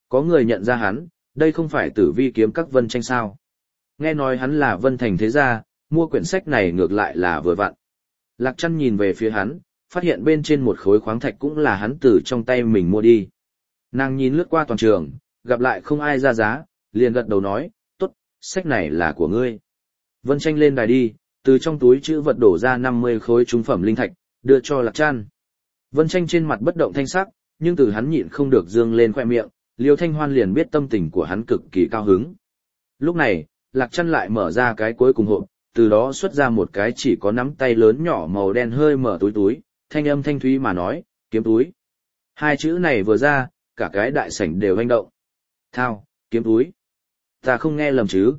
Có người nhận ra hắn, đây không phải Tử Vi kiếm các Vân Tranh sao? Nghe nói hắn là Vân Thành thế gia, mua quyển sách này ngược lại là vừa vặn. Lạc Chân nhìn về phía hắn, phát hiện bên trên một khối khoáng thạch cũng là hắn từ trong tay mình mua đi. Nàng nhìn lướt qua toàn trường, gặp lại không ai ra giá, liền gật đầu nói, tốt, sách này là của ngươi. Vân Tranh lên đài đi, từ trong túi chữ vật đổ ra 50 khối trung phẩm linh thạch, đưa cho Lạc Chân. Vân Tranh trên mặt bất động thanh sắc, nhưng từ hắn nhịn không được dương lên khoe miệng, Liêu Thanh Hoan liền biết tâm tình của hắn cực kỳ cao hứng. Lúc này, Lạc Chân lại mở ra cái cuối cùng hộp, từ đó xuất ra một cái chỉ có nắm tay lớn nhỏ màu đen hơi mở túi, thanh âm thanh thúy mà nói, kiếm túi. Hai chữ này vừa ra, cả cái đại sảnh đều hoành động. Thao, kiếm túi. Ta không nghe lầm chứ?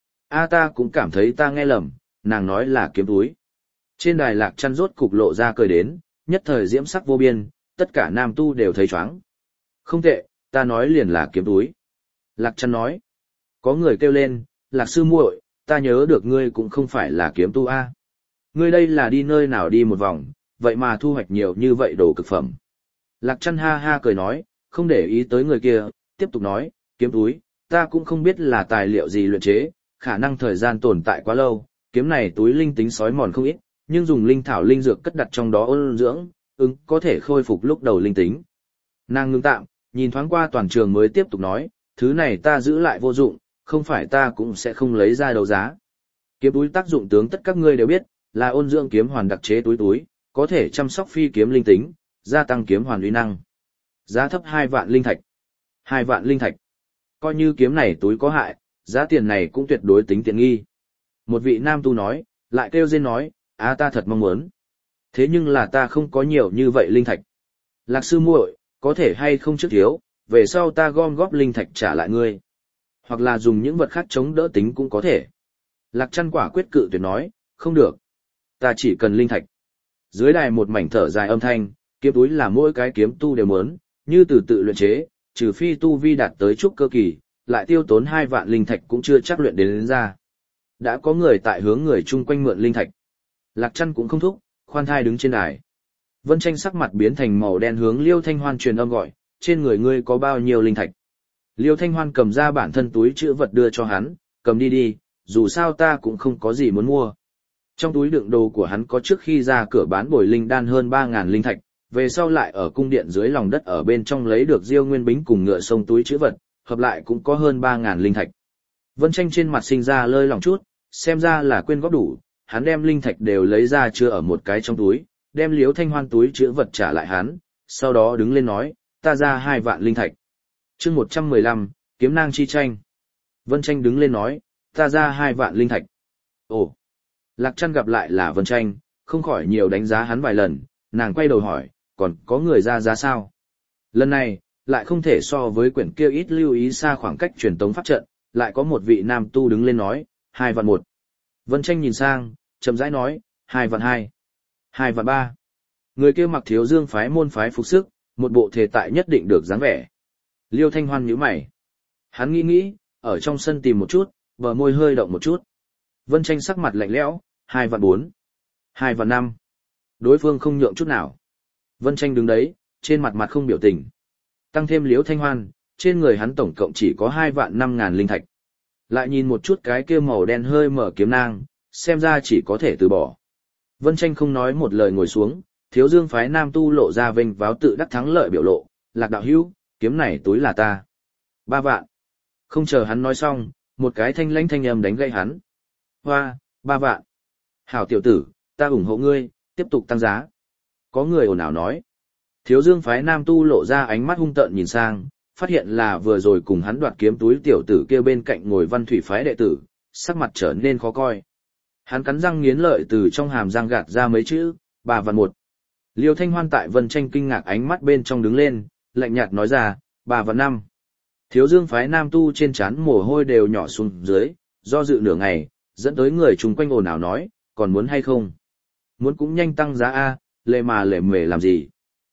Ta cũng cảm thấy ta nghe lầm, nàng nói là kiếm túi. Trên đài Lạc Chân rốt cục lộ ra cười đến, nhất thời diễm sắc vô biên, tất cả nam tu đều thấy choáng. Không tệ, ta nói liền là kiếm túi. Lạc Chân nói. Có người kêu lên, Lạc sư muội, ta nhớ được ngươi cũng không phải là kiếm tu a. Ngươi đây là đi nơi nào đi một vòng, vậy mà thu hoạch nhiều như vậy đồ cực phẩm. Lạc Chân ha ha cười nói, không để ý tới người kia, tiếp tục nói, kiếm túi, ta cũng không biết là tài liệu gì luyện chế, khả năng thời gian tồn tại quá lâu, kiếm này túi linh tính sói mòn không ít, nhưng dùng linh thảo linh dược cất đặt trong đó ôn dưỡng, có thể khôi phục lúc đầu linh tính. Nàng ngưng tạm, nhìn thoáng qua toàn trường mới tiếp tục nói, thứ này ta giữ lại vô dụng, không phải ta cũng sẽ không lấy ra đấu giá. Kiếm túi tác dụng tướng tất các ngươi đều biết, là ôn dưỡng kiếm hoàn đặc chế túi, có thể chăm sóc phi kiếm linh tính, gia tăng kiếm hoàn uy năng. Giá thấp 2 vạn linh thạch. 2 vạn linh thạch. Coi như kiếm này túi có hại, giá tiền này cũng tuyệt đối tính tiện nghi. Một vị nam tu nói, lại kêu rên nói, ta thật mong muốn. Thế nhưng là ta không có nhiều như vậy linh thạch. Lạc sư muội, có thể hay không trước thiếu, về sau ta gom góp linh thạch trả lại ngươi. Hoặc là dùng những vật khác chống đỡ tính cũng có thể. Lạc Chân quả quyết cự tuyệt nói, không được. Ta chỉ cần linh thạch. Dưới đài một mảnh thở dài âm thanh, kiếm túi là mỗi cái kiếm tu đều muốn, như từ tự luyện chế, trừ phi tu vi đạt tới trúc cơ kỳ, lại tiêu tốn 2 vạn linh thạch cũng chưa chắc luyện đến ra. Đã có người tại hướng người chung quanh mượn linh thạch. Lạc Chân cũng không thúc, khoan thai đứng trên đài. Vân Tranh sắc mặt biến thành màu đen hướng Liêu Thanh Hoan truyền âm gọi, trên người ngươi có bao nhiêu linh thạch? Liêu Thanh Hoan cầm ra bản thân túi chữ vật đưa cho hắn, cầm đi đi, dù sao ta cũng không có gì muốn mua. Trong túi đựng đồ của hắn có trước khi ra cửa bán bồi linh đan hơn 3.000 linh thạch, về sau lại ở cung điện dưới lòng đất ở bên trong lấy được diêu nguyên bính cùng ngựa sông túi chữ vật, hợp lại cũng có hơn 3.000 linh thạch. Vân Tranh trên mặt sinh ra lơi lòng chút, xem ra là quên góp đủ, hắn đem linh thạch đều lấy ra chưa ở một cái trong túi, đem Liêu Thanh Hoan túi chữ vật trả lại hắn, sau đó đứng lên nói, ta ra 2 vạn linh thạch. Chương 115, kiếm nang chi tranh. Vân Tranh đứng lên nói, ta ra 2 vạn linh thạch. Ồ. Lạc Chân gặp lại là Vân Tranh, không khỏi nhiều đánh giá hắn vài lần, nàng quay đầu hỏi, còn có người ra giá sao? Lần này, lại không thể so với quyển kia ít lưu ý xa khoảng cách truyền tống pháp trận, lại có một vị nam tu đứng lên nói, 2 vạn 1. Vân Tranh nhìn sang, chậm rãi nói, 2 vạn 2. 2 vạn 3. Người kia mặc thiếu dương phái môn phái phục sức, một bộ thể tại nhất định được dáng vẻ. Liêu Thanh Hoan nhíu mày. Hắn nghĩ, ở trong sân tìm một chút, bờ môi hơi động một chút. Vân Tranh sắc mặt lạnh lẽo, 2 vạn 4. 2 vạn 5. Đối phương không nhượng chút nào. Vân Tranh đứng đấy, trên mặt không biểu tình. Tăng thêm Liêu Thanh Hoan, trên người hắn tổng cộng chỉ có 2 vạn 5.000 linh thạch. Lại nhìn một chút cái kia màu đen hơi mở kiếm nang, xem ra chỉ có thể từ bỏ. Vân Tranh không nói một lời ngồi xuống, thiếu dương phái nam tu lộ ra vênh váo tự đắc thắng lợi biểu lộ, Lạc đạo hữu, kiếm này túi là ta. 3 vạn. Không chờ hắn nói xong, một cái thanh lãnh thanh âm đánh gãy hắn. Hoa, 3 vạn. Hảo tiểu tử, ta ủng hộ ngươi, tiếp tục tăng giá. Có người ồn ào nói. Thiếu dương phái nam tu lộ ra ánh mắt hung tợn nhìn sang, phát hiện là vừa rồi cùng hắn đoạt kiếm túi tiểu tử kia bên cạnh ngồi văn thủy phái đệ tử, sắc mặt trở nên khó coi. Hắn cắn răng nghiến lợi từ trong hàm răng gạt ra mấy chữ, 3 vạn 1. Liêu Thanh Hoan tại Vân Tranh kinh ngạc ánh mắt bên trong đứng lên, lạnh nhạt nói ra, 3 vạn 5. Thiếu dương phái nam tu trên trán mồ hôi đều nhỏ xuống dưới, do dự nửa ngày, dẫn tới người chung quanh ồn ào nói, còn muốn hay không? Muốn cũng nhanh tăng giá A, lệ mề làm gì?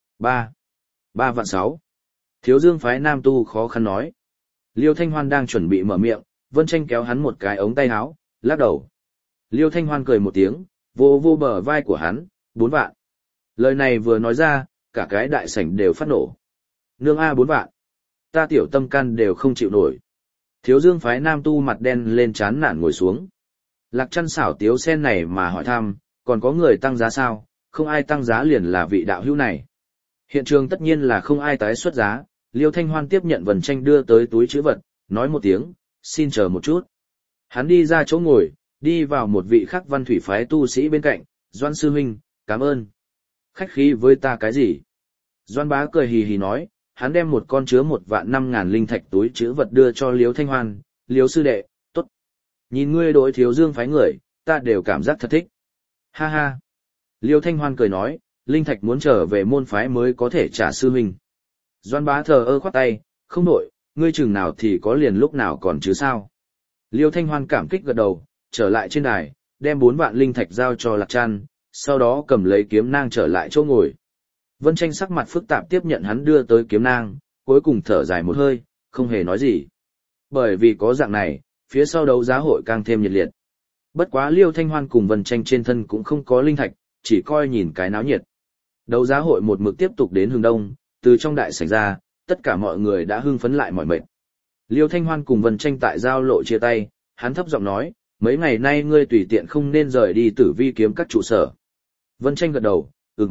3 vạn 6. Thiếu dương phái nam tu khó khăn nói. Liêu Thanh Hoan đang chuẩn bị mở miệng, Vân Tranh kéo hắn một cái ống tay áo, lắc đầu. Liêu Thanh Hoan cười một tiếng, vô bờ vai của hắn, 4 vạn. Lời này vừa nói ra, cả cái đại sảnh đều phát nổ. Nương A 4 vạn. Ta tiểu tâm can đều không chịu nổi. Thiếu Dương phái nam tu mặt đen lên chán nản ngồi xuống. Lạc Chân xảo tiếu sen này mà hỏi thăm, còn có người tăng giá sao? Không ai tăng giá liền là vị đạo hữu này. Hiện trường tất nhiên là không ai tái xuất giá, Liêu Thanh Hoan tiếp nhận Vân Tranh đưa tới túi trữ vật, nói một tiếng, xin chờ một chút. Hắn đi ra chỗ ngồi, đi vào một vị khắc Văn Thủy phái tu sĩ bên cạnh, Doan sư huynh, cảm ơn. Khách khí với ta cái gì? Doan bá cười hì hì nói, hắn đem một con chứa 1.500.000 linh thạch túi trữ vật đưa cho Liêu Thanh Hoan, Liêu sư đệ, tốt. Nhìn ngươi đối Thiếu Dương phái người, ta đều cảm giác thật thích. Ha ha. Liêu Thanh Hoan cười nói, linh thạch muốn trở về môn phái mới có thể trả sư huynh. Doan bá thờ ơ khoát tay, không nổi, ngươi chừng nào thì có liền lúc nào còn chứ sao. Liêu Thanh Hoan cảm kích gật đầu, trở lại trên đài, đem 4 vạn linh thạch giao cho Lạc Trăn, sau đó cầm lấy kiếm nang trở lại chỗ ngồi. Vân Tranh sắc mặt phức tạp tiếp nhận hắn đưa tới kiếm nang, cuối cùng thở dài một hơi, không hề nói gì. Bởi vì có dạng này, phía sau đấu giá hội càng thêm nhiệt liệt. Bất quá Liêu Thanh Hoan cùng Vân Tranh trên thân cũng không có linh thạch, chỉ coi nhìn cái náo nhiệt. Đấu giá hội một mực tiếp tục đến hướng đông, từ trong đại sảnh ra, tất cả mọi người đã hưng phấn lại mỏi mệt. Liêu Thanh Hoan cùng Vân Tranh tại giao lộ chia tay, hắn thấp giọng nói, mấy ngày nay ngươi tùy tiện không nên rời đi Tử Vi kiếm các trụ sở. Vân Tranh gật đầu,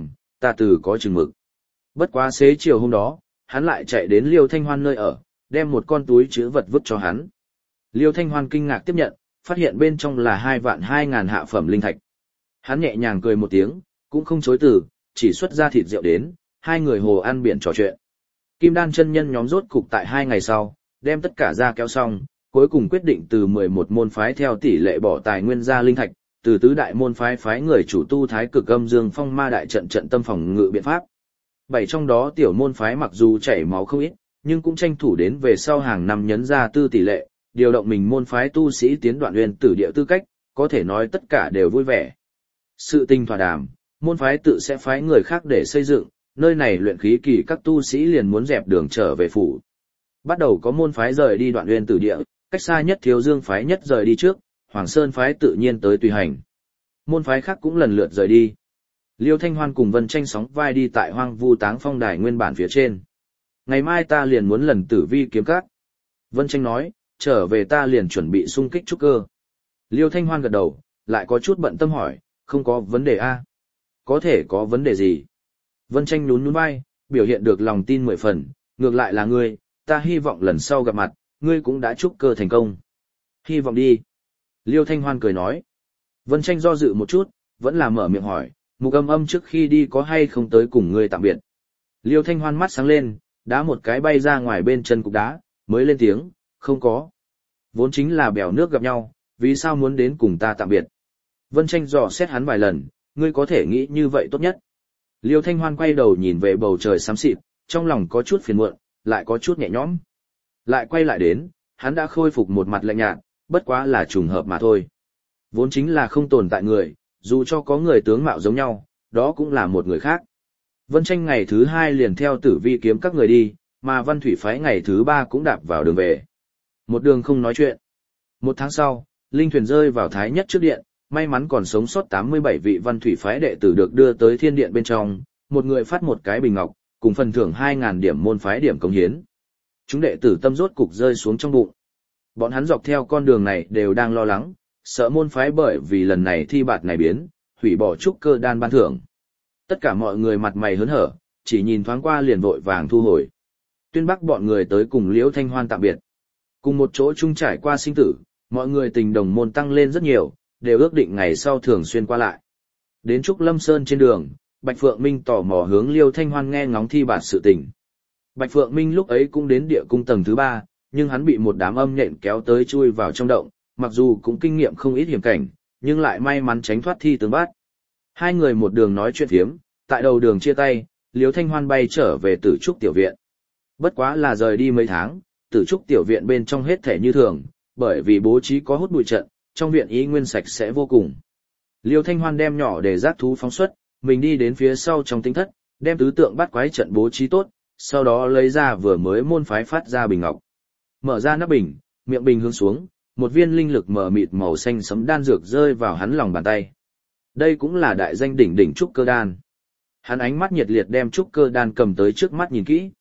ta từ có chừng mực. Bất quá xế chiều hôm đó, hắn lại chạy đến Liêu Thanh Hoan nơi ở, đem một con túi chứa vật vứt cho hắn. Liêu Thanh Hoan kinh ngạc tiếp nhận, phát hiện bên trong là 2.200.000 hạ phẩm linh thạch. Hắn nhẹ nhàng cười một tiếng, cũng không chối từ, chỉ xuất ra thịt rượu đến, hai người hồ ăn biển trò chuyện. Kim Đan chân nhân nhóm rốt cục tại 2 ngày sau, đem tất cả ra kéo xong, cuối cùng quyết định từ 11 môn phái theo tỷ lệ bỏ tài nguyên ra linh thạch, từ tứ đại môn phái phái người chủ tu Thái Cực Âm Dương Phong Ma đại trận trận tâm phòng ngự biện pháp. 7 trong đó tiểu môn phái mặc dù chảy máu không ít, nhưng cũng tranh thủ đến về sau hàng năm nhấn ra tư tỷ lệ, điều động mình môn phái tu sĩ tiến đoạn huyền tử địa tư cách, có thể nói tất cả đều vui vẻ. Sự tình thỏa đàm, môn phái tự sẽ phái người khác để xây dựng, nơi này luyện khí kỳ các tu sĩ liền muốn dẹp đường trở về phủ. Bắt đầu có môn phái rời đi đoạn huyền tử địa, cách xa nhất Thiếu Dương phái nhất rời đi trước, Hoàng Sơn phái tự nhiên tới tùy hành. Môn phái khác cũng lần lượt rời đi. Liêu Thanh Hoan cùng Vân Tranh sóng vai đi tại Hoang Vu Táng Phong đài nguyên bản phía trên. Ngày mai ta liền muốn lần Tử Vi kiếm các. Vân Tranh nói, trở về ta liền chuẩn bị xung kích trúc cơ. Liêu Thanh Hoan gật đầu, lại có chút bận tâm hỏi, không có vấn đề a? Có thể có vấn đề gì? Vân Tranh nhún nhún vai, biểu hiện được lòng tin 10 phần, ngược lại là ngươi, ta hy vọng lần sau gặp mặt, ngươi cũng đã trúc cơ thành công. Hy vọng đi. Liêu Thanh Hoan cười nói. Vân Tranh do dự một chút, vẫn là mở miệng hỏi, Mục Âm Âm trước khi đi có hay không tới cùng ngươi tạm biệt. Liêu Thanh Hoan mắt sáng lên, đá một cái bay ra ngoài bên chân cục đá, mới lên tiếng, không có. Vốn chính là bèo nước gặp nhau, vì sao muốn đến cùng ta tạm biệt. Vân Tranh dò xét hắn vài lần, ngươi có thể nghĩ như vậy tốt nhất. Liêu Thanh Hoan quay đầu nhìn về bầu trời xám xịt, trong lòng có chút phiền muộn, lại có chút nhẹ nhõm. Lại quay lại đến, hắn đã khôi phục một mặt lạnh nhạt, bất quá là trùng hợp mà thôi. Vốn chính là không tồn tại người, dù cho có người tướng mạo giống nhau, đó cũng là một người khác. Vân Tranh ngày thứ 2 liền theo Tử Vi kiếm các người đi, mà Văn Thủy phái ngày thứ 3 cũng đạp vào đường về. Một đường không nói chuyện. 1 tháng sau, linh thuyền rơi vào Thái Nhất trước điện, may mắn còn sống sót 87 vị Văn Thủy phái đệ tử được đưa tới thiên điện bên trong, một người phát một cái bình ngọc, cùng phần thưởng 2.000 điểm môn phái điểm cống hiến. Chúng đệ tử tâm rốt cục rơi xuống trong bụng. Bọn hắn dọc theo con đường này đều đang lo lắng, sợ môn phái bởi vì lần này thi bạt này biến, hủy bỏ trúc cơ đan ban thưởng. Tất cả mọi người mặt mày hớn hở, chỉ nhìn thoáng qua liền vội vàng thu hồi. Tuyên Bắc bọn người tới cùng Liễu Thanh Hoan tạm biệt. Cùng một chỗ chung trải qua sinh tử, mọi người tình đồng môn tăng lên rất nhiều, đều ước định ngày sau thường xuyên qua lại. Đến Trúc Lâm Sơn trên đường, Bạch Phượng Minh tò mò hướng Liêu Thanh Hoan nghe ngóng thi bạt sự tình. Bạch Phượng Minh lúc ấy cũng đến địa cung tầng thứ 3, nhưng hắn bị một đám âm nhện kéo tới chui vào trong động, mặc dù cũng kinh nghiệm không ít hiểm cảnh, nhưng lại may mắn tránh thoát thi tướng bát. Hai người một đường nói chuyện phiếm, tại đầu đường chia tay, Liêu Thanh Hoan bay trở về Tử Trúc tiểu viện. Bất quá là rời đi mấy tháng, Tử Trúc tiểu viện bên trong hết thể như thường, bởi vì bố trí có hút bụi trận, trong viện ý nguyên sạch sẽ vô cùng. Liêu Thanh Hoan đem nhỏ để giác thú phóng xuất, mình đi đến phía sau trong tinh thất, đem tứ tượng bắt quái trận bố trí tốt, sau đó lấy ra vừa mới môn phái phát ra bình ngọc. Mở ra nắp bình, miệng bình hướng xuống, một viên linh lực mờ mịt màu xanh sẫm đan dược rơi vào hắn lòng bàn tay. Đây cũng là đại danh đỉnh đỉnh trúc cơ đan. Hắn ánh mắt nhiệt liệt đem trúc cơ đan cầm tới trước mắt nhìn kỹ.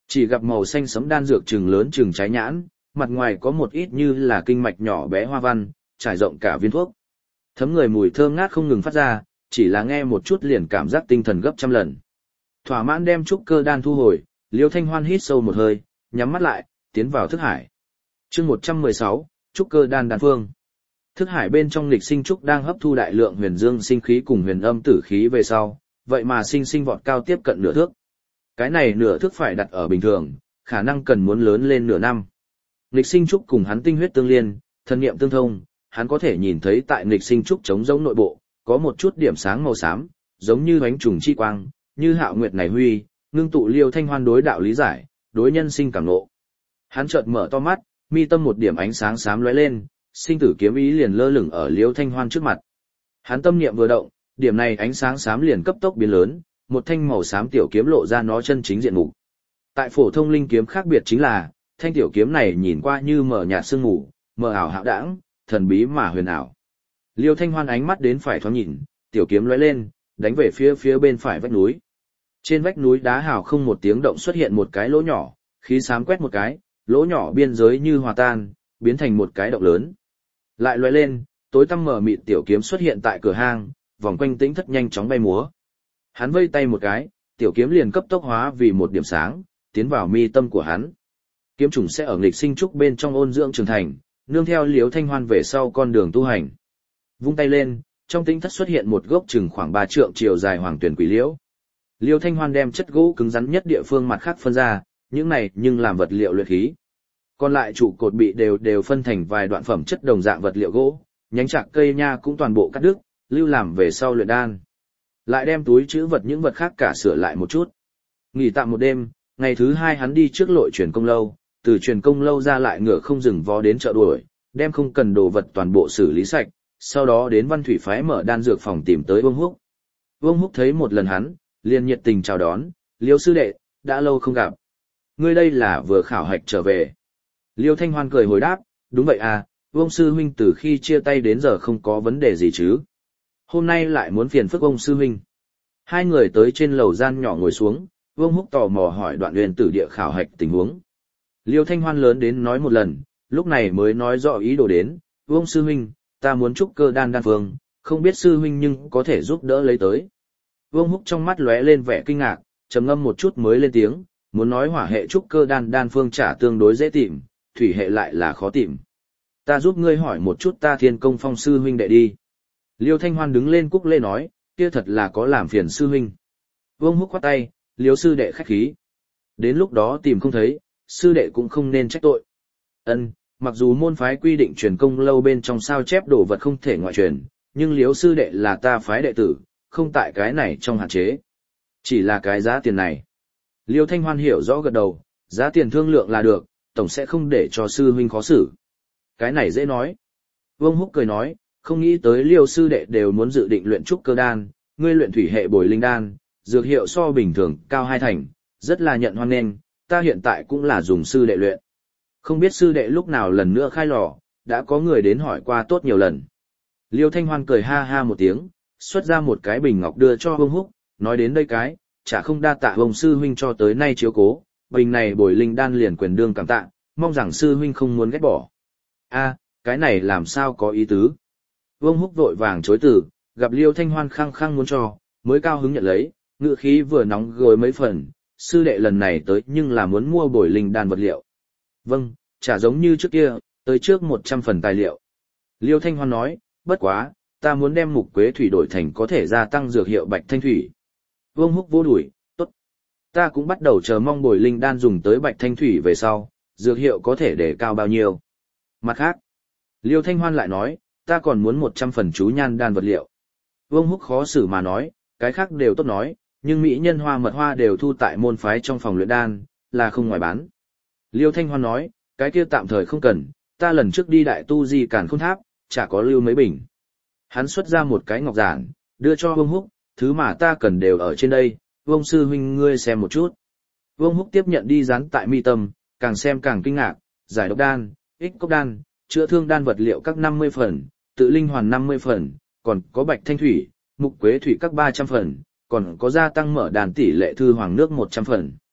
Chỉ gặp màu xanh sẫm đan dược chừng lớn chừng trái nhãn, mặt ngoài có một ít như là kinh mạch nhỏ bé hoa văn, trải rộng cả viên thuốc. Thấm người mùi thơm ngát không ngừng phát ra, chỉ là nghe một chút liền cảm giác tinh thần gấp trăm lần. Thỏa mãn đem trúc cơ đan thu hồi, Liêu Thanh Hoan hít sâu một hơi, nhắm mắt lại, tiến vào thức hải. Chương 116, trúc cơ đan đan phương. Thức hải bên trong nghịch sinh trúc đang hấp thu đại lượng huyền dương sinh khí cùng huyền âm tử khí về sau, vậy mà sinh vọt cao tiếp cận nửa thước. Cái này nửa thước phải đặt ở bình thường, khả năng cần muốn lớn lên nửa năm. Nghịch sinh trúc cùng hắn tinh huyết tương liên, thân nghiệm tương thông, hắn có thể nhìn thấy tại nghịch sinh trúc trống rỗng nội bộ, có một chút điểm sáng màu xám, giống như ánh trùng chi quang, như hạo nguyệt này huy, ngưng tụ Liêu Thanh Hoan đối đạo lý giải, đối nhân sinh cảm ngộ. Hắn chợt mở to mắt, mi tâm một điểm ánh sáng xám lóe lên, sinh tử kiếm ý liền lơ lửng ở Liêu Thanh Hoan trước mặt. Hắn tâm niệm vừa động, điểm này ánh sáng xám liền cấp tốc biến lớn, một thanh màu xám tiểu kiếm lộ ra nó chân chính diện mục. Tại phổ thông linh kiếm khác biệt chính là, thanh tiểu kiếm này nhìn qua như mờ nhạt sương mù, mờ ảo hạo đãng, thần bí mà huyền ảo. Liêu Thanh Hoan ánh mắt đến phải thoáng nhìn, tiểu kiếm lóe lên, đánh về phía bên phải vách núi. Trên vách núi đá hào không một tiếng động xuất hiện một cái lỗ nhỏ, khí xám quét một cái, lỗ nhỏ biên giới như hòa tan, biến thành một cái động lớn. Lại lóe lên, tối tăm mở mịt tiểu kiếm xuất hiện tại cửa hang, vòng quanh tĩnh thất nhanh chóng bay múa. Hắn vây tay một cái, tiểu kiếm liền cấp tốc hóa vì một điểm sáng, tiến vào mi tâm của hắn. Kiếm trùng sẽ ở nghịch sinh trúc bên trong ôn dưỡng trưởng thành, nương theo Liêu Thanh Hoan về sau con đường tu hành. Vung tay lên, trong tĩnh thất xuất hiện một gốc chừng khoảng 3 trượng chiều dài hoàng tuyển quỷ liễu. Liêu Thanh Hoan đem chất gỗ cứng rắn nhất địa phương mặt khác phân ra, những này nhưng làm vật liệu luyện khí. Còn lại trụ cột bị đều phân thành vài đoạn phẩm chất đồng dạng vật liệu gỗ, nhánh chạc cây nha cũng toàn bộ cắt đứt, lưu làm về sau luyện đan. Lại đem túi trữ vật những vật khác cả sửa lại một chút. Nghỉ tạm một đêm, ngày thứ 2 hắn đi trước lội truyền công lâu, từ truyền công lâu ra lại ngựa không dừng vó đến chợ đuổi, đem không cần đồ vật toàn bộ xử lý sạch, sau đó đến Văn Thủy phái mở đan dược phòng tìm tới Vương Húc. Vương Húc thấy một lần hắn, liền nhiệt tình chào đón, Liêu sư đệ, đã lâu không gặp. Ngươi đây là vừa khảo hạch trở về. Liêu Thanh Hoan cười hồi đáp, đúng vậy à, Vương sư huynh từ khi chia tay đến giờ không có vấn đề gì chứ. Hôm nay lại muốn phiền phức ông sư huynh. Hai người tới trên lầu gian nhỏ ngồi xuống, Vương Húc tò mò hỏi Đoạn Huyền tử địa khảo hạch tình huống. Liêu Thanh Hoan lớn đến nói một lần, lúc này mới nói rõ ý đồ đến, Vương sư huynh, ta muốn trúc cơ đan phương, không biết sư huynh nhưng có thể giúp đỡ lấy tới. Vương Húc trong mắt lóe lên vẻ kinh ngạc, trầm ngâm một chút mới lên tiếng, muốn nói hỏa hệ trúc cơ đan phương trả tương đối dễ tìm, thủy hệ lại là khó tìm. Ta giúp ngươi hỏi một chút ta Thiên Công Phong sư huynh đệ đi. Liêu Thanh Hoan đứng lên cúc lê nói, kia thật là có làm phiền sư huynh. Vương Húc khoát tay, Liêu sư đệ khách khí. Đến lúc đó tìm không thấy, sư đệ cũng không nên trách tội. Ân, mặc dù môn phái quy định truyền công lâu bên trong sao chép đồ vật không thể ngoại truyền, nhưng Liêu sư đệ là ta phái đệ tử, không tại cái này trong hạn chế. Chỉ là cái giá tiền này. Liêu Thanh Hoan hiểu rõ gật đầu, giá tiền thương lượng là được, tổng sẽ không để cho sư huynh khó xử. Cái này dễ nói. Vương Húc cười nói, không nghĩ tới Liêu sư đệ đều muốn dự định luyện trúc cơ đan, ngươi luyện thủy hệ bồi linh đan, dược hiệu so bình thường cao 2 thành, rất là nhận hoan nghênh, ta hiện tại cũng là dùng sư đệ luyện. Không biết sư đệ lúc nào lần nữa khai lò, đã có người đến hỏi qua tốt nhiều lần. Liêu Thanh Hoan cười ha ha một tiếng, xuất ra một cái bình ngọc đưa cho Vương Húc, nói đến đây cái, chả không đa tạ Vương sư huynh cho tới nay chiếu cố, bình này bồi linh đan liền quyền đương cảm tạ, mong rằng sư huynh không muốn ghét bỏ. A, cái này làm sao có ý tứ? Vương Húc vội vàng chối từ, gặp Liêu Thanh Hoan khăng khăng muốn cho, mới cao hứng nhận lấy, ngự khí vừa nóng gối mấy phần, sư đệ lần này tới nhưng là muốn mua bồi linh đan vật liệu. Vâng, chả giống như trước kia, tới trước 100 phần tài liệu. Liêu Thanh Hoan nói, bất quá, ta muốn đem mục quế thủy đổi thành có thể gia tăng dược hiệu bạch thanh thủy. Vương Húc vô đuổi, tốt. Ta cũng bắt đầu chờ mong bồi linh đan dùng tới bạch thanh thủy về sau, dược hiệu có thể để cao bao nhiêu. Mặt khác, Liêu Thanh Hoan lại nói, ta còn muốn 100 phần chú nhan đan vật liệu. Vương Húc khó xử mà nói, cái khác đều tốt nói, nhưng mỹ nhân hoa mật hoa đều thu tại môn phái trong phòng luyện đan, là không ngoài bán. Liêu Thanh Hoan nói, cái kia tạm thời không cần, ta lần trước đi đại tu di càn khôn tháp, chả có lưu mấy bình. Hắn xuất ra một cái ngọc giản, đưa cho Vương Húc, thứ mà ta cần đều ở trên đây, Vương sư huynh ngươi xem một chút. Vương Húc tiếp nhận đi dán tại mi tâm, càng xem càng kinh ngạc, giải độc đan, ích cốc đan, chữa thương đan vật liệu các 50 phần, tự linh hoàn 50 phần, còn có bạch thanh thủy, mục quế thủy các 300 phần, còn có gia tăng mở đàn tỷ lệ thư hoàng nước 100 phần.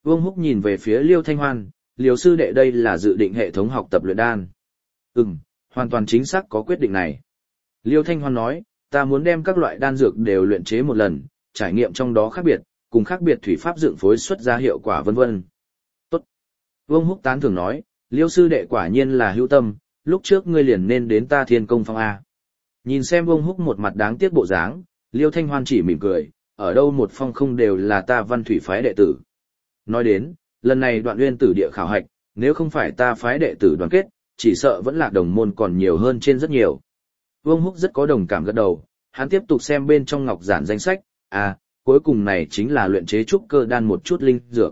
Vương Húc nhìn về phía Liêu Thanh Hoan, Liêu sư đệ đây là dự định hệ thống học tập luyện đan. Hoàn toàn chính xác có quyết định này. Liêu Thanh Hoan nói, ta muốn đem các loại đan dược đều luyện chế một lần, trải nghiệm trong đó khác biệt, cùng khác biệt thủy pháp dựng phối xuất ra hiệu quả vân vân. Tốt. Vương Húc tán thưởng nói, Liêu sư đệ quả nhiên là hữu tâm, lúc trước ngươi liền nên đến ta Thiên Công Phong A. Nhìn xem Vương Húc một mặt đáng tiếc bộ dáng, Liêu Thanh Hoan chỉ mỉm cười, ở đâu một phong không đều là ta Văn Thủy phái đệ tử. Nói đến, lần này Đoạn Uyên tử địa khảo hạch, nếu không phải ta phái đệ tử đoàn kết, chỉ sợ vẫn là đồng môn còn nhiều hơn trên rất nhiều. Vương Húc rất có đồng cảm gật đầu, hắn tiếp tục xem bên trong ngọc giản danh sách, cuối cùng này chính là luyện chế trúc cơ đan một chút linh dược.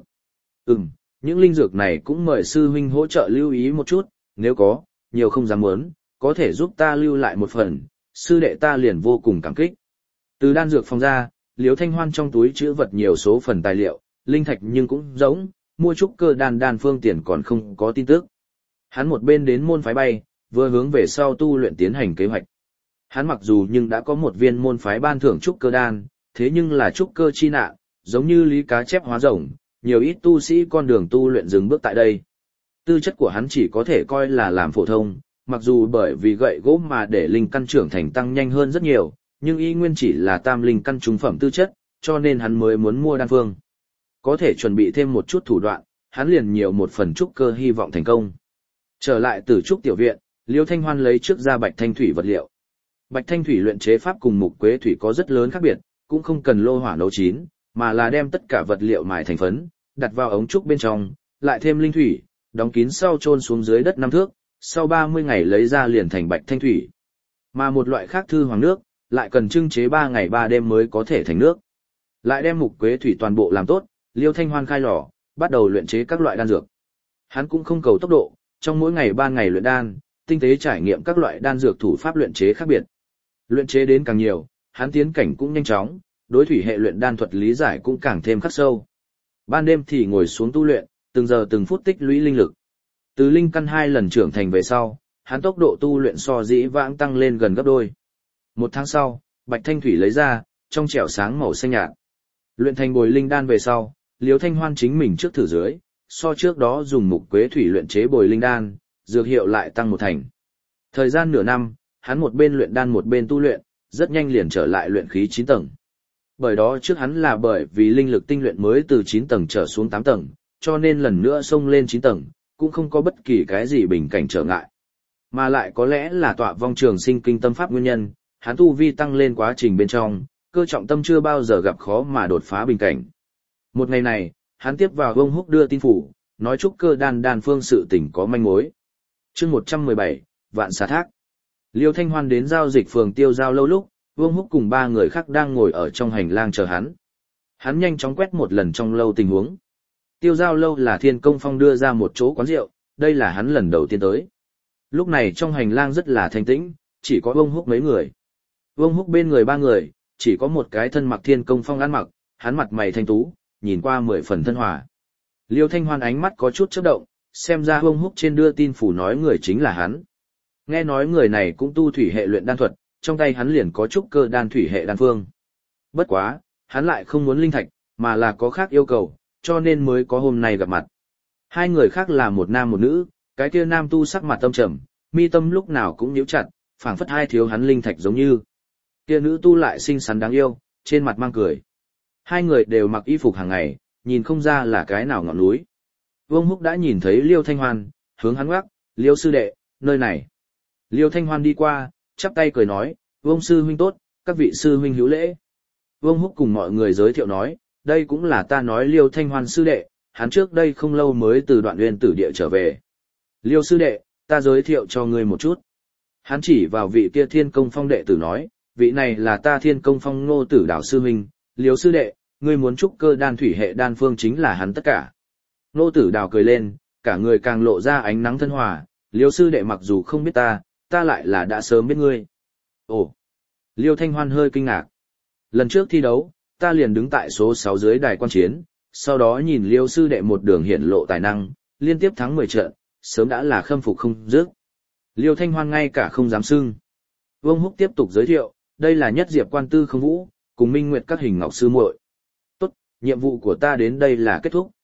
Những linh dược này cũng mời sư huynh hỗ trợ lưu ý một chút, nếu có, nhiều không dám muốn, có thể giúp ta lưu lại một phần, sư đệ ta liền vô cùng cảm kích. Từ đan dược phòng ra, Liêu Thanh Hoan trong túi chứa vật nhiều số phần tài liệu, linh thạch nhưng cũng giống, mua trúc cơ đan phương tiền còn không có tin tức. Hắn một bên đến môn phái bay, vừa hướng về sau tu luyện tiến hành kế hoạch. Hắn mặc dù nhưng đã có một viên môn phái ban thưởng trúc cơ đan, thế nhưng là trúc cơ chi nạn, giống như lý cá chép hóa rồng, nhiều ít tu sĩ con đường tu luyện dừng bước tại đây. Tư chất của hắn chỉ có thể coi là làm phổ thông, mặc dù bởi vì gậy gỗ mà để linh căn trưởng thành tăng nhanh hơn rất nhiều, nhưng y nguyên chỉ là tam linh căn trung phẩm tư chất, cho nên hắn mới muốn mua đan phương. Có thể chuẩn bị thêm một chút thủ đoạn, hắn liền nhiều một phần trúc cơ hy vọng thành công. Trở lại Tử Trúc tiểu viện, Liêu Thanh Hoan lấy trước ra bạch thanh thủy vật liệu. Bạch thanh thủy luyện chế pháp cùng mục quế thủy có rất lớn khác biệt, cũng không cần lô hỏa nấu chín, mà là đem tất cả vật liệu mài thành phấn, đặt vào ống trúc bên trong, lại thêm linh thủy, đóng kín sau chôn xuống dưới đất 5 thước, sau 30 ngày lấy ra liền thành bạch thanh thủy. Mà một loại khác thư hoàng nước, lại cần trưng chế 3 ngày 3 đêm mới có thể thành nước. Lại đem mục quế thủy toàn bộ làm tốt, Liêu Thanh Hoan khai lò, bắt đầu luyện chế các loại đan dược. Hắn cũng không cầu tốc độ, trong mỗi ngày 3 ngày luyện đan, tinh tế trải nghiệm các loại đan dược thủ pháp luyện chế khác biệt. Luyện chế đến càng nhiều, hắn tiến cảnh cũng nhanh chóng, đối thủy hệ luyện đan thuật lý giải cũng càng thêm khắc sâu. Ban đêm thì ngồi xuống tu luyện, từng giờ từng phút tích lũy linh lực. Từ linh căn 2 lần trưởng thành về sau, hắn tốc độ tu luyện so dĩ vãng tăng lên gần gấp đôi. 1 tháng sau, bạch thanh thủy lấy ra, trong trẻo sáng màu xanh nhạt. Luyện thành bồi linh đan về sau, Liêu Thanh Hoan chính mình trước thử dưới, so trước đó dùng mục quế thủy luyện chế bồi linh đan, dược hiệu lại tăng 1 thành. Thời gian nửa năm, hắn một bên luyện đan một bên tu luyện, rất nhanh liền trở lại luyện khí 9 tầng. Bởi đó trước hắn là bởi vì linh lực tinh luyện mới từ 9 tầng trở xuống 8 tầng, cho nên lần nữa xông lên 9 tầng, cũng không có bất kỳ cái gì bình cảnh trở ngại. Mà lại có lẽ là tọa vong trường sinh kinh tâm pháp nguyên nhân, hắn tu vi tăng lên quá trình bên trong, cơ trọng tâm chưa bao giờ gặp khó mà đột phá bình cảnh. Một ngày này, hắn tiếp vào Vương Húc đưa tin phủ, nói trúc cơ đan phương sự tình có manh mối. Chương 117, Vạn Xà Thác. Liêu Thanh Hoan đến giao dịch phường Tiêu Giao lâu lúc, Vương Húc cùng 3 người khác đang ngồi ở trong hành lang chờ hắn. Hắn nhanh chóng quét một lần trong lâu tình huống. Tiêu Giao lâu là Thiên Công Phong đưa ra một chỗ quán rượu, đây là hắn lần đầu tiên tới. Lúc này trong hành lang rất là thanh tĩnh, chỉ có Vương Húc mấy người. Vương Húc bên người 3 người, chỉ có một cái thân mặc Thiên Công Phong ăn mặc, hắn mặt mày thanh tú, nhìn qua 10 phần thân hòa. Liêu Thanh Hoan ánh mắt có chút chớp động, xem ra Vương Húc trên đưa tin phủ nói người chính là hắn. Nghe nói người này cũng tu thủy hệ luyện đan thuật, trong tay hắn liền có trúc cơ đan thủy hệ đan phương. Bất quá, hắn lại không muốn linh thạch, mà là có khác yêu cầu, cho nên mới có hôm nay gặp mặt. 2 người khác là một nam một nữ, cái kia nam tu sắc mặt tâm trầm, mi tâm lúc nào cũng nhíu chặt, phảng phất hai thiếu hắn linh thạch giống như. Kia nữ tu lại xinh xắn đáng yêu, trên mặt mang cười. 2 người đều mặc y phục hàng ngày, nhìn không ra là cái nào ngọn núi. Vương Húc đã nhìn thấy Liêu Thanh Hoan, hướng hắn ngoắc, Liêu sư đệ, nơi này. Liêu Thanh Hoan đi qua, chắp tay cười nói, Vương sư huynh tốt, các vị sư huynh hữu lễ. Vương Húc cùng mọi người giới thiệu nói, đây cũng là ta nói Liêu Thanh Hoan sư đệ, hắn trước đây không lâu mới từ Đoạn Uyên tử địa trở về. Liêu sư đệ, ta giới thiệu cho ngươi một chút. Hắn chỉ vào vị kia Thiên Công Phong đệ tử nói, vị này là ta Thiên Công Phong Ngô Tử Đảo sư huynh, Liêu sư đệ, ngươi muốn trúc cơ đan thủy hệ đan phương chính là hắn tất cả. Ngô Tử Đảo cười lên, cả người càng lộ ra ánh nắng thân hòa, Liêu sư đệ mặc dù không biết ta lại là đã sớm biết ngươi. Ồ! Liêu Thanh Hoan hơi kinh ngạc. Lần trước thi đấu, ta liền đứng tại số 6 dưới đài quan chiến, sau đó nhìn Liêu sư đệ một đường hiển lộ tài năng, liên tiếp thắng 10 trận, sớm đã là khâm phục không dứt. Liêu Thanh Hoan ngay cả không dám xưng. Vương Húc tiếp tục giới thiệu, đây là Nhất Diệp Quan Tư Không Vũ, cùng Minh Nguyệt các hình ngọc sư muội. Tốt, nhiệm vụ của ta đến đây là kết thúc.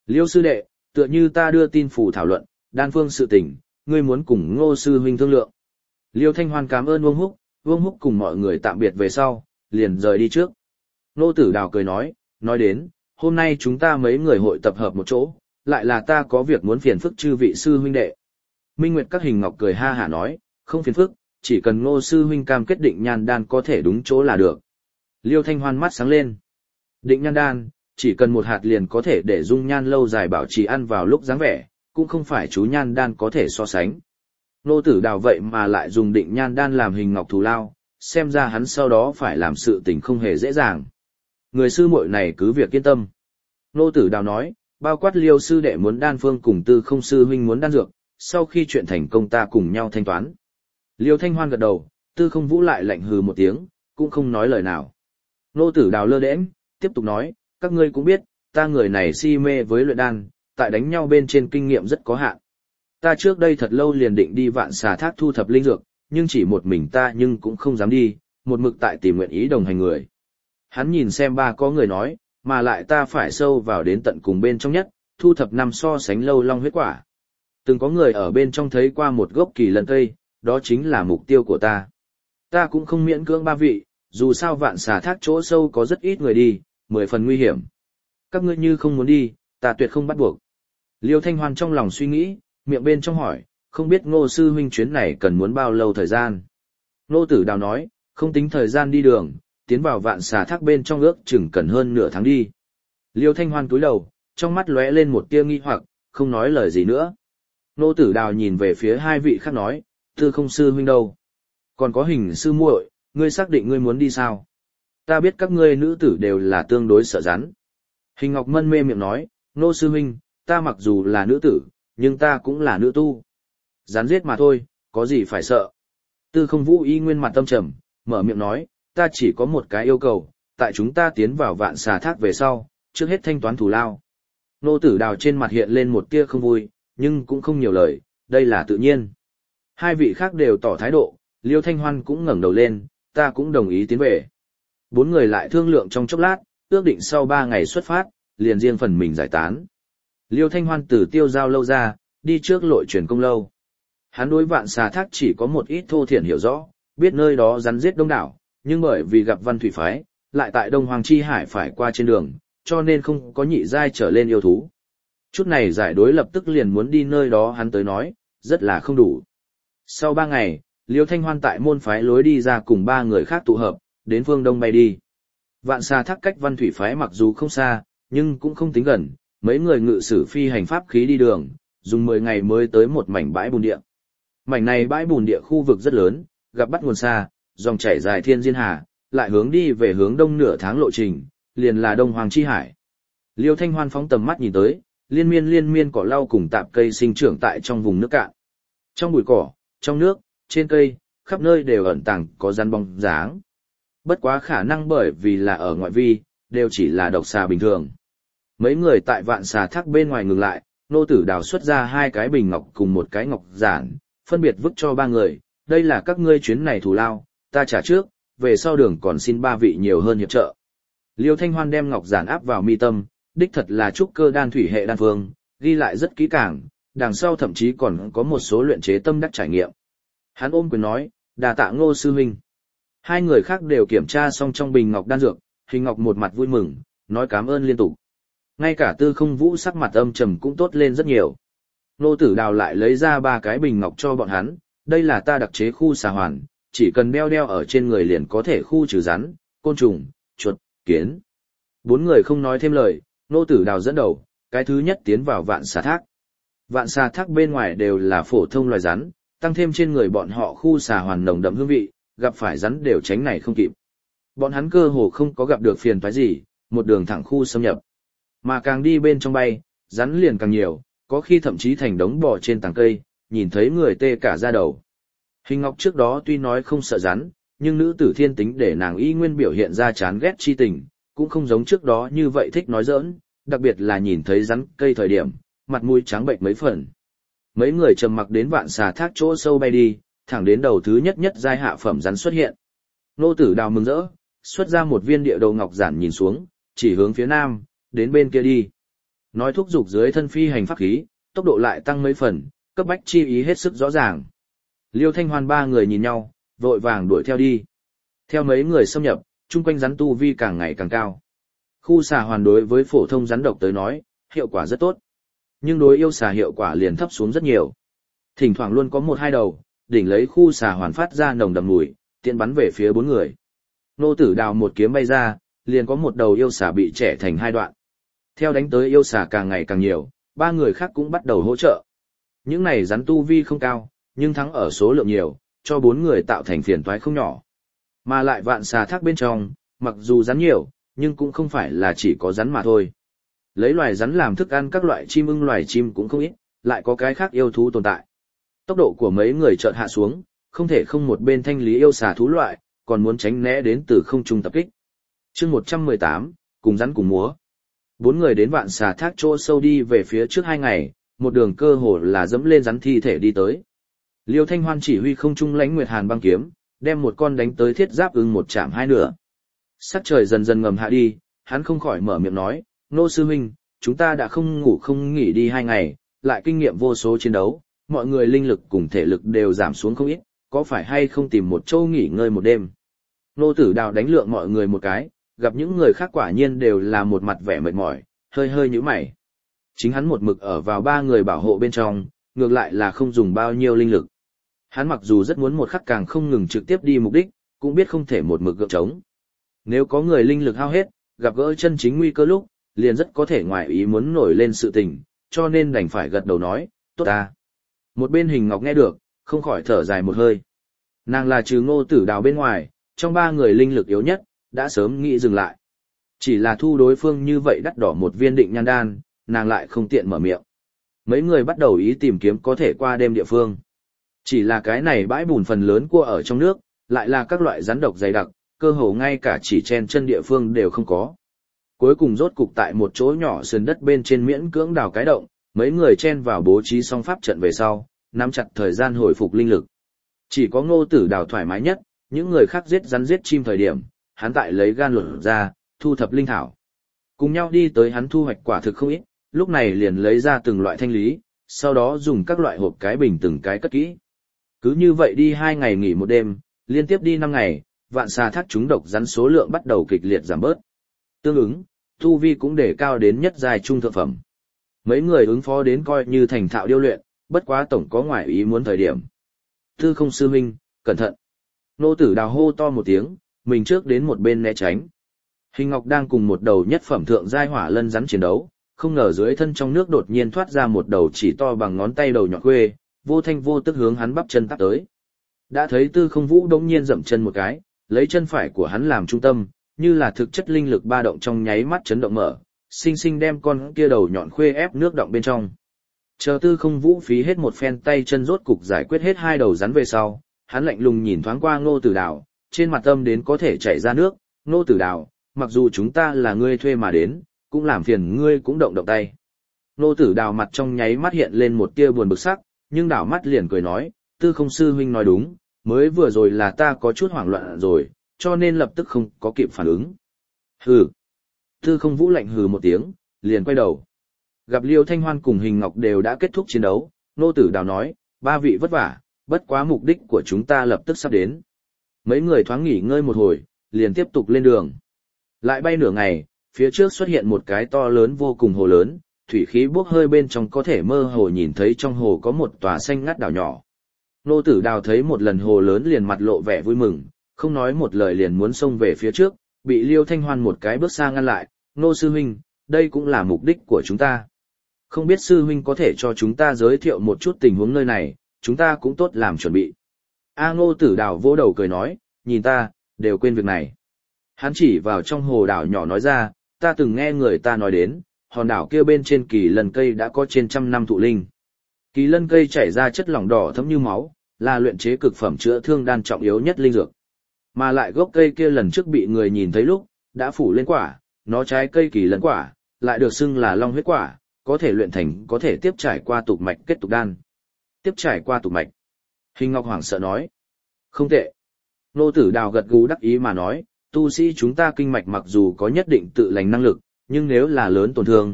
Liêu sư đệ, tựa như ta đưa tin phủ thảo luận, đan phương sự tình, ngươi muốn cùng Ngô sư huynh thương lượng. Liêu Thanh Hoan cảm ơn Vương Húc cùng mọi người tạm biệt về sau, liền rời đi trước. Ngô Tử Đào cười nói đến, hôm nay chúng ta mấy người hội tập hợp một chỗ, lại là ta có việc muốn phiền phức chư vị sư huynh đệ. Minh Nguyệt các hình ngọc cười ha hả nói, không phiền phức, chỉ cần Ngô sư huynh cam kết định nhan đan có thể đúng chỗ là được. Liêu Thanh Hoan mắt sáng lên. Định nhan đan, chỉ cần một hạt liền có thể để dung nhan lâu dài bảo trì ăn vào lúc dáng vẻ, cũng không phải chú nhan đan có thể so sánh. Nô Tử Đào vậy mà lại dùng định nhan đan làm hình ngọc thù lao, xem ra hắn sau đó phải làm sự tình không hề dễ dàng. Người sư muội này cứ việc yên tâm. Nô Tử Đào nói, bao quát Liêu sư đệ muốn đan phương cùng Tư Không sư huynh muốn đan dược, sau khi chuyện thành công ta cùng nhau thanh toán. Liêu Thanh Hoan gật đầu, Tư Không Vũ lại lạnh hừ một tiếng, cũng không nói lời nào. Nô Tử Đào lơ đễnh, tiếp tục nói, các ngươi cũng biết, ta người này si mê với luyện đan, tại đánh nhau bên trên kinh nghiệm rất có hạn. Ta trước đây thật lâu liền định đi Vạn Xà Thác thu thập linh dược, nhưng chỉ một mình ta nhưng cũng không dám đi, một mực tại tìm nguyện ý đồng hành người. Hắn nhìn xem ba có người nói, mà lại ta phải sâu vào đến tận cùng bên trong nhất, thu thập năm so sánh lâu long huyết quả. Từng có người ở bên trong thấy qua một gốc kỳ lân cây, đó chính là mục tiêu của ta. Ta cũng không miễn cưỡng ba vị, dù sao Vạn Xà Thác chỗ sâu có rất ít người đi, 10 phần nguy hiểm. Các ngươi như không muốn đi, ta tuyệt không bắt buộc. Liêu Thanh Hoan trong lòng suy nghĩ, miệng bên trong hỏi, không biết Ngô sư huynh chuyến này cần muốn bao lâu thời gian. Ngô Tử Đào nói, không tính thời gian đi đường, tiến vào Vạn Xà Thác bên trong ước chừng cần hơn nửa tháng đi. Liêu Thanh Hoan cúi đầu, trong mắt lóe lên một tia nghi hoặc, không nói lời gì nữa. Ngô Tử Đào nhìn về phía hai vị khác nói, Tư Không sư huynh đâu? Còn có Hình sư muội, ngươi xác định ngươi muốn đi sao? Ta biết các ngươi nữ tử đều là tương đối sợ rắn. Hình Ngọc mân mê miệng nói, Ngô sư huynh, ta mặc dù là nữ tử, nhưng ta cũng là nữ tu. Rắn giết mà thôi, có gì phải sợ. Tư Không Vũ y nguyên mặt tâm trầm, mở miệng nói, ta chỉ có một cái yêu cầu, tại chúng ta tiến vào Vạn Xà Thác về sau, trước hết thanh toán thù lao. Nô Tử Đào trên mặt hiện lên một tia không vui, nhưng cũng không nhiều lời, đây là tự nhiên. Hai vị khác đều tỏ thái độ, Liêu Thanh Hoan cũng ngẩng đầu lên, ta cũng đồng ý tiến về. Bốn người lại thương lượng trong chốc lát, ước định sau 3 ngày xuất phát, liền riêng phần mình giải tán. Liêu Thanh Hoan từ Tiêu Giao lâu ra, đi trước Lội Truyền Công lâu. Hắn đối Vạn Xà Thác chỉ có một ít thô thiển hiểu rõ, biết nơi đó rắn giết đông đảo, nhưng bởi vì gặp Văn Thủy phái, lại tại Đông Hoàng Chi Hải phải qua trên đường, cho nên không có nhị giai trở lên yêu thú. Chút này giải đối lập tức liền muốn đi nơi đó hắn tới nói, rất là không đủ. Sau 3 ngày, Liêu Thanh Hoan tại môn phái lối đi ra cùng 3 người khác tụ hợp, đến phương Đông bay đi. Vạn Xà Thác cách Văn Thủy phái mặc dù không xa, nhưng cũng không tính gần, mấy người ngự sử phi hành pháp khí đi đường, dùng 10 ngày mới tới một mảnh bãi bùn địa. Mảnh này bãi bùn địa khu vực rất lớn, gặp bắt nguồn xa, dòng chảy dài thiên diên hà, lại hướng đi về hướng đông nửa tháng lộ trình, liền là Đông Hoàng Chi Hải. Liêu Thanh Hoan phóng tầm mắt nhìn tới, liên miên cỏ lau cùng tạp cây sinh trưởng tại trong vùng nước cạn. Trong bụi cỏ, trong nước, trên cây, khắp nơi đều ẩn tàng có rắn bóng dáng. Bất quá khả năng bởi vì là ở ngoại vi, đều chỉ là độc xà bình thường. Mấy người tại Vạn Xà Thác bên ngoài ngừng lại, Nô Tử Đào xuất ra 2 cái bình ngọc cùng một cái ngọc giản, phân biệt vứt cho 3 người, đây là các ngươi chuyến này thù lao, ta trả trước, về sau đường còn xin 3 vị nhiều hơn hiệp trợ. Liêu Thanh Hoan đem ngọc giản áp vào mi tâm, đích thật là trúc cơ đan thủy hệ đan phương, ghi lại rất kỹ càng, đằng sau thậm chí còn có một số luyện chế tâm đắc trải nghiệm. Hắn ôm quyền nói, đà tạ Ngô sư huynh. 2 người khác đều kiểm tra xong trong bình ngọc đan dược, Hình Ngọc một mặt vui mừng, nói cảm ơn liên tục. Ngay cả Tư Không Vũ sắc mặt âm trầm cũng tốt lên rất nhiều. Nô Tử Đào lại lấy ra 3 cái bình ngọc cho bọn hắn, đây là ta đặc chế khu xà hoàn, chỉ cần đeo ở trên người liền có thể khu trừ rắn, côn trùng, chuột, kiến. 4 người không nói thêm lời, Nô Tử Đào dẫn đầu, cái thứ nhất tiến vào Vạn Xà Thác. Vạn Xà Thác bên ngoài đều là phổ thông loài rắn, tăng thêm trên người bọn họ khu xà hoàn nồng đậm hương vị, gặp phải rắn đều tránh này không kịp. Bọn hắn cơ hồ không có gặp được phiền toái gì, một đường thẳng khu xâm nhập. Mà càng đi bên trong bay, rắn liền càng nhiều, có khi thậm chí thành đống bò trên tàng cây, nhìn thấy người tê cả da đầu. Hình Ngọc trước đó tuy nói không sợ rắn, nhưng nữ tử thiên tính để nàng y nguyên biểu hiện ra chán ghét chi tình, cũng không giống trước đó như vậy thích nói giỡn, đặc biệt là nhìn thấy rắn cây thời điểm, mặt mũi trắng bệnh mấy phần. Mấy người trầm mặc đến Vạn Xà Thác chỗ sâu bay đi, thẳng đến đầu thứ nhất giai hạ phẩm rắn xuất hiện. Nô Tử Đào mừng rỡ, xuất ra một viên địa đồ ngọc giản nhìn xuống, chỉ hướng phía nam, đến bên kia đi. Nói thúc giục dưới thân phi hành pháp khí, tốc độ lại tăng mấy phần, cấp bách chi ý hết sức rõ ràng. Liêu Thanh Hoan ba người nhìn nhau, vội vàng đuổi theo đi. Theo mấy người xâm nhập, chung quanh rắn tu vi càng ngày càng cao. Khu xà hoàn đối với phổ thông rắn độc tới nói, hiệu quả rất tốt. Nhưng đối yêu xà hiệu quả liền thấp xuống rất nhiều. Thỉnh thoảng luôn có một hai đầu, đỉnh lấy khu xà hoàn phát ra nồng đậm mùi, tiện bắn về phía bốn người. Nô Tử Đào một kiếm bay ra, liền có một đầu yêu xà bị chẻ thành hai đoạn. Theo đánh tới yêu xà càng ngày càng nhiều, ba người khác cũng bắt đầu hỗ trợ. Những này rắn tu vi không cao, nhưng thắng ở số lượng nhiều, cho bốn người tạo thành phiền toái không nhỏ. Mà lại vạn xà thác bên trong, mặc dù rắn nhiều, nhưng cũng không phải là chỉ có rắn mà thôi. Lấy loài rắn làm thức ăn các loại chim ưng loài chim cũng không ít, lại có cái khác yêu thú tồn tại. Tốc độ của mấy người chợt hạ xuống, không thể không một bên thanh lý yêu xà thú loại, còn muốn tránh né đến từ không trung tập kích. Chương 118, cùng rắn cùng múa. Bốn người đến vạn xà thác chỗ sâu đi về phía trước 2 ngày, một đường cơ hồ là dẫm lên rắn thi thể đi tới. Liêu Thanh Hoan chỉ huy không trung lãnh nguyệt hàn băng kiếm, đem một con đánh tới thiết giáp ưng một chạm hai nửa. Sắc trời dần dần ngầm hạ đi, hắn không khỏi mở miệng nói, Nô sư huynh, chúng ta đã không ngủ không nghỉ đi 2 ngày, lại kinh nghiệm vô số chiến đấu, mọi người linh lực cùng thể lực đều giảm xuống không ít, có phải hay không tìm một chỗ nghỉ ngơi một đêm. Nô Tử Đào đánh lượng mọi người một cái, gặp những người khác quả nhiên đều là một mặt vẻ mệt mỏi, hơi hơi nhíu mày. Chính hắn một mực ở vào 3 người bảo hộ bên trong, ngược lại là không dùng bao nhiêu linh lực. Hắn mặc dù rất muốn một khắc càng không ngừng trực tiếp đi mục đích, cũng biết không thể một mực gượng trống. Nếu có người linh lực hao hết, gặp gỡ chân chính nguy cơ lúc, liền rất có thể ngoài ý muốn nổi lên sự tình, cho nên đành phải gật đầu nói, tốt ta. Một bên Hình Ngọc nghe được, không khỏi thở dài một hơi. Nàng là trừ Ngô Tử Đào bên ngoài, trong 3 người linh lực yếu nhất, đã sớm nghĩ dừng lại. Chỉ là thu đối phương như vậy đắt đỏ một viên định nhan đan, nàng lại không tiện mở miệng. Mấy người bắt đầu ý tìm kiếm có thể qua đêm địa phương. Chỉ là cái này bãi bùn phần lớn cua ở trong nước, lại là các loại rắn độc dày đặc, cơ hồ ngay cả chỉ chen chân địa phương đều không có. Cuối cùng rốt cục tại một chỗ nhỏ sườn đất bên trên miễn cưỡng đào cái động, mấy người chen vào bố trí xong pháp trận về sau, nắm chặt thời gian hồi phục linh lực. Chỉ có Ngô Tử Đào thoải mái nhất, những người khác giết rắn giết chim thời điểm, hắn tại lấy gan luận ra, thu thập linh thảo. Cùng nhau đi tới hắn thu hoạch quả thực không ít, lúc này liền lấy ra từng loại thanh lý, sau đó dùng các loại hộp cái bình từng cái cất kỹ. Cứ như vậy đi 2 ngày nghỉ một đêm, liên tiếp đi 5 ngày, vạn xà thác chúng độc rắn số lượng bắt đầu kịch liệt giảm bớt. Tương ứng, tu vi cũng để cao đến nhất giai trung thượng phẩm. Mấy người ứng phó đến coi như thành thạo điêu luyện, bất quá tổng có ngoại ý muốn thời điểm. Tư Không sư huynh, cẩn thận. Nô Tử Đào hô to một tiếng, mình trước đến một bên né tránh. Hình Ngọc đang cùng một đầu nhất phẩm thượng giai hỏa lân rắn chiến đấu, không ngờ dưới thân trong nước đột nhiên thoát ra một đầu chỉ to bằng ngón tay đầu nhọn quê, vô thanh vô tức hướng hắn bắp chân tắp tới. Đã thấy Tư Không Vũ đống nhiên dậm chân một cái, lấy chân phải của hắn làm trung tâm, như là thực chất linh lực ba động trong nháy mắt chấn động mở, sinh sinh đem con kia đầu nhọn khuê ép nước động bên trong. Chờ Tư Không Vũ phí hết một phen tay chân rốt cục giải quyết hết 2 đầu rắn về sau, hắn lạnh lùng nhìn thoáng qua Ngô Tử Đào, trên mặt âm đến có thể chảy ra nước, Ngô Tử Đào, mặc dù chúng ta là ngươi thuê mà đến, cũng làm phiền ngươi cũng động động tay. Ngô Tử Đào mặt trong nháy mắt hiện lên một tia buồn bực sắc, nhưng đảo mắt liền cười nói, Tư Không sư huynh nói đúng, mới vừa rồi là ta có chút hoảng loạn rồi, cho nên lập tức không có kịp phản ứng. Hừ. Tư Không Vũ lạnh hừ một tiếng, liền quay đầu. Gặp Liêu Thanh Hoan cùng Hình Ngọc đều đã kết thúc chiến đấu, Ngô Tử Đào nói, 3 vị vất vả, bất quá mục đích của chúng ta lập tức sắp đến. Mấy người thoáng nghỉ ngơi một hồi, liền tiếp tục lên đường. Lại bay nửa ngày, phía trước xuất hiện một cái to lớn vô cùng hồ lớn, thủy khí bốc hơi bên trong có thể mơ hồ nhìn thấy trong hồ có một tòa xanh ngắt đảo nhỏ. Ngô Tử Đào thấy một lần hồ lớn liền mặt lộ vẻ vui mừng, không nói một lời liền muốn xông về phía trước, bị Liêu Thanh Hoan một cái bước xa ngăn lại, Ngô sư huynh, đây cũng là mục đích của chúng ta. Không biết sư huynh có thể cho chúng ta giới thiệu một chút tình huống nơi này, chúng ta cũng tốt làm chuẩn bị. Ngô Tử Đào vỗ đầu cười nói, nhìn ta, đều quên việc này. Hắn chỉ vào trong hồ đảo nhỏ nói ra, ta từng nghe người ta nói đến, hòn đảo kia bên trên kỳ lân cây đã có trên 100 năm thụ linh. Kỳ lân cây chảy ra chất lỏng đỏ thấm như máu, là luyện chế cực phẩm chữa thương đan trọng yếu nhất linh dược. Mà lại gốc cây kia lần trước bị người nhìn thấy lúc, đã phủ lên quả, nó trái cây kỳ lân quả, lại được xưng là long huyết quả, có thể luyện thành có thể tiếp trải qua tục mạch kết tục đan. Tiếp trải qua tục mạch. Hình Ngọc hoảng sợ nói. Không tệ. Ngô Tử Đào gật gù đắc ý mà nói, tu sĩ chúng ta kinh mạch mặc dù có nhất định tự lành năng lực, nhưng nếu là lớn tổn thương,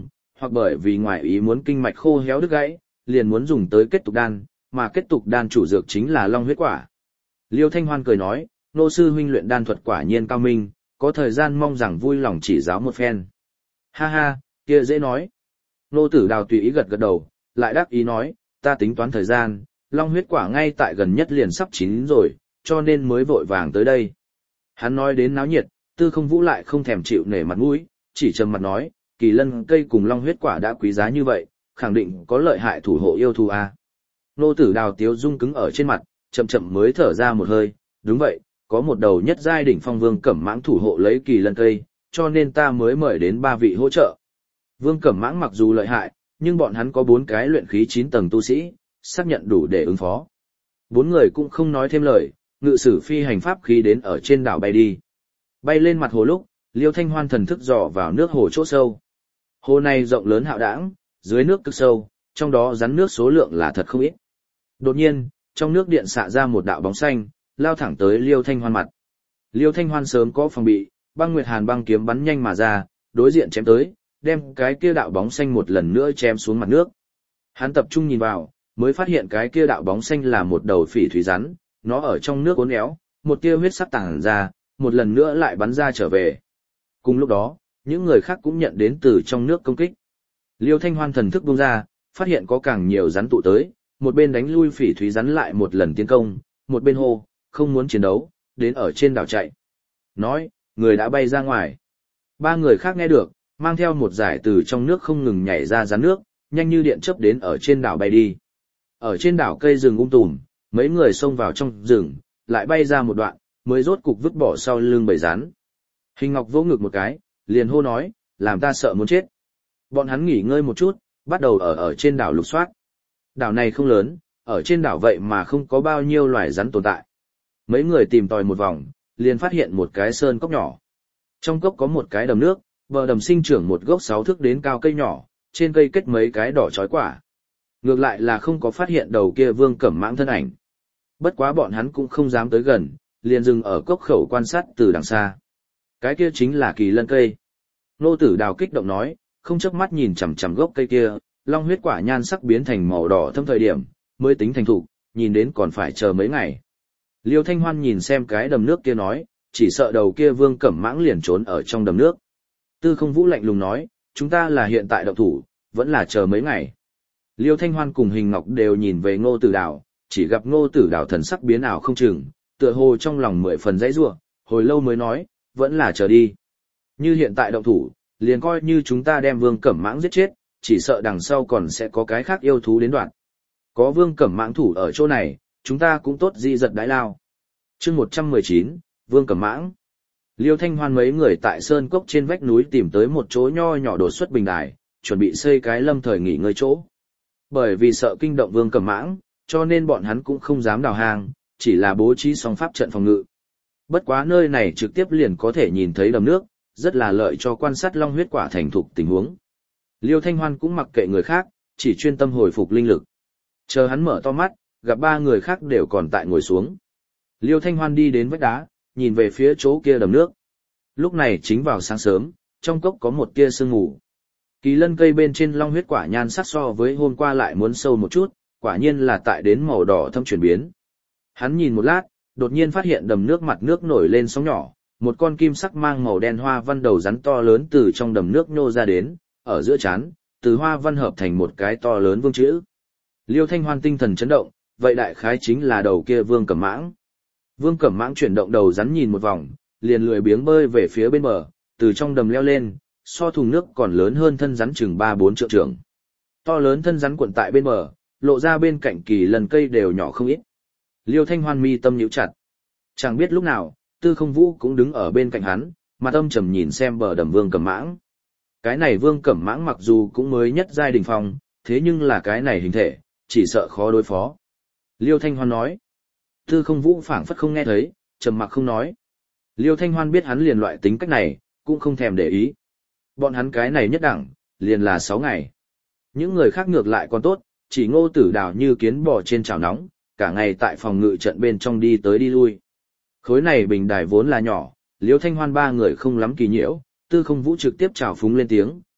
hoặc bởi vì ngoài ý muốn kinh mạch khô héo đứt gãy, liền muốn dùng tới kết tục đan, mà kết tục đan chủ dược chính là long huyết quả. Liêu Thanh Hoan cười nói, nô sư huynh luyện đan thuật quả nhiên cao minh, có thời gian mong rằng vui lòng chỉ giáo một phen. Ha ha, kia dễ nói. Nô Tử Đào tùy ý gật gật đầu, lại đáp ý nói, ta tính toán thời gian, long huyết quả ngay tại gần nhất liền sắp chín rồi, cho nên mới vội vàng tới đây. Hắn nói đến náo nhiệt, Tư Không Vũ lại không thèm chịu nể mặt mũi, chỉ trầm mặt nói, kỳ lân cây cùng long huyết quả đã quý giá như vậy, khẳng định có lợi hại thủ hộ yêu thú a. Nô Tử Đào tiếu dung cứng ở trên mặt, chậm chậm mới thở ra một hơi, đúng vậy, có một đầu nhất giai đỉnh phong Vương Cẩm Mãng thủ hộ lấy kỳ lân cây, cho nên ta mới mời đến 3 vị hỗ trợ. Vương Cẩm Mãng mặc dù lợi hại, nhưng bọn hắn có 4 cái luyện khí 9 tầng tu sĩ, xác nhận đủ để ứng phó. 4 người cũng không nói thêm lời, ngự sử phi hành pháp khí đến ở trên đảo bay đi. Bay lên mặt hồ lúc, Liêu Thanh Hoan thần thức dò vào nước hồ chỗ sâu. Hồ này rộng lớn hạo đãng, dưới nước cực sâu, trong đó rắn nước số lượng là thật không ít. Đột nhiên, trong nước điện xạ ra một đạo bóng xanh, lao thẳng tới Liêu Thanh Hoan mặt. Liêu Thanh Hoan sớm có phòng bị, băng nguyệt hàn băng kiếm bắn nhanh mà ra, đối diện chém tới, đem cái kia đạo bóng xanh một lần nữa chém xuống mặt nước. Hắn tập trung nhìn vào, mới phát hiện cái kia đạo bóng xanh là một đầu phỉ thủy rắn, nó ở trong nước uốn éo, một tia huyết sắc tản ra, một lần nữa lại bắn ra trở về. Cùng lúc đó, những người khác cũng nhận đến từ trong nước công kích. Liêu Thanh Hoan thần thức buông ra, phát hiện có càng nhiều rắn tụ tới, một bên đánh lui phỉ thủy rắn lại một lần tiến công, một bên hô, không muốn chiến đấu, đến ở trên đảo chạy. Nói, người đã bay ra ngoài. 3 người khác nghe được, mang theo một giải từ trong nước không ngừng nhảy ra rắn nước, nhanh như điện chớp đến ở trên đảo bay đi. Ở trên đảo cây rừng tùm, mấy người xông vào trong rừng, lại bay ra một đoạn, mới rốt cục vứt bỏ sau lưng bầy rắn. Hình Ngọc vỗ ngực một cái, liền hô nói, làm ta sợ muốn chết. Bọn hắn nghỉ ngơi một chút, bắt đầu ở trên đảo lục soát. Đảo này không lớn, ở trên đảo vậy mà không có bao nhiêu loài rắn tồn tại. Mấy người tìm tòi một vòng, liền phát hiện một cái sơn cốc nhỏ. Trong cốc có một cái đầm nước, bờ đầm sinh trưởng một gốc 6 thước đến cao cây nhỏ, trên cây kết mấy cái đỏ chói quả. Ngược lại là không có phát hiện đầu kia Vương Cẩm Mãng thân ảnh. Bất quá bọn hắn cũng không dám tới gần, liền dừng ở cốc khẩu quan sát từ đằng xa. Cái kia chính là kỳ lân cây. Nô Tử Đào kích động nói, không chớp mắt nhìn chằm chằm gốc cây kia, long huyết quả nhan sắc biến thành màu đỏ thâm thời điểm, mới tính thành thục, nhìn đến còn phải chờ mấy ngày. Liêu Thanh Hoan nhìn xem cái đầm nước kia nói, chỉ sợ đầu kia Vương Cẩm Mãng liền trốn ở trong đầm nước. Tư Không Vũ lạnh lùng nói, chúng ta là hiện tại động thủ, vẫn là chờ mấy ngày. Liêu Thanh Hoan cùng Hình Ngọc đều nhìn về Ngô Tử Đào, chỉ gặp Ngô Tử Đào thần sắc biến ảo không chừng, tựa hồ trong lòng 10 phần dãy rủa, hồi lâu mới nói, vẫn là chờ đi. Như hiện tại động thủ, liền coi như chúng ta đem Vương Cẩm Mãng giết chết, chỉ sợ đằng sau còn sẽ có cái khác yêu thú đến đoạn. Có Vương Cẩm Mãng thủ ở chỗ này, chúng ta cũng tốt di giật đái lao. Chương 119, Vương Cẩm Mãng. Liêu Thanh Hoan mấy người tại sơn cốc trên vách núi tìm tới một chỗ nho nhỏ đột xuất bình đài, chuẩn bị xây cái lâm thời nghỉ ngơi chỗ. Bởi vì sợ kinh động Vương Cẩm Mãng, cho nên bọn hắn cũng không dám đào hang, chỉ là bố trí song pháp trận phòng ngự. Bất quá nơi này trực tiếp liền có thể nhìn thấy đầm nước, rất là lợi cho quan sát long huyết quả thành thục tình huống. Liêu Thanh Hoan cũng mặc kệ người khác, chỉ chuyên tâm hồi phục linh lực. Chờ hắn mở to mắt, gặp 3 người khác đều còn tại ngồi xuống. Liêu Thanh Hoan đi đến vách đá, nhìn về phía chỗ kia đầm nước. Lúc này chính vào sáng sớm, trong cốc có một tia sương mù. Kỳ lân cây bên trên long huyết quả nhan sắc so với hôm qua lại muốn sâu một chút, quả nhiên là tại đến màu đỏ thâm chuyển biến. Hắn nhìn một lát, đột nhiên phát hiện đầm nước mặt nước nổi lên sóng nhỏ, một con kim sắc mang màu đen hoa văn đầu rắn to lớn từ trong đầm nước nhô ra đến, ở giữa trán, từ hoa văn hợp thành một cái to lớn vương chữ. Liêu Thanh Hoan tinh thần chấn động, vậy đại khái chính là đầu kia Vương Cẩm Mãng. Vương Cẩm Mãng chuyển động đầu rắn nhìn một vòng, liền lười biếng bơi về phía bên bờ, từ trong đầm leo lên, so thùng nước còn lớn hơn thân rắn chừng 3-4 trượng trường. To lớn thân rắn cuộn tại bên bờ, lộ ra bên cạnh kỳ lần cây đều nhỏ không ít. Liêu Thanh Hoan mi tâm nhíu chặt. Chẳng biết lúc nào, Tư Không Vũ cũng đứng ở bên cạnh hắn, mặt âm trầm nhìn xem bờ đầm Vương Cẩm Mãng. Cái này Vương Cẩm Mãng mặc dù cũng mới nhất giai đỉnh phong, thế nhưng là cái này hình thể, chỉ sợ khó đối phó. Liêu Thanh Hoan nói. Tư Không Vũ phảng phất không nghe thấy, trầm mặc không nói. Liêu Thanh Hoan biết hắn liền loại tính cách này, cũng không thèm để ý. Bọn hắn cái này nhất đẳng, liền là 6 ngày. Những người khác ngược lại còn tốt, chỉ Ngô Tử Đào như kiến bò trên chảo nóng, cả ngày tại phòng ngự trận bên trong đi tới đi lui. Khối này bình đài vốn là nhỏ, Liêu Thanh Hoan 3 người không lắm kỳ nhiễu, Tư Không Vũ trực tiếp chào phúng lên tiếng,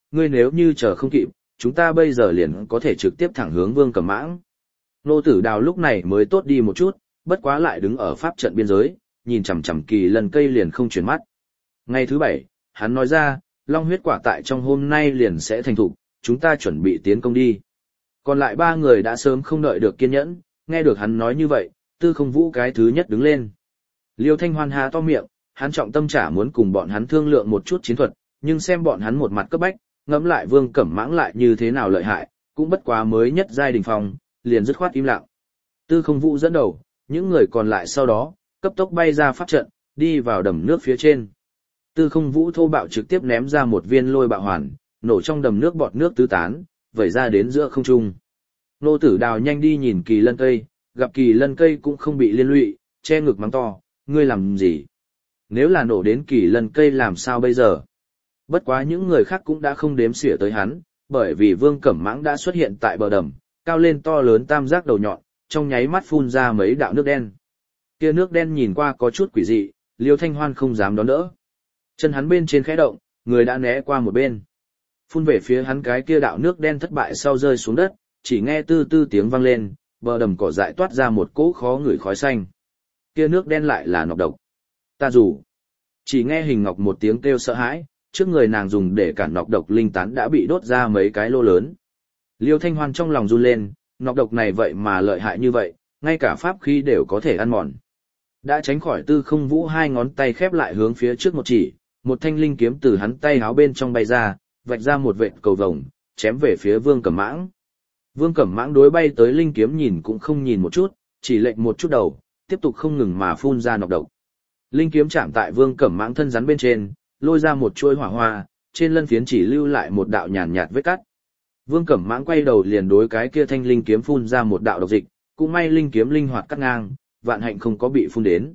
ngươi nếu như chờ không kịp, chúng ta bây giờ liền có thể trực tiếp thẳng hướng Vương Cẩm Mãng. Nô Tử Đào lúc này mới tốt đi một chút, bất quá lại đứng ở pháp trận biên giới, nhìn chằm chằm Kỳ Lân cây liền không chuyển mắt. Ngày thứ 7, hắn nói ra, long huyết quả tại trong hôm nay liền sẽ thành thục, chúng ta chuẩn bị tiến công đi. Còn lại 3 người đã sớm không đợi được kiên nhẫn, nghe được hắn nói như vậy, Tư Không Vũ cái thứ nhất đứng lên. Liêu Thanh Hoan há to miệng, hắn trọng tâm trả muốn cùng bọn hắn thương lượng một chút chiến thuật, nhưng xem bọn hắn một mặt cấp bách, ngẫm lại Vương Cẩm Mãng lại như thế nào lợi hại, cũng bất quá mới nhất giai đình phong, liền dứt khoát im lặng. Tư Không Vũ dẫn đầu, những người còn lại sau đó, cấp tốc bay ra pháp trận, đi vào đầm nước phía trên. Tư Không Vũ thô bạo trực tiếp ném ra một viên lôi bạo hoàn, nổ trong đầm nước bọt nước tứ tán, vẩy ra đến giữa không trung. Nô Tử Đào nhanh đi nhìn Kỳ Lân cây, gặp Kỳ Lân cây cũng không bị liên lụy, che ngực mắng to, ngươi làm gì? Nếu là nổ đến Kỳ Lân cây làm sao bây giờ? Bất quá những người khác cũng đã không đếm xỉa tới hắn, bởi vì Vương Cẩm Mãng đã xuất hiện tại bờ đầm, cao lên to lớn tam giác đầu nhọn, trong nháy mắt phun ra mấy đạo nước đen. Kia nước đen nhìn qua có chút quỷ dị, Liêu Thanh Hoan không dám đón đỡ. Chân hắn bên trên khẽ động, người đã né qua một bên. Phun về phía hắn cái kia đạo nước đen thất bại sau rơi xuống đất, chỉ nghe tư tư tiếng vang lên, bờ đầm cỏ dại toát ra một cỗ khó ngửi khói xanh. Kia nước đen lại là nọc độc. Ta rủ. Chỉ nghe Hình Ngọc một tiếng kêu sợ hãi, trước người nàng dùng để cản nọc độc linh tán đã bị đốt ra mấy cái lô lớn. Liêu Thanh Hoan trong lòng run lên, nọc độc này vậy mà lợi hại như vậy, ngay cả pháp khí đều có thể ăn mòn. Đã tránh khỏi Tư Không Vũ 2 ngón tay khép lại hướng phía trước một chỉ, một thanh linh kiếm từ hắn tay háo bên trong bay ra, vạch ra một vệt cầu vồng, chém về phía Vương Cẩm Mãng. Vương Cẩm Mãng đối bay tới linh kiếm nhìn cũng không nhìn một chút, chỉ lệnh một chút đầu, tiếp tục không ngừng mà phun ra nọc độc. Linh kiếm chạm tại Vương Cẩm Mãng thân rắn bên trên, lôi ra một chuôi hỏa hoa, trên lân phiến chỉ lưu lại một đạo nhàn nhạt vết cắt. Vương Cẩm Mãng quay đầu liền đối cái kia thanh linh kiếm phun ra một đạo độc dịch, cũng may linh kiếm linh hoạt cắt ngang, vạn hạnh không có bị phun đến.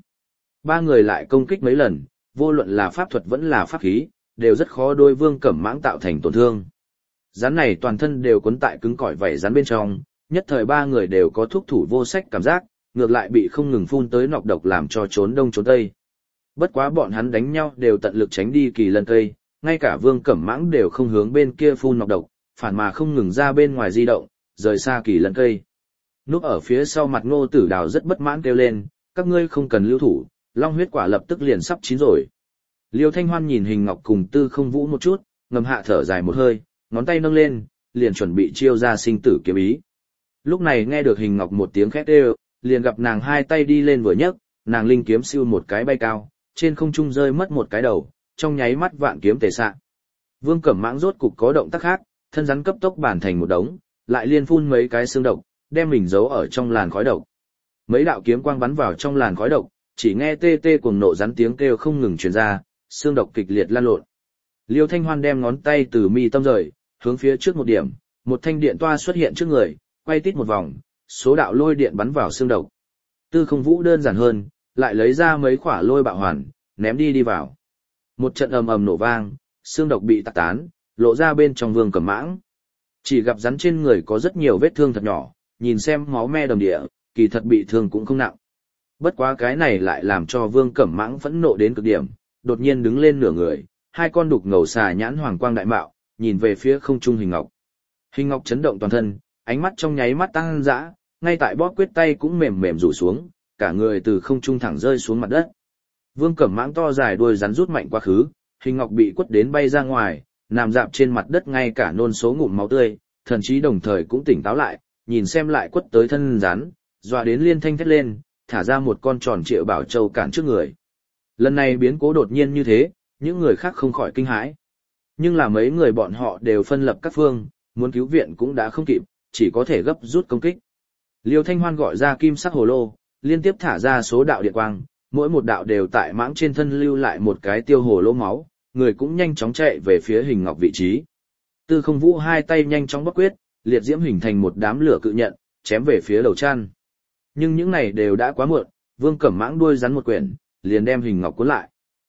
3 người lại công kích mấy lần, vô luận là pháp thuật vẫn là pháp khí, đều rất khó đối Vương Cẩm Mãng tạo thành tổn thương. Rắn này toàn thân đều cuốn tại cứng cỏi vảy rắn bên trong, nhất thời 3 người đều có thúc thủ vô sách cảm giác, ngược lại bị không ngừng phun tới nọc độc làm cho trốn đông trốn tây. Bất quá bọn hắn đánh nhau đều tận lực tránh đi Kỳ Lân cây, ngay cả Vương Cẩm Mãng đều không hướng bên kia phun nọc độc, phản mà không ngừng ra bên ngoài di động, rời xa Kỳ Lân cây. Núp ở phía sau mặt Ngô Tử Đào rất bất mãn kêu lên, các ngươi không cần lưu thủ, long huyết quả lập tức liền sắp chín rồi. Liêu Thanh Hoan nhìn Hình Ngọc cùng Tư Không Vũ một chút, ngầm hạ thở dài một hơi, ngón tay nâng lên, liền chuẩn bị chiêu ra sinh tử kiếm ý. Lúc này nghe được Hình Ngọc một tiếng khét kêu, liền gặp nàng 2 tay đi lên vừa nhấc, nàng linh kiếm siêu một cái bay cao, trên không trung rơi mất một cái đầu, trong nháy mắt vạn kiếm tề xạ. Vương Cẩm Mãng rốt cục có động tác khác, thân rắn cấp tốc bản thành một đống, lại liên phun mấy cái xương độc, đem mình giấu ở trong làn khói độc. Mấy đạo kiếm quang bắn vào trong làn khói độc, chỉ nghe tê tê cuồng nộ rắn tiếng kêu không ngừng truyền ra, xương độc kịch liệt lan lộn. Liêu Thanh Hoan đem ngón tay từ mi tâm rời, hướng phía trước một điểm, một thanh điện toa xuất hiện trước người, quay tít một vòng, số đạo lôi điện bắn vào xương độc. Tư Không Vũ đơn giản hơn, lại lấy ra mấy quả lôi bạo hoàn, ném đi vào. Một trận ầm ầm nổ vang, xương độc bị tạc tán, lộ ra bên trong Vương Cẩm Mãng. Chỉ gặp rắn trên người có rất nhiều vết thương thật nhỏ, nhìn xem máu me đầm địa, kỳ thật bị thương cũng không nặng. Bất quá cái này lại làm cho Vương Cẩm Mãng phẫn nộ đến cực điểm, đột nhiên đứng lên nửa người, 2 con đục ngầu xà nhãn hoàng quang đại mạo, nhìn về phía không trung Hình Ngọc. Hình Ngọc chấn động toàn thân, ánh mắt trong nháy mắt tăng dã, ngay tại bóp quyết tay cũng mềm mềm rủ xuống, cả người từ không trung thẳng rơi xuống mặt đất. Vương Cẩm Mãng to dài đuôi rắn rút mạnh quá khứ, Hình Ngọc bị quất đến bay ra ngoài, nằm dạp trên mặt đất ngay cả nôn số ngụm máu tươi, thần chí đồng thời cũng tỉnh táo lại, nhìn xem lại quất tới thân rắn, dọa đến liên thanh thét lên, thả ra một con tròn trịa bảo châu cản trước người. Lần này biến cố đột nhiên như thế, những người khác không khỏi kinh hãi. Nhưng là mấy người bọn họ đều phân lập các phương, muốn cứu viện cũng đã không kịp, chỉ có thể gấp rút công kích. Liêu Thanh Hoan gọi ra kim sắc hồ lô, liên tiếp thả ra số đạo điện quang, mỗi một đạo đều tại mãng trên thân lưu lại một cái tiêu hồ lô máu, người cũng nhanh chóng chạy về phía Hình Ngọc vị trí. Tư Không Vũ 2 tay nhanh chóng bóc quyết, liệt diễm hình thành một đám lửa cự nhận, chém về phía đầu chăn. Nhưng những này đều đã quá muộn, Vương Cẩm Mãng đuôi rắn một quyển, liền đem Hình Ngọc cuốn lại.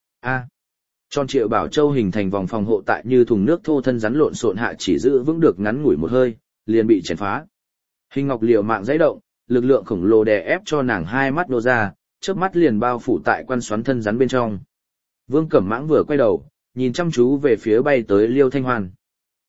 Tròn triệu bảo châu hình thành vòng phòng hộ tại như thùng nước thô thân rắn lộn xộn hạ chỉ giữ vững được ngắn ngủi một hơi, liền bị chèn phá. Hình Ngọc liều mạng giãy động, lực lượng khổng lồ đè ép cho nàng 2 mắt nô ra, chớp mắt liền bao phủ tại quan xoắn thân rắn bên trong. Vương Cẩm Mãng vừa quay đầu, nhìn chăm chú về phía bay tới Liêu Thanh Hoan.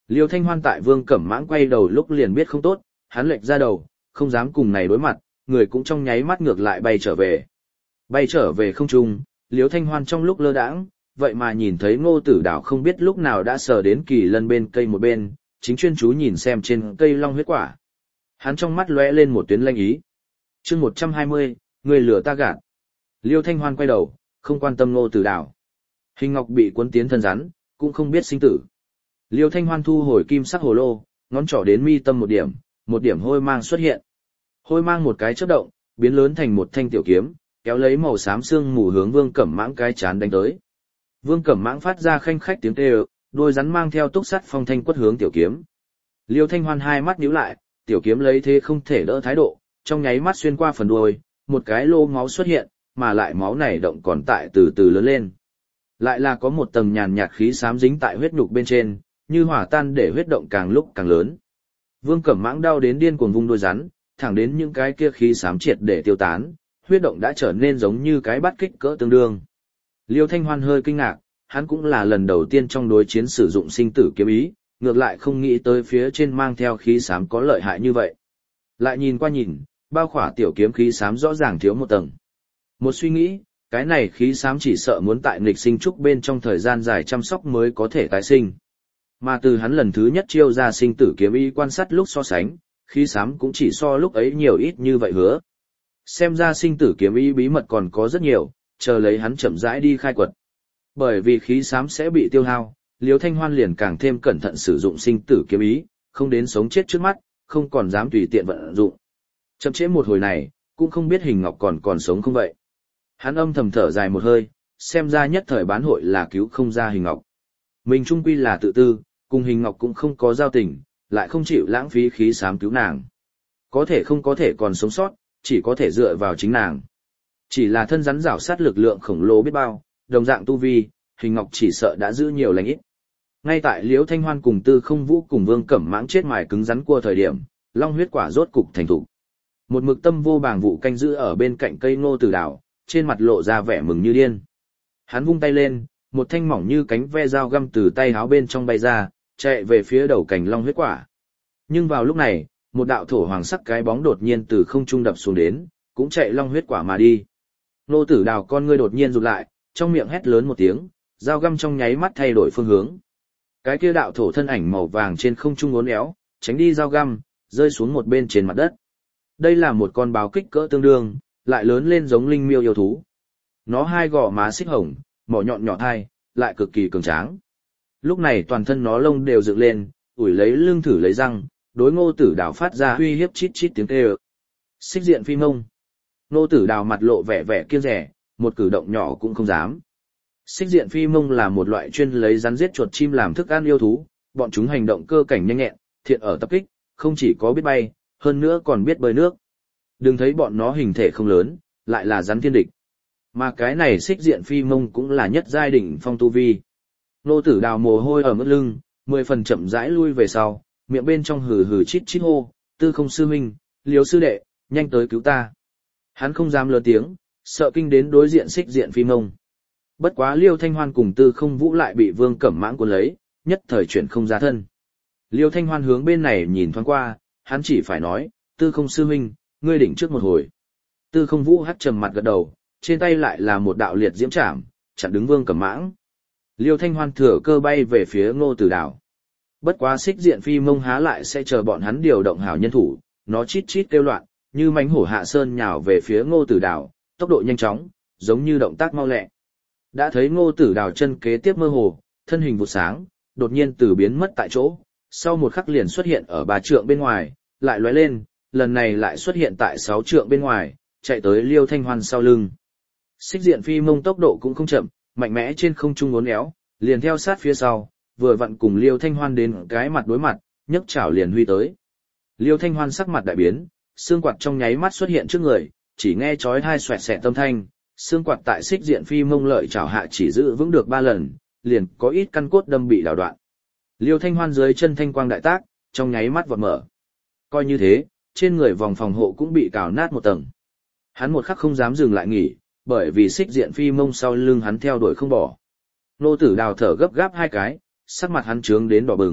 Liêu Thanh Hoan tại Vương Cẩm Mãng quay đầu lúc liền biết không tốt, hắn lệch ra đầu, không dám cùng này đối mặt, người cũng trong nháy mắt ngược lại bay trở về. Bay trở về không trung, Liêu Thanh Hoan trong lúc lơ đãng, vậy mà nhìn thấy Ngô Tử Đào không biết lúc nào đã sờ đến Kỳ Lân bên cây một bên, chính chuyên chú nhìn xem trên cây long huyết quả. Hắn trong mắt lóe lên một tuyến lanh ý. Chương 120, người lừa ta gạt. Liêu Thanh Hoan quay đầu, không quan tâm Ngô Tử Đào. Hình ngọc bị cuốn tiến thân rắn, cũng không biết sinh tử. Liêu Thanh Hoan thu hồi kim sắc hồ lô, ngón trỏ đến mi tâm một điểm hôi mang xuất hiện. Hôi mang một cái chớp động, biến lớn thành một thanh tiểu kiếm, kéo lấy màu xám xương mù hướng Vương Cẩm Mãng cái chán đánh tới. Vương Cẩm Mãng phát ra khanh khách tiếng kêu, đôi rắn mang theo túc sắt phong thanh quất hướng tiểu kiếm. Liêu Thanh Hoan hai mắt nhíu lại, tiểu kiếm lấy thế không thể đỡ thái độ, trong nháy mắt xuyên qua phần đuôi, một cái lô máu xuất hiện, mà lại máu này động còn tại từ từ lớn lên. Lại là có một tầng nhàn nhạt khí xám dính tại huyết nhục bên trên, như hỏa tan để huyết động càng lúc càng lớn. Vương Cẩm Mãng đau đến điên cuồng vung đôi rắn, thẳng đến những cái kia khí xám triệt để tiêu tán, huyết động đã trở nên giống như cái bát kích cỡ tương đương. Liêu Thanh Hoan hơi kinh ngạc, hắn cũng là lần đầu tiên trong đối chiến sử dụng sinh tử kiếm ý, ngược lại không nghĩ tới phía trên mang theo khí xám có lợi hại như vậy. Lại nhìn qua nhìn, bao khỏa tiểu kiếm khí xám rõ ràng thiếu một tầng. Một suy nghĩ, cái này khí xám chỉ sợ muốn tại nghịch sinh trúc bên trong thời gian dài chăm sóc mới có thể tái sinh. Mà từ hắn lần thứ nhất chiêu ra sinh tử kiếm ý quan sát lúc so sánh, khí xám cũng chỉ so lúc ấy nhiều ít như vậy hứa. Xem ra sinh tử kiếm ý bí mật còn có rất nhiều, chờ lấy hắn chậm rãi đi khai quật. Bởi vì khí xám sẽ bị tiêu hao, Liêu Thanh Hoan liền càng thêm cẩn thận sử dụng sinh tử kiếm ý, không đến sống chết trước mắt, không còn dám tùy tiện vận dụng. Chậm trễ một hồi này, cũng không biết Hình Ngọc còn sống không vậy. Hắn âm thầm thở dài một hơi, xem ra nhất thời bán hội là cứu không ra Hình Ngọc. Mình trung quy là tự tư, cùng Hình Ngọc cũng không có giao tình, lại không chịu lãng phí khí xám cứu nàng. Có thể không có thể còn sống sót, chỉ có thể dựa vào chính nàng. Chỉ là thân rắn rảo sát lực lượng khổng lồ biết bao, đồng dạng tu vi, Hình Ngọc chỉ sợ đã giữ nhiều lành ít. Ngay tại Liễu Thanh Hoan cùng Tư Không Vũ cùng Vương Cẩm Mãng chết mài cứng rắn cua thời điểm, long huyết quả rốt cục thành thục. Một mực tâm vô bàng vụ canh giữ ở bên cạnh cây Ngô Tử Đào, trên mặt lộ ra vẻ mừng như điên. Hắn vung tay lên, một thanh mỏng như cánh ve dao găm từ tay áo bên trong bay ra, chạy về phía đầu cành long huyết quả. Nhưng vào lúc này, một đạo thổ hoàng sắc cái bóng đột nhiên từ không trung đập xuống đến, cũng chạy long huyết quả mà đi. Ngô Tử Đào con ngươi đột nhiên rụt lại, trong miệng hét lớn một tiếng, dao găm trong nháy mắt thay đổi phương hướng. Cái kia đạo thổ thân ảnh màu vàng trên không trung uốn éo, tránh đi dao găm, rơi xuống một bên trên mặt đất. Đây là một con báo kích cỡ tương đương, lại lớn lên giống linh miêu yêu thú. Nó hai gò má xích hồng, mỏ nhọn nhỏ thai, lại cực kỳ cường tráng. Lúc này toàn thân nó lông đều dựng lên, ủi lấy lưng thử lấy răng, đối Ngô Tử Đào phát ra uy hiếp chít chít tiếng kêu. Xích diện phi mông. Ngô Tử Đào mặt lộ vẻ vẻ kiêng dè, một cử động nhỏ cũng không dám. Xích diện phi mông là một loại chuyên lấy rắn giết chuột chim làm thức ăn yêu thú, bọn chúng hành động cơ cảnh nhanh nhẹn, thiện ở tập kích, không chỉ có biết bay, hơn nữa còn biết bơi nước. Đừng thấy bọn nó hình thể không lớn, lại là rắn thiên địch. Mà cái này xích diện phi mông cũng là nhất giai đỉnh phong tu vi. Ngô Tử Đào mồ hôi ở mức lưng, 10 phần chậm rãi lui về sau, miệng bên trong hừ hừ chít chít hô, Tư Không sư huynh, Liêu sư đệ, nhanh tới cứu ta. Hắn không dám lớn tiếng, sợ kinh đến đối diện xích diện phi mông. Bất quá Liêu Thanh Hoan cùng Tư Không Vũ lại bị Vương Cẩm Mãng cuốn lấy, nhất thời chuyển không ra thân. Liêu Thanh Hoan hướng bên này nhìn thoáng qua, hắn chỉ phải nói, Tư Không sư huynh, ngươi đỉnh trước một hồi. Tư Không Vũ hắt trầm mặt gật đầu, trên tay lại là một đạo liệt diễm trảm, chặn đứng Vương Cẩm Mãng. Liêu Thanh Hoan thừa cơ bay về phía Ngô Tử Đào. Bất quá xích diện phi mông há lại sẽ chờ bọn hắn điều động hảo nhân thủ, nó chít chít kêu loạn, như mãnh hổ hạ sơn nhào về phía Ngô Tử Đào, tốc độ nhanh chóng, giống như động tác mau lẹ. Đã thấy Ngô Tử Đào chân kế tiếp mơ hồ, thân hình vụt sáng, đột nhiên từ biến mất tại chỗ, sau một khắc liền xuất hiện ở 3 trượng bên ngoài, lại lóe lên, lần này lại xuất hiện tại 6 trượng bên ngoài, chạy tới Liêu Thanh Hoan sau lưng. Xích diện phi mông tốc độ cũng không chậm, mạnh mẽ trên không trung uốn éo, liền theo sát phía sau, vừa vặn cùng Liêu Thanh Hoan đến cái mặt đối mặt, nhấc chảo liền huy tới. Liêu Thanh Hoan sắc mặt đại biến, xương quạt trong nháy mắt xuất hiện trước người, chỉ nghe chói tai xoẹt xẹt âm thanh, xương quạt tại xích diện phi mông lợi chảo hạ chỉ giữ vững được 3 lần, liền có ít căn cốt đâm bị đảo đoạn. Liêu Thanh Hoan dưới chân thanh quang đại tác, trong nháy mắt vọt mở. Coi như thế, trên người vòng phòng hộ cũng bị cào nát một tầng. Hắn một khắc không dám dừng lại nghỉ, bởi vì xích diện phi mông sau lưng hắn theo đuổi không bỏ. Ngô Tử Đào thở gấp gáp 2 cái, sắc mặt hắn trướng đến đỏ bừng,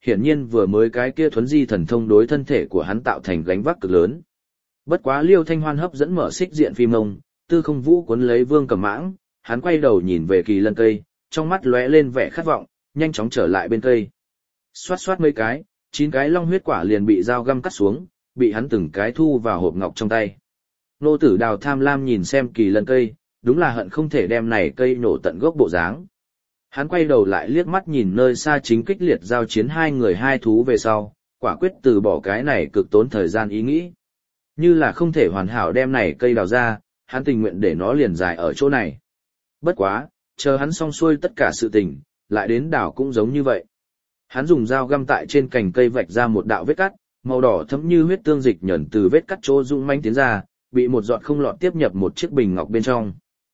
hiển nhiên vừa mới cái kia thuấn di thần thông đối thân thể của hắn tạo thành gánh vác cực lớn. Bất quá Liêu Thanh Hoan hấp dẫn mở xích diện phi mông, Tư Không Vũ cuốn lấy Vương Cẩm Mãng, hắn quay đầu nhìn về kỳ lân cây, trong mắt lóe lên vẻ khát vọng, nhanh chóng trở lại bên cây. Xoát xoát mấy cái, 9 cái long huyết quả liền bị dao găm cắt xuống, bị hắn từng cái thu vào hộp ngọc trong tay. Nô Tử Đào tham lam nhìn xem kỳ lân cây, đúng là hận không thể đem này cây nổ tận gốc bộ dáng. Hắn quay đầu lại liếc mắt nhìn nơi xa chính kích liệt giao chiến hai người hai thú về sau, quả quyết từ bỏ cái này cực tốn thời gian ý nghĩ. Như là không thể hoàn hảo đem này cây đào ra, hắn tình nguyện để nó liền dài ở chỗ này. Bất quá, chờ hắn xong xuôi tất cả sự tình, lại đến đào cũng giống như vậy. Hắn dùng dao găm tại trên cành cây vạch ra một đạo vết cắt, màu đỏ thấm như huyết tương dịch nhẫn từ vết cắt chỗ rung manh tiến ra, bị một giọt không lọt tiếp nhập một chiếc bình ngọc bên trong.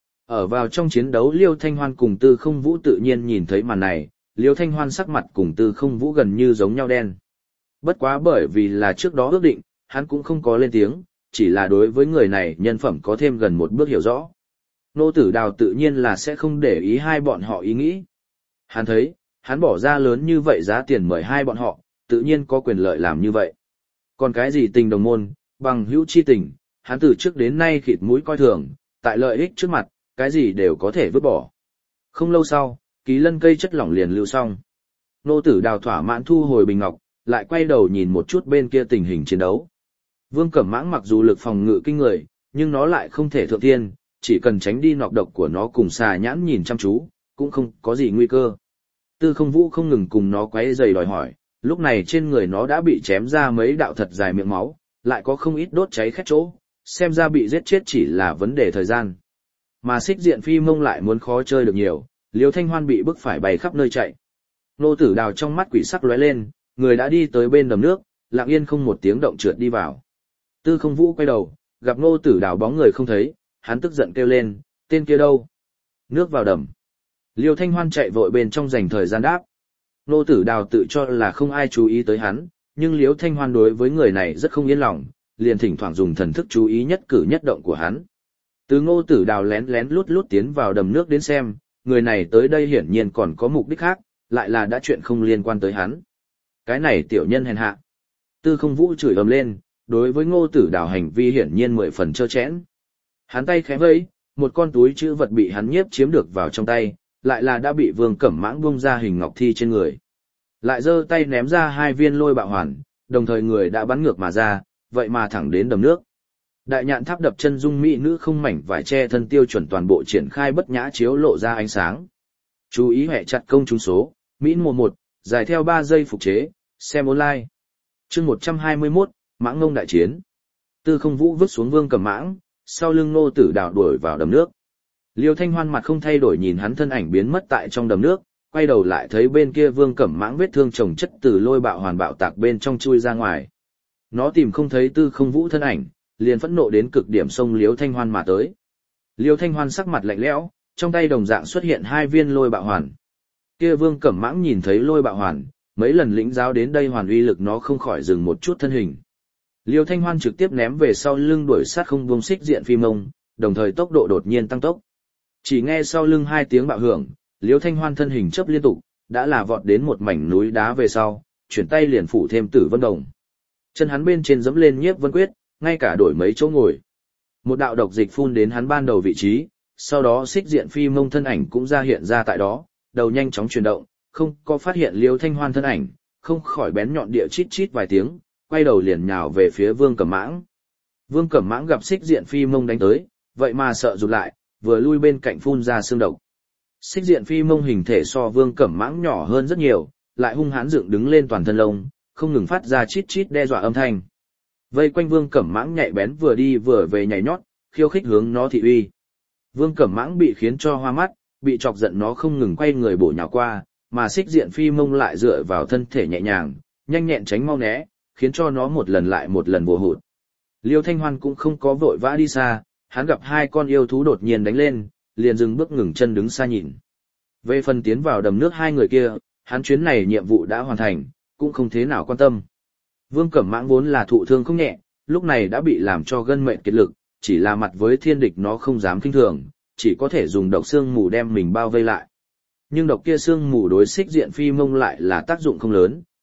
Ở vào trong chiến đấu Liêu Thanh Hoan cùng Tư Không Vũ tự nhiên nhìn thấy màn này, Liêu Thanh Hoan sắc mặt cùng Tư Không Vũ gần như giống nhau đen. Bất quá bởi vì là trước đó ước định, hắn cũng không có lên tiếng, chỉ là đối với người này nhân phẩm có thêm gần một bước hiểu rõ. Nô Tử Đào tự nhiên là sẽ không để ý hai bọn họ ý nghĩ. Hắn thấy, hắn bỏ ra lớn như vậy giá tiền mời hai bọn họ, tự nhiên có quyền lợi làm như vậy. Còn cái gì tình đồng môn, bằng hữu chi tình, hắn từ trước đến nay khịt mũi coi thường, tại lợi ích trước mặt, cái gì đều có thể vứt bỏ. Không lâu sau, kỳ lân cây chất lỏng liền lưu xong. Nô Tử Đào thỏa mãn thu hồi bình ngọc, lại quay đầu nhìn một chút bên kia tình hình chiến đấu. Vương Cẩm Mãng mặc dù lực phòng ngự kinh người, nhưng nó lại không thể thượng thiên, chỉ cần tránh đi nọc độc của nó cùng xà nhãn nhìn chăm chú, cũng không có gì nguy cơ. Tư Không Vũ không ngừng cùng nó quấy rầy đòi hỏi, lúc này trên người nó đã bị chém ra mấy đạo thật dài miệng máu, lại có không ít đốt cháy khét chỗ, xem ra bị giết chết chỉ là vấn đề thời gian. Mà xích diện phi mông lại muốn khó chơi được nhiều, Liêu Thanh Hoan bị bức phải bay khắp nơi chạy. Nô Tử Đào trong mắt quỷ sắc lóe lên, người đã đi tới bên đầm nước, lặng yên không một tiếng động trượt đi vào. Tư Không Vũ quay đầu, gặp Nô Tử Đào bóng người không thấy, hắn tức giận kêu lên, tên kia đâu? Nước vào đầm. Liêu Thanh Hoan chạy vội bên trong dành thời gian đáp. Nô Tử Đào tự cho là không ai chú ý tới hắn, nhưng Liêu Thanh Hoan đối với người này rất không yên lòng, liền thỉnh thoảng dùng thần thức chú ý nhất cử nhất động của hắn. Từ Ngô Tử Đào lén lén lút lút tiến vào đầm nước đến xem, người này tới đây hiển nhiên còn có mục đích khác, lại là đã chuyện không liên quan tới hắn. Cái này tiểu nhân hèn hạ. Tư Không Vũ chửi ầm lên, đối với Ngô Tử Đào hành vi hiển nhiên 10 phần trơ trẽn. Hắn tay khẽ vẫy, một con túi trữ vật bị hắn nhiếp chiếm được vào trong tay, lại là đã bị Vương Cẩm Mãng bung ra hình ngọc thi trên người. Lại giơ tay ném ra 2 viên lôi bạo hoàn, đồng thời người đã bắn ngược mà ra, vậy mà thẳng đến đầm nước. Đại nhạn tháp đập chân dung mỹ nữ không mảnh vải che thân tiêu chuẩn toàn bộ triển khai bất nhã chiếu lộ ra ánh sáng. Chú ý hệ chặt công trúng số, Mỹ mùa 1, dài theo 3 giây phục chế, xem online. Chương 121, Mãng Ngông đại chiến. Tư Không Vũ vứt xuống Vương Cẩm Mãng, sau lưng Nô Tử Đào đuổi vào đầm nước. Liêu Thanh Hoan mặt không thay đổi nhìn hắn thân ảnh biến mất tại trong đầm nước, quay đầu lại thấy bên kia Vương Cẩm Mãng vết thương chồng chất từ lôi bạo hoàn bạo tạc bên trong chui ra ngoài. Nó tìm không thấy Tư Không Vũ thân ảnh, liền phẫn nộ đến cực điểm xông Liêu Thanh Hoan mà tới. Liêu Thanh Hoan sắc mặt lạnh lẽo, trong tay đồng dạng xuất hiện 2 viên lôi bạo hoàn. Kia Vương Cẩm Mãng nhìn thấy lôi bạo hoàn, mấy lần lĩnh giáo đến đây hoàn uy lực nó không khỏi dừng một chút thân hình. Liêu Thanh Hoan trực tiếp ném về sau lưng đuổi sát không buông xích diện phi mông, đồng thời tốc độ đột nhiên tăng tốc. Chỉ nghe sau lưng 2 tiếng bạo hưởng, Liêu Thanh Hoan thân hình chớp liên tục, đã là vọt đến một mảnh núi đá về sau, chuyển tay liền phủ thêm Tử Vân Đồng. Chân hắn bên trên giẫm lên Nhiếp Vân Quyết, ngay cả đổi mấy chỗ ngồi. Một đạo độc dịch phun đến hắn ban đầu vị trí, sau đó xích diện phi mông thân ảnh cũng ra hiện ra tại đó, đầu nhanh chóng chuyển động, không có phát hiện Liêu Thanh Hoan thân ảnh, không khỏi bén nhọn địa chít chít vài tiếng, quay đầu liền nhào về phía Vương Cẩm Mãng. Vương Cẩm Mãng gặp xích diện phi mông đánh tới, vậy mà sợ rụt lại, vừa lui bên cạnh phun ra xương độc. Xích diện phi mông hình thể so Vương Cẩm Mãng nhỏ hơn rất nhiều, lại hung hãn dựng đứng lên toàn thân lông, không ngừng phát ra chít chít đe dọa âm thanh. Vây quanh Vương Cẩm Mãng nhạy bén vừa đi vừa về nhảy nhót, khiêu khích hướng nó thị uy. Vương Cẩm Mãng bị khiến cho hoa mắt, bị chọc giận nó không ngừng quay người bổ nhào qua, mà xích diện phi mông lại dựa vào thân thể nhẹ nhàng, nhanh nhẹn tránh mau né, khiến cho nó một lần lại một lần bùa hụt. Liêu Thanh Hoan cũng không có vội vã đi xa, hắn gặp 2 con yêu thú đột nhiên đánh lên, liền dừng bước ngừng chân đứng xa nhìn. Về phần tiến vào đầm nước 2 người kia, hắn chuyến này nhiệm vụ đã hoàn thành, cũng không thế nào quan tâm. Vương Cẩm Mãng vốn là thụ thương không nhẹ, lúc này đã bị làm cho gân mệnh kiệt lực, chỉ là mặt với thiên địch nó không dám kinh thường, chỉ có thể dùng độc xương mù đem mình bao vây lại. Nhưng độc kia xương mù đối xích diện phi mông lại là tác dụng không lớn,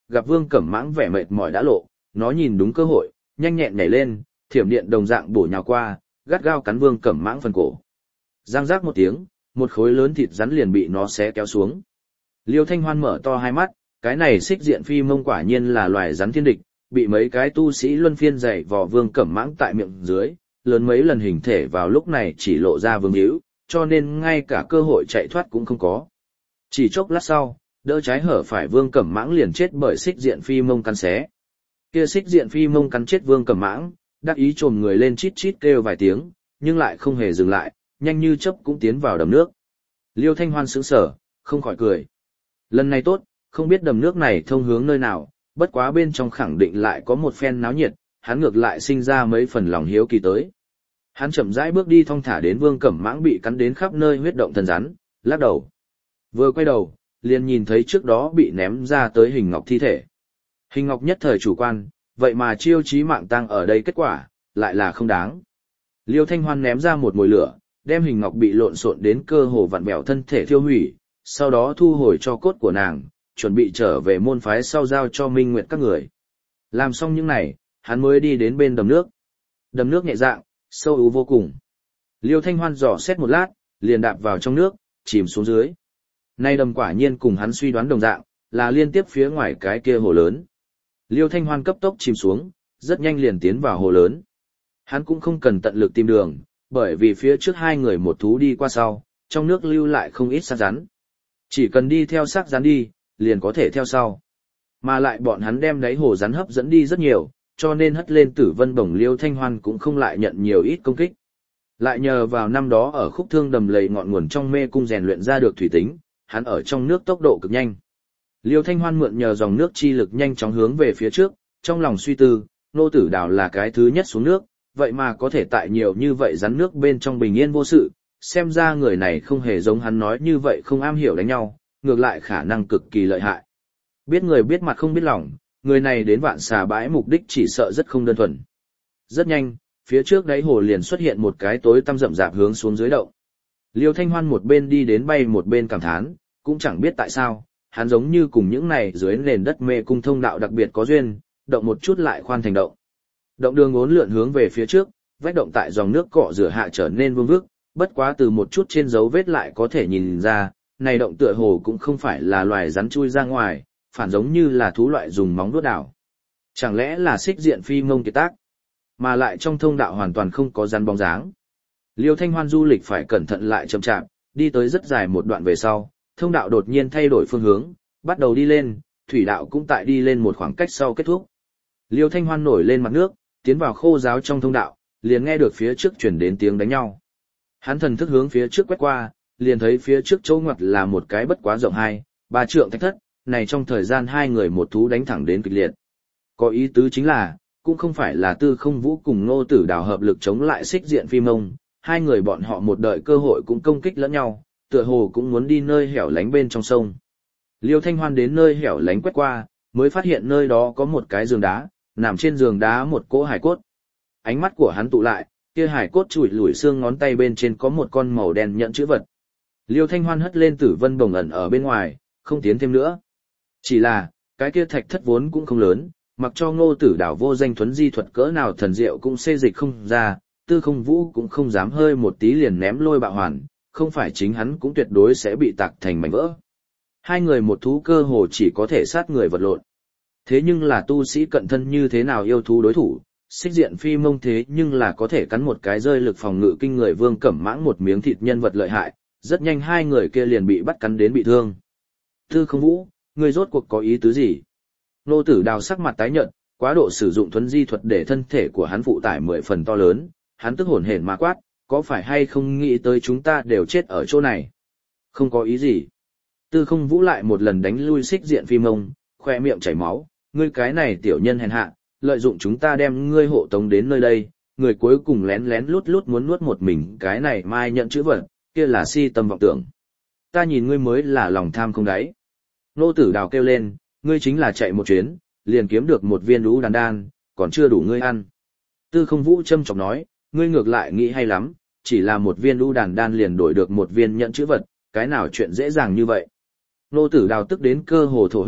gặp Vương Cẩm Mãng vẻ mệt mỏi đã lộ, nó nhìn đúng cơ hội, nhanh nhẹn nhảy lên, thiểm điện đồng dạng bổ nhào qua, gắt gao cắn Vương Cẩm Mãng phần cổ. Giang giác một tiếng, một khối lớn thịt rắn liền bị nó xé kéo xuống. Liêu Thanh Hoan mở to hai mắt, cái này xích diện phi mông quả nhiên là loài rắn thiên địch, bị mấy cái tu sĩ luân phiên dày vò Vương Cẩm Mãng tại miệng dưới, lớn mấy lần hình thể vào lúc này chỉ lộ ra vương hữu, cho nên ngay cả cơ hội chạy thoát cũng không có. Chỉ chốc lát sau, đỡ trái hở phải Vương Cẩm Mãng liền chết bởi xích diện phi mông cắn xé. Kia xích diện phi mông cắn chết Vương Cẩm Mãng, đắc ý trồm người lên chít chít kêu vài tiếng, nhưng lại không hề dừng lại, nhanh như chớp cũng tiến vào đầm nước. Liêu Thanh Hoan sững sờ, không khỏi cười. Lần này tốt, không biết đầm nước này thông hướng nơi nào, bất quá bên trong khẳng định lại có một phen náo nhiệt, hắn ngược lại sinh ra mấy phần lòng hiếu kỳ tới. Hắn chậm rãi bước đi thong thả đến Vương Cẩm Mãng bị cắn đến khắp nơi huyết động thần rắn, lắc đầu. Vừa quay đầu, liền nhìn thấy trước đó bị ném ra tới hình ngọc thi thể. Hình ngọc nhất thời chủ quan, vậy mà chiêu chí mạng tăng ở đây kết quả, lại là không đáng. Liêu Thanh Hoan ném ra một mồi lửa, đem hình ngọc bị lộn xộn đến cơ hồ vặn bẹo thân thể thiêu hủy, sau đó thu hồi cho cốt của nàng, chuẩn bị trở về môn phái sau giao cho Minh Nguyệt các người. Làm xong những này, hắn mới đi đến bên đầm nước. Đầm nước nhẹ dạng, sâu u vô cùng. Liêu Thanh Hoan dò xét một lát, liền đạp vào trong nước, chìm xuống dưới. Nay đầm quả nhiên cùng hắn suy đoán đồng dạng, là liên tiếp phía ngoài cái kia hồ lớn. Liêu Thanh Hoan cấp tốc chìm xuống, rất nhanh liền tiến vào hồ lớn. Hắn cũng không cần tận lực tìm đường, bởi vì phía trước hai người một thú đi qua sau, trong nước lưu lại không ít xác rắn. Chỉ cần đi theo xác rắn đi, liền có thể theo sau. Mà lại bọn hắn đem đáy hồ rắn hấp dẫn đi rất nhiều, cho nên hất lên tử vân bổng Liêu Thanh Hoan cũng không lại nhận nhiều ít công kích. Lại nhờ vào năm đó ở khúc thương đầm lầy ngọn nguồn trong mê cung rèn luyện ra được thủy tính, hắn ở trong nước tốc độ cực nhanh. Liêu Thanh Hoan mượn nhờ dòng nước chi lực nhanh chóng hướng về phía trước, trong lòng suy tư, Nô Tử Đào là cái thứ nhất xuống nước, vậy mà có thể tại nhiều như vậy rắn nước bên trong bình yên vô sự, xem ra người này không hề giống hắn nói như vậy không am hiểu đánh nhau, ngược lại khả năng cực kỳ lợi hại. Biết người biết mặt không biết lòng, người này đến Vạn Xà Bãi mục đích chỉ sợ rất không đơn thuần. Rất nhanh, phía trước đáy hồ liền xuất hiện một cái tối tăm rậm rạp hướng xuống dưới động. Liêu Thanh Hoan một bên đi đến bay một bên cảm thán, cũng chẳng biết tại sao, hắn giống như cùng những này dưới nền đất mê cung thông đạo đặc biệt có duyên, động một chút lại khoan thành động. Động đường uốn lượn hướng về phía trước, vách động tại dòng nước cọ rửa hạ trở nên vương vức, bất quá từ một chút trên dấu vết lại có thể nhìn ra, này động tựa hồ cũng không phải là loài rắn chui ra ngoài, phản giống như là thú loại dùng móng vuốt đào. Chẳng lẽ là xích diện phi mông kiệt tác, mà lại trong thông đạo hoàn toàn không có rắn bóng dáng. Liêu Thanh Hoan du lịch phải cẩn thận lại chậm chạp, đi tới rất dài một đoạn về sau, thông đạo đột nhiên thay đổi phương hướng, bắt đầu đi lên, thủy đạo cũng tại đi lên một khoảng cách sau kết thúc. Liêu Thanh Hoan nổi lên mặt nước, tiến vào khô giáo trong thông đạo, liền nghe được phía trước truyền đến tiếng đánh nhau. Hắn thần thức hướng phía trước quét qua, liền thấy phía trước chỗ ngoặt là một cái bất quá rộng 2-3 trượng thạch thất, này trong thời gian hai người một thú đánh thẳng đến kịch liệt. Có ý tứ chính là, cũng không phải là Tư Không Vũ cùng Nô Tử Đào hợp lực chống lại xích diện phi mông, hai người bọn họ một đợi cơ hội cũng công kích lẫn nhau, tựa hồ cũng muốn đi nơi hẻo lánh bên trong sông. Liêu Thanh Hoan đến nơi hẻo lánh quét qua, mới phát hiện nơi đó có một cái giường đá, nằm trên giường đá một cỗ hải cốt. Ánh mắt của hắn tụ lại, kia hải cốt chùi lủi xương ngón tay bên trên có một con màu đen nhẫn chữ vật. Liêu Thanh Hoan hất lên tử vân bồng ẩn ở bên ngoài, không tiến thêm nữa. Chỉ là, cái kia thạch thất vốn cũng không lớn, mặc cho Ngô Tử Đảo vô danh thuấn di thuật cỡ nào thần diệu cũng xê dịch không ra, Tư Không Vũ cũng không dám hơi một tí liền ném lôi bạo hoàn, không phải chính hắn cũng tuyệt đối sẽ bị tạc thành mảnh vỡ. Hai người một thú cơ hồ chỉ có thể sát người vật lộn. Thế nhưng là tu sĩ cận thân như thế nào yêu thú đối thủ, xích diện phi mông thế nhưng là có thể cắn một cái rơi lực phòng ngự kinh người Vương Cẩm Mãng một miếng thịt nhân vật lợi hại, rất nhanh hai người kia liền bị bắt cắn đến bị thương. Tư Không Vũ, ngươi rốt cuộc có ý tứ gì? Nô Tử Đào sắc mặt tái nhợt, quá độ sử dụng thuấn di thuật để thân thể của hắn phụ tải 10 phần to lớn, hắn tức hổn hển mà quát, có phải hay không nghĩ tới chúng ta đều chết ở chỗ này? Không có ý gì. Tư Không Vũ lại một lần đánh lui xích diện phi mông, khoe miệng chảy máu, ngươi cái này tiểu nhân hèn hạ, lợi dụng chúng ta đem ngươi hộ tống đến nơi đây, người cuối cùng lén lén lút lút muốn nuốt một mình cái này mai nhận chữ vật, kia là si tâm vọng tưởng. Ta nhìn ngươi mới là lòng tham không đáy. Nô Tử Đào kêu lên, ngươi chính là chạy một chuyến, liền kiếm được một viên lũ đàn đan, còn chưa đủ ngươi ăn. Tư Không Vũ châm chọc nói, ngươi ngược lại nghĩ hay lắm, chỉ là một viên lũ đàn đan liền đổi được một viên nhận chữ vật, cái nào chuyện dễ dàng như vậy. Nô Tử Đào tức đến cơ hồ thổ huyết,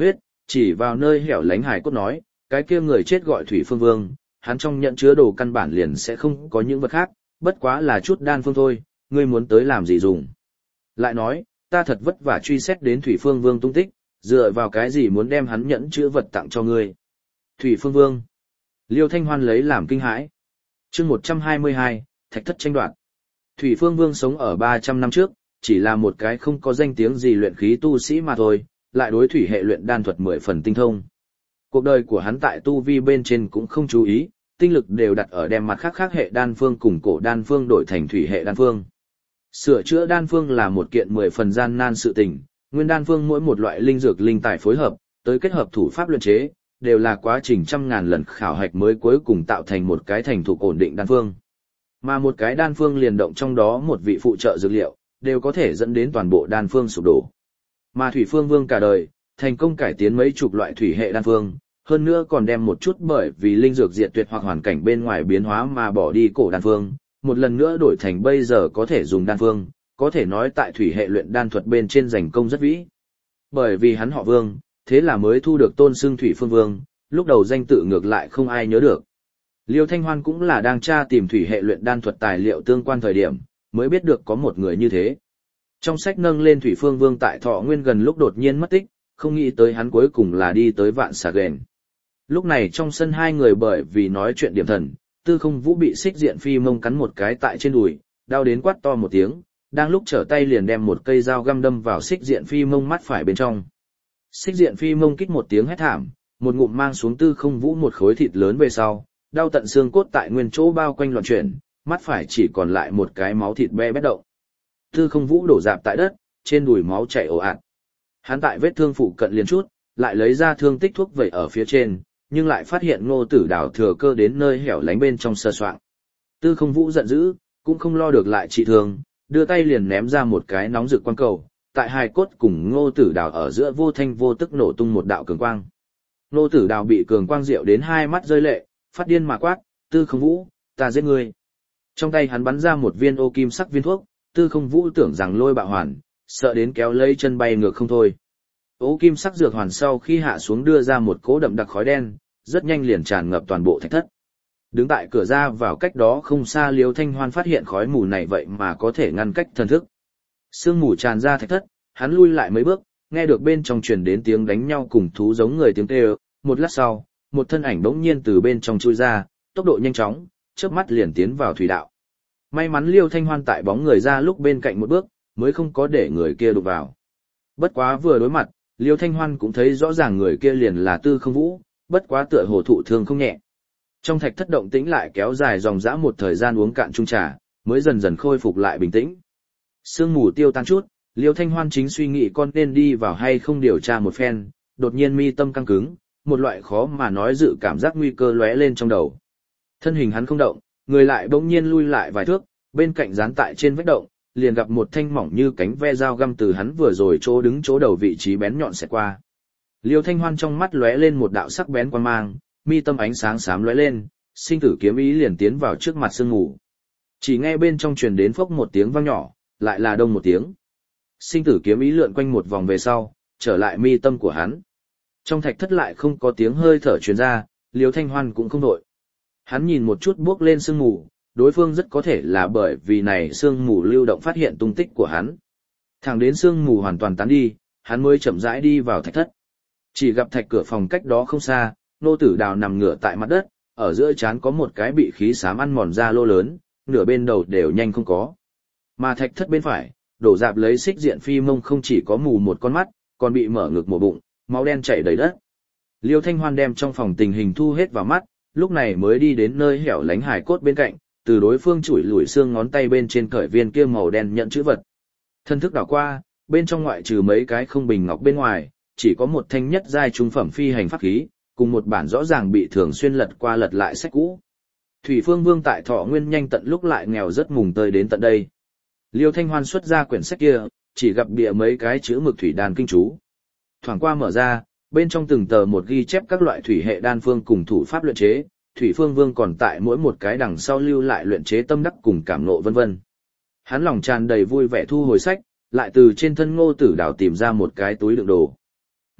chỉ vào nơi hẻo lánh hài cốt nói, cái kia người chết gọi Thủy Phương Vương, hắn trong nhận chứa đồ căn bản liền sẽ không có những vật khác, bất quá là chút đan phương thôi, ngươi muốn tới làm gì dùng. Lại nói, ta thật vất vả truy xét đến Thủy Phương Vương tung tích, dựa vào cái gì muốn đem hắn nhẫn chứa vật tặng cho ngươi. Thủy Phương Vương. Liêu Thanh Hoan lấy làm kinh hãi. Chương 122, Thạch Thất tranh đoạt. Thủy Phương Vương sống ở 300 năm trước, chỉ là một cái không có danh tiếng gì luyện khí tu sĩ mà thôi, lại đối thủy hệ luyện đan thuật 10 phần tinh thông. Cuộc đời của hắn tại tu vi bên trên cũng không chú ý, tinh lực đều đặt ở đem mặt khác khác hệ đan phương cùng cổ đan phương đổi thành thủy hệ đan phương. Sửa chữa đan phương là một kiện 10 phần gian nan sự tình, nguyên đan phương mỗi một loại linh dược linh tài phối hợp, tới kết hợp thủ pháp luyện chế, đều là quá trình trăm ngàn lần khảo hạch mới cuối cùng tạo thành một cái thành thục ổn định đan phương. Mà một cái đan phương liền động trong đó một vị phụ trợ dược liệu, đều có thể dẫn đến toàn bộ đan phương sụp đổ. Mà Thủy Phương Vương cả đời, thành công cải tiến mấy chục loại thủy hệ đan phương, hơn nữa còn đem một chút bởi vì linh dược diệt tuyệt hoặc hoàn cảnh bên ngoài biến hóa mà bỏ đi cổ đan phương, một lần nữa đổi thành bây giờ có thể dùng đan phương, có thể nói tại thủy hệ luyện đan thuật bên trên giành công rất vĩ. Bởi vì hắn họ Vương, thế là mới thu được tôn xưng Thủy Phương Vương, lúc đầu danh tự ngược lại không ai nhớ được. Liêu Thanh Hoan cũng là đang tra tìm thủy hệ luyện đan thuật tài liệu tương quan thời điểm, mới biết được có một người như thế. Trong sách nâng lên Thủy Phương Vương tại Thọ Nguyên gần lúc đột nhiên mất tích, không nghĩ tới hắn cuối cùng là đi tới Vạn Xà Ghềnh. Lúc này trong sân hai người bởi vì nói chuyện điểm thần, Tư Không Vũ bị Xích Diện Phi Mông cắn một cái tại trên đùi, đau đến quát to một tiếng, đang lúc trở tay liền đem một cây dao găm đâm vào Xích Diện Phi Mông mắt phải bên trong. Xích Diện Phi Mông kích một tiếng hét thảm, một ngụm mang xuống Tư Không Vũ một khối thịt lớn về sau, đau tận xương cốt tại nguyên chỗ bao quanh loạn chuyển, mắt phải chỉ còn lại một cái máu thịt be bét động. Tư Không Vũ đổ rạp tại đất, trên đùi máu chảy ồ ạt. Hắn tại vết thương phụ cận liền chút, lại lấy ra thương tích thuốc vẩy ở phía trên, nhưng lại phát hiện Ngô Tử Đào thừa cơ đến nơi hẻo lánh bên trong sơ soạng. Tư Không Vũ giận dữ, cũng không lo được lại trị thương, đưa tay liền ném ra một cái nóng rực quang cầu, tại hài cốt cùng Ngô Tử Đào ở giữa vô thanh vô tức nổ tung một đạo cường quang. Ngô Tử Đào bị cường quang diệu đến hai mắt rơi lệ, phát điên mà quát, Tư Không Vũ, ta giết ngươi. Trong tay hắn bắn ra một viên ô kim sắc viên thuốc, Tư Không Vũ tưởng rằng lôi bạo hoàn, sợ đến kéo lấy chân bay ngược không thôi. Ô kim sắc dược hoàn sau khi hạ xuống đưa ra một cỗ đậm đặc khói đen, rất nhanh liền tràn ngập toàn bộ thạch thất. Đứng tại cửa ra vào cách đó không xa Liêu Thanh Hoan phát hiện khói mù này vậy mà có thể ngăn cách thần thức. Sương mù tràn ra thạch thất, hắn lui lại mấy bước, nghe được bên trong truyền đến tiếng đánh nhau cùng thú giống người tiếng kêu, một lát sau, một thân ảnh bỗng nhiên từ bên trong chui ra, tốc độ nhanh chóng, chớp mắt liền tiến vào thủy đạo. May mắn Liêu Thanh Hoan tại bóng người ra lúc bên cạnh một bước, mới không có để người kia đụng vào. Bất quá vừa đối mặt, Liêu Thanh Hoan cũng thấy rõ ràng người kia liền là Tư Không Vũ, bất quá tựa hồ thụ thương không nhẹ. Trong thạch thất động tĩnh lại kéo dài dòng dã một thời gian uống cạn chung trà, mới dần dần khôi phục lại bình tĩnh. Sương mù tiêu tan chút, Liêu Thanh Hoan chính suy nghĩ con nên đi vào hay không điều tra một phen, đột nhiên mi tâm căng cứng, một loại khó mà nói dự cảm giác nguy cơ lóe lên trong đầu. Thân hình hắn không động, người lại bỗng nhiên lui lại vài thước, bên cạnh dán tại trên vách động, liền gặp một thanh mỏng như cánh ve dao găm từ hắn vừa rồi chỗ đứng chỗ đầu vị trí bén nhọn xẹt qua. Liêu Thanh Hoan trong mắt lóe lên một đạo sắc bén quang mang, mi tâm ánh sáng xám lóe lên, sinh tử kiếm ý liền tiến vào trước mặt sương mù. Chỉ nghe bên trong truyền đến phốc một tiếng vang nhỏ, lại là đông một tiếng. Sinh tử kiếm ý lượn quanh một vòng về sau, trở lại mi tâm của hắn. Trong thạch thất lại không có tiếng hơi thở truyền ra, Liêu Thanh Hoan cũng không đổi. Hắn nhìn một chút bước lên sương mù, đối phương rất có thể là bởi vì này sương mù lưu động phát hiện tung tích của hắn. Thẳng đến sương mù hoàn toàn tán đi, hắn mới chậm rãi đi vào thạch thất. Chỉ gặp thạch cửa phòng cách đó không xa, Ngô Tử Đào nằm ngửa tại mặt đất, ở giữa trán có một cái bị khí xám ăn mòn da lô lớn, nửa bên đầu đều nhanh không có. Mà thạch thất bên phải, đổ dạp lấy Xích Diện Phi Mông không chỉ có mù một con mắt, còn bị mở ngực mổ bụng, máu đen chảy đầy đất. Liêu Thanh Hoan đem trong phòng tình hình thu hết vào mắt, lúc này mới đi đến nơi hẻo lánh hài cốt bên cạnh, từ đối phương chủi lủi xương ngón tay bên trên cởi viên kia màu đen nhận chữ vật. Thân thức đảo qua, bên trong ngoại trừ mấy cái không bình ngọc bên ngoài, chỉ có một thanh nhất giai trung phẩm phi hành pháp khí, cùng một bản rõ ràng bị thường xuyên lật qua lật lại sách cũ. Thủy Phương Vương tại Thọ Nguyên nhanh tận lúc lại nghèo rất mùng tơi đến tận đây. Liêu Thanh Hoan xuất ra quyển sách kia, chỉ gặp bìa mấy cái chữ mực thủy đan kinh chú. Thoảng qua mở ra, bên trong từng tờ một ghi chép các loại thủy hệ đan phương cùng thủ pháp luyện chế, Thủy Phương Vương còn tại mỗi một cái đằng sau lưu lại luyện chế tâm đắc cùng cảm ngộ vân vân. Hắn lòng tràn đầy vui vẻ thu hồi sách, lại từ trên thân Ngô Tử Đào tìm ra một cái túi đựng đồ.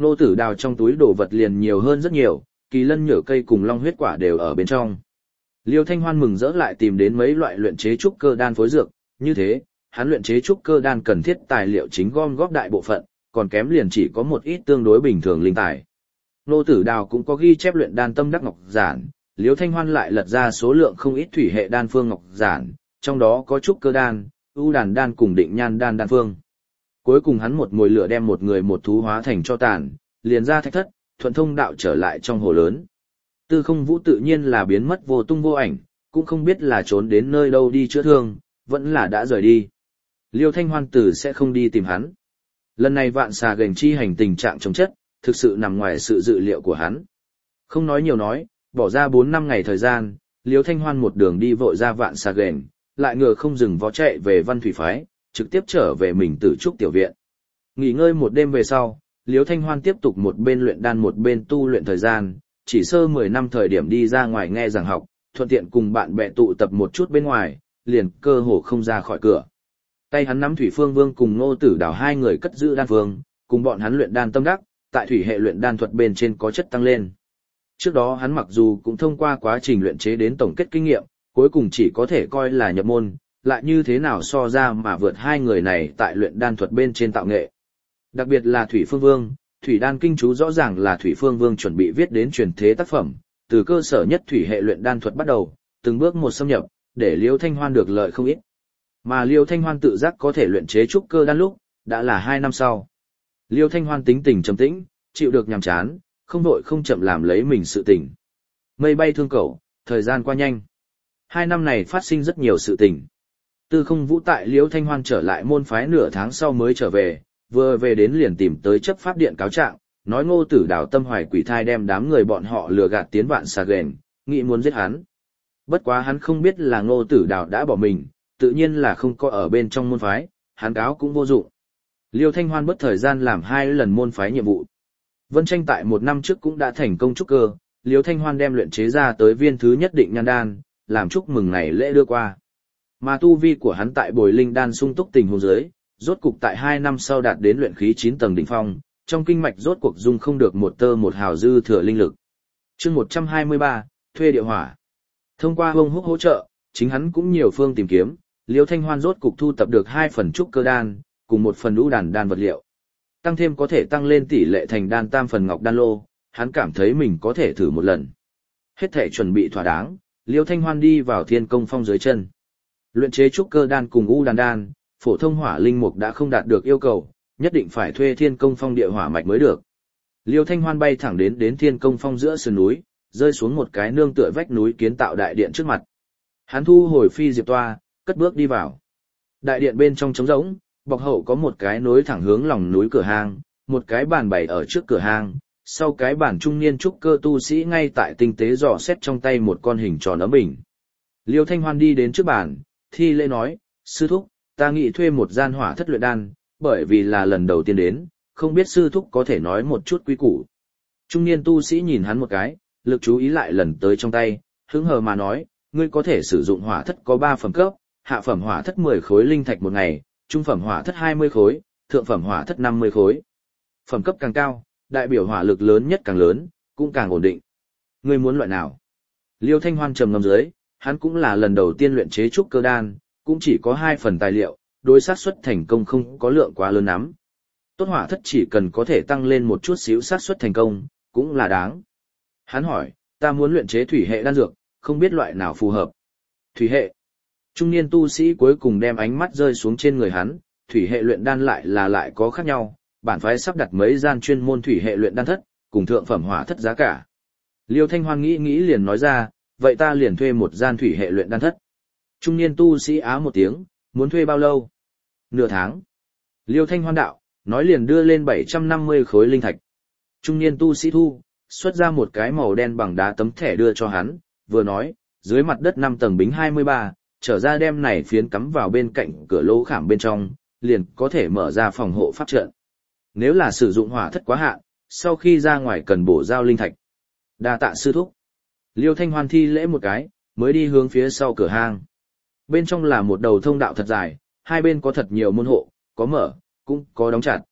Nô Tử Đào trong túi đồ vật liền nhiều hơn rất nhiều, kỳ lân nhở cây cùng long huyết quả đều ở bên trong. Liêu Thanh Hoan mừng rỡ lại tìm đến mấy loại luyện chế trúc cơ đan phối dược, như thế, hắn luyện chế trúc cơ đan cần thiết tài liệu chính gom góp đại bộ phận, còn kém liền chỉ có một ít tương đối bình thường linh tài. Nô Tử Đào cũng có ghi chép luyện đan tâm đắc ngọc giản, Liêu Thanh Hoan lại lật ra số lượng không ít thủy hệ đan phương ngọc giản, trong đó có trúc cơ đan, ưu đàn đan cùng định nhan đan đan phương. Cuối cùng hắn một mồi lửa đem một người một thú hóa thành cho tàn, liền ra thạch thất, thuận thông đạo trở lại trong hồ lớn. Tư Không Vũ tự nhiên là biến mất vô tung vô ảnh, cũng không biết là trốn đến nơi đâu đi chữa thương, vẫn là đã rời đi. Liêu Thanh Hoan tử sẽ không đi tìm hắn. Lần này Vạn Xà Gành chi hành tình trạng chống chất, thực sự nằm ngoài sự dự liệu của hắn. Không nói nhiều nói, bỏ ra 4-5 ngày thời gian, Liêu Thanh Hoan một đường đi vội ra Vạn Xà Gành, lại ngựa không dừng vó chạy về Văn Thủy Phái, trực tiếp trở về mình Tử Trúc tiểu viện. Nghỉ ngơi một đêm về sau, Liêu Thanh Hoan tiếp tục một bên luyện đan một bên tu luyện thời gian, chỉ sơ 10 năm thời điểm đi ra ngoài nghe giảng học, thuận tiện cùng bạn bè tụ tập một chút bên ngoài, liền cơ hồ không ra khỏi cửa. Tay hắn nắm Thủy Phương Vương cùng Ngô Tử Đào hai người cất giữ đan phương, cùng bọn hắn luyện đan tâm đắc, tại thủy hệ luyện đan thuật bên trên có chất tăng lên. Trước đó hắn mặc dù cũng thông qua quá trình luyện chế đến tổng kết kinh nghiệm, cuối cùng chỉ có thể coi là nhập môn, lại như thế nào so ra mà vượt hai người này tại luyện đan thuật bên trên tạo nghệ. Đặc biệt là Thủy Phương Vương, Thủy đan kinh chú rõ ràng là Thủy Phương Vương chuẩn bị viết đến truyền thế tác phẩm, từ cơ sở nhất thủy hệ luyện đan thuật bắt đầu, từng bước một xâm nhập, để Liêu Thanh Hoan được lợi không ít. Mà Liêu Thanh Hoan tự giác có thể luyện chế trúc cơ đan lúc, đã là 2 năm sau. Liêu Thanh Hoan tính tình trầm tĩnh, chịu được nhàm chán, không vội không chậm làm lấy mình sự tình. Mây bay thương cẩu, thời gian qua nhanh. 2 năm này phát sinh rất nhiều sự tình. Tư Không Vũ tại Liêu Thanh Hoan trở lại môn phái nửa tháng sau mới trở về, vừa về đến liền tìm tới chấp pháp điện cáo trạng, nói Ngô Tử Đào tâm hoài quỷ thai đem đám người bọn họ lừa gạt tiến Vạn Xà Gành, nghĩ muốn giết hắn. Bất quá hắn không biết là Ngô Tử Đào đã bỏ mình, tự nhiên là không có ở bên trong môn phái, hắn cáo cũng vô dụng. Liêu Thanh Hoan bất thời gian làm 2 lần môn phái nhiệm vụ. Vân Tranh tại 1 năm trước cũng đã thành công trúc cơ, Liêu Thanh Hoan đem luyện chế ra tới viên thứ nhất định nhan đan, làm chúc mừng ngày lễ đưa qua. Mà tu vi của hắn tại Bồi Linh đan sung túc tình huống dưới, rốt cục tại 2 năm sau đạt đến luyện khí 9 tầng đỉnh phong, trong kinh mạch rốt cuộc dung không được một tơ một hào dư thừa linh lực. Chương 123, thuê địa hỏa. Thông qua Hông Húc hỗ trợ, chính hắn cũng nhiều phương tìm kiếm, Liêu Thanh Hoan rốt cục thu tập được 2 phần trúc cơ đan, cùng 1 phần ưu đàn đan vật liệu. Tăng thêm có thể tăng lên tỷ lệ thành đan tam phần ngọc đan lô, hắn cảm thấy mình có thể thử một lần. Hết thể chuẩn bị thỏa đáng, Liêu Thanh Hoan đi vào Thiên Công Phong dưới chân. Luyện chế trúc cơ đan cùng ưu đàn đan, phổ thông hỏa linh mục đã không đạt được yêu cầu, nhất định phải thuê Thiên Công Phong địa hỏa mạch mới được. Liêu Thanh Hoan bay thẳng đến Thiên Công Phong giữa sườn núi, rơi xuống một cái nương tựa vách núi kiến tạo đại điện trước mặt. Hắn thu hồi phi diệp toa, cất bước đi vào. Đại điện bên trong trống rỗng, bọc hậu có một cái nối thẳng hướng lòng núi cửa hang, một cái bàn bày ở trước cửa hang, sau cái bàn trung niên trúc cơ tu sĩ ngay tại tinh tế dò xét trong tay một con hình tròn ấm bình. Liêu Thanh Hoan đi đến trước bàn, thi lễ nói, sư thúc, ta nghĩ thuê một gian hỏa thất luyện đan, bởi vì là lần đầu tiên đến, không biết sư thúc có thể nói một chút quy củ. Trung niên tu sĩ nhìn hắn một cái, lực chú ý lại lần tới trong tay, hứng hờ mà nói, ngươi có thể sử dụng hỏa thất có 3 phẩm cấp, hạ phẩm hỏa thất 10 khối linh thạch một ngày, trung phẩm hỏa thất 20 khối, thượng phẩm hỏa thất 50 khối. Phẩm cấp càng cao, đại biểu hỏa lực lớn nhất càng lớn, cũng càng ổn định. Ngươi muốn loại nào? Liêu Thanh Hoan trầm ngâm dưới, hắn cũng là lần đầu tiên luyện chế trúc cơ đan, cũng chỉ có 2 phần tài liệu, đối xác suất thành công không có lượng quá lớn lắm. Tốt hỏa thất chỉ cần có thể tăng lên một chút xíu xác suất thành công, cũng là đáng. Hắn hỏi, ta muốn luyện chế thủy hệ đan dược, không biết loại nào phù hợp. Thủy hệ. Trung niên tu sĩ cuối cùng đem ánh mắt rơi xuống trên người hắn, thủy hệ luyện đan lại có khác nhau, bản phái sắp đặt mấy gian chuyên môn thủy hệ luyện đan thất, cùng thượng phẩm hỏa thất giá cả. Liêu Thanh Hoan nghĩ liền nói ra, vậy ta liền thuê một gian thủy hệ luyện đan thất. Trung niên tu sĩ á một tiếng, muốn thuê bao lâu? Nửa tháng. Liêu Thanh Hoan đạo, nói liền đưa lên 750 khối linh thạch. Trung niên tu sĩ thu, xuất ra một cái màu đen bằng đá tấm thẻ đưa cho hắn, vừa nói, dưới mặt đất 5 tầng bính 23, trở ra đem này phiến cắm vào bên cạnh cửa lỗ khảm bên trong, liền có thể mở ra phòng hộ pháp trận. Nếu là sử dụng hỏa thất quá hạn, sau khi ra ngoài cần bổ giao linh thạch. Đa tạ sư thúc. Liêu Thanh Hoan thi lễ một cái, mới đi hướng phía sau cửa hang. Bên trong là một đầu thông đạo thật dài, hai bên có thật nhiều môn hộ, có mở, cũng có đóng chặt.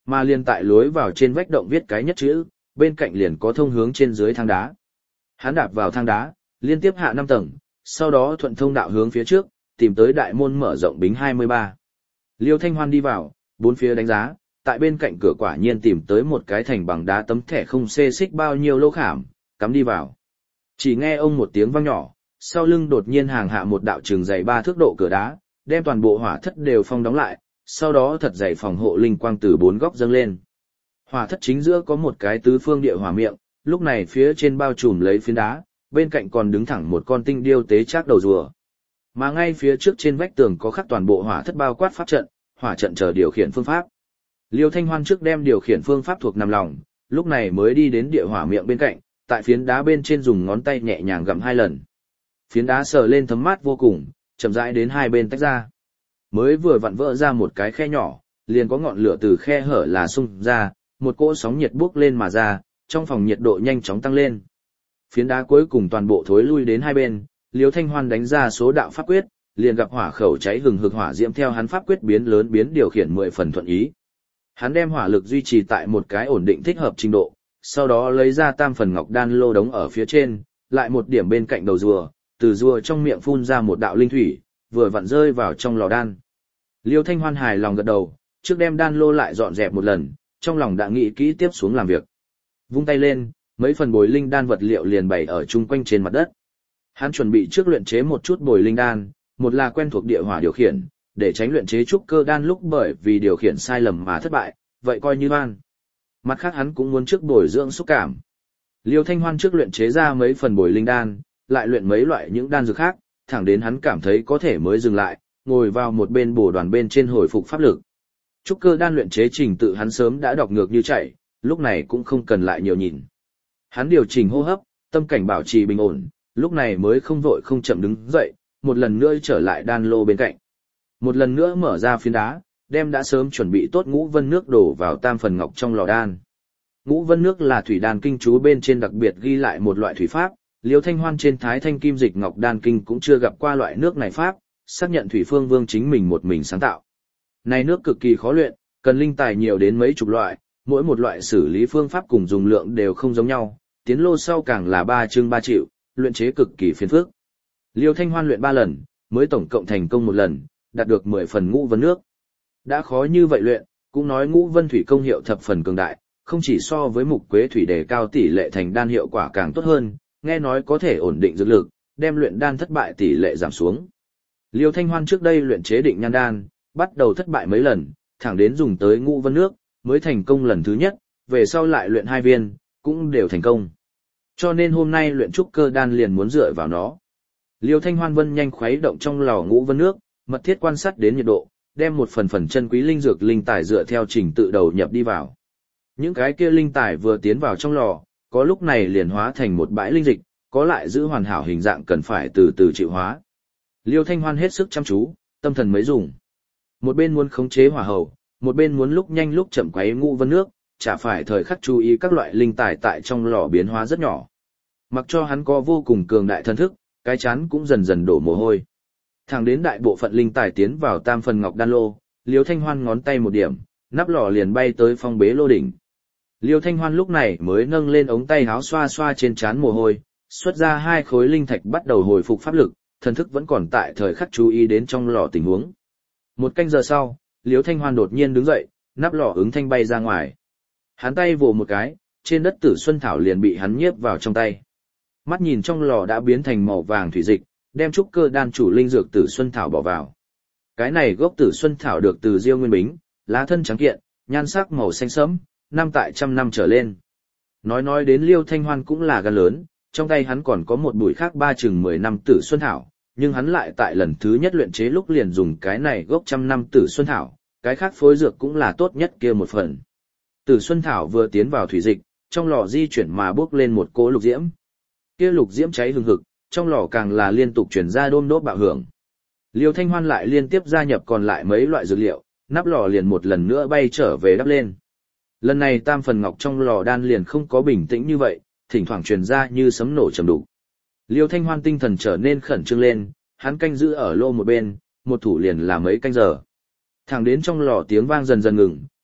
Mà liền tại lối vào trên vách động viết cái nhất chữ, bên cạnh liền có thông hướng trên dưới thang đá. Hắn đạp vào thang đá, liên tiếp hạ 5 tầng, sau đó thuận thông đạo hướng phía trước, tìm tới đại môn mở rộng bính 23. Liêu Thanh Hoan đi vào, bốn phía đánh giá, tại bên cạnh cửa quả nhiên tìm tới một cái thành bằng đá tấm thẻ không xê xích bao nhiêu lỗ khảm, cắm đi vào. Chỉ nghe ông một tiếng vang nhỏ, sau lưng đột nhiên hàng hạ một đạo trường dày 3 thước độ cửa đá, đem toàn bộ hỏa thất đều phong đóng lại, sau đó thật dày phòng hộ linh quang từ 4 góc dâng lên. Hỏa thất chính giữa có một cái tứ phương địa hỏa miệng, lúc này phía trên bao trùm lấy phiến đá, bên cạnh còn đứng thẳng một con tinh điêu tế trác đầu rùa. Mà ngay phía trước trên vách tường có khắc toàn bộ hỏa thất bao quát pháp trận, hỏa trận chờ điều khiển phương pháp. Liêu Thanh Hoan trước đem điều khiển phương pháp thuộc nằm lòng, lúc này mới đi đến địa hỏa miệng bên cạnh, tại phiến đá bên trên dùng ngón tay nhẹ nhàng gặm 2 lần. Phiến đá sờ lên thấm mát vô cùng, chậm rãi đến hai bên tách ra. Mới vừa vặn vỡ ra một cái khe nhỏ, liền có ngọn lửa từ khe hở là xung ra, một cỗ sóng nhiệt bốc lên mà ra, trong phòng nhiệt độ nhanh chóng tăng lên. Phiến đá cuối cùng toàn bộ thối lui đến hai bên, Liêu Thanh Hoan đánh ra số đạo pháp quyết, liền gặp hỏa khẩu cháy hừng hực hỏa diễm theo hắn pháp quyết biến lớn biến điều khiển 10 phần thuận ý. Hắn đem hỏa lực duy trì tại một cái ổn định thích hợp trình độ, sau đó lấy ra tam phần ngọc đan lô đống ở phía trên, lại một điểm bên cạnh đầu rùa, từ rùa trong miệng phun ra một đạo linh thủy, vừa vặn rơi vào trong lò đan. Liêu Thanh Hoan hài lòng gật đầu, trước đem đan lô lại dọn dẹp một lần, trong lòng đã nghĩ kỹ tiếp xuống làm việc. Vung tay lên, mấy phần bồi linh đan vật liệu liền bày ở chung quanh trên mặt đất. Hắn chuẩn bị trước luyện chế một chút bồi linh đan, một là quen thuộc địa hỏa điều khiển, để tránh luyện chế trúc cơ đan lúc bởi vì điều khiển sai lầm mà thất bại, vậy coi như oan. Mặt khác hắn cũng muốn trước bồi dưỡng xúc cảm. Liêu Thanh Hoan trước luyện chế ra mấy phần bồi linh đan, lại luyện mấy loại những đan dược khác, thẳng đến hắn cảm thấy có thể mới dừng lại, ngồi vào một bên bổ đoàn bên trên hồi phục pháp lực. Trúc cơ đan luyện chế trình tự hắn sớm đã đọc ngược như chạy, lúc này cũng không cần lại nhiều nhìn. Hắn điều chỉnh hô hấp, tâm cảnh bảo trì bình ổn, lúc này mới không vội không chậm đứng dậy, một lần nữa trở lại đan lô bên cạnh. Một lần nữa mở ra phiến đá, đem đã sớm chuẩn bị tốt ngũ vân nước đổ vào tam phần ngọc trong lò đan. Ngũ vân nước là thủy đan kinh chú bên trên đặc biệt ghi lại một loại thủy pháp, Liêu Thanh Hoan trên Thái Thanh Kim Dịch Ngọc Đan Kinh cũng chưa gặp qua loại nước này pháp, xác nhận Thủy Phương Vương chính mình một mình sáng tạo. Này nước cực kỳ khó luyện, cần linh tài nhiều đến mấy chục loại, mỗi một loại xử lý phương pháp cùng dùng lượng đều không giống nhau, tiến lô sau càng là 3 chương 3 triệu, luyện chế cực kỳ phiền phức. Liêu Thanh Hoan luyện 3 lần, mới tổng cộng thành công 1 lần, đạt được 10 phần ngũ vân nước. Đã khó như vậy luyện, cũng nói ngũ vân thủy công hiệu thập phần cường đại, không chỉ so với mục quế thủy đề cao tỷ lệ thành đan hiệu quả càng tốt hơn, nghe nói có thể ổn định dược lực, đem luyện đan thất bại tỷ lệ giảm xuống. Liêu Thanh Hoan trước đây luyện chế định nhan đan, bắt đầu thất bại mấy lần, thẳng đến dùng tới ngũ vân nước, mới thành công lần thứ nhất, về sau lại luyện 2 viên, cũng đều thành công. Cho nên hôm nay luyện trúc cơ đan liền muốn dựa vào nó. Liêu Thanh Hoan vân nhanh khuấy động trong lò ngũ vân nước, mật thiết quan sát đến nhiệt độ, đem một phần chân quý linh dược linh tài dựa theo trình tự đầu nhập đi vào. Những cái kia linh tài vừa tiến vào trong lò, có lúc này liền hóa thành một bãi linh dịch, có lại giữ hoàn hảo hình dạng cần phải từ từ chịu hóa. Liêu Thanh Hoan hết sức chăm chú, tâm thần mới dùng. Một bên muốn khống chế hỏa hầu, một bên muốn lúc nhanh lúc chậm quấy ngũ vân nước, chả phải thời khắc chú ý các loại linh tài tại trong lò biến hóa rất nhỏ. Mặc cho hắn có vô cùng cường đại thân thức, cái chán cũng dần dần đổ mồ hôi. Thẳng đến đại bộ phận linh tài tiến vào tam phần ngọc đan lô, Liêu Thanh Hoan ngón tay một điểm, nắp lò liền bay tới phong bế lô đỉnh. Liêu Thanh Hoan lúc này mới nâng lên ống tay áo xoa xoa trên trán mồ hôi, xuất ra 2 khối linh thạch bắt đầu hồi phục pháp lực, thần thức vẫn còn tại thời khắc chú ý đến trong lò tình huống. 1 canh giờ sau, Liêu Thanh Hoan đột nhiên đứng dậy, nắp lò ứng thanh bay ra ngoài. Hắn tay vồ một cái, trên đất Tử Xuân Thảo liền bị hắn nhiếp vào trong tay. Mắt nhìn trong lò đã biến thành màu vàng thủy dịch, đem trúc cơ đan chủ linh dược Tử Xuân Thảo bỏ vào. Cái này gốc Tử Xuân Thảo được từ Diêu Nguyên Bính, lá thân trắng kiện, nhan sắc màu xanh sẫm, năm tại 100 năm trở lên. Nói đến Liêu Thanh Hoan cũng là gan lớn, trong tay hắn còn có một bụi khác 3 chừng 10 năm Tử Xuân Thảo, nhưng hắn lại tại lần thứ nhất luyện chế lúc liền dùng cái này gốc 100 năm Tử Xuân Thảo, cái khác phối dược cũng là tốt nhất kia một phần. Tử Xuân Thảo vừa tiến vào thủy dịch, trong lò di chuyển mà bốc lên một cỗ lục diễm. Kia lục diễm cháy hừng hực, trong lò càng là liên tục truyền ra đôm đốp bạo hưởng. Liêu Thanh Hoan lại liên tiếp gia nhập còn lại mấy loại dược liệu, nắp lò liền một lần nữa bay trở về đắp lên. Lần này tam phần ngọc trong lò đan liền không có bình tĩnh như vậy, thỉnh thoảng truyền ra như sấm nổ trầm đục. Liêu Thanh Hoan tinh thần trở nên khẩn trương lên, hắn canh giữ ở lô một bên, một thủ liền là mấy canh giờ. Thẳng đến trong lò tiếng vang dần dần ngừng,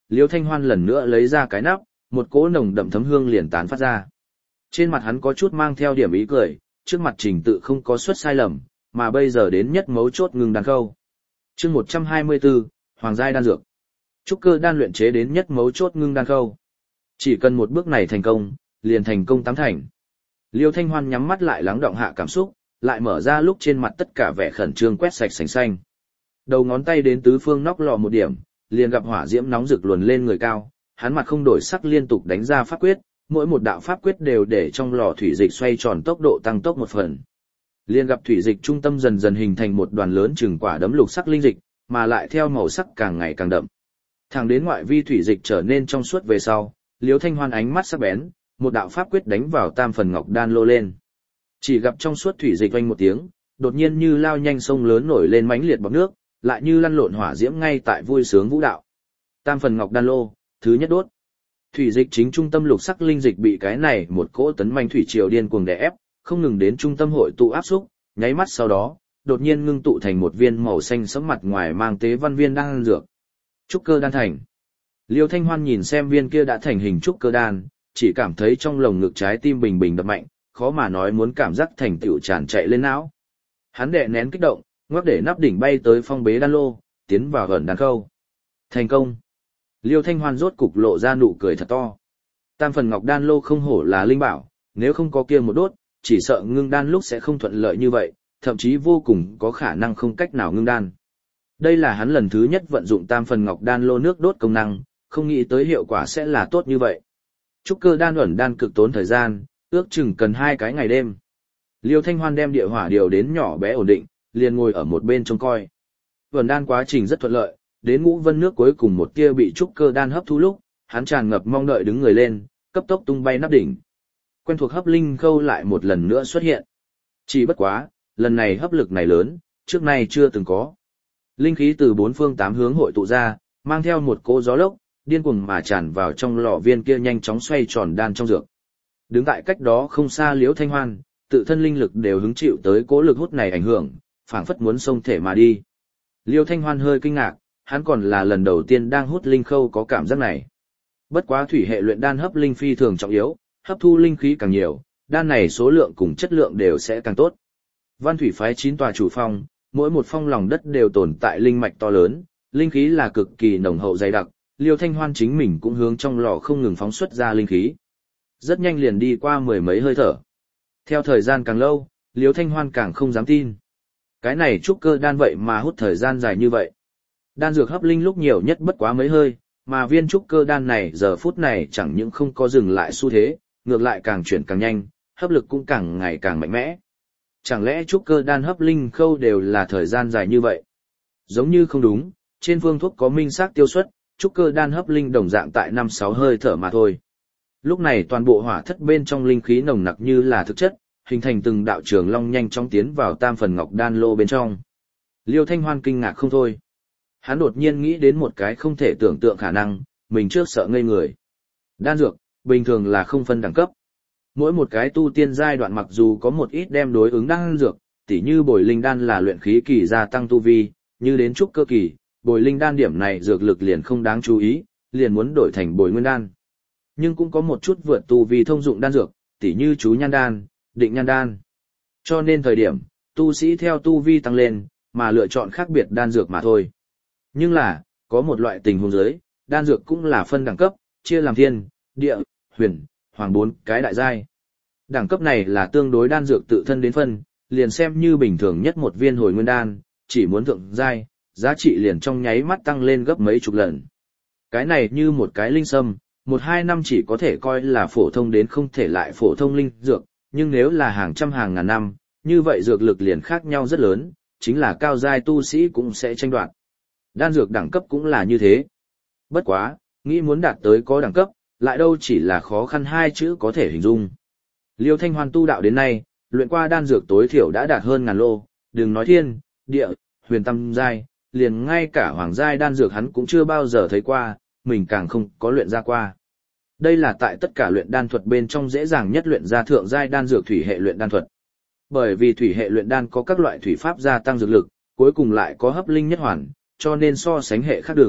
Liêu Thanh Hoan lần nữa lấy ra cái nắp, một cỗ nồng đậm thấm hương liền tán phát ra. Trên mặt hắn có chút mang theo điểm ý cười, trước mặt trình tự không có suất sai lầm, mà bây giờ đến nhất mấu chốt ngưng đan khâu. Chương 124, Hoàng giai đan dược. Trúc cơ đan luyện chế đến nhất mấu chốt ngưng đan khâu. Chỉ cần một bước này thành công, liền thành công tám thành. Liêu Thanh Hoan nhắm mắt lại lắng đọng hạ cảm xúc, lại mở ra lúc trên mặt tất cả vẻ khẩn trương quét sạch sành xanh. Đầu ngón tay đến tứ phương nóc lò một điểm, liền gặp hỏa diễm nóng rực luồn lên người cao, hắn mặt không đổi sắc liên tục đánh ra pháp quyết, mỗi một đạo pháp quyết đều để trong lò thủy dịch xoay tròn tốc độ tăng tốc một phần. Liền gặp thủy dịch trung tâm dần dần hình thành một đoàn lớn chừng quả đấm lục sắc linh dịch, mà lại theo màu sắc càng ngày càng đậm. Thẳng đến ngoại vi thủy dịch trở nên trong suốt về sau, Liêu Thanh Hoan ánh mắt sắc bén, một đạo pháp quyết đánh vào tam phần ngọc đan lô lên. Chỉ gặp trong suốt thủy dịch vang một tiếng, đột nhiên như lao nhanh sông lớn nổi lên mãnh liệt bọt nước, lại như lăn lộn hỏa diễm ngay tại vui sướng vũ đạo. Tam phần ngọc đan lô, thứ nhất đốt. Thủy dịch chính trung tâm lục sắc linh dịch bị cái này một cỗ tấn manh thủy triều điên cuồng đè ép, không ngừng đến trung tâm hội tụ áp xúc, nháy mắt sau đó, đột nhiên ngưng tụ thành một viên màu xanh sẫm mặt ngoài mang tế văn viên đan dược. Trúc cơ đan thành. Liêu Thanh Hoan nhìn xem viên kia đã thành hình trúc cơ đan, chỉ cảm thấy trong lồng ngực trái tim bình bình đập mạnh, khó mà nói muốn cảm giác thành tựu tràn chạy lên não. Hắn đè nén kích động, ngoắc để nắp đỉnh bay tới phong bế đan lô, tiến vào gần đan khâu. Thành công. Liêu Thanh Hoan rốt cục lộ ra nụ cười thật to. Tam phần ngọc đan lô không hổ là linh bảo, nếu không có kia một đốt, chỉ sợ ngưng đan lúc sẽ không thuận lợi như vậy, thậm chí vô cùng có khả năng không cách nào ngưng đan. Đây là hắn lần thứ nhất vận dụng tam phần ngọc đan lô nước đốt công năng, không nghĩ tới hiệu quả sẽ là tốt như vậy. Trúc cơ đan ẩn đan cực tốn thời gian, ước chừng cần 2 cái ngày đêm. Liêu Thanh Hoan đem địa hỏa điều đến nhỏ bé ổn định, liền ngồi ở một bên trông coi. Ẩn đan quá trình rất thuận lợi, đến ngũ vân nước cuối cùng một tia bị trúc cơ đan hấp thu lúc, hắn tràn ngập mong đợi đứng người lên, cấp tốc tung bay nắp đỉnh. Quen thuộc hấp linh khâu lại một lần nữa xuất hiện. Chỉ bất quá, lần này hấp lực này lớn, trước nay chưa từng có. Linh khí từ 4 phương 8 hướng hội tụ ra, mang theo một cỗ gió lốc, điên cuồng mà tràn vào trong lò viên kia nhanh chóng xoay tròn đan trong dược. Đứng tại cách đó không xa Liễu Thanh Hoan, tự thân linh lực đều hứng chịu tới cỗ lực hút này ảnh hưởng, phảng phất muốn xông thể mà đi. Liễu Thanh Hoan hơi kinh ngạc, hắn còn là lần đầu tiên đang hút linh khâu có cảm giác này. Bất quá thủy hệ luyện đan hấp linh phi thường trọng yếu, hấp thu linh khí càng nhiều, đan này số lượng cùng chất lượng đều sẽ càng tốt. Văn thủy phái 9 tòa chủ phong, mỗi một phong lòng đất đều tồn tại linh mạch to lớn, linh khí là cực kỳ nồng hậu dày đặc, Liêu Thanh Hoan chính mình cũng hướng trong lò không ngừng phóng xuất ra linh khí. Rất nhanh liền đi qua 10 mấy hơi thở. Theo thời gian càng lâu, Liêu Thanh Hoan càng không dám tin. Cái này trúc cơ đan vậy mà hút thời gian dài như vậy. Đan dược hấp linh lúc nhiều nhất bất quá mấy hơi, mà viên trúc cơ đan này giờ phút này chẳng những không có dừng lại xu thế, ngược lại càng chuyển càng nhanh, hấp lực cũng càng ngày càng mạnh mẽ. Chẳng lẽ trúc cơ đan hấp linh khâu đều là thời gian dài như vậy? Giống như không đúng, trên phương thuốc có minh xác tiêu suất, trúc cơ đan hấp linh đồng dạng tại 5-6 hơi thở mà thôi. Lúc này toàn bộ hỏa thất bên trong linh khí nồng nặc như là thực chất, hình thành từng đạo trường long nhanh chóng tiến vào tam phần ngọc đan lô bên trong. Liêu Thanh Hoan kinh ngạc không thôi. Hắn đột nhiên nghĩ đến một cái không thể tưởng tượng khả năng, mình trước sợ ngây người. Đan dược, bình thường là không phân đẳng cấp. Mỗi một cái tu tiên giai đoạn mặc dù có một ít đem đối ứng đan dược, tỉ như bồi linh đan là luyện khí kỳ gia tăng tu vi, như đến trúc cơ kỳ, bồi linh đan điểm này dược lực liền không đáng chú ý, liền muốn đổi thành bồi nguyên đan. Nhưng cũng có một chút vượt tu vi thông dụng đan dược, tỉ như chú nhan đan, định nhan đan. Cho nên thời điểm, tu sĩ theo tu vi tăng lên, mà lựa chọn khác biệt đan dược mà thôi. Nhưng là, có một loại tình huống dưới, đan dược cũng là phân đẳng cấp, chia làm thiên, địa, huyền, hoàng 4 cái đại giai. Đẳng cấp này là tương đối đan dược tự thân đến phân, liền xem như bình thường nhất một viên hồi nguyên đan, chỉ muốn thượng giai, giá trị liền trong nháy mắt tăng lên gấp mấy chục lần. Cái này như một cái linh sâm, 1-2 năm chỉ có thể coi là phổ thông đến không thể lại phổ thông linh dược, nhưng nếu là hàng trăm hàng ngàn năm, như vậy dược lực liền khác nhau rất lớn, chính là cao giai tu sĩ cũng sẽ tranh đoạt. Đan dược đẳng cấp cũng là như thế. Bất quá, nghĩ muốn đạt tới có đẳng cấp, lại đâu chỉ là khó khăn 2 chữ có thể hình dung. Liêu Thanh Hoan tu đạo đến nay, luyện qua đan dược tối thiểu đã đạt hơn 1000 lô, đừng nói thiên, địa, huyền tam giai, liền ngay cả hoàng giai đan dược hắn cũng chưa bao giờ thấy qua, mình càng không có luyện ra qua. Đây là tại tất cả luyện đan thuật bên trong dễ dàng nhất luyện ra thượng giai đan dược thủy hệ luyện đan thuật. Bởi vì thủy hệ luyện đan có các loại thủy pháp gia tăng dược lực, cuối cùng lại có hấp linh nhất hoàn, cho nên so sánh hệ khác đường,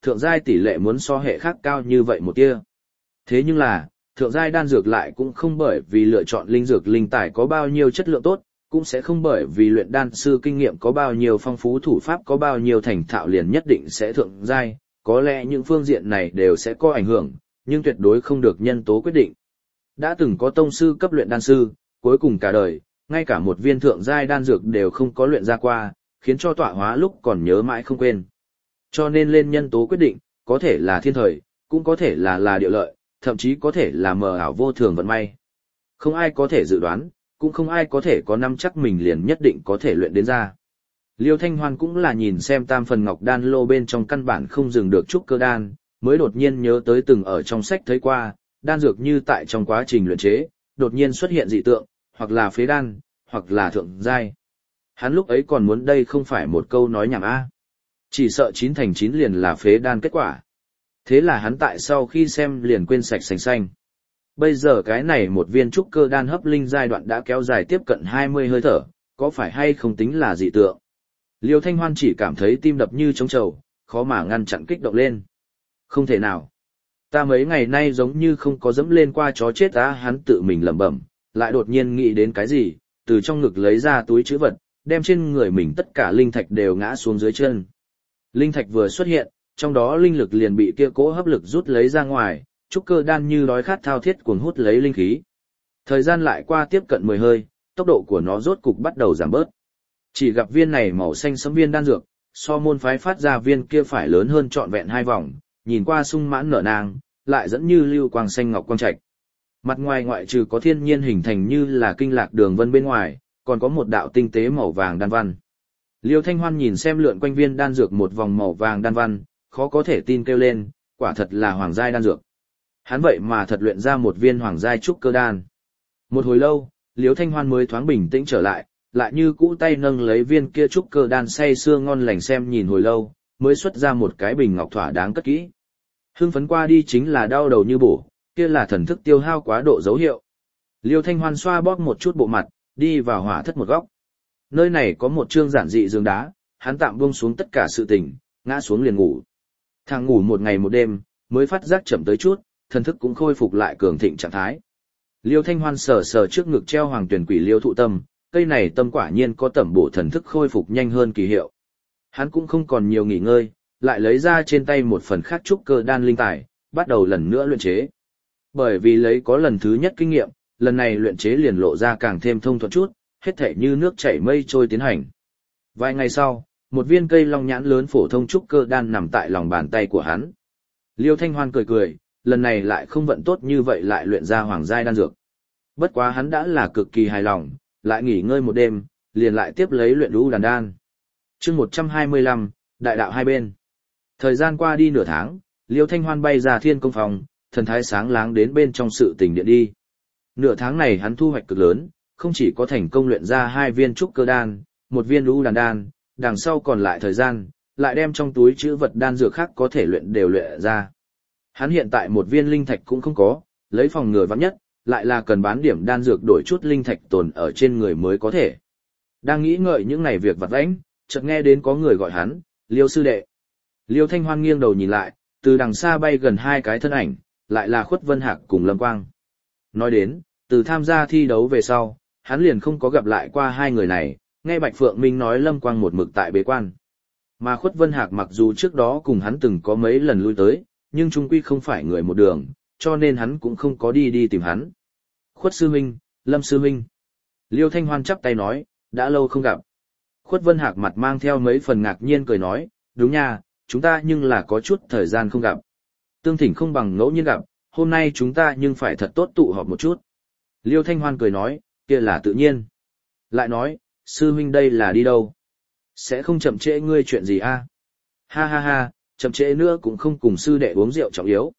thượng giai tỷ lệ muốn so hệ khác cao như vậy một tia. Thế nhưng là, thượng giai đan dược lại cũng không bởi vì lựa chọn linh dược linh tài có bao nhiêu chất lượng tốt, cũng sẽ không bởi vì luyện đan sư kinh nghiệm có bao nhiêu phong phú thủ pháp có bao nhiêu thành thạo liền nhất định sẽ thượng giai, có lẽ những phương diện này đều sẽ có ảnh hưởng, nhưng tuyệt đối không được nhân tố quyết định. Đã từng có tông sư cấp luyện đan sư, cuối cùng cả đời, ngay cả một viên thượng giai đan dược đều không có luyện ra qua, khiến cho tọa hóa lúc còn nhớ mãi không quên. Cho nên lên nhân tố quyết định, có thể là thiên thời, cũng có thể là địa lợi, thậm chí có thể là mờ ảo vô thường vận may. Không ai có thể dự đoán, cũng không ai có thể có nắm chắc mình liền nhất định có thể luyện đến ra. Liêu Thanh Hoan cũng là nhìn xem tam phần ngọc đan lô bên trong căn bản không dừng được trúc cơ đan, mới đột nhiên nhớ tới từng ở trong sách thấy qua, đan dược như tại trong quá trình luyện chế, đột nhiên xuất hiện dị tượng, hoặc là phế đan, hoặc là thượng giai. Hắn lúc ấy còn muốn đây không phải một câu nói nhảm a, chỉ sợ 9 thành 9 liền là phế đan kết quả. Thế là hắn tại sau khi xem liền quên sạch sành xanh. Bây giờ cái này một viên trúc cơ đan hấp linh giai đoạn đã kéo dài tiếp cận 20 hơi thở, có phải hay không tính là dị tượng? Liêu Thanh Hoan chỉ cảm thấy tim đập như trống trầu, khó mà ngăn chặn kích động lên. Không thể nào. Ta mấy ngày nay giống như không có dẫm lên qua chó chết á, hắn tự mình lẩm bẩm, lại đột nhiên nghĩ đến cái gì, từ trong ngực lấy ra túi trữ vật, đem trên người mình tất cả linh thạch đều ngã xuống dưới chân. Linh thạch vừa xuất hiện, trong đó linh lực liền bị kia cỗ hấp lực rút lấy ra ngoài, trúc cơ đan như đói khát thao thiết cuồng hút lấy linh khí. Thời gian lại qua tiếp cận 10 hơi, tốc độ của nó rốt cục bắt đầu giảm bớt. Chỉ gặp viên này màu xanh sẫm viên đan dược, so môn phái phát ra viên kia phải lớn hơn trọn vẹn 2 vòng, nhìn qua sung mãn nở nang, lại dẫn như lưu quang xanh ngọc quang trạch. Mặt ngoài ngoại trừ có thiên nhiên hình thành như là kinh lạc đường vân bên ngoài, còn có một đạo tinh tế màu vàng đan văn. Liêu Thanh Hoan nhìn xem lượn quanh viên đan dược một vòng màu vàng đan văn, khó có thể tin kêu lên, quả thật là hoàng giai đan dược. Hắn vậy mà thật luyện ra một viên hoàng giai trúc cơ đan. Một hồi lâu, Liêu Thanh Hoan mới thoáng bình tĩnh trở lại, lại như cũ tay nâng lấy viên kia trúc cơ đan say sưa ngon lành xem nhìn hồi lâu, mới xuất ra một cái bình ngọc thỏa đáng cất kỹ. Hưng phấn qua đi chính là đau đầu như bổ, kia là thần thức tiêu hao quá độ dấu hiệu. Liêu Thanh Hoan xoa bóp một chút bộ mặt, đi vào hỏa thất một góc. Nơi này có một trương giản dị giường đá, hắn tạm buông xuống tất cả sự tình, ngã xuống liền ngủ. Thằng ngủ một ngày một đêm, mới phát giác chậm tới chút, thần thức cũng khôi phục lại cường thịnh trạng thái. Liêu Thanh Hoan sờ sờ trước ngực treo hoàng tuyển quỷ liêu thụ tâm, cây này tâm quả nhiên có tẩm bổ thần thức khôi phục nhanh hơn kỳ hiệu. Hắn cũng không còn nhiều nghỉ ngơi, lại lấy ra trên tay một phần khác trúc cơ đan linh tài, bắt đầu lần nữa luyện chế. Bởi vì lấy có lần thứ nhất kinh nghiệm, lần này luyện chế liền lộ ra càng thêm thông thuận chút, hết thảy như nước chảy mây trôi tiến hành. Vài ngày sau, một viên cây long nhãn lớn phổ thông trúc cơ đan nằm tại lòng bàn tay của hắn. Liêu Thanh Hoan cười cười, lần này lại không vận tốt như vậy lại luyện ra hoàng giai đan dược. Bất quá hắn đã là cực kỳ hài lòng, lại nghỉ ngơi một đêm, liền lại tiếp lấy luyện lũ đàn đan. Chương 125, đại đạo hai bên. Thời gian qua đi nửa tháng, Liêu Thanh Hoan bay ra thiên công phòng, thần thái sáng láng đến bên trong sự tình điện đi. Nửa tháng này hắn thu hoạch cực lớn, không chỉ có thành công luyện ra 2 viên trúc cơ đan, 1 viên lũ đàn đan, đằng sau còn lại thời gian, lại đem trong túi chữ vật đan dược khác có thể luyện đều luyện ra. Hắn hiện tại 1 viên linh thạch cũng không có, lấy phòng ngừa vắng nhất, lại là cần bán điểm đan dược đổi chút linh thạch tồn ở trên người mới có thể. Đang nghĩ ngợi những ngày việc vặt vãnh, chợt nghe đến có người gọi hắn, Liêu sư đệ. Liêu Thanh Hoan nghiêng đầu nhìn lại, từ đằng xa bay gần 2 cái thân ảnh, lại là Khuất Vân Hạc cùng Lâm Quang. Nói đến, từ tham gia thi đấu về sau, hắn liền không có gặp lại qua 2 người này, nghe Bạch Phượng Minh nói Lâm Quang một mực tại bế quan. Mà Khuất Vân Hạc mặc dù trước đó cùng hắn từng có mấy lần lui tới, nhưng chung quy không phải người một đường, cho nên hắn cũng không có đi tìm hắn. Khuất sư huynh, Lâm sư huynh. Liêu Thanh Hoan chắp tay nói, đã lâu không gặp. Khuất Vân Hạc mặt mang theo mấy phần ngạc nhiên cười nói, đúng nha, chúng ta nhưng là có chút thời gian không gặp. Tương thỉnh không bằng ngẫu nhiên gặp, hôm nay chúng ta nhưng phải thật tốt tụ họp một chút. Liêu Thanh Hoan cười nói, kia là tự nhiên. Lại nói, sư huynh đây là đi đâu? Sẽ không chậm trễ ngươi chuyện gì a? Ha ha ha, chậm trễ nữa cũng không cùng sư đệ uống rượu trọng yếu.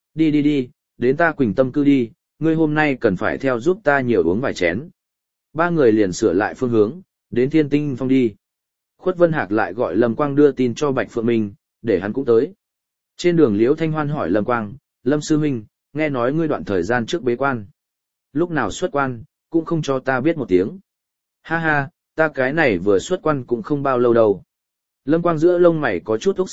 Đi, đến ta Quỳnh Tâm cư đi, ngươi hôm nay cần phải theo giúp ta nhiều uống vài chén. 3 người liền sửa lại phương hướng, đến Thiên Tinh Phong đi. Khuất Vân Hạc lại gọi Lâm Quang đưa tin cho Bạch Phượng Minh, để hắn cũng tới. Trên đường Liễu Thanh Hoan hỏi Lâm Quang, Lâm sư huynh, nghe nói ngươi đoạn thời gian trước bế quan. Lúc nào xuất quan, cũng không cho ta biết một tiếng. Ha ha, ta cái này vừa xuất quan cũng không bao lâu đâu. Lâm Quang giữa lông mày có chút úc sắc,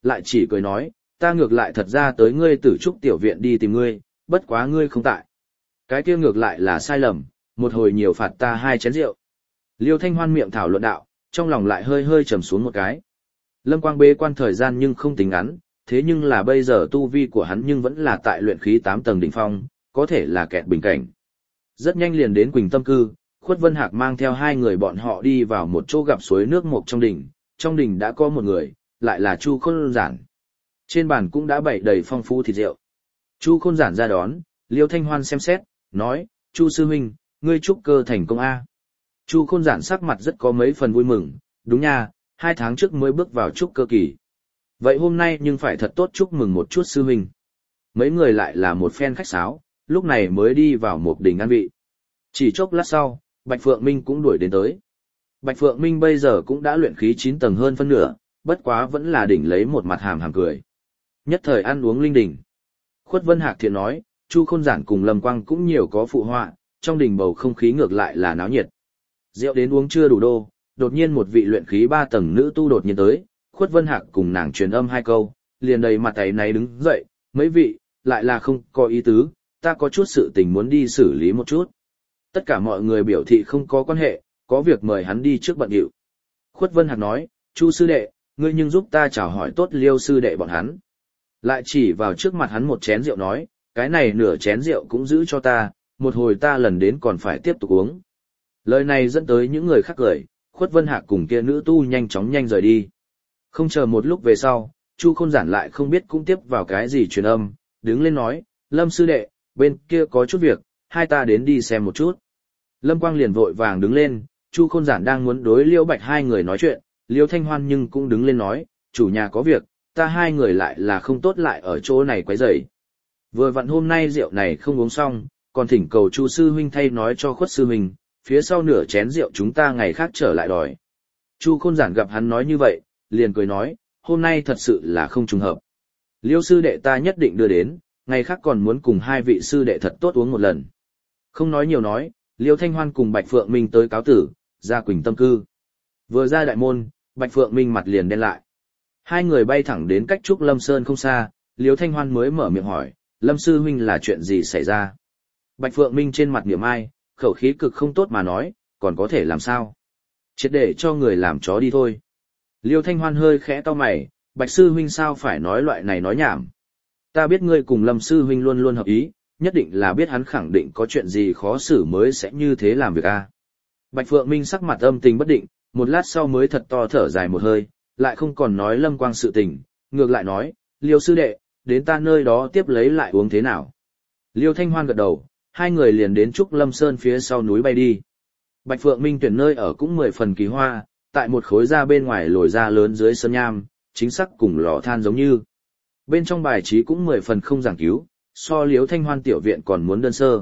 lại chỉ cười nói, ta ngược lại thật ra tới ngươi Tử Trúc tiểu viện đi tìm ngươi, bất quá ngươi không tại. Cái kia ngược lại là sai lầm, một hồi nhiều phạt ta 2 chén rượu. Liêu Thanh Hoan miệng thảo luận đạo, trong lòng lại hơi hơi trầm xuống một cái. Lâm Quang bế quan thời gian nhưng không tính ngắn, thế nhưng là bây giờ tu vi của hắn nhưng vẫn là tại luyện khí 8 tầng đỉnh phong, có thể là kẹt bình cảnh. Rất nhanh liền đến Quỳnh Tâm Cư, Khuất Vân Hạc mang theo 2 người bọn họ đi vào một chỗ gặp suối nước mộc trong đỉnh đã có một người, lại là Chu Khôn Giản. Trên bàn cũng đã bày đầy phong phú thịt rượu. Chu Khôn Giản ra đón, Liêu Thanh Hoan xem xét, nói, Chu sư huynh, ngươi trúc cơ thành công A. Chu Khôn Giản sắc mặt rất có mấy phần vui mừng, đúng nha, 2 tháng trước mới bước vào trúc cơ kỳ. Vậy hôm nay nhưng phải thật tốt chúc mừng một chút sư huynh. Mấy người lại là một phen khách sáo, lúc này mới đi vào một đỉnh ăn vị. Chỉ chốc lát sau, Bạch Phượng Minh cũng đuổi đến tới. Bạch Phượng Minh bây giờ cũng đã luyện khí 9 tầng hơn phân nửa, bất quá vẫn là đỉnh lấy một mặt hàm hàm cười. Nhất thời ăn uống linh đình. Khuất Vân Hạc thiện nói, Chu Khôn Giản cùng Lâm Quang cũng nhiều có phụ họa, trong đình bầu không khí ngược lại là náo nhiệt. Rượu đến uống chưa đủ đô, đột nhiên một vị luyện khí 3 tầng nữ tu đột nhiên tới, Khuất Vân Hạc cùng nàng truyền âm 2 câu, liền đầy mặt ấy náy đứng dậy, mấy vị, lại là không có ý tứ, ta có chút sự tình muốn đi xử lý một chút. Tất cả mọi người biểu thị không có quan hệ, có việc mời hắn đi trước bận điệu. Khuất Vân Hạc nói, Chu sư đệ, ngươi nhưng giúp ta chào hỏi tốt Liêu sư đệ bọn hắn. Lại chỉ vào trước mặt hắn một chén rượu nói, cái này nửa chén rượu cũng giữ cho ta, một hồi ta lần đến còn phải tiếp tục uống. Lời này dẫn tới những người khác cười, Khuất Vân Hạc cùng kia nữ tu nhanh chóng rời đi. Không chờ một lúc về sau, Chu Khôn Giản lại không biết cũng tiếp vào cái gì truyền âm, đứng lên nói, Lâm sư đệ, bên kia có chút việc, hai ta đến đi xem một chút. Lâm Quang liền vội vàng đứng lên, Chu Khôn Giản đang muốn đối Liêu Bạch 2 người nói chuyện, Liêu Thanh Hoan nhưng cũng đứng lên nói, chủ nhà có việc, ta 2 người lại là không tốt lại ở chỗ này quấy rầy. Vừa vặn hôm nay rượu này không uống xong, còn thỉnh cầu Chu sư huynh thay nói cho Khuất sư huynh, phía sau nửa chén rượu chúng ta ngày khác trở lại đòi. Chu Khôn Giản gặp hắn nói như vậy, liền cười nói, hôm nay thật sự là không trùng hợp. Liêu sư đệ ta nhất định đưa đến, ngày khác còn muốn cùng 2 vị sư đệ thật tốt uống một lần. Không nói nhiều nói, Liêu Thanh Hoan cùng Bạch Phượng Minh tới cáo tử, ra Quỳnh Tâm Cư. Vừa ra đại môn, Bạch Phượng Minh mặt liền đen lại. 2 người bay thẳng đến cách Trúc Lâm Sơn không xa, Liêu Thanh Hoan mới mở miệng hỏi, Lâm sư huynh là chuyện gì xảy ra? Bạch Phượng Minh trên mặt niệm ai, khẩu khí cực không tốt mà nói, còn có thể làm sao? Chết để cho người làm chó đi thôi. Liêu Thanh Hoan hơi khẽ cau mày, Bạch sư huynh sao phải nói loại này nói nhảm? Ta biết ngươi cùng Lâm sư huynh luôn luôn hợp ý, nhất định là biết hắn khẳng định có chuyện gì khó xử mới sẽ như thế làm việc a. Bạch Phượng Minh sắc mặt âm tình bất định, một lát sau mới thật to thở dài một hơi, lại không còn nói Lâm Quang sự tình, ngược lại nói, Liêu sư đệ, đến ta nơi đó tiếp lấy lại uống thế nào? Liêu Thanh Hoan gật đầu, 2 người liền đến Trúc Lâm Sơn phía sau núi bay đi. Bạch Phượng Minh tuyển nơi ở cũng 10 phần kỳ hoa, tại một khối ra bên ngoài lồi ra lớn dưới sơn nham, chính xác cùng lò than giống như. Bên trong bài trí cũng 10 phần không giảng cứu, so Liêu Thanh Hoan tiểu viện còn muốn đơn sơ.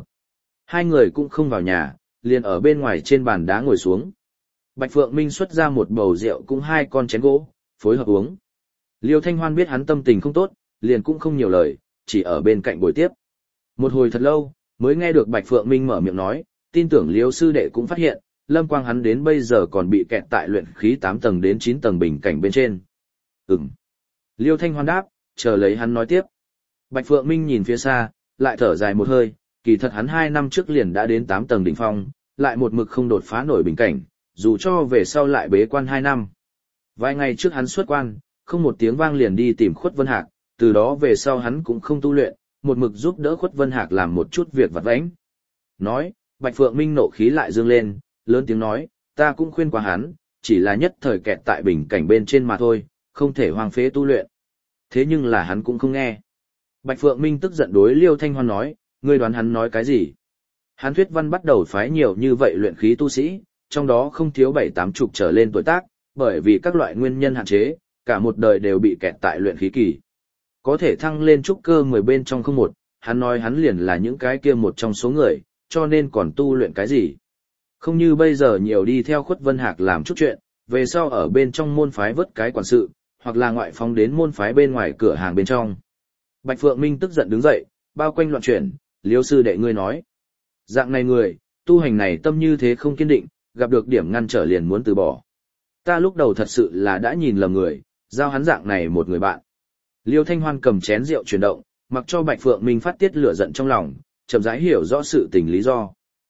2 người cũng không vào nhà, liền ở bên ngoài trên bàn đá ngồi xuống. Bạch Phượng Minh xuất ra một bầu rượu cũng 2 con chén gỗ, phối hợp uống. Liêu Thanh Hoan biết hắn tâm tình không tốt, liền cũng không nhiều lời, chỉ ở bên cạnh bồi tiếp. Một hồi thật lâu, mới nghe được Bạch Phượng Minh mở miệng nói, tin tưởng Liêu sư đệ cũng phát hiện, Lâm Quang hắn đến bây giờ còn bị kẹt tại luyện khí 8 tầng đến 9 tầng bình cảnh bên trên. Liêu Thanh Hoan đáp, chờ lấy hắn nói tiếp. Bạch Phượng Minh nhìn phía xa, lại thở dài một hơi, kỳ thật hắn 2 năm trước liền đã đến 8 tầng đỉnh phong, lại một mực không đột phá nổi bình cảnh, dù cho về sau lại bế quan 2 năm. Vài ngày trước hắn xuất quan, không một tiếng vang liền đi tìm Khuất Vân Hạc, từ đó về sau hắn cũng không tu luyện, một mực giúp đỡ Khuất Vân Hạc làm một chút việc vặt vãnh. Nói, Bạch Phượng Minh nộ khí lại dương lên, lớn tiếng nói, ta cũng khuyên qua hắn, chỉ là nhất thời kẹt tại bình cảnh bên trên mà thôi, không thể hoang phế tu luyện. Thế nhưng là hắn cũng không nghe. Bạch Phượng Minh tức giận đối Liêu Thanh Hoan nói, ngươi đoán hắn nói cái gì? Hắn thuyết văn bắt đầu phái nhiều như vậy luyện khí tu sĩ, trong đó không thiếu 7-8 chục trở lên tuổi tác, bởi vì các loại nguyên nhân hạn chế, cả một đời đều bị kẹt tại luyện khí kỳ. Có thể thăng lên trúc cơ 10 bên trong không một, hắn nói hắn liền là những cái kia một trong số người, cho nên còn tu luyện cái gì. Không như bây giờ nhiều đi theo Khuất Vân Hạc làm chút chuyện, về sau ở bên trong môn phái vớt cái quản sự, hoặc là ngoại phóng đến môn phái bên ngoài cửa hàng bên trong. Bạch Phượng Minh tức giận đứng dậy, bao quanh loạn chuyển, Liêu sư đệ ngươi nói. Dạng này người, tu hành này tâm như thế không kiên định, gặp được điểm ngăn trở liền muốn từ bỏ. Ta lúc đầu thật sự là đã nhìn lầm người, giao hắn dạng này một người bạn, Liêu Thanh Hoan cầm chén rượu chuyển động, mặc cho Bạch Phượng Minh phát tiết lửa giận trong lòng, chậm rãi hiểu rõ sự tình lý do.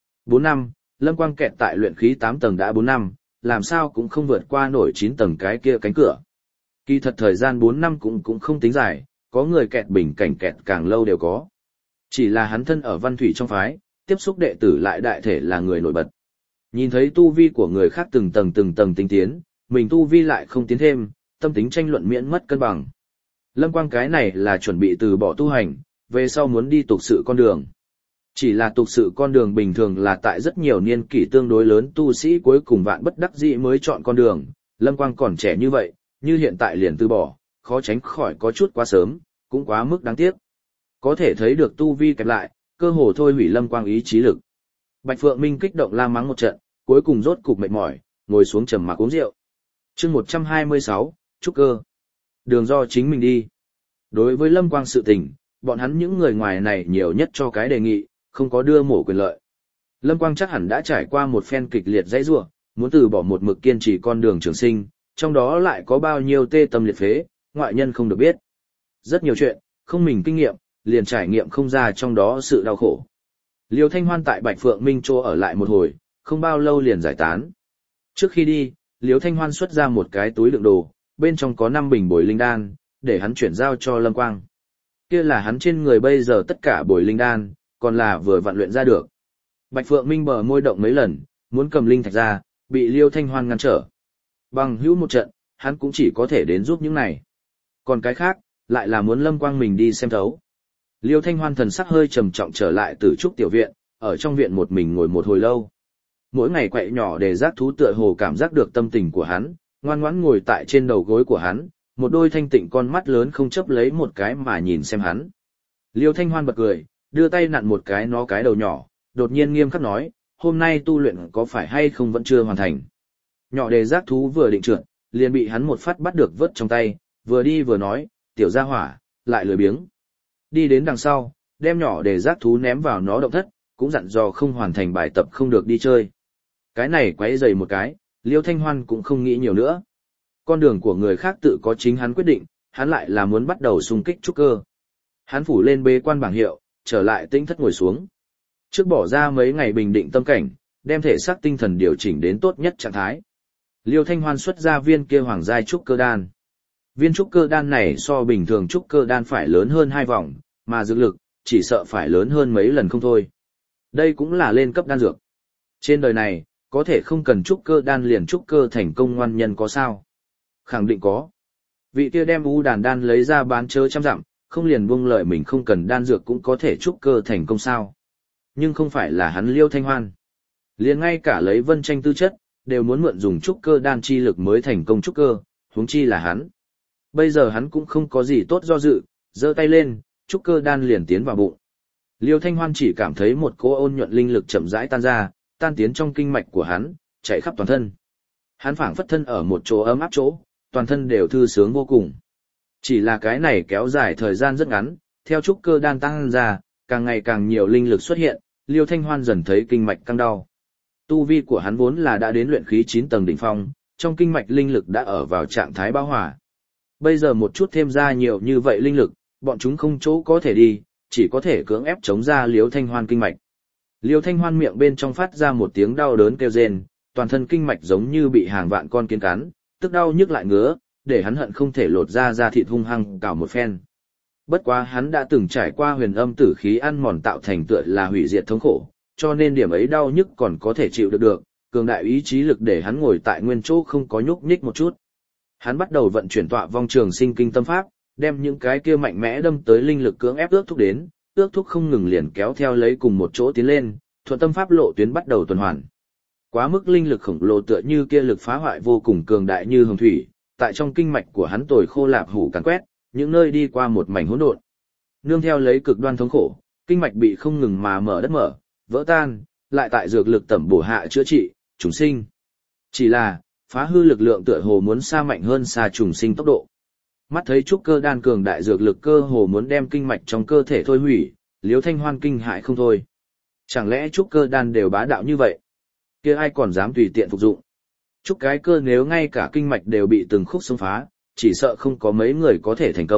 4 năm, Lâm Quang kẹt tại luyện khí 8 tầng đã 4 năm, làm sao cũng không vượt qua nổi 9 tầng cái kia cánh cửa. Kỳ thật thời gian 4 năm cũng không tính dài, có người kẹt bình cảnh kẹt càng lâu đều có. Chỉ là hắn thân ở Văn Thủy trong phái, tiếp xúc đệ tử lại đại thể là người nổi bật. Nhìn thấy tu vi của người khác từng tầng tinh tiến, mình tu vi lại không tiến thêm, tâm tính tranh luận miễn mất cân bằng. Lâm Quang cái này là chuẩn bị từ bỏ tu hành, về sau muốn đi tục sự con đường. Chỉ là tục sự con đường bình thường là tại rất nhiều niên kỷ tương đối lớn tu sĩ cuối cùng vạn bất đắc dĩ mới chọn con đường, Lâm Quang còn trẻ như vậy, như hiện tại liền từ bỏ, khó tránh khỏi có chút quá sớm, cũng quá mức đáng tiếc. Có thể thấy được tu vi kẹp lại, cơ hồ thôi hủy Lâm Quang ý chí lực. Bạch Phượng Minh kích động la mắng một trận, cuối cùng rốt cục mệt mỏi, ngồi xuống trầm mặc uống rượu. Chương 126, trúc cơ. Đường do chính mình đi. Đối với Lâm Quang sự tình, bọn hắn những người ngoài này nhiều nhất cho cái đề nghị, không có đưa mổ quyền lợi. Lâm Quang chắc hẳn đã trải qua một phen kịch liệt dãy rủa, muốn từ bỏ một mực kiên trì con đường trường sinh, trong đó lại có bao nhiêu tê tâm liệt phế, ngoại nhân không được biết. Rất nhiều chuyện, không mình kinh nghiệm, liền trải nghiệm không ra trong đó sự đau khổ. Liêu Thanh Hoan tại Bạch Phượng Minh Trô ở lại một hồi, không bao lâu liền giải tán. Trước khi đi, Liêu Thanh Hoan xuất ra một cái túi đựng đồ, bên trong có 5 bình bồi linh đan, để hắn chuyển giao cho Lâm Quang. Kia là hắn trên người bây giờ tất cả bồi linh đan, còn là vừa vặn luyện ra được. Bạch Phượng Minh bờ môi động mấy lần, muốn cầm linh thạch ra, bị Liêu Thanh Hoan ngăn trở. Bằng hữu một trận, hắn cũng chỉ có thể đến giúp những này. Còn cái khác, lại là muốn Lâm Quang mình đi xem thấu. Liêu Thanh Hoan thần sắc hơi trầm trọng trở lại từ trúc tiểu viện, ở trong viện một mình ngồi một hồi lâu. Mỗi ngày quậy nhỏ để giác thú tựa hồ cảm giác được tâm tình của hắn, ngoan ngoãn ngồi tại trên đầu gối của hắn, một đôi thanh tịnh con mắt lớn không chấp lấy một cái mà nhìn xem hắn. Liêu Thanh Hoan bật cười, đưa tay nặn một cái nó cái đầu nhỏ, đột nhiên nghiêm khắc nói, hôm nay tu luyện có phải hay không vẫn chưa hoàn thành. Nhỏ đề giác thú vừa định trượt, liền bị hắn một phát bắt được vớt trong tay, vừa đi vừa nói, tiểu gia hỏa, lại lười biếng. Đi đến đằng sau, đem nhỏ đề giác thú ném vào nó động thất, cũng dặn dò không hoàn thành bài tập không được đi chơi. Cái này quấy rầy một cái, Liêu Thanh Hoan cũng không nghĩ nhiều nữa. Con đường của người khác tự có chính hắn quyết định, hắn lại là muốn bắt đầu xung kích trúc cơ. Hắn phủ lên bế quan bảng hiệu, trở lại tinh thất ngồi xuống. Trước bỏ ra mấy ngày bình định tâm cảnh, đem thể xác tinh thần điều chỉnh đến tốt nhất trạng thái. Liêu Thanh Hoan xuất ra viên kia hoàng giai trúc cơ đan. Viên trúc cơ đan này so bình thường trúc cơ đan phải lớn hơn 2 vòng, mà dược lực, chỉ sợ phải lớn hơn mấy lần không thôi. Đây cũng là lên cấp đan dược. Trên đời này, có thể không cần trúc cơ đan liền trúc cơ thành công ngoan nhân có sao? Khẳng định có. Vị kia đem u đàn đan lấy ra bán chớ trăm dặm, không liền buông lời mình không cần đan dược cũng có thể trúc cơ thành công sao? Nhưng không phải là hắn Liêu Thanh Hoan. Liền ngay cả lấy vân tranh tư chất, đều muốn mượn dùng trúc cơ đan chi lực mới thành công trúc cơ, huống chi là hắn. Bây giờ hắn cũng không có gì tốt do dự, giơ tay lên, trúc cơ đan liền tiến vào bụng. Liêu Thanh Hoan chỉ cảm thấy một cỗ ôn nhuận linh lực chậm rãi tan ra, tan tiến trong kinh mạch của hắn, chạy khắp toàn thân. Hắn phảng phất thân ở một chỗ ấm áp chỗ, toàn thân đều thư sướng vô cùng. Chỉ là cái này kéo dài thời gian rất ngắn, theo trúc cơ đan tăng ra, càng ngày càng nhiều linh lực xuất hiện, Liêu Thanh Hoan dần thấy kinh mạch căng đau. Tu vi của hắn vốn là đã đến luyện khí 9 tầng đỉnh phong, trong kinh mạch linh lực đã ở vào trạng thái bão hòa. Bây giờ một chút thêm ra nhiều như vậy linh lực, bọn chúng không chỗ có thể đi, chỉ có thể cưỡng ép chống ra Liêu Thanh Hoan kinh mạch. Liêu Thanh Hoan miệng bên trong phát ra một tiếng đau đớn kêu rên, toàn thân kinh mạch giống như bị hàng vạn con kiến cắn, tức đau nhức lại ngứa, để hắn hận không thể lột ra thịt hung hăng cào một phen. Bất quá hắn đã từng trải qua huyền âm tử khí ăn mòn tạo thành tựa là hủy diệt thống khổ, cho nên điểm ấy đau nhức còn có thể chịu được, cường đại ý chí lực để hắn ngồi tại nguyên chỗ không có nhúc nhích một chút. Hắn bắt đầu vận chuyển tọa vong trường sinh kinh tâm pháp, đem những cái kia mạnh mẽ đâm tới linh lực cưỡng ép ước thúc đến, ước thúc không ngừng liền kéo theo lấy cùng một chỗ tiến lên, thuận tâm pháp lộ tuyến bắt đầu tuần hoàn. Quá mức linh lực khổng lồ tựa như kia lực phá hoại vô cùng cường đại như hồng thủy, tại trong kinh mạch của hắn tồi khô lạp hủ càn quét, những nơi đi qua một mảnh hỗn độn. Nương theo lấy cực đoan thống khổ, kinh mạch bị không ngừng mà mở đất mở, vỡ tan, lại tại dược lực tẩm bổ hạ chữa trị, trùng sinh. Chỉ là, phá hư lực lượng tựa hồ muốn xa mạnh hơn xa trùng sinh tốc độ. Mắt thấy trúc cơ đan cường đại dược lực cơ hồ muốn đem kinh mạch trong cơ thể thôi hủy, Liêu Thanh Hoan kinh hại không thôi. Chẳng lẽ trúc cơ đan đều bá đạo như vậy? Kia ai còn dám tùy tiện phục dụng? Trúc cái cơ nếu ngay cả kinh mạch đều bị từng khúc xông phá, chỉ sợ không có mấy người có thể thành công,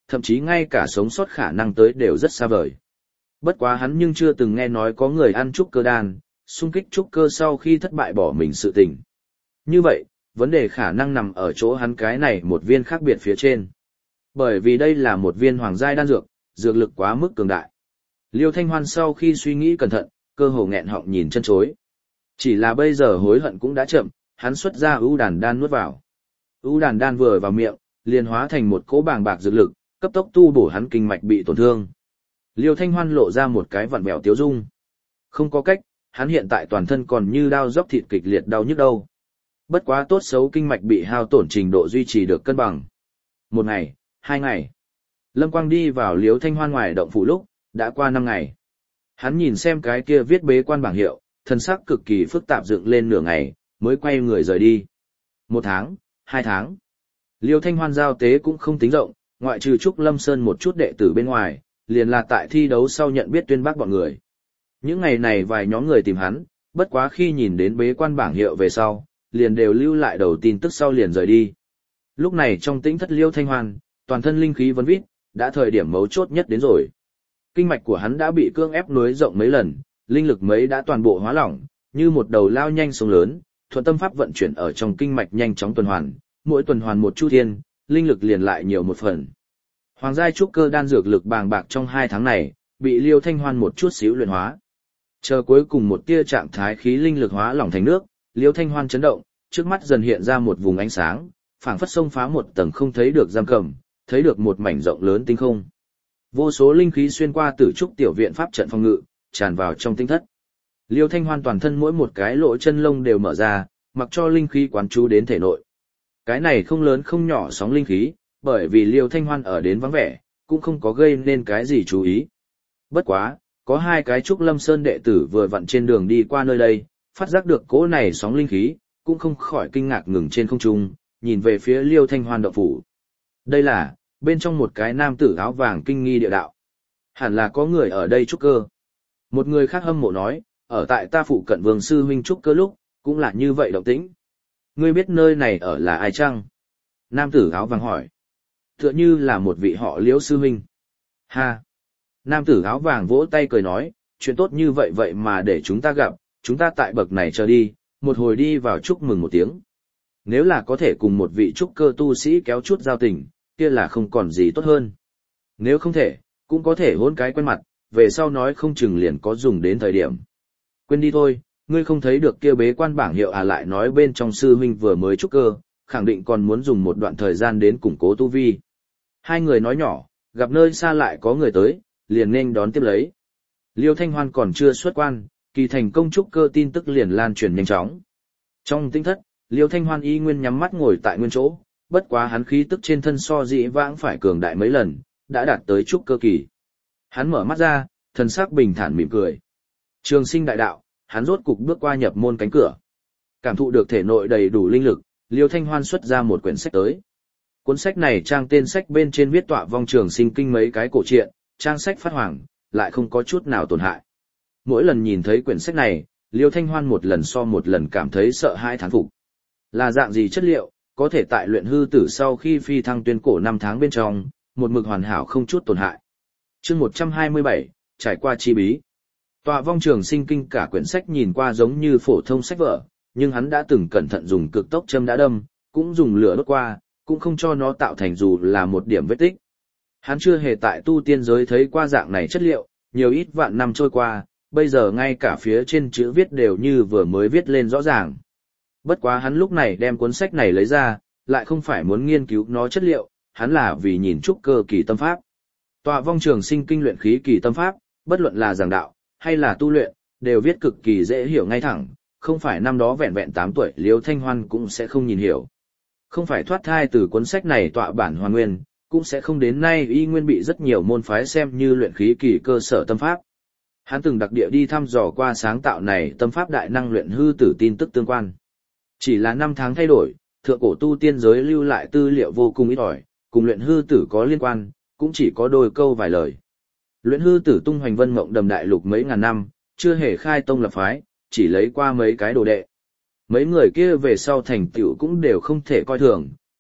thậm chí ngay cả sống sót khả năng tới đều rất xa vời. Bất quá hắn nhưng chưa từng nghe nói có người ăn trúc cơ đan, xung kích trúc cơ sau khi thất bại bỏ mình sự tình. Như vậy, vấn đề khả năng nằm ở chỗ hắn cái này một viên khác biệt phía trên. Bởi vì đây là một viên hoàng giai đan dược, dược lực quá mức cường đại. Liêu Thanh Hoan sau khi suy nghĩ cẩn thận, cơ hồ nghẹn họng nhìn chân chối. Chỉ là bây giờ hối hận cũng đã chậm, hắn xuất ra ưu đàn đan nuốt vào. Ưu đàn đan vừa vào miệng, liền hóa thành một cỗ bàng bạc dược lực, cấp tốc tu bổ hắn kinh mạch bị tổn thương. Liêu Thanh Hoan lộ ra một cái vặn vẹo tiếu dung. Không có cách, hắn hiện tại toàn thân còn như đao róc thịt kịch liệt đau nhức đâu. Bất quá tốt xấu kinh mạch bị hao tổn trình độ duy trì được cân bằng. 1 ngày, 2 ngày. Lâm Quang đi vào Liêu Thanh Hoan ngoài động phủ lúc, đã qua 5 ngày. Hắn nhìn xem cái kia viết bế quan bảng hiệu, thần sắc cực kỳ phức tạp dựng lên nửa ngày, mới quay người rời đi. 1 tháng, 2 tháng. Liêu Thanh Hoan giao tế cũng không tính rộng, ngoại trừ Trúc Lâm Sơn một chút đệ tử bên ngoài, liền là tại thi đấu sau nhận biết tuyên bác bọn người. Những ngày này vài nhóm người tìm hắn, bất quá khi nhìn đến bế quan bảng hiệu về sau, liền đều lưu lại đầu tin tức sau liền rời đi. Lúc này trong tĩnh thất Liêu Thanh Hoan, toàn thân linh khí vấn vít, đã thời điểm mấu chốt nhất đến rồi. Kinh mạch của hắn đã bị cương ép nối rộng mấy lần, linh lực mấy đã toàn bộ hóa lỏng, như một đầu lao nhanh sông lớn, thuận tâm pháp vận chuyển ở trong kinh mạch nhanh chóng tuần hoàn, mỗi tuần hoàn một chu thiên, linh lực liền lại nhiều một phần. Hoàng giai trúc cơ đan dược lực bàng bạc trong 2 tháng này, bị Liêu Thanh Hoan một chút xíu luyện hóa. Chờ cuối cùng một tia trạng thái khí linh lực hóa lỏng thành nước, Liêu Thanh Hoan chấn động, trước mắt dần hiện ra một vùng ánh sáng, phảng phất xông phá một tầng không thấy được giam cầm, thấy được một mảnh rộng lớn tinh không. Vô số linh khí xuyên qua tử trúc tiểu viện pháp trận phòng ngự, tràn vào trong tinh thất. Liêu Thanh Hoan toàn thân mỗi một cái lỗ chân lông đều mở ra, mặc cho linh khí quán trú đến thể nội. Cái này không lớn không nhỏ sóng linh khí, bởi vì Liêu Thanh Hoan ở đến vắng vẻ, cũng không có gây nên cái gì chú ý. Bất quá, có 2 cái Trúc Lâm Sơn đệ tử vừa vặn trên đường đi qua nơi đây, phát giác được cỗ này sóng linh khí, cũng không khỏi kinh ngạc ngừng trên không trung, nhìn về phía Liêu Thanh Hoan động phủ. Đây là, bên trong một cái nam tử áo vàng kinh nghi địa đạo. Hẳn là có người ở đây trúc cơ. Một người khác hâm mộ nói, ở tại ta phụ cận Vương sư huynh trúc cơ lúc, cũng là như vậy động tĩnh. Ngươi biết nơi này ở là ai chăng? Nam tử áo vàng hỏi. Tựa như là một vị họ Liễu sư huynh. Ha! Nam tử áo vàng vỗ tay cười nói, chuyện tốt như vậy vậy mà để chúng ta gặp, chúng ta tại bậc này chờ đi, một hồi đi vào chúc mừng một tiếng. Nếu là có thể cùng một vị trúc cơ tu sĩ kéo chút giao tình, kia là không còn gì tốt hơn. Nếu không thể, cũng có thể hôn cái quen mặt, về sau nói không chừng liền có dùng đến thời điểm. Quên đi thôi, ngươi không thấy được kia bế quan bảng hiệu lại nói bên trong sư huynh vừa mới trúc cơ, khẳng định còn muốn dùng một đoạn thời gian đến củng cố tu vi. 2 người nói nhỏ, gặp nơi xa lại có người tới, liền nên đón tiếp lấy. Liêu Thanh Hoan còn chưa xuất quan, kỳ thành công trúc cơ tin tức liền lan truyền nhanh chóng. Trong tinh thất, Liêu Thanh Hoan y nguyên nhắm mắt ngồi tại nguyên chỗ, bất quá hắn khí tức trên thân so dĩ vãng phải cường đại mấy lần, đã đạt tới trúc cơ kỳ. Hắn mở mắt ra, thần sắc bình thản mỉm cười. Trường sinh đại đạo, hắn rốt cục bước qua nhập môn cánh cửa. Cảm thụ được thể nội đầy đủ linh lực, Liêu Thanh Hoan xuất ra một quyển sách tới. Cuốn sách này trang tên sách bên trên viết tọa vong trường sinh kinh mấy cái cổ truyện, trang sách phát hoàng, lại không có chút nào tổn hại. Mỗi lần nhìn thấy quyển sách này, Liêu Thanh Hoan một lần so một lần cảm thấy sợ hãi thán phục. Là dạng gì chất liệu, có thể tại luyện hư tử sau khi phi thăng tuyên cổ 5 tháng bên trong, một mực hoàn hảo không chút tổn hại. Chương 127, trải qua chi bí. Tọa vong trường sinh kinh cả quyển sách nhìn qua giống như phổ thông sách vở, nhưng hắn đã từng cẩn thận dùng cực tốc châm đã đâm, cũng dùng lửa đốt qua, cũng không cho nó tạo thành dù là một điểm vết tích. Hắn chưa hề tại tu tiên giới thấy qua dạng này chất liệu, nhiều ít vạn năm trôi qua, bây giờ ngay cả phía trên chữ viết đều như vừa mới viết lên rõ ràng. Bất quá hắn lúc này đem cuốn sách này lấy ra, lại không phải muốn nghiên cứu nó chất liệu, hắn là vì nhìn trúc cơ kỳ tâm pháp. Tọa vong trường sinh kinh luyện khí kỳ tâm pháp, bất luận là giảng đạo, hay là tu luyện, đều viết cực kỳ dễ hiểu ngay thẳng, không phải năm đó vẹn vẹn 8 tuổi Liêu Thanh Hoan cũng sẽ không nhìn hiểu. Không phải thoát thai từ cuốn sách này tọa bản hoàn nguyên, cũng sẽ không đến nay y nguyên bị rất nhiều môn phái xem như luyện khí kỳ cơ sở tâm pháp. Hắn từng đặc địa đi thăm dò qua sáng tạo này tâm pháp đại năng luyện hư tử tin tức tương quan. Chỉ là 5 tháng thay đổi, thượng cổ tu tiên giới lưu lại tư liệu vô cùng ít ỏi, cùng luyện hư tử có liên quan, cũng chỉ có đôi câu vài lời. Luyện hư tử tung hoành vân mộng đầm đại lục mấy ngàn năm, chưa hề khai tông lập phái, chỉ lấy qua mấy cái đồ đệ. Mấy người kia về sau thành tựu cũng đều không thể coi thường,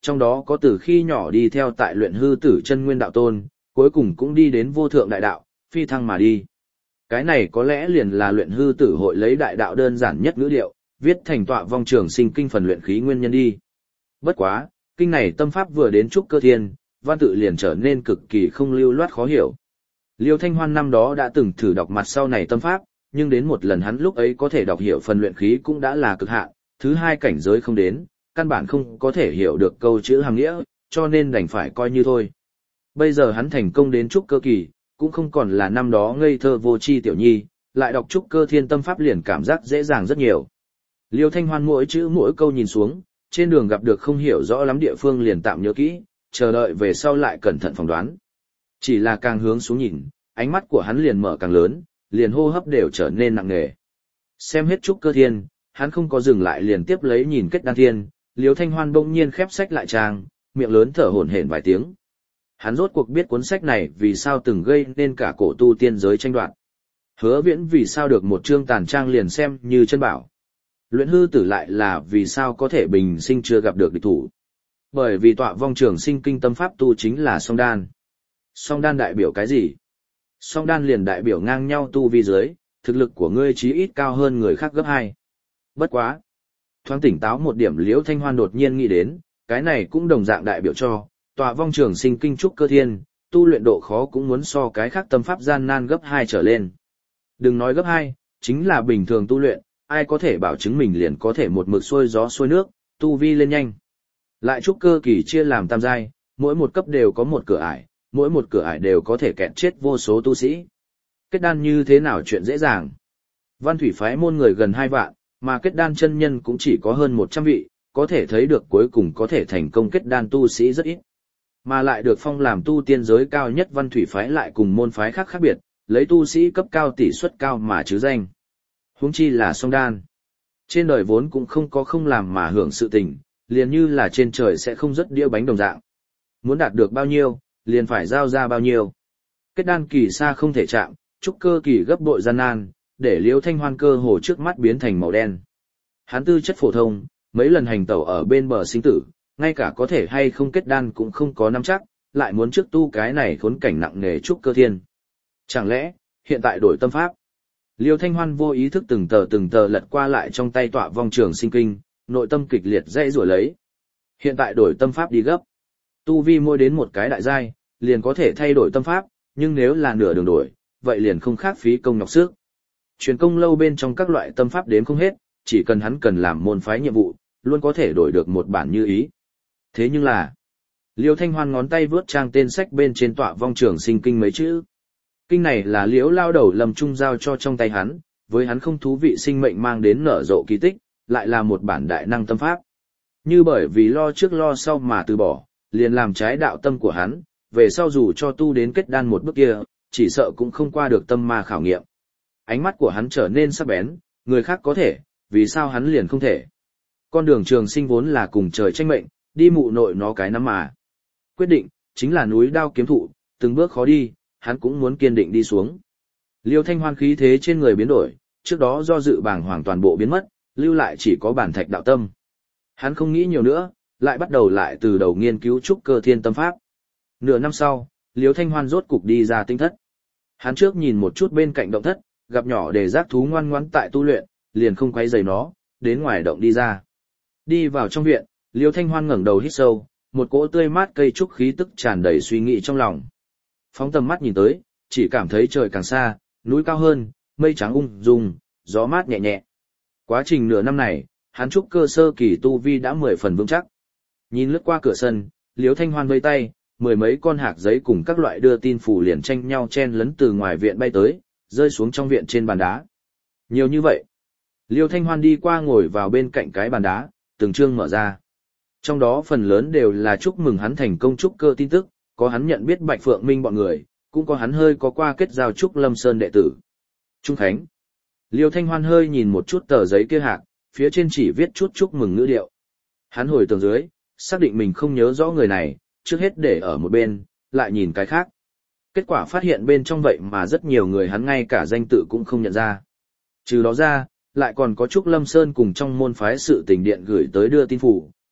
trong đó có từ khi nhỏ đi theo tại luyện hư tử chân nguyên đạo tôn, cuối cùng cũng đi đến vô thượng đại đạo, phi thăng mà đi. Cái này có lẽ liền là luyện hư tử hội lấy đại đạo đơn giản nhất ngữ điệu, viết thành tọa vong trường sinh kinh phần luyện khí nguyên nhân đi. Bất quá, kinh này tâm pháp vừa đến trúc cơ thiên, văn tự liền trở nên cực kỳ không lưu loát khó hiểu. Liêu Thanh Hoan năm đó đã từng thử đọc mặt sau này tâm pháp, nhưng đến một lần hắn lúc ấy có thể đọc hiểu phần luyện khí cũng đã là cực hạn, thứ hai cảnh giới không đến, căn bản không có thể hiểu được câu chữ hàm nghĩa, cho nên đành phải coi như thôi. Bây giờ hắn thành công đến trúc cơ kỳ, cũng không còn là năm đó ngây thơ vô tri tiểu nhi, lại đọc trúc cơ thiên tâm pháp liền cảm giác dễ dàng rất nhiều. Liêu Thanh Hoan mỗi chữ mỗi câu nhìn xuống, trên đường gặp được không hiểu rõ lắm địa phương liền tạm nhớ kỹ, chờ đợi về sau lại cẩn thận phỏng đoán. Chỉ là càng hướng xuống nhìn, ánh mắt của hắn liền mở càng lớn, liền hô hấp đều trở nên nặng nề. Xem hết trúc cơ thiên, hắn không có dừng lại liền tiếp lấy nhìn kết đan thiên, Liêu Thanh Hoan bỗng nhiên khép sách lại trang, miệng lớn thở hổn hển vài tiếng. Hắn rốt cuộc biết cuốn sách này vì sao từng gây nên cả cổ tu tiên giới tranh đoạt. Hứa Viễn vì sao được một chương tàn trang liền xem như chân bảo. Luyện hư tử lại là vì sao có thể bình sinh chưa gặp được địch thủ. Bởi vì tọa vong trường sinh kinh tâm pháp tu chính là song đan. Song đan đại biểu cái gì? Song đan liền đại biểu ngang nhau tu vi dưới, thực lực của ngươi chí ít cao hơn người khác gấp 2. Bất quá. Thoáng tỉnh táo một điểm Liễu Thanh Hoan đột nhiên nghĩ đến, cái này cũng đồng dạng đại biểu cho, tọa vong trường sinh kinh trúc cơ thiên, tu luyện độ khó cũng muốn so cái khác tâm pháp gian nan gấp 2 trở lên. Đừng nói gấp 2, chính là bình thường tu luyện, ai có thể bảo chứng mình liền có thể một mực xuôi gió xuôi nước, tu vi lên nhanh. Lại trúc cơ kỳ chia làm tam giai, mỗi một cấp đều có một cửa ải, mỗi một cửa ải đều có thể kẹt chết vô số tu sĩ. Kết đan như thế nào chuyện dễ dàng. Văn thủy phái môn người gần 2 vạn, mà kết đan chân nhân cũng chỉ có hơn 100 vị, có thể thấy được cuối cùng có thể thành công kết đan tu sĩ rất ít. Mà lại được phong làm tu tiên giới cao nhất văn thủy phái lại cùng môn phái khác khác biệt, lấy tu sĩ cấp cao tỷ suất cao mà chứ danh. Huống chi là song đan. Trên đời vốn cũng không có không làm mà hưởng sự tình, liền như là trên trời sẽ không rớt đĩa bánh đồng dạng. Muốn đạt được bao nhiêu, liền phải giao ra bao nhiêu. Kết đan kỳ xa không thể chạm, trúc cơ kỳ gấp bội gian nan, để Liễu Thanh Hoan cơ hồ trước mắt biến thành màu đen. Hắn tư chất phổ thông, mấy lần hành tẩu ở bên bờ sinh tử, ngay cả có thể hay không kết đan cũng không có nắm chắc, lại muốn trước tu cái này khốn cảnh nặng nề trúc cơ thiên. Chẳng lẽ, hiện tại đổi tâm pháp? Liêu Thanh Hoan vô ý thức từng tờ lật qua lại trong tay tọa vong trường sinh kinh, nội tâm kịch liệt dãy rủa lấy. Hiện tại đổi tâm pháp đi gấp. Tu vi mỗi đến một cái đại giai, liền có thể thay đổi tâm pháp, nhưng nếu là nửa đường đổi, vậy liền không khác phí công nhọc sức. Truyền công lâu bên trong các loại tâm pháp đếm không hết, chỉ cần hắn cần làm môn phái nhiệm vụ, luôn có thể đổi được một bản như ý. Thế nhưng là, Liêu Thanh Hoan ngón tay vướt trang tên sách bên trên tọa vong trường sinh kinh mấy chữ. Kinh này là Liễu lao đầu Lâm Trung giao cho trong tay hắn, với hắn không thú vị sinh mệnh mang đến nở rộ kỳ tích, lại là một bản đại năng tâm pháp. Như bởi vì lo trước lo sau mà từ bỏ, liền làm trái đạo tâm của hắn, về sau dù cho tu đến kết đan một bước kia, chỉ sợ cũng không qua được tâm ma khảo nghiệm. Ánh mắt của hắn trở nên sắc bén, người khác có thể, vì sao hắn liền không thể. Con đường trường sinh vốn là cùng trời tranh mệnh, đi mụ nội nó cái nắm mà. Quyết định, chính là núi đao kiếm thụ, từng bước khó đi, hắn cũng muốn kiên định đi xuống. Liêu Thanh Hoan khí thế trên người biến đổi, trước đó do dự bàng hoàng toàn bộ biến mất, lưu lại chỉ có bản thạch đạo tâm. Hắn không nghĩ nhiều nữa, lại bắt đầu lại từ đầu nghiên cứu trúc cơ thiên tâm pháp. Nửa năm sau, Liêu Thanh Hoan rốt cục đi ra tinh thất. Hắn trước nhìn một chút bên cạnh động thất, gặp nhỏ để giác thú ngoan ngoãn tại tu luyện, liền không quay rầy nó, đến ngoài động đi ra. Đi vào trong viện, Liêu Thanh Hoan ngẩng đầu hít sâu, một cỗ tươi mát cây trúc khí tức tràn đầy suy nghĩ trong lòng. Phóng tầm mắt nhìn tới, chỉ cảm thấy trời càng xa, núi cao hơn, mây trắng ung dung, gió mát nhẹ nhẹ. Quá trình nửa năm này, hắn trúc cơ sơ kỳ tu vi đã 10 phần vững chắc. Nhìn lướt qua cửa sân, Liêu Thanh Hoan vây tay, 10 mấy con hạc giấy cùng các loại đưa tin phủ liền tranh nhau chen lấn từ ngoài viện bay tới, rơi xuống trong viện trên bàn đá. Nhiều như vậy. Liêu Thanh Hoan đi qua ngồi vào bên cạnh cái bàn đá, từng chương mở ra. Trong đó phần lớn đều là chúc mừng hắn thành công trúc cơ tin tức, có hắn nhận biết Bạch Phượng Minh bọn người, cũng có hắn hơi có qua kết giao trúc Lâm Sơn đệ tử. Trung Khánh. Liêu Thanh Hoan hơi nhìn một chút tờ giấy kia hạc, phía trên chỉ viết chút chúc mừng ngữ điệu. Hắn hồi tường dưới, xác định mình không nhớ rõ người này, trước hết để ở một bên, lại nhìn cái khác. Kết quả phát hiện bên trong vậy mà rất nhiều người hắn ngay cả danh tự cũng không nhận ra. Trừ đó ra, lại còn có trúc Lâm Sơn cùng trong môn phái sự tình điện gửi tới đưa tin phủ,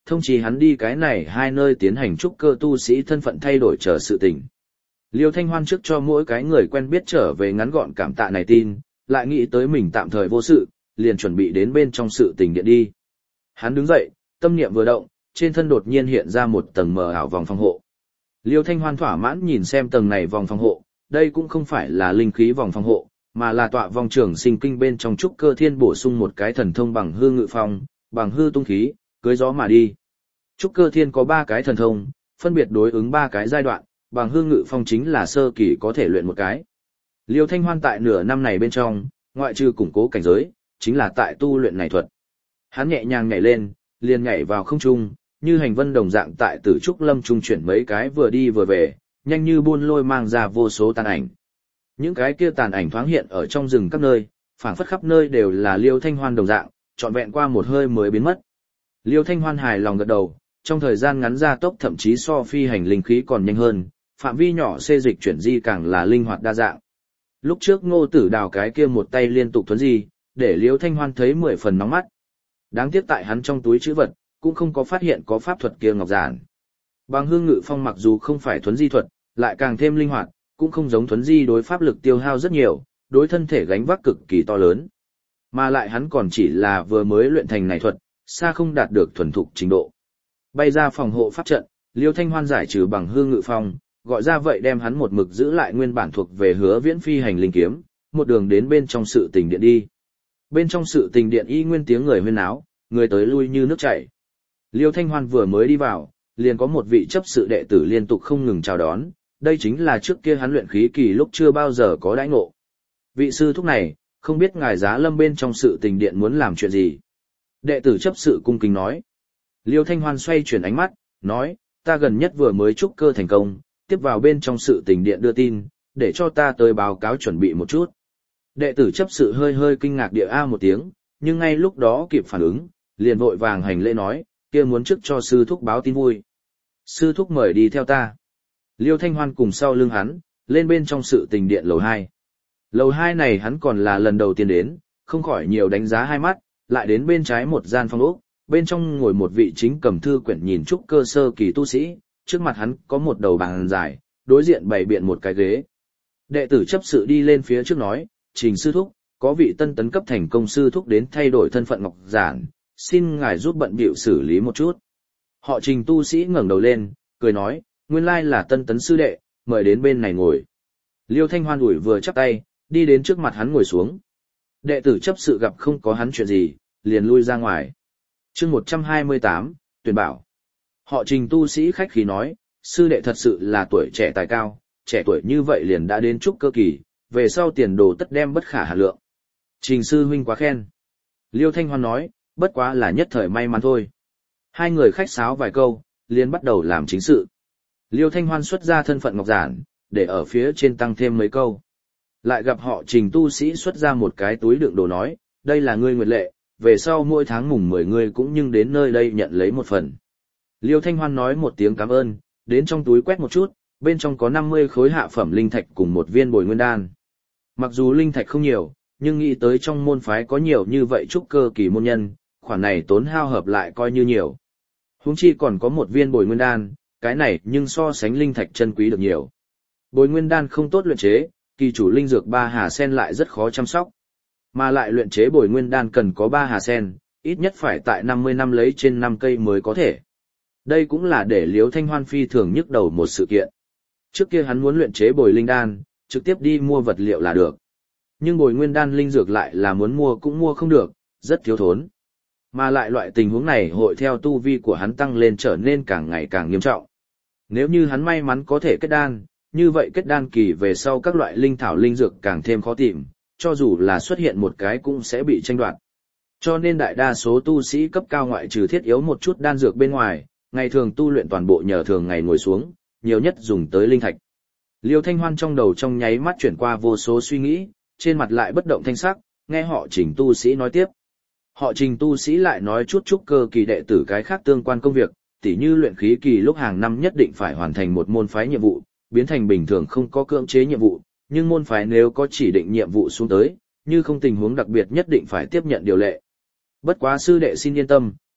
thông chí hắn đi cái này hai nơi tiến hành trúc cơ tu sĩ thân phận thay đổi chờ sự tình. Liêu Thanh Hoan trước cho mỗi cái người quen biết trở về ngắn gọn cảm tạ này tin, lại nghĩ tới mình tạm thời vô sự, liền chuẩn bị đến bên trong sự tình điện đi. Hắn đứng dậy, tâm niệm vừa động, trên thân đột nhiên hiện ra một tầng mờ ảo vòng phòng hộ. Liêu Thanh Hoan thỏa mãn nhìn xem tầng này vòng phòng hộ, đây cũng không phải là linh khí vòng phòng hộ, mà là tọa vòng trường sinh kinh bên trong trúc cơ thiên bổ sung một cái thần thông bằng hư ngự phong, bằng hư tung khí, cưới gió mà đi. Trúc cơ thiên có 3 cái thần thông, phân biệt đối ứng 3 cái giai đoạn, bằng hư ngự phong chính là sơ kỳ có thể luyện một cái. Liêu Thanh Hoan tại nửa năm này bên trong, ngoại trừ củng cố cảnh giới, chính là tại tu luyện này thuật. Hắn nhẹ nhàng nhảy lên, liền nhảy vào không trung, như hành vân đồng dạng tại Tử Trúc Lâm trung chuyển mấy cái vừa đi vừa về, nhanh như buôn lôi mang ra vô số tàn ảnh. Những cái kia tàn ảnh thoáng hiện ở trong rừng các nơi, phảng phất khắp nơi đều là Liêu Thanh Hoan đồng dạng, trọn vẹn qua một hơi mới biến mất. Liêu Thanh Hoan hài lòng gật đầu, trong thời gian ngắn ra tốc thậm chí so phi hành linh khí còn nhanh hơn, phạm vi nhỏ xê dịch chuyển di càng là linh hoạt đa dạng. Lúc trước Ngô Tử Đào cái kia một tay liên tục thuấn di, để Liêu Thanh Hoan thấy 10 phần nóng mắt. Đáng tiếc tại hắn trong túi trữ vật, cũng không có phát hiện có pháp thuật kia ngọc giản. Bằng hương ngự phong mặc dù không phải thuấn di thuật, lại càng thêm linh hoạt, cũng không giống thuấn di đối pháp lực tiêu hao rất nhiều, đối thân thể gánh vác cực kỳ to lớn. Mà lại hắn còn chỉ là vừa mới luyện thành này thuật, xa không đạt được thuần thục trình độ. Bay ra phòng hộ pháp trận, Liêu Thanh Hoan giải trừ bằng hương ngự phong, gọi ra vậy đem hắn một mực giữ lại nguyên bản thuộc về Hứa Viễn phi hành linh kiếm, một đường đến bên trong sự tình điện đi. Bên trong sự tình điện y nguyên tiếng người huyên náo, người tới lui như nước chảy. Liêu Thanh Hoan vừa mới đi vào, liền có một vị chấp sự đệ tử liên tục không ngừng chào đón, đây chính là trước kia hắn luyện khí kỳ lúc chưa bao giờ có đãi ngộ. Vị sư thúc này, không biết ngài Giá Lâm bên trong sự tình điện muốn làm chuyện gì. Đệ tử chấp sự cung kính nói. Liêu Thanh Hoan xoay chuyển ánh mắt, nói, ta gần nhất vừa mới trúc cơ thành công, tiếp vào bên trong sự tình điện đưa tin, để cho ta tới báo cáo chuẩn bị một chút. Đệ tử chấp sự hơi hơi kinh ngạc địa a một tiếng, nhưng ngay lúc đó kịp phản ứng, liền vội vàng hành lễ nói, kia muốn trước cho sư thúc báo tin vui. Sư thúc mời đi theo ta. Liêu Thanh Hoan cùng sau lưng hắn, lên bên trong sự tình điện lầu 2. Lầu 2 này hắn còn là lần đầu tiên đến, không khỏi nhiều đánh giá hai mắt, lại đến bên trái một gian phòng ốc, bên trong ngồi một vị chính cầm thư quyển nhìn trúc cơ sơ kỳ tu sĩ, trước mặt hắn có một đầu bàn dài, đối diện bày biện một cái ghế. Đệ tử chấp sự đi lên phía trước nói, Trình sư thúc, có vị tân tấn cấp thành công sư thúc đến thay đổi thân phận ngọc giản, xin ngài giúp bận bịu xử lý một chút. Họ Trình tu sĩ ngẩng đầu lên, cười nói, nguyên lai là tân tấn sư đệ, mời đến bên này ngồi. Liêu Thanh Hoan ủi vừa chắp tay, đi đến trước mặt hắn ngồi xuống. Đệ tử chấp sự gặp không có hắn chuyện gì, liền lui ra ngoài. Chương 128, tuyển bảo. Họ Trình tu sĩ khách khí nói, sư đệ thật sự là tuổi trẻ tài cao, trẻ tuổi như vậy liền đã đến trúc cơ kỳ, về sau tiền đồ tất đem bất khả hà lượng. Trình sư huynh quá khen. Liêu Thanh Hoan nói, bất quá là nhất thời may mắn thôi. Hai người khách sáo vài câu, liền bắt đầu làm chính sự. Liêu Thanh Hoan xuất ra thân phận ngọc giản, để ở phía trên tăng thêm mấy câu. Lại gặp họ Trình tu sĩ xuất ra một cái túi đựng đồ nói, đây là ngươi nguyệt lệ, về sau mỗi tháng mùng 10 ngươi cũng nhưng đến nơi đây nhận lấy một phần. Liêu Thanh Hoan nói một tiếng cảm ơn, đến trong túi quét một chút, bên trong có 50 khối hạ phẩm linh thạch cùng một viên bồi nguyên đan. Mặc dù linh thạch không nhiều, nhưng nghĩ tới trong môn phái có nhiều như vậy trúc cơ kỳ môn nhân, khoản này tốn hao hợp lại coi như nhiều. Huống chi còn có một viên bồi nguyên đan, cái này nhưng so sánh linh thạch chân quý được nhiều. Bồi nguyên đan không tốt luyện chế, kỳ chủ linh dược 3 hà sen lại rất khó chăm sóc. Mà lại luyện chế bồi nguyên đan cần có 3 hà sen, ít nhất phải tại 50 năm lấy trên 5 cây mới có thể. Đây cũng là để Liêu Thanh Hoan phi thường nhức đầu một sự kiện. Trước kia hắn muốn luyện chế bồi linh đan, trực tiếp đi mua vật liệu là được. Nhưng bồi nguyên đan linh dược lại là muốn mua cũng mua không được, rất thiếu thốn. Mà lại loại tình huống này hội theo tu vi của hắn tăng lên trở nên càng ngày càng nghiêm trọng. Nếu như hắn may mắn có thể kết đan, như vậy kết đan kỳ về sau các loại linh thảo linh dược càng thêm khó tìm, cho dù là xuất hiện một cái cũng sẽ bị tranh đoạt. Cho nên đại đa số tu sĩ cấp cao ngoại trừ thiết yếu một chút đan dược bên ngoài, ngày thường tu luyện toàn bộ nhờ thường ngày ngồi xuống, nhiều nhất dùng tới linh thạch. Liêu Thanh Hoan trong đầu trong nháy mắt chuyển qua vô số suy nghĩ, trên mặt lại bất động thanh sắc, nghe họ Trình tu sĩ nói tiếp. Họ Trình tu sĩ lại nói chút trúc cơ kỳ đệ tử cái khác tương quan công việc, tỉ như luyện khí kỳ lúc hàng năm nhất định phải hoàn thành một môn phái nhiệm vụ, biến thành bình thường không có cưỡng chế nhiệm vụ, nhưng môn phái nếu có chỉ định nhiệm vụ xuống tới, như không tình huống đặc biệt nhất định phải tiếp nhận điều lệ. Bất quá sư đệ xin yên tâm,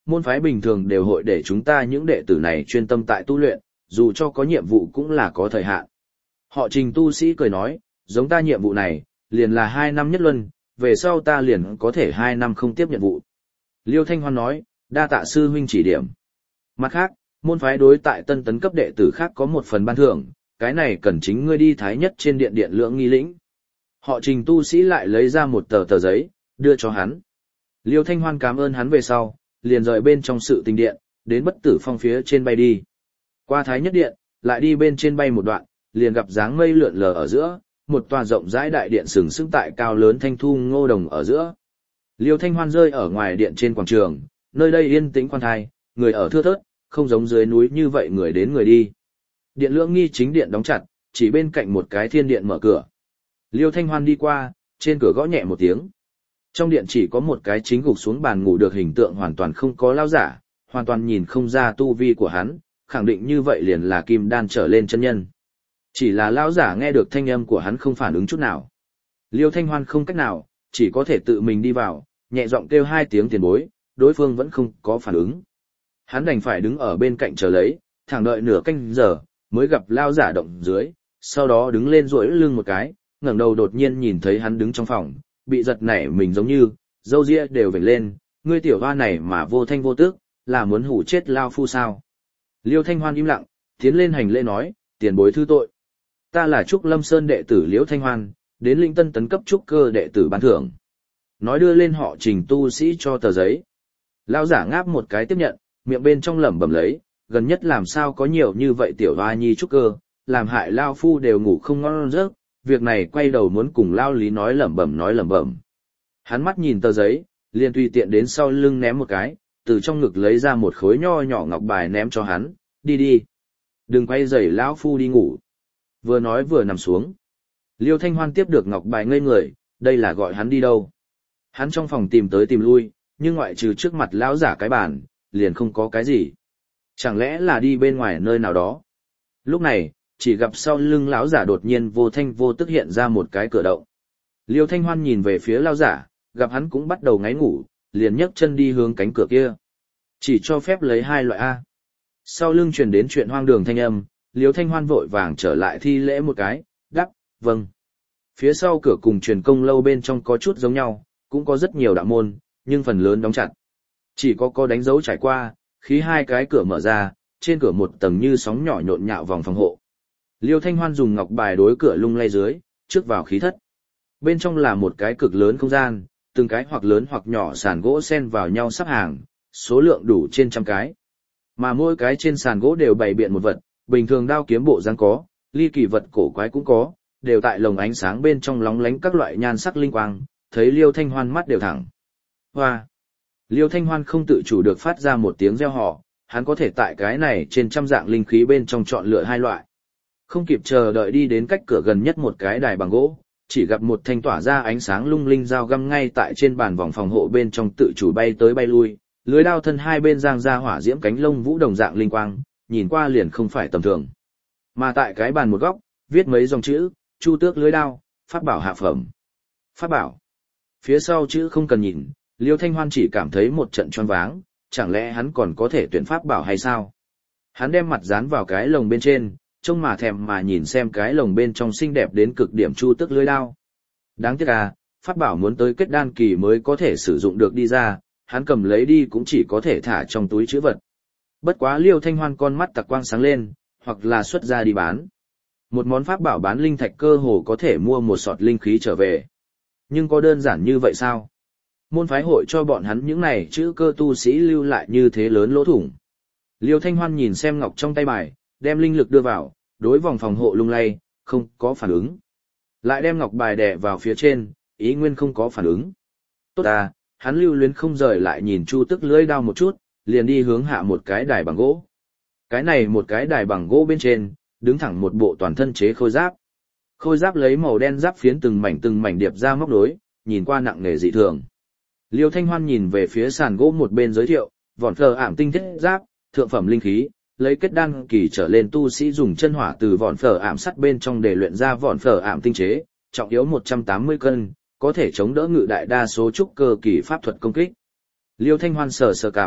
môn phái bình thường đều hội để chúng ta những đệ tử này chuyên tâm tại tu luyện, dù cho có nhiệm vụ cũng là có thời hạn. Họ Trình tu sĩ cười nói, giống ta nhiệm vụ này, liền là 2 năm nhất luân, về sau ta liền có thể 2 năm không tiếp nhận vụ. Liêu Thanh Hoan nói, đa tạ sư huynh chỉ điểm. Mặt khác, môn phái đối tại tân tấn cấp đệ tử khác có một phần ban thưởng, cái này cần chính ngươi đi thái nhất trên điện điện lượng nghi lĩnh. Họ Trình tu sĩ lại lấy ra một tờ giấy, đưa cho hắn. Liêu Thanh Hoan cảm ơn hắn về sau, liền rời bên trong sự tình điện, đến Bất Tử Phong phía trên bay đi. Qua thái nhất điện, lại đi bên trên bay một đoạn, liền gặp dáng mây lượn lờ ở giữa, một tòa rộng rãi đại điện sừng sững tại cao lớn thanh thu ngô đồng ở giữa. Liêu Thanh Hoan rơi ở ngoài điện trên quảng trường, nơi đây yên tĩnh khoan thai, người ở thưa thớt, không giống dưới núi như vậy người đến người đi. Điện Lưỡng Nghi chính điện đóng chặt, chỉ bên cạnh một cái thiên điện mở cửa. Liêu Thanh Hoan đi qua, trên cửa gõ nhẹ một tiếng. Trong điện chỉ có một cái chính gục xuống bàn ngủ được hình tượng hoàn toàn không có lao giả, hoàn toàn nhìn không ra tu vi của hắn, khẳng định như vậy liền là kim đan trở lên chân nhân. Chỉ là lão giả nghe được thanh âm của hắn không phản ứng chút nào. Liêu Thanh Hoan không cách nào, chỉ có thể tự mình đi vào, nhẹ giọng kêu 2 tiếng tiền bối, đối phương vẫn không có phản ứng. Hắn đành phải đứng ở bên cạnh chờ lấy, thẳng đợi nửa canh giờ, mới gặp lão giả động dưới, sau đó đứng lên duỗi lưng một cái, ngẩng đầu đột nhiên nhìn thấy hắn đứng trong phòng, bị giật nảy mình giống như, râu ria đều vểnh lên, ngươi tiểu hoa này mà vô thanh vô tức, là muốn hủ chết lao phu sao. Liêu Thanh Hoan im lặng, tiến lên hành lễ nói, tiền bối thứ tội. Ta là Trúc Lâm Sơn đệ tử Liễu Thanh Hoan, đến linh tân tấn cấp trúc cơ đệ tử ban thưởng. Nói đưa lên họ Trình tu sĩ cho tờ giấy. Lão giả ngáp một cái tiếp nhận, miệng bên trong lẩm bẩm lấy, gần nhất làm sao có nhiều như vậy tiểu hoa nhi trúc cơ, làm hại lao phu đều ngủ không ngon giấc, việc này quay đầu muốn cùng lao lý nói lẩm bẩm. Hắn mắt nhìn tờ giấy, liền tùy tiện đến sau lưng ném một cái, từ trong ngực lấy ra một khối nho nhỏ ngọc bài ném cho hắn, đi. Đừng quay giày lão phu đi ngủ. Vừa nói vừa nằm xuống. Liêu Thanh Hoan tiếp được ngọc bài ngây người, đây là gọi hắn đi đâu. Hắn trong phòng tìm tới tìm lui, nhưng ngoại trừ trước mặt lão giả cái bàn, liền không có cái gì. Chẳng lẽ là đi bên ngoài nơi nào đó. Lúc này, chỉ gặp sau lưng lão giả đột nhiên vô thanh vô tức hiện ra một cái cửa động. Liêu Thanh Hoan nhìn về phía lão giả, gặp hắn cũng bắt đầu ngáy ngủ, liền nhấc chân đi hướng cánh cửa kia. Chỉ cho phép lấy 2 loại A. Sau lưng truyền đến chuyện hoang đường thanh âm, Liêu Thanh Hoan vội vàng trở lại thi lễ một cái, đáp, vâng. Phía sau cửa cùng truyền công lâu bên trong có chút giống nhau, cũng có rất nhiều đạo môn, nhưng phần lớn đóng chặt. Chỉ có đánh dấu trải qua, khí 2 cái cửa mở ra, trên cửa một tầng như sóng nhỏ nhộn nhạo vòng phòng hộ. Liêu Thanh Hoan dùng ngọc bài đối cửa lung lay dưới, trước vào khí thất. Bên trong là một cái cực lớn không gian, từng cái hoặc lớn hoặc nhỏ sàn gỗ xen vào nhau sắp hàng, số lượng đủ trên 100 cái. Mà mỗi cái trên sàn gỗ đều bày biện một vật, bình thường đao kiếm bộ dáng có, ly kỳ vật cổ quái cũng có, đều tại lồng ánh sáng bên trong lóng lánh các loại nhan sắc linh quang, thấy Liêu Thanh Hoan mắt đều thẳng. Hoa! Liêu Thanh Hoan không tự chủ được phát ra một tiếng reo hò, hắn có thể tại cái này trên 100 dạng linh khí bên trong chọn lựa 2 loại. Không kịp chờ đợi đi đến cách cửa gần nhất một cái đài bằng gỗ, chỉ gặp một thanh tỏa ra ánh sáng lung linh dao găm ngay tại trên bàn vòng phòng hộ bên trong tự chủ bay tới bay lui, lưới đao thân 2 bên giang ra hỏa diễm cánh lông vũ đồng dạng linh quang, nhìn qua liền không phải tầm thường. Mà tại cái bàn một góc, viết mấy dòng chữ, Chu Tước lưới đao, pháp bảo hạ phẩm. Pháp bảo. Phía sau chữ không cần nhìn, Liêu Thanh Hoan chỉ cảm thấy một trận choáng váng, chẳng lẽ hắn còn có thể tuyển pháp bảo hay sao? Hắn đem mặt dán vào cái lồng bên trên, trông mà thèm mà nhìn xem cái lồng bên trong xinh đẹp đến cực điểm Chu Tước lưới đao. Đáng tiếc à, pháp bảo muốn tới kết đan kỳ mới có thể sử dụng được đi ra, hắn cầm lấy đi cũng chỉ có thể thả trong túi trữ vật. Bất quá Liêu Thanh Hoan con mắt tặc quang sáng lên, hoặc là xuất ra đi bán. Một món pháp bảo bán linh thạch cơ hồ có thể mua một sọt linh khí trở về. Nhưng có đơn giản như vậy sao? Môn phái hội cho bọn hắn những này chữ cơ tu sĩ lưu lại như thế lớn lỗ thủng. Liêu Thanh Hoan nhìn xem ngọc trong tay bài, đem linh lực đưa vào, đối vòng phòng hộ lung lay, không có phản ứng. Lại đem ngọc bài đè vào phía trên, ý nguyên không có phản ứng. Tốt à, hắn lưu luyến không rời lại nhìn Chu Tước lưỡi đao một chút, liền đi hướng hạ một cái đài bằng gỗ. Cái này một cái đài bằng gỗ bên trên, đứng thẳng một bộ toàn thân chế khôi giáp. Khôi giáp lấy màu đen giáp phiến từng mảnh điệp ra móc đối, nhìn qua nặng nề dị thường. Liêu Thanh Hoan nhìn về phía sàn gỗ một bên giới thiệu, vòn phờ ảm tinh thiết giáp, thượng phẩm linh khí, lấy kết đan kỳ trở lên tu sĩ dùng chân hỏa từ vòn phờ ảm sắt bên trong để luyện ra vòn phờ ảm tinh chế, trọng yếu 180 cân, có thể chống đỡ ngự đại đa số trúc cơ kỳ pháp thuật công kích. Liêu Thanh Hoan sờ cằm,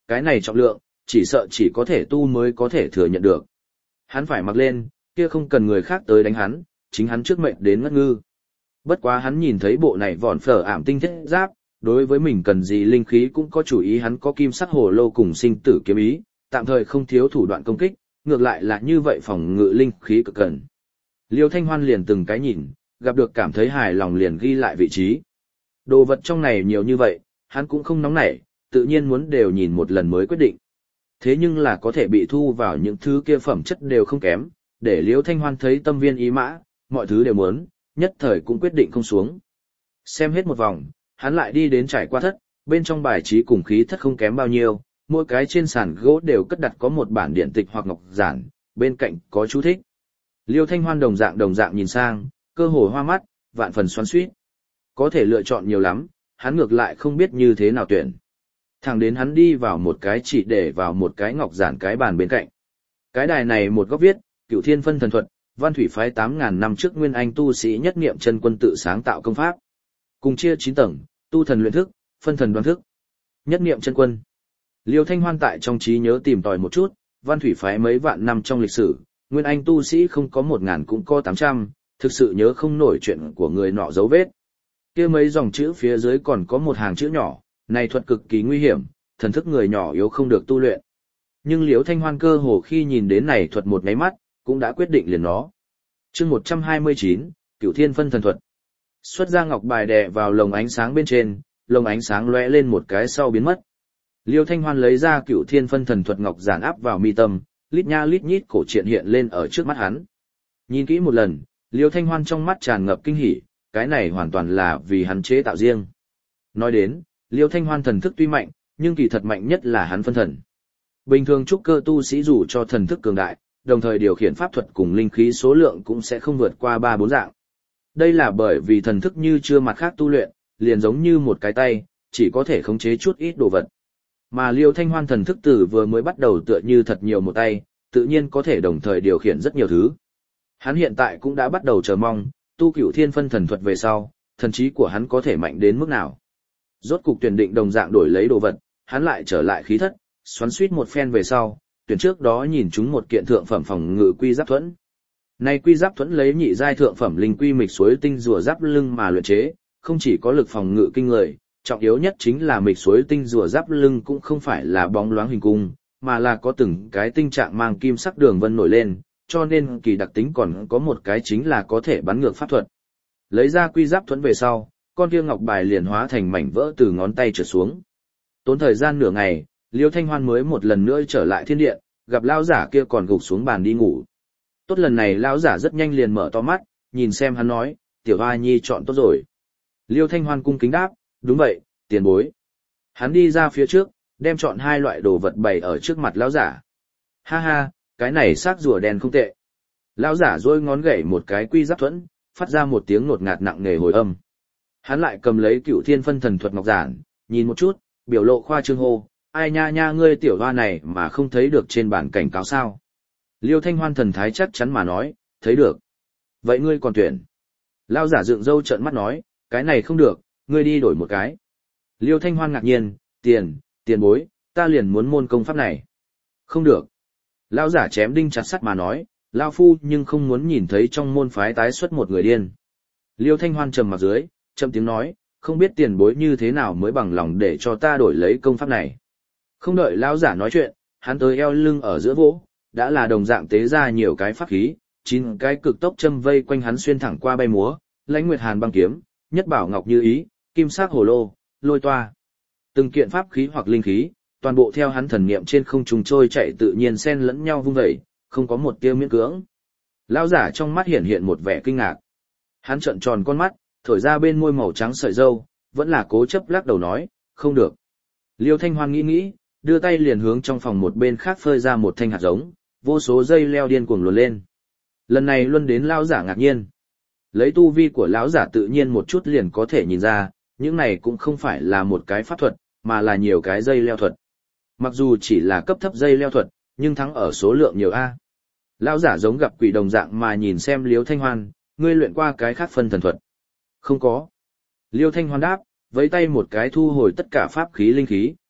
cái này trọng lượng, chỉ sợ chỉ có thể tu mới có thể thừa nhận được. Hắn phải mặc lên, kia không cần người khác tới đánh hắn, chính hắn trước mệnh đến ngất ngư. Bất quá hắn nhìn thấy bộ này vòn phở ảm tinh thiết giáp, đối với mình cần gì linh khí cũng có chủ ý, hắn có kim sắc hồ lô cùng sinh tử kiếm ý, tạm thời không thiếu thủ đoạn công kích, ngược lại là như vậy phòng ngự linh khí cực cần. Liêu Thanh Hoan liền từng cái nhìn, gặp được cảm thấy hài lòng liền ghi lại vị trí. Đồ vật trong này nhiều như vậy, hắn cũng không nóng nảy, tự nhiên muốn đều nhìn một lần mới quyết định. Thế nhưng là có thể bị thu vào những thứ kia phẩm chất đều không kém, để Liêu Thanh Hoan thấy tâm viên ý mã, mọi thứ đều muốn, nhất thời cũng quyết định không xuống. Xem hết một vòng, hắn lại đi đến trải qua thất, bên trong bài trí cùng khí thất không kém bao nhiêu, mỗi cái trên sàn gỗ đều cất đặt có một bản điện tịch hoặc ngọc giản, bên cạnh có chú thích. Liêu Thanh Hoan đồng dạng nhìn sang, cơ hồ hoa mắt, vạn phần xoắn xuýt. Có thể lựa chọn nhiều lắm, hắn ngược lại không biết như thế nào tuyển. Thẳng đến hắn đi vào một cái chỉ để vào một cái ngọc giản cái bàn bên cạnh. Cái đài này một góc viết, Cửu Thiên Phân Thần Thuật, Văn Thủy phái 8.000 năm trước nguyên anh tu sĩ nhất niệm chân quân tự sáng tạo công pháp. Cùng chia 9 tầng, tu thần luyện thức, phân thần đoán thức. Nhất niệm chân quân. Liêu Thanh Hoan tại trong trí nhớ tìm tòi một chút, Văn Thủy phái mấy vạn năm trong lịch sử, nguyên anh tu sĩ không có 1.000 cũng có 800, thực sự nhớ không nổi chuyện của người nọ dấu vết. Kia mấy dòng chữ phía dưới còn có một hàng chữ nhỏ, này thuật cực kỳ nguy hiểm, thần thức người nhỏ yếu không được tu luyện. Nhưng Liêu Thanh Hoan cơ hồ khi nhìn đến này thuật một nháy mắt, cũng đã quyết định liền nó. Chương 129, Cửu Thiên Phân Thần Thuật. Xuất ra ngọc bài đè vào lồng ánh sáng bên trên, lồng ánh sáng lóe lên một cái sau biến mất. Liêu Thanh Hoan lấy ra Cửu Thiên Phân Thần Thuật ngọc giản áp vào mi tâm, lít nha lít nhít cổ truyện hiện lên ở trước mắt hắn. Nhìn kỹ một lần, Liêu Thanh Hoan trong mắt tràn ngập kinh hỉ, cái này hoàn toàn là vì hắn chế tạo riêng. Nói đến, Liêu Thanh Hoan thần thức tuy mạnh, nhưng kỳ thật mạnh nhất là hắn phân thần. Bình thường trúc cơ tu sĩ dù cho thần thức cường đại, đồng thời điều khiển pháp thuật cùng linh khí số lượng cũng sẽ không vượt qua 3-4 dạng. Đây là bởi vì thần thức như chưa mặt khác tu luyện, liền giống như một cái tay, chỉ có thể khống chế chút ít đồ vật. Mà Liêu Thanh Hoan thần thức từ vừa mới bắt đầu tựa như thật nhiều một tay, tự nhiên có thể đồng thời điều khiển rất nhiều thứ. Hắn hiện tại cũng đã bắt đầu chờ mong, tu Cửu Thiên Phân Thần Thuật về sau, thần trí của hắn có thể mạnh đến mức nào. Rốt cục tuyển định đồng dạng đổi lấy đồ vật, hắn lại trở lại khí thất, xoắn suýt một phen về sau, tuyển trước đó nhìn chúng một kiện thượng phẩm phòng ngự quy giáp thuẫn. Này quy giáp thuẫn lấy nhị giai thượng phẩm linh quy mịch suối tinh rùa giáp lưng mà luyện chế, không chỉ có lực phòng ngự kinh người, trọng yếu nhất chính là mịch suối tinh rùa giáp lưng cũng không phải là bóng loáng hình cung, mà là có từng cái tinh trạng mang kim sắc đường vân nổi lên, cho nên kỳ đặc tính còn có một cái chính là có thể bắn ngược pháp thuật. Lấy ra quy giáp thuẫn về sau, con kia ngọc bài liền hóa thành mảnh vỡ từ ngón tay trượt xuống. Tốn thời gian nửa ngày, Liêu Thanh Hoan mới một lần nữa trở lại thiên điện, gặp lão giả kia còn gục xuống bàn đi ngủ. Tốt, lần này lão giả rất nhanh liền mở to mắt, nhìn xem hắn nói, tiểu hoa nhi chọn tốt rồi. Liêu Thanh Hoan cung kính đáp, đúng vậy, tiền bối. Hắn đi ra phía trước, đem chọn hai loại đồ vật bày ở trước mặt lão giả. Ha ha, cái này xác rùa đen không tệ. Lão giả rôi ngón gảy một cái quy giáp thuẫn, phát ra một tiếng ngột ngạt nặng nề hồi âm. Hắn lại cầm lấy Cửu Thiên Phân Thần Thuật ngọc giản, nhìn một chút, biểu lộ khoa trương hô, ai nha nha ngươi tiểu hoa này mà không thấy được trên bản cảnh cáo sao. Liêu Thanh Hoan thần thái chắc chắn mà nói, thấy được. Vậy ngươi còn tuyển. Lão giả dựng râu trợn mắt nói, cái này không được, ngươi đi đổi một cái. Liêu Thanh Hoan ngạc nhiên, tiền bối, ta liền muốn môn công pháp này. Không được. Lão giả chém đinh chặt sắt mà nói, lão phu nhưng không muốn nhìn thấy trong môn phái tái xuất một người điên. Liêu Thanh Hoan trầm mặc dưới, chậm tiếng nói, không biết tiền bối như thế nào mới bằng lòng để cho ta đổi lấy công pháp này. Không đợi lão giả nói chuyện, hắn tới eo lưng ở giữa vỗ, đã là đồng dạng tế ra nhiều cái pháp khí, 9 cái cực tốc châm vây quanh hắn xuyên thẳng qua bay múa, Lãnh Nguyệt Hàn băng kiếm, Nhất Bảo Ngọc Như Ý, Kim Sắc Hồ Lô, Lôi Toa. Từng kiện pháp khí hoặc linh khí, toàn bộ theo hắn thần niệm trên không trung trôi chạy tự nhiên xen lẫn nhau vung vẩy, không có một tia miễn cưỡng. Lão giả trong mắt hiện một vẻ kinh ngạc. Hắn trợn tròn con mắt, thổi ra bên môi màu trắng sợi râu, vẫn là cố chấp lắc đầu nói, không được. Liêu Thanh Hoan nghĩ, đưa tay liền hướng trong phòng một bên khác phơi ra một thanh hạt giống, vô số dây leo điên cuồng luồn lên. Lần này luân đến lão giả ngạc nhiên. Lấy tu vi của lão giả tự nhiên một chút liền có thể nhìn ra, những này cũng không phải là một cái pháp thuật, mà là nhiều cái dây leo thuật. Mặc dù chỉ là cấp thấp dây leo thuật, nhưng thắng ở số lượng nhiều A. Lão giả giống gặp quỷ đồng dạng mà nhìn xem Liêu Thanh Hoan, ngươi luyện qua cái khác phân thần thuật. Không có. Liêu Thanh Hoan đáp, với tay một cái thu hồi tất cả pháp khí linh khí.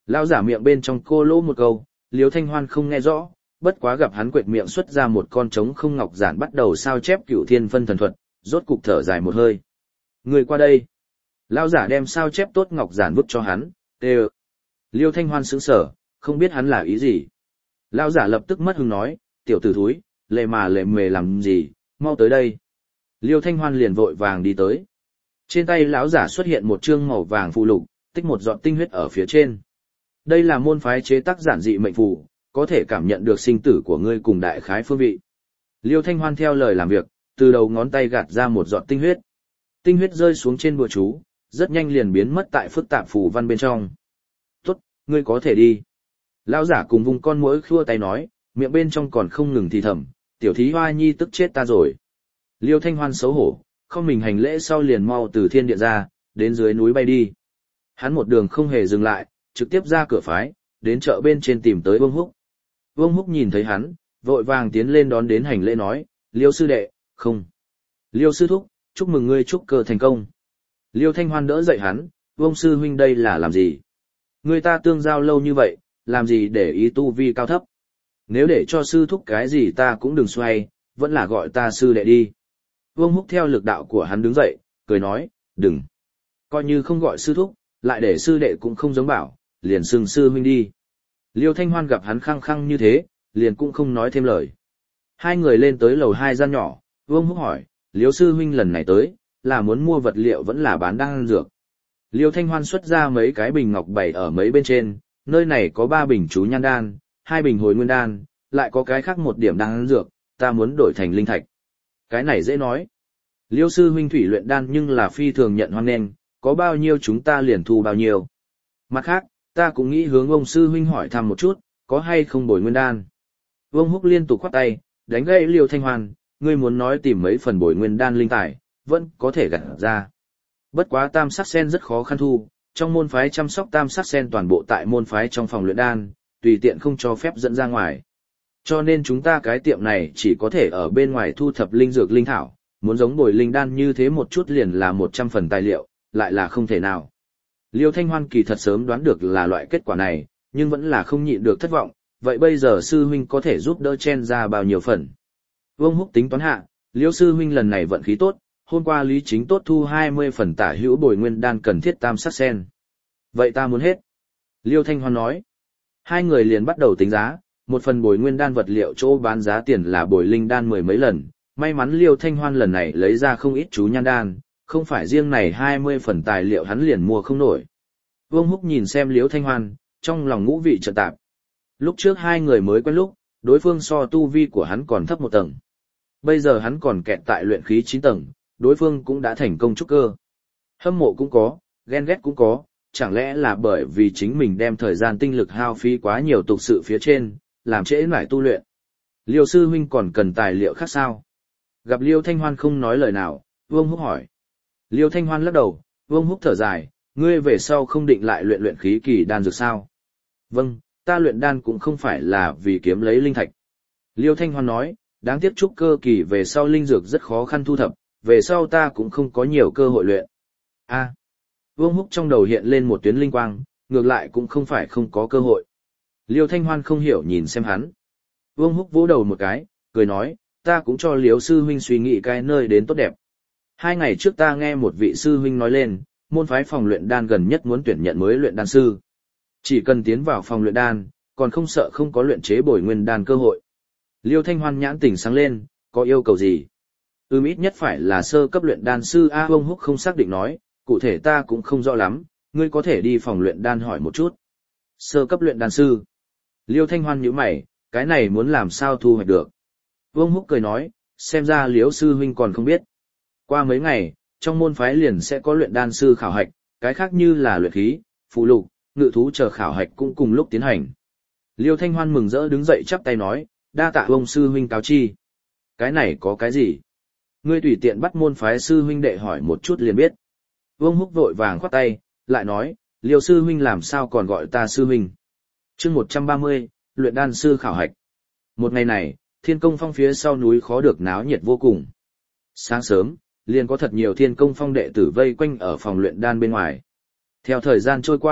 Lão giả miệng bên trong cô lỗ một câu, Liêu Thanh Hoan không nghe rõ, bất quá gặp hắn quệt miệng xuất ra một con trống không ngọc giản bắt đầu sao chép Cửu Thiên Phân Thần Thuật, rốt cục thở dài một hơi. Người qua đây. Lão giả đem sao chép tốt ngọc giản vứt cho hắn, đều. Liêu Thanh Hoan sững sờ, không biết hắn là ý gì. Lão giả lập tức mất hứng nói, tiểu tử thúi, lệ mề làm gì, mau tới đây. Liêu Thanh Hoan liền vội vàng đi tới. Trên tay lão giả xuất hiện một chương màu vàng phù lục, tích một giọt tinh huyết ở phía trên. Đây là môn phái chế tác giản dị mệnh phù, có thể cảm nhận được sinh tử của ngươi cùng đại khái phương vị. Liêu Thanh Hoan theo lời làm việc, từ đầu ngón tay gạt ra một giọt tinh huyết. Tinh huyết rơi xuống trên bùa chú, rất nhanh liền biến mất tại phức tạp phù văn bên trong. Tốt, ngươi có thể đi. Lão giả cùng vùng con muỗi khua tay nói, miệng bên trong còn không ngừng thì thầm, tiểu thí hoa nhi tức chết ta rồi. Liêu Thanh Hoan xấu hổ, không mình hành lễ sau liền mau từ thiên điện ra, đến dưới núi bay đi. Hắn một đường không hề dừng lại, trực tiếp ra cửa phái, đến chợ bên trên tìm tới Vương Húc. Vương Húc nhìn thấy hắn, vội vàng tiến lên đón đến hành lễ nói, Liêu sư đệ, không. Liêu sư thúc, chúc mừng ngươi trúc cơ thành công. Liêu Thanh Hoan đỡ dậy hắn, Vương sư huynh đây là làm gì? Người ta tương giao lâu như vậy, làm gì để ý tu vi cao thấp? Nếu để cho sư thúc cái gì ta cũng đừng xoay, vẫn là gọi ta sư đệ đi. Vương Húc theo lực đạo của hắn đứng dậy, cười nói, đừng. Coi như không gọi sư thúc, lại để sư đệ cũng không giống bảo, liền xưng sư huynh đi. Liêu Thanh Hoan gặp hắn khăng khăng như thế, liền cũng không nói thêm lời. Hai người lên tới lầu 2 gian nhỏ, Vương Húc hỏi, Liêu sư huynh lần này tới, là muốn mua vật liệu vẫn là bán đan dược. Liêu Thanh Hoan xuất ra mấy cái bình ngọc bày ở mấy bên trên, nơi này có 3 bình chú nhan đan, 2 bình hồi nguyên đan, lại có cái khác một điểm đan dược, ta muốn đổi thành linh thạch. Cái này dễ nói. Liêu sư huynh thủy luyện đan nhưng là phi thường nhận hoan nghênh, có bao nhiêu chúng ta liền thu bao nhiêu. Mặt khác, ta cũng nghĩ hướng ông sư huynh hỏi thăm một chút, có hay không bồi nguyên đan. Vương Húc liên tục khoát tay, đánh gãy Liêu Thanh Hoan, ngươi muốn nói tìm mấy phần bồi nguyên đan linh tài, vẫn có thể gặt ra. Bất quá tam sắc sen rất khó khăn thu, trong môn phái chăm sóc tam sắc sen toàn bộ tại môn phái trong phòng luyện đan, tùy tiện không cho phép dẫn ra ngoài. Cho nên chúng ta cái tiệm này chỉ có thể ở bên ngoài thu thập linh dược linh thảo, muốn giống bồi linh đan như thế một chút liền là 100 phần tài liệu, lại là không thể nào. Liêu Thanh Hoan kỳ thật sớm đoán được là loại kết quả này, nhưng vẫn là không nhịn được thất vọng, vậy bây giờ sư huynh có thể giúp đỡ chen ra bao nhiêu phần. Vương Húc tính toán hạ, Liêu sư huynh lần này vận khí tốt, hôm qua Lý Chính tốt thu 20 phần tả hữu bồi nguyên đan cần thiết tam sắc sen. Vậy ta muốn hết. Liêu Thanh Hoan nói. Hai người liền bắt đầu tính giá, một phần bồi nguyên đan vật liệu chỗ bán giá tiền là bồi linh đan 10 mấy lần, may mắn Liêu Thanh Hoan lần này lấy ra không ít chú nhan đan, không phải riêng này 20 phần tài liệu hắn liền mua không nổi. Vương Húc nhìn xem Liêu Thanh Hoan, trong lòng ngũ vị chợt tạp. Lúc trước hai người mới quen lúc, đối phương so tu vi của hắn còn thấp một tầng. Bây giờ hắn còn kẹt tại luyện khí 9 tầng, đối phương cũng đã thành công trúc cơ. Hâm mộ cũng có, ghen ghét cũng có, chẳng lẽ là bởi vì chính mình đem thời gian tinh lực hao phí quá nhiều tục sự phía trên, làm trễ nải tu luyện. Liêu sư huynh còn cần tài liệu khác sao? Gặp Liêu Thanh Hoan không nói lời nào, Vương Húc hỏi. Liêu Thanh Hoan lắc đầu, Vương Húc thở dài, ngươi về sau không định lại luyện khí kỳ đan dược sao? Vâng, ta luyện đan cũng không phải là vì kiếm lấy linh thạch. Liêu Thanh Hoan nói, đáng tiếc trúc cơ kỳ về sau linh dược rất khó khăn thu thập, về sau ta cũng không có nhiều cơ hội luyện. Vương Húc trong đầu hiện lên một tuyến linh quang, ngược lại cũng không phải không có cơ hội. Liêu Thanh Hoan không hiểu nhìn xem hắn. Vương Húc vỗ đầu một cái, cười nói, ta cũng cho Liêu sư huynh suy nghĩ cái nơi đến tốt đẹp. 2 ngày trước ta nghe một vị sư huynh nói lên, môn phái phòng luyện đan gần nhất muốn tuyển nhận mới luyện đan sư. Chỉ cần tiến vào phòng luyện đan, còn không sợ không có luyện chế bồi nguyên đan cơ hội. Liêu Thanh Hoan nhãn tỉnh sáng lên, có yêu cầu gì? Ít nhất phải là sơ cấp luyện đan sư. Vương Húc không xác định nói, cụ thể ta cũng không rõ lắm, ngươi có thể đi phòng luyện đan hỏi một chút. Sơ cấp luyện đan sư. Liêu Thanh Hoan nhíu mày, cái này muốn làm sao thu hoạch được. Vương Húc cười nói, xem ra Liêu sư huynh còn không biết. Qua mấy ngày, trong môn phái liền sẽ có luyện đan sư khảo hạch, cái khác như là luyện khí, phụ lục, ngự thú chờ khảo hạch cũng cùng lúc tiến hành. Liêu Thanh Hoan mừng rỡ đứng dậy chắp tay nói, đa tạ ông sư huynh cáo chi. Cái này có cái gì? Ngươi tùy tiện bắt môn phái sư huynh đệ hỏi một chút liền biết. Vương Húc vội vàng khoát tay, lại nói, Liêu sư huynh làm sao còn gọi ta sư huynh. Chương 130, luyện đan sư khảo hạch. Một ngày này, Thiên Công Phong phía sau núi khó được náo nhiệt vô cùng. Sáng sớm, liền có thật nhiều Thiên Công Phong đệ tử vây quanh ở phòng luyện đan bên ngoài. Theo thời gian trôi qua,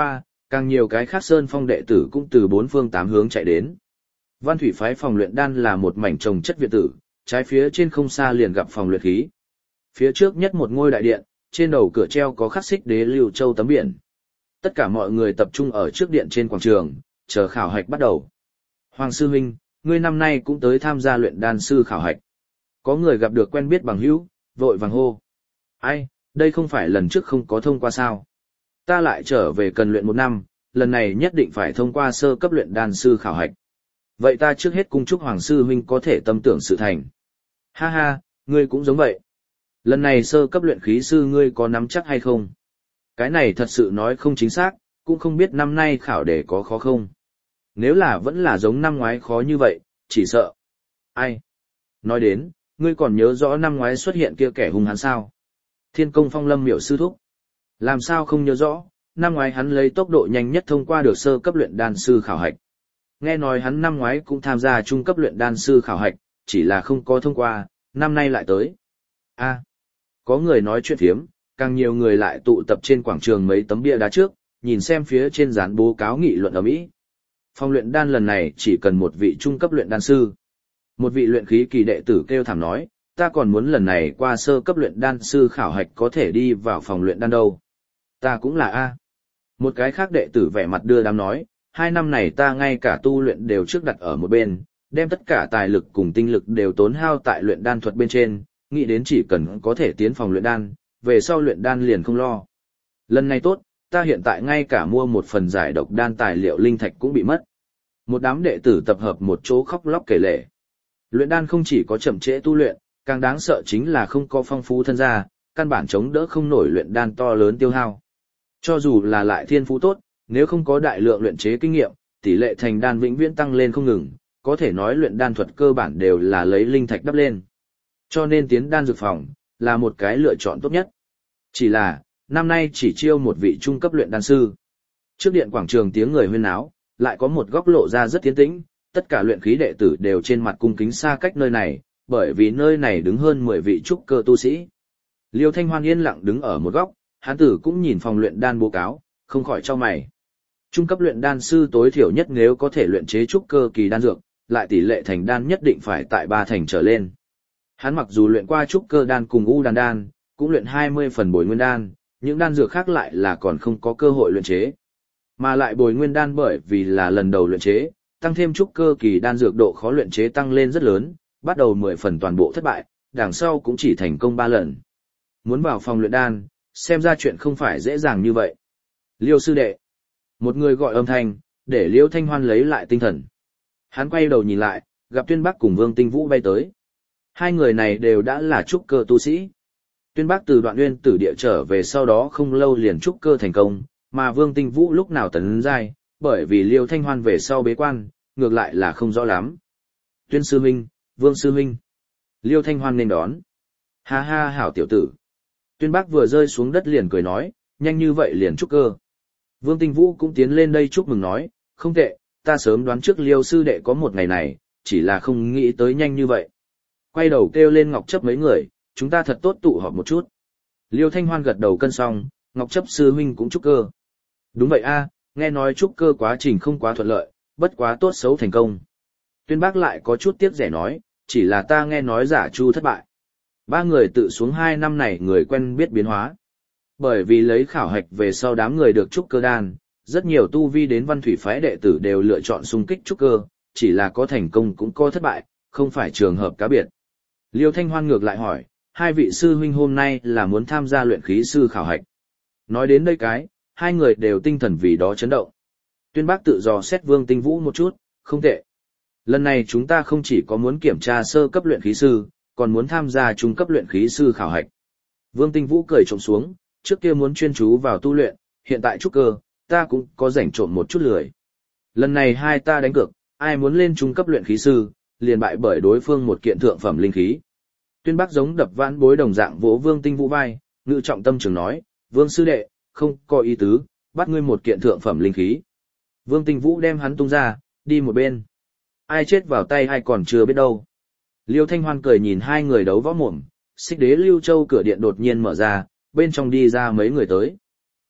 càng nhiều cái khác sơn phong đệ tử cũng từ bốn phương tám hướng chạy đến. Văn thủy phái phòng luyện đan là một mảnh trồng chất viện tử, trái phía trên không xa liền gặp phòng luyện khí. Phía trước nhất một ngôi đại điện, trên đầu cửa treo có khắc xích đế lưu châu tấm biển. Tất cả mọi người tập trung ở trước điện trên quảng trường, chờ khảo hạch bắt đầu. Hoàng sư huynh, ngươi năm nay cũng tới tham gia luyện đan sư khảo hạch. Có người gặp được quen biết bằng hữu, vội vàng hô. Ai, đây không phải lần trước không có thông qua sao? Ta lại trở về cần luyện 1 năm, lần này nhất định phải thông qua sơ cấp luyện đan sư khảo hạch. Vậy ta trước hết cung chúc Hoàng sư huynh có thể tâm tưởng sự thành. Ha ha, ngươi cũng giống vậy. Lần này sơ cấp luyện khí sư ngươi có nắm chắc hay không? Cái này thật sự nói không chính xác, cũng không biết năm nay khảo đề có khó không. Nếu là vẫn là giống năm ngoái khó như vậy, chỉ sợ. Ai? Nói đến, ngươi còn nhớ rõ năm ngoái xuất hiện kia kẻ hung hãn sao? Thiên công phong lâm miểu sư thúc. Làm sao không nhớ rõ, năm ngoái hắn lấy tốc độ nhanh nhất thông qua được sơ cấp luyện đan sư khảo hạch. Nghe nói hắn năm ngoái cũng tham gia trung cấp luyện đan sư khảo hạch, chỉ là không có thông qua, năm nay lại tới. Có người nói chuyện phiếm, càng nhiều người lại tụ tập trên quảng trường mấy tấm bia đá trước, nhìn xem phía trên dán bố cáo nghị luận ở Mỹ. Phòng luyện đan lần này chỉ cần một vị trung cấp luyện đan sư. Một vị luyện khí kỳ đệ tử kêu thảm nói, ta còn muốn lần này qua sơ cấp luyện đan sư khảo hạch có thể đi vào phòng luyện đan đâu. Ta cũng là A. Một cái khác đệ tử vẻ mặt đưa đám nói, 2 năm này ta ngay cả tu luyện đều trước đặt ở một bên, đem tất cả tài lực cùng tinh lực đều tốn hao tại luyện đan thuật bên trên, nghĩ đến chỉ cần có thể tiến phòng luyện đan, về sau luyện đan liền không lo. Lần này tốt, ta hiện tại ngay cả mua một phần giải độc đan tài liệu linh thạch cũng bị mất. Một đám đệ tử tập hợp một chỗ khóc lóc kể lể. Luyện đan không chỉ có chậm trễ tu luyện, càng đáng sợ chính là không có phong phú thân gia, căn bản chống đỡ không nổi luyện đan to lớn tiêu hao. Cho dù là lại thiên phú tốt, nếu không có đại lượng luyện chế kinh nghiệm, tỷ lệ thành đan vĩnh viễn tăng lên không ngừng, có thể nói luyện đan thuật cơ bản đều là lấy linh thạch đắp lên. Cho nên tiến đan dược phòng là một cái lựa chọn tốt nhất. Chỉ là, năm nay chỉ chiêu một vị trung cấp luyện đan sư. Trước điện quảng trường tiếng người huyên náo, lại có một góc lộ ra rất tiến tĩnh, tất cả luyện khí đệ tử đều trên mặt cung kính xa cách nơi này, bởi vì nơi này đứng hơn 10 vị trúc cơ tu sĩ. Liêu Thanh Hoan yên lặng đứng ở một góc, hán tử cũng nhìn phòng luyện đan báo cáo, không khỏi chau mày. Trung cấp luyện đan sư tối thiểu nhất nếu có thể luyện chế trúc cơ kỳ đan dược, lại tỷ lệ thành đan nhất định phải tại 3 thành trở lên. Hắn mặc dù luyện qua trúc cơ đan cùng u đan, cũng luyện 20 phần bồi nguyên đan, những đan dược khác lại là còn không có cơ hội luyện chế. Mà lại bồi nguyên đan bởi vì là lần đầu luyện chế, tăng thêm trúc cơ kỳ đan dược độ khó luyện chế tăng lên rất lớn, bắt đầu 10 phần toàn bộ thất bại, đằng sau cũng chỉ thành công 3 lần. Muốn vào phòng luyện đan, xem ra chuyện không phải dễ dàng như vậy. Liêu sư đệ. Một người gọi âm thanh, để Liêu Thanh Hoan lấy lại tinh thần. Hắn quay đầu nhìn lại, gặp Tuyên Bắc cùng Vương Tinh Vũ bay tới. Hai người này đều đã là trúc cơ tu sĩ. Tuyên Bắc từ Đoạn Nguyên Tử địa trở về sau đó không lâu liền trúc cơ thành công, mà Vương Tinh Vũ lúc nào tấn giai, bởi vì Liêu Thanh Hoan về sau bế quan, ngược lại là không rõ lắm. Tuyên sư huynh, Vương sư huynh. Liêu Thanh Hoan nên đón. Ha ha hảo tiểu tử. Tuyên Bắc vừa rơi xuống đất liền cười nói, nhanh như vậy liền trúc cơ. Vương Tinh Vũ cũng tiến lên đây chúc mừng nói, không tệ, ta sớm đoán trước Liêu sư đệ có một ngày này, chỉ là không nghĩ tới nhanh như vậy. Quay đầu kêu lên Ngọc Chấp mấy người, chúng ta thật tốt tụ họp một chút. Liêu Thanh Hoan gật đầu cân xong, Ngọc Chấp sư huynh cũng trúc cơ. Đúng vậy a, nghe nói trúc cơ quá trình không quá thuận lợi, bất quá tốt xấu thành công. Tuyên Bác lại có chút tiếc rẻ nói, chỉ là ta nghe nói giả chu thất bại. 3 người tự xuống 2 năm này người quen biết biến hóa. Bởi vì lấy khảo hạch về sau đám người được trúc cơ đan, rất nhiều tu vi đến văn thủy phái đệ tử đều lựa chọn xung kích trúc cơ, chỉ là có thành công cũng có thất bại, không phải trường hợp cá biệt. Liêu Thanh Hoan ngược lại hỏi, 2 vị sư huynh hôm nay là muốn tham gia luyện khí sư khảo hạch. Nói đến đây cái, 2 người đều tinh thần vì đó chấn động. Tuyên Bác tự dò xét Vương Tinh Vũ một chút, không tệ. Lần này chúng ta không chỉ có muốn kiểm tra sơ cấp luyện khí sư, còn muốn tham gia trung cấp luyện khí sư khảo hạch. Vương Tinh Vũ cười trộm xuống, trước kia muốn chuyên chú vào tu luyện, hiện tại trúc cơ, ta cũng có rảnh trộm một chút lười. Lần này 2 ta đánh cược, ai muốn lên trung cấp luyện khí sư, liền bại bởi đối phương một kiện thượng phẩm linh khí. Tuyên Bác giống đập vãn bối đồng dạng vỗ Vương Tinh Vũ vai, ngự trọng tâm trường nói, Vương sư đệ, không có ý tứ, bắt ngươi một kiện thượng phẩm linh khí. Vương Tinh Vũ đem hắn tung ra, đi một bên. Ai chết vào tay ai còn chưa biết đâu. Liêu Thanh Hoan cười nhìn 2 người đấu võ mồm, xích đế Lưu Châu cửa điện đột nhiên mở ra, bên trong đi ra mấy người tới.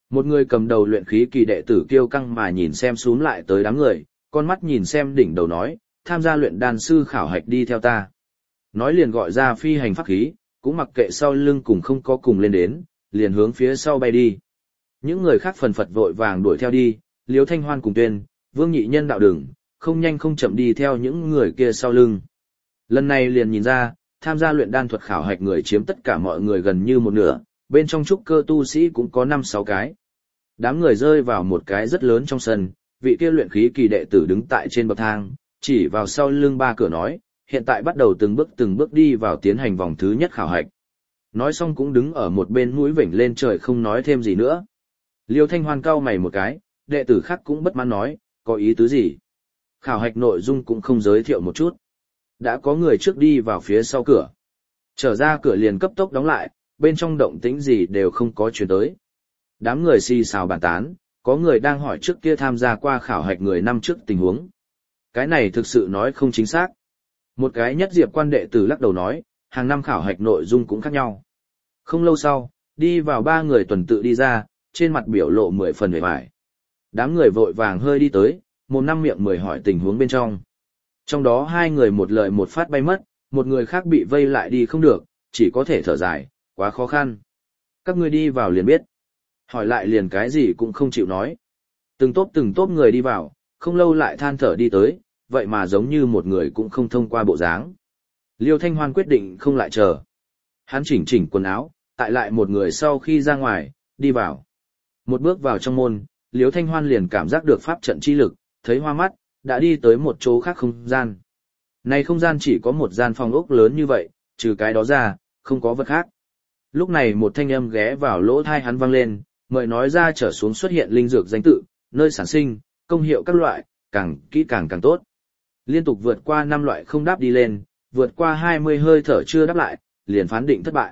Một người cầm đầu luyện khí kỳ đệ tử kiêu căng mà nhìn xem xuống lại tới đám người, con mắt nhìn xem đỉnh đầu nói, tham gia luyện đan sư khảo hạch đi theo ta. Nói liền gọi ra phi hành pháp khí, cũng mặc kệ sau lưng cùng không có cùng lên đến, liền hướng phía sau bay đi. Những người khác phần phật vội vàng đuổi theo đi, Liêu Thanh Hoan cùng Tuyên, Vương Nhị Nhân đạo đường, không nhanh không chậm đi theo những người kia sau lưng. Lần này liền nhìn ra, tham gia luyện đan thuật khảo hạch người chiếm tất cả mọi người gần như một nửa, bên trong trúc cơ tu sĩ cũng có 5-6 cái. Đám người rơi vào một cái rất lớn trong sân, vị kia luyện khí kỳ đệ tử đứng tại trên bậc thang, chỉ vào sau lưng 3 cửa nói, hiện tại bắt đầu từng bước đi vào tiến hành vòng thứ nhất khảo hạch. Nói xong cũng đứng ở một bên mũi vểnh lên trời không nói thêm gì nữa. Liêu Thanh Hoan cau mày một cái, đệ tử khác cũng bất mãn nói, có ý tứ gì? Khảo hạch nội dung cũng không giới thiệu một chút. Đã có người trước đi vào phía sau cửa. Trở ra cửa liền cấp tốc đóng lại, bên trong động tĩnh gì đều không có chuyển tới. Đám người xì xào bàn tán, có người đang hỏi trước kia tham gia qua khảo hạch người năm trước tình huống. Cái này thực sự nói không chính xác. Một cái nhất diệp quan đệ tử lắc đầu nói, hàng năm khảo hạch nội dung cũng khác nhau. Không lâu sau, đi vào 3 người tuần tự đi ra, trên mặt biểu lộ 10 phần vẻ vải. Đám người vội vàng hơi đi tới, một năm miệng 10 hỏi tình huống bên trong. Trong đó 2 người một lời một phát bay mất, một người khác bị vây lại đi không được, chỉ có thể thở dài, quá khó khăn. Các ngươi đi vào liền biết. Hỏi lại liền cái gì cũng không chịu nói. Từng tốp người đi vào, không lâu lại than thở đi tới, vậy mà giống như một người cũng không thông qua bộ dáng. Liêu Thanh Hoan quyết định không lại chờ. Hắn chỉnh quần áo, tại lại một người sau khi ra ngoài, đi vào. Một bước vào trong môn, Liêu Thanh Hoan liền cảm giác được pháp trận chi lực, thấy hoa mắt, đã đi tới một chỗ khác không gian. Này không gian chỉ có một gian phòng ốc lớn như vậy, trừ cái đó ra, không có vật khác. Lúc này một thanh âm ghé vào lỗ tai hắn vang lên, mời nói ra trở xuống xuất hiện linh dược danh tự, nơi sản sinh, công hiệu các loại, càng kỹ càng tốt. Liên tục vượt qua 5 loại không đáp đi lên, vượt qua 20 hơi thở chưa đáp lại, liền phán định thất bại.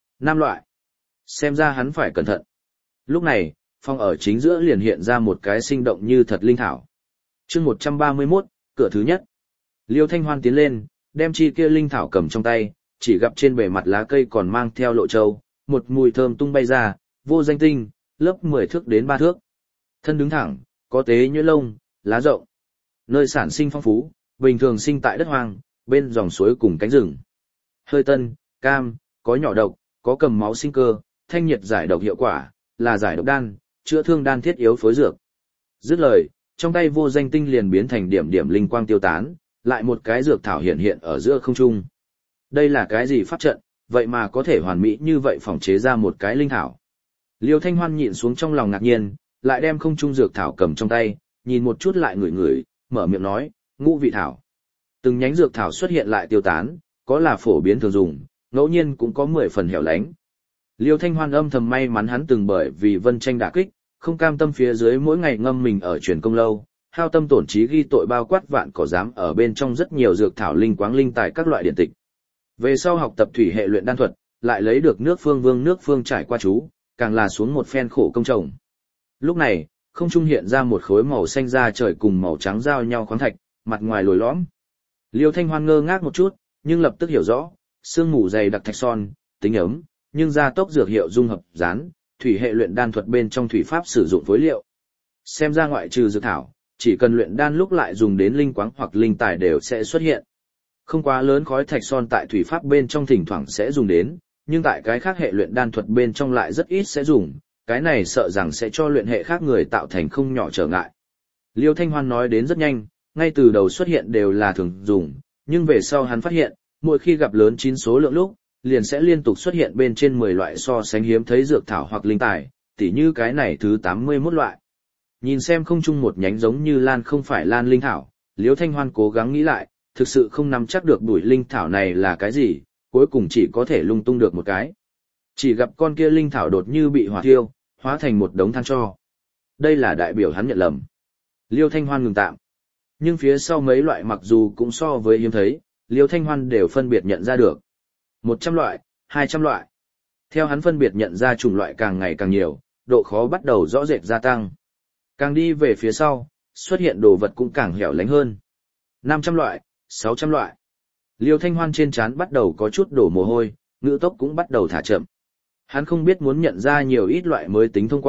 5 loại. Xem ra hắn phải cẩn thận. Lúc này, phòng ở chính giữa liền hiện ra một cái sinh động như thật linh thảo. Chương 131, cửa thứ nhất. Liêu Thanh Hoan tiến lên, đem chi kia linh thảo cầm trong tay, chỉ gặp trên bề mặt lá cây còn mang theo lộ châu, một mùi thơm tung bay ra, vô danh tinh, lớp 10 thước đến 3 thước. Thân đứng thẳng, có tế nhuyễn lông, lá rộng. Nơi sản sinh phong phú, bình thường sinh tại đất hoang, bên dòng suối cùng cánh rừng. Hơi tân, cam, có nhỏ độc, có cầm máu sinh cơ, thanh nhiệt giải độc hiệu quả, là giải độc đan, chữa thương đan thiết yếu phối dược. Dứt lời, trong tay vô danh tinh liền biến thành điểm điểm linh quang tiêu tán, lại một cái dược thảo hiện hiện ở giữa không trung. Đây là cái gì pháp trận, vậy mà có thể hoàn mỹ như vậy phòng chế ra một cái linh thảo. Liêu Thanh Hoan nhịn xuống trong lòng ngạc nhiên, lại đem không trung dược thảo cầm trong tay, nhìn một chút lại ngửi, mở miệng nói, ngũ vị thảo. Từng nhánh dược thảo xuất hiện lại tiêu tán, có là phổ biến thường dùng, ngẫu nhiên cũng có 10 phần hẻo lánh. Liêu Thanh Hoan âm thầm may mắn hắn từng bởi vì vân tranh đả kích, không cam tâm phía dưới mỗi ngày ngâm mình ở truyền công lâu, hao tâm tổn trí ghi tội bao quát vạn cỏ dám ở bên trong rất nhiều dược thảo linh quáng linh tài các loại điện tịch. Về sau học tập thủy hệ luyện đan thuật, lại lấy được nước phương vương nước phương trải qua chú, càng là xuống một phen khổ công trồng. Lúc này, không trung hiện ra một khối màu xanh da trời cùng màu trắng giao nhau khoáng thạch, mặt ngoài lồi lõm. Liêu Thanh Hoan ngơ ngác một chút, nhưng lập tức hiểu rõ, sương mù dày đặc thạch son, tính ấm, nhưng gia tốc dược hiệu dung hợp gián, thủy hệ luyện đan thuật bên trong thủy pháp sử dụng phối liệu. Xem ra ngoại trừ dược thảo, chỉ cần luyện đan lúc lại dùng đến linh quáng hoặc linh tài đều sẽ xuất hiện. Không quá lớn khói thạch son tại thủy pháp bên trong thỉnh thoảng sẽ dùng đến, nhưng tại cái khác hệ luyện đan thuật bên trong lại rất ít sẽ dùng, cái này sợ rằng sẽ cho luyện hệ khác người tạo thành không nhỏ trở ngại. Liêu Thanh Hoan nói đến rất nhanh, ngay từ đầu xuất hiện đều là thường dùng, nhưng về sau hắn phát hiện, mỗi khi gặp lớn chín số lượng lúc, liền sẽ liên tục xuất hiện bên trên 10 loại so sánh hiếm thấy dược thảo hoặc linh tài, tỉ như cái này thứ 81 loại. Nhìn xem không chung một nhánh giống như lan không phải lan linh thảo, Liêu Thanh Hoan cố gắng nghĩ lại, thực sự không nắm chắc được bụi linh thảo này là cái gì, cuối cùng chỉ có thể lung tung được một cái. Chỉ gặp con kia linh thảo đột như bị hỏa thiêu, hóa thành một đống than tro. Đây là đại biểu hắn nhận lầm. Liêu Thanh Hoan ngừng tạm. Nhưng phía sau mấy loại mặc dù cũng so với hiếm thấy, Liêu Thanh Hoan đều phân biệt nhận ra được. 100 loại, 200 loại. Theo hắn phân biệt nhận ra chủng loại càng ngày càng nhiều, độ khó bắt đầu rõ rệt gia tăng. Càng đi về phía sau, xuất hiện đồ vật cũng càng hẻo lánh hơn. 500 loại, 600 loại. Liêu Thanh Hoan trên trán bắt đầu có chút đổ mồ hôi, ngữ tốc cũng bắt đầu thả chậm. Hắn không biết muốn nhận ra nhiều ít loại mới tính thông qua,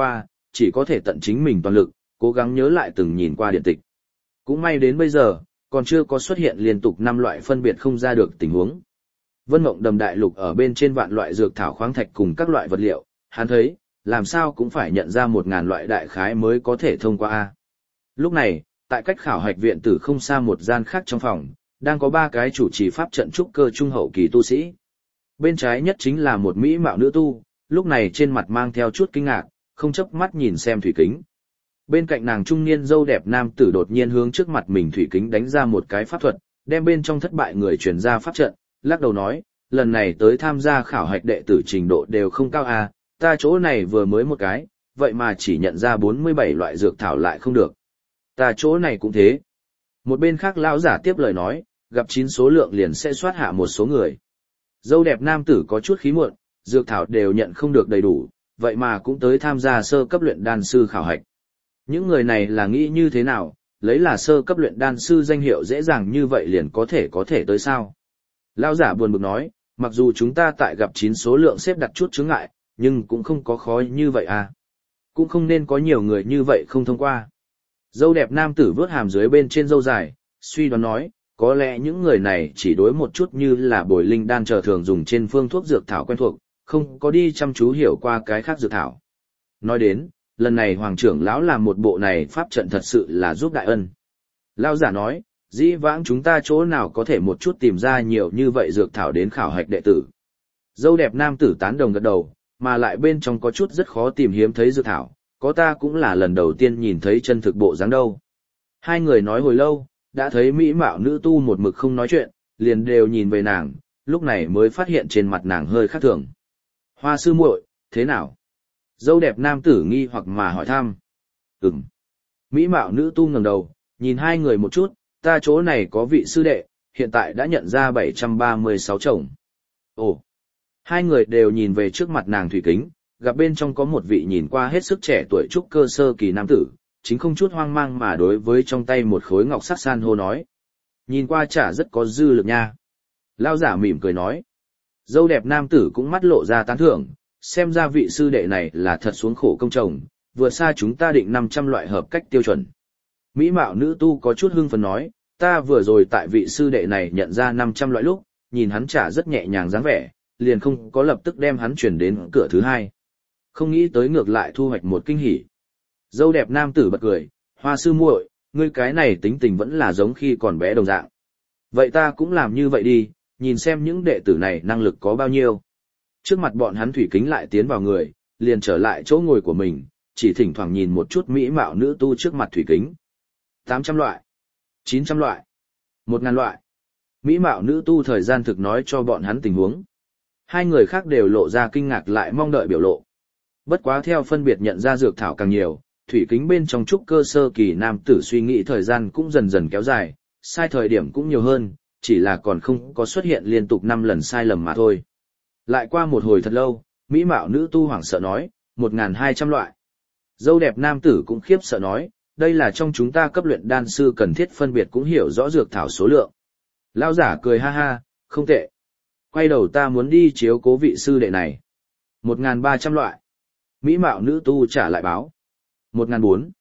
chỉ có thể tận chính mình toàn lực, cố gắng nhớ lại từng nhìn qua điện tịch. Cũng may đến bây giờ, còn chưa có xuất hiện liên tục 5 loại phân biệt không ra được tình huống. Vân Mộng Đầm đại lục ở bên trên vạn loại dược thảo khoáng thạch cùng các loại vật liệu, hắn thấy, làm sao cũng phải nhận ra 1000 loại đại khái mới có thể thông qua a. Lúc này, tại cách khảo hạch viện tử không xa một gian khác trong phòng, đang có 3 cái chủ trì pháp trận trúc cơ trung hậu kỳ tu sĩ. Bên trái nhất chính là một mỹ mạo nữ tu, lúc này trên mặt mang theo chút kinh ngạc, không chớp mắt nhìn xem thủy kính. Bên cạnh nàng trung niên dâu đẹp nam tử đột nhiên hướng trước mặt mình thủy kính đánh ra một cái pháp thuật, đem bên trong thất bại người truyền ra pháp trận, lắc đầu nói, lần này tới tham gia khảo hạch đệ tử trình độ đều không cao à, ta chỗ này vừa mới một cái, vậy mà chỉ nhận ra 47 loại dược thảo lại không được. Ta chỗ này cũng thế. Một bên khác lão giả tiếp lời nói, gặp 9 số lượng liền sẽ soát hạ một số người. Dâu đẹp nam tử có chút khí muộn, dược thảo đều nhận không được đầy đủ, vậy mà cũng tới tham gia sơ cấp luyện đan sư khảo hạch. Những người này là nghĩ như thế nào, lấy là sơ cấp luyện đan sư danh hiệu dễ dàng như vậy liền có thể tới sao? Lão giả buồn bực nói, mặc dù chúng ta tại gặp 9 số lượng xếp đặt chút chướng ngại, nhưng cũng không có khó như vậy à. Cũng không nên có nhiều người như vậy không thông qua. Dâu đẹp nam tử vớt hàm dưới bên trên râu dài, suy đoán nói, có lẽ những người này chỉ đối một chút như là bồi linh đan chờ thường dùng trên phương thuốc dược thảo quen thuộc, không có đi chăm chú hiểu qua cái khác dược thảo. Nói đến, lần này hoàng trưởng lão làm một bộ này pháp trận thật sự là giúp đại ân. Lão giả nói, dĩ vãng chúng ta chỗ nào có thể một chút tìm ra nhiều như vậy dược thảo đến khảo hạch đệ tử. Dâu đẹp nam tử tán đồng gật đầu, mà lại bên trong có chút rất khó tìm hiếm thấy dược thảo, có ta cũng là lần đầu tiên nhìn thấy chân thực bộ dáng đâu. Hai người nói hồi lâu, đã thấy mỹ mạo nữ tu một mực không nói chuyện, liền đều nhìn về nàng, lúc này mới phát hiện trên mặt nàng hơi khác thường. Hoa sư muội, thế nào? Dâu đẹp nam tử nghi hoặc mà hỏi thăm. Mỹ mạo nữ tu ngẩng đầu, nhìn hai người một chút, ta chỗ này có vị sư đệ, hiện tại đã nhận ra 736 chồng. Ồ! Hai người đều nhìn về trước mặt nàng thủy kính, gặp bên trong có một vị nhìn qua hết sức trẻ tuổi trúc cơ sơ kỳ nam tử, chính không chút hoang mang mà đối với trong tay một khối ngọc sắc san hô nói. Nhìn qua chả rất có dư lực nha. Lao giả mỉm cười nói. Dâu đẹp nam tử cũng mắt lộ ra tán thưởng, xem ra vị sư đệ này là thật xuống khổ công trồng, vượt xa chúng ta định 500 loại hợp cách tiêu chuẩn. Mỹ mạo nữ tu có chút hưng phấn nói, ta vừa rồi tại vị sư đệ này nhận ra 500 loại lúc, nhìn hắn chả rất nhẹ nhàng dáng vẻ, liền không có lập tức đem hắn chuyển đến cửa thứ hai. Không nghĩ tới ngược lại thu hoạch một kinh hỉ. Dâu đẹp nam tử bật cười, Hoa sư muội, ngươi cái này tính tình vẫn là giống khi còn bé đồng dạng. Vậy ta cũng làm như vậy đi, nhìn xem những đệ tử này năng lực có bao nhiêu. Trước mặt bọn hắn thủy kính lại tiến vào người, liền trở lại chỗ ngồi của mình, chỉ thỉnh thoảng nhìn một chút mỹ mạo nữ tu trước mặt thủy kính. 800 loại, 900 loại, 1000 loại. Mỹ mạo nữ tu thời gian thực nói cho bọn hắn tình huống. Hai người khác đều lộ ra kinh ngạc lại mong đợi biểu lộ. Bất quá theo phân biệt nhận ra dược thảo càng nhiều, thủy kính bên trong trúc cơ sơ kỳ nam tử suy nghĩ thời gian cũng dần dần kéo dài, sai thời điểm cũng nhiều hơn, chỉ là còn không có xuất hiện liên tục 5 lần sai lầm mà thôi. Lại qua một hồi thật lâu, mỹ mạo nữ tu hoảng sợ nói, 1200 loại. Dâu đẹp nam tử cũng khiếp sợ nói, đây là trong chúng ta cấp luyện đan sư cần thiết phân biệt cũng hiểu rõ dược thảo số lượng. Lão giả cười ha ha, không tệ. Quay đầu ta muốn đi chiếu cố vị sư đệ này. 1300 loại. Mỹ mạo nữ tu trả lại báo. 1400.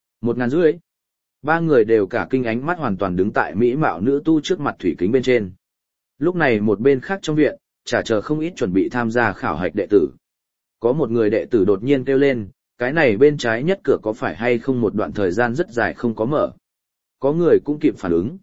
1500. Ba người đều cả kinh ánh mắt hoàn toàn đứng tại mỹ mạo nữ tu trước mặt thủy kính bên trên. Lúc này một bên khác trong viện, chả chờ không ít chuẩn bị tham gia khảo hạch đệ tử. Có một người đệ tử đột nhiên kêu lên, cái này bên trái nhất cửa có phải hay không một đoạn thời gian rất dài không có mở. Có người cũng kịp phản ứng,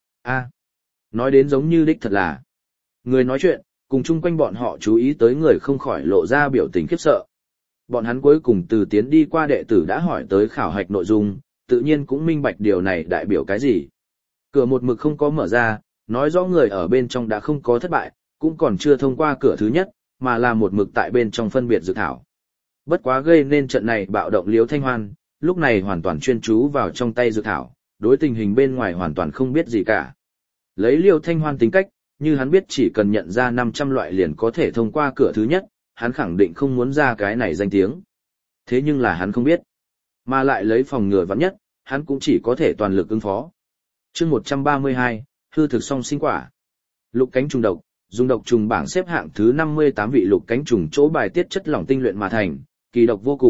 nói đến giống như đích thật là. Người nói chuyện, cùng chung quanh bọn họ chú ý tới người không khỏi lộ ra biểu tình khiếp sợ. Bọn hắn cuối cùng từ tiến đi qua đệ tử đã hỏi tới khảo hạch nội dung, tự nhiên cũng minh bạch điều này đại biểu cái gì. Cửa một mực không có mở ra, nói rõ người ở bên trong đã không có thất bại, cũng còn chưa thông qua cửa thứ nhất, mà là một mực tại bên trong phân biệt dược thảo. Bất quá gây nên trận này bạo động Liêu Thanh Hoan, lúc này hoàn toàn chuyên chú vào trong tay dược thảo, đối tình hình bên ngoài hoàn toàn không biết gì cả. Lấy Liêu Thanh Hoan tính cách, như hắn biết chỉ cần nhận ra 500 loại liền có thể thông qua cửa thứ nhất, hắn khẳng định không muốn ra cái này danh tiếng. Thế nhưng là hắn không biết, mà lại lấy phòng ngừa vắn nhất, hắn cũng chỉ có thể toàn lực ứng phó. Chương 132, hư thực song sinh quả. Lục cánh trùng độc, dùng độc trùng bảng xếp hạng thứ 58 vị lục cánh trùng chỗ bài tiết chất lỏng tinh luyện mà thành, kỳ độc vô cùng,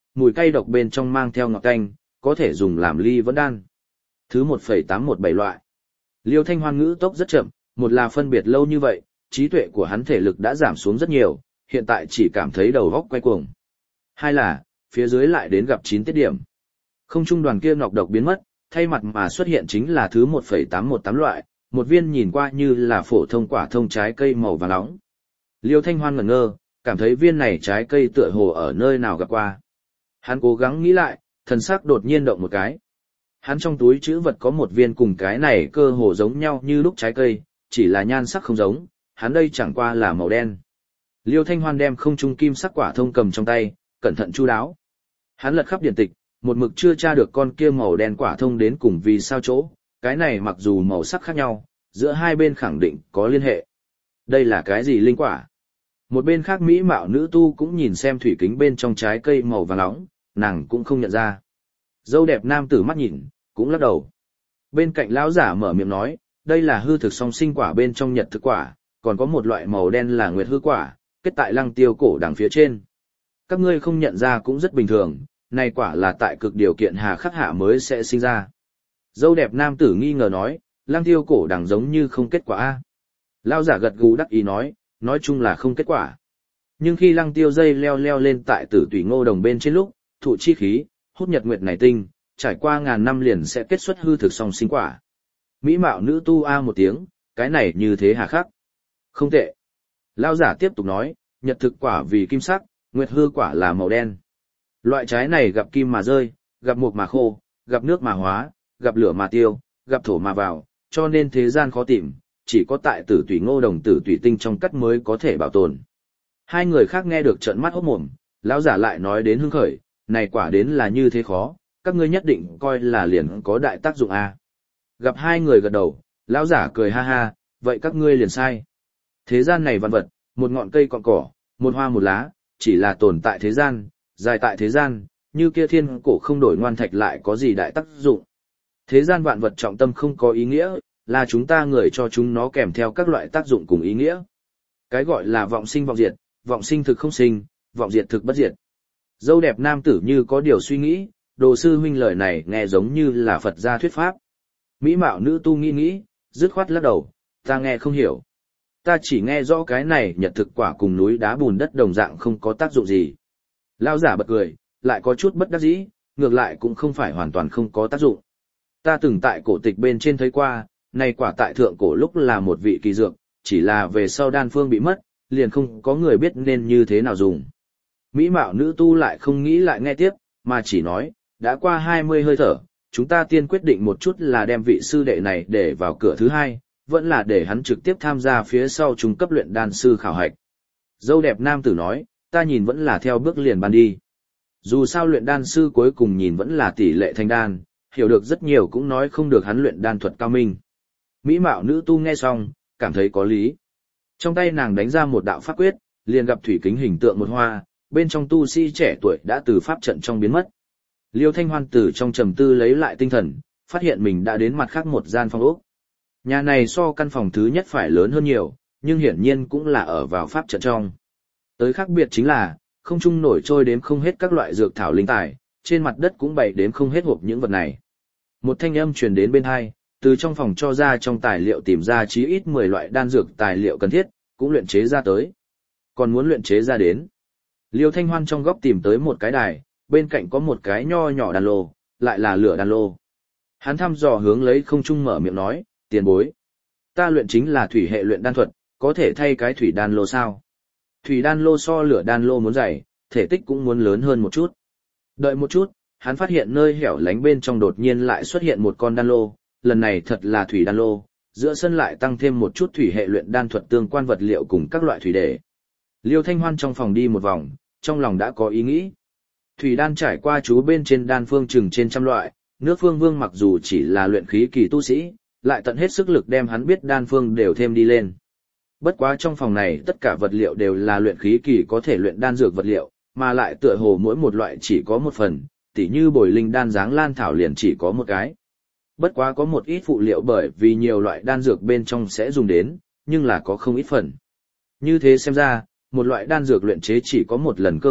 mùi cay độc bên trong mang theo ngọt canh, có thể dùng làm ly vẫn đan. Thứ 1,817 loại. Liêu Thanh Hoan ngữ tốc rất chậm, một là phân biệt lâu như vậy, trí tuệ của hắn thể lực đã giảm xuống rất nhiều, hiện tại chỉ cảm thấy đầu óc quay cuồng. Hai là, phía dưới lại đến gặp 9 tiết điểm. Không trung đoàn kia nọc độc biến mất, thay mặt mà xuất hiện chính là thứ 1,818 loại, một viên nhìn qua như là phổ thông quả thông trái cây màu vàng nóng. Liêu Thanh Hoan ngẩn ngơ, cảm thấy viên này trái cây tựa hồ ở nơi nào gặp qua. Hắn cố gắng nghĩ lại, thần sắc đột nhiên động một cái. Hắn trong túi trữ vật có một viên cùng cái này cơ hồ giống nhau như lúc trái cây, chỉ là nhan sắc không giống, hắn đây chẳng qua là màu đen. Liêu Thanh Hoan đem không trung kim sắc quả thông cầm trong tay, cẩn thận chu đáo. Hắn lật khắp điển tịch, một mực chưa tra được con kia màu đen quả thông đến cùng vì sao chỗ, cái này mặc dù màu sắc khác nhau, giữa hai bên khẳng định có liên hệ. Đây là cái gì linh quả? Một bên khác mỹ mạo nữ tu cũng nhìn xem thủy kính bên trong trái cây màu vàng nóng, nàng cũng không nhận ra. Dâu đẹp nam tử mắt nhìn, cũng lắc đầu. Bên cạnh lão giả mở miệng nói, đây là hư thực song sinh quả bên trong nhật thực quả, còn có một loại màu đen là nguyệt hư quả, kết tại lăng tiêu cổ đằng phía trên. Các ngươi không nhận ra cũng rất bình thường, này quả là tại cực điều kiện hà khắc hạ mới sẽ sinh ra. Dâu đẹp nam tử nghi ngờ nói, lăng tiêu cổ đằng giống như không kết quả a. Lão giả gật gù đắc ý nói chung là không kết quả. Nhưng khi lăng tiêu dây leo lên tại tử tùy ngô đồng bên trên lúc, thụ chi khí, hút nhật nguyệt này tinh, trải qua ngàn năm liền sẽ kết xuất hư thực song sinh quả. Mỹ mạo nữ tu a một tiếng, cái này như thế hà khắc. Không tệ. Lão giả tiếp tục nói, nhật thực quả vì kim sắc, nguyệt hư quả là màu đen. Loại trái này gặp kim mà rơi, gặp mộc mà khô, gặp nước mà hóa, gặp lửa mà tiêu, gặp thổ mà vào, cho nên thế gian khó tìm, chỉ có tại tử tùy ngô đồng tử tùy tinh trong cắt mới có thể bảo tồn. Hai người khác nghe được trợn mắt hốt mồm, lão giả lại nói đến hưng khởi, này quả đến là như thế khó, các ngươi nhất định coi là liền có đại tác dụng a. Gặp hai người gật đầu, lão giả cười ha ha, vậy các ngươi liền sai. Thế gian này vạn vật, một ngọn cây cọn cỏ, một hoa một lá, chỉ là tồn tại thế gian, dài tại thế gian, như kia thiên cổ không đổi ngoan thạch lại có gì đại tác dụng. Thế gian vạn vật trọng tâm không có ý nghĩa, là chúng ta người cho chúng nó kèm theo các loại tác dụng cùng ý nghĩa. Cái gọi là vọng sinh thực không sinh, vọng diệt thực bất diệt. Dâu đẹp nam tử như có điều suy nghĩ, đồ sư huynh lời này nghe giống như là Phật gia thuyết pháp. Mỹ mạo nữ tu nghĩ, dứt khoát lắc đầu, ta nghe không hiểu. Ta chỉ nghe rõ cái này nhật thực quả cùng núi đá bùn đất đồng dạng không có tác dụng gì. Lão giả bật cười, lại có chút bất đắc dĩ, ngược lại cũng không phải hoàn toàn không có tác dụng. Ta từng tại cổ tịch bên trên thấy qua, này quả tại thượng cổ lúc là một vị kỳ dược, chỉ là về sau đan phương bị mất, liền không có người biết nên như thế nào dùng. Mỹ mạo nữ tu lại không nghĩ lại nghe tiếp, mà chỉ nói, đã qua 20 hơi thở, chúng ta tiên quyết định một chút là đem vị sư đệ này để vào cửa thứ hai, vẫn là để hắn trực tiếp tham gia phía sau trung cấp luyện đan sư khảo hạch. Dâu đẹp nam tử nói, ta nhìn vẫn là theo bước liền ban đi. Dù sao luyện đan sư cuối cùng nhìn vẫn là tỷ lệ thành đan, hiểu được rất nhiều cũng nói không được hắn luyện đan thuật cao minh. Mỹ mạo nữ tu nghe xong, cảm thấy có lý. Trong tay nàng đánh ra một đạo pháp quyết, liền gặp thủy kính hình tượng một hoa, bên trong tu sĩ trẻ tuổi đã từ pháp trận trong biến mất. Liêu Thanh Hoan từ trong trầm tư lấy lại tinh thần, phát hiện mình đã đến mặt khác một gian phòng ốc. Nhà này so căn phòng thứ nhất phải lớn hơn nhiều, nhưng hiển nhiên cũng là ở vào pháp trận trong. Tới khác biệt chính là, không trung nổi trôi đếm không hết các loại dược thảo linh tài, trên mặt đất cũng bày đếm không hết hộp những vật này. Một thanh âm truyền đến bên hai, từ trong phòng cho ra trong tài liệu tìm ra chí ít 10 loại đan dược tài liệu cần thiết, cũng luyện chế ra tới. Còn muốn luyện chế ra đến. Liêu Thanh Hoan trong góc tìm tới một cái đài, bên cạnh có một cái nho nhỏ đan lô, lại là lửa đan lô. Hắn thăm dò hướng lấy không trung mở miệng nói, tiền bối. Ta luyện chính là thủy hệ luyện đan thuật, có thể thay cái thủy đan lô sao? Thủy đan lô so lửa đan lô muốn dày, thể tích cũng muốn lớn hơn một chút. Đợi một chút, hắn phát hiện nơi hẻo lánh bên trong đột nhiên lại xuất hiện một con đan lô, lần này thật là thủy đan lô, giữa sân lại tăng thêm một chút thủy hệ luyện đan thuật tương quan vật liệu cùng các loại thủy đề. Liêu Thanh Hoan trong phòng đi một vòng, trong lòng đã có ý nghĩ. Thủy đan trải qua chú bên trên đan phương chừng trên trăm loại, nước phương vương mặc dù chỉ là luyện khí kỳ tu sĩ, lại tận hết sức lực đem hắn biết đan phương đều thêm đi lên. Bất quá trong phòng này tất cả vật liệu đều là luyện khí kỳ có thể luyện đan dược vật liệu, mà lại tựa hồ mỗi một loại chỉ có một phần, tỉ như bồi linh đan dáng lan thảo liền chỉ có một cái. Bất quá có một ít phụ liệu bởi vì nhiều loại đan dược bên trong sẽ dùng đến, nhưng là có không ít phần. Như thế xem ra, một loại đan dược luyện chế chỉ có một lần cơ hội,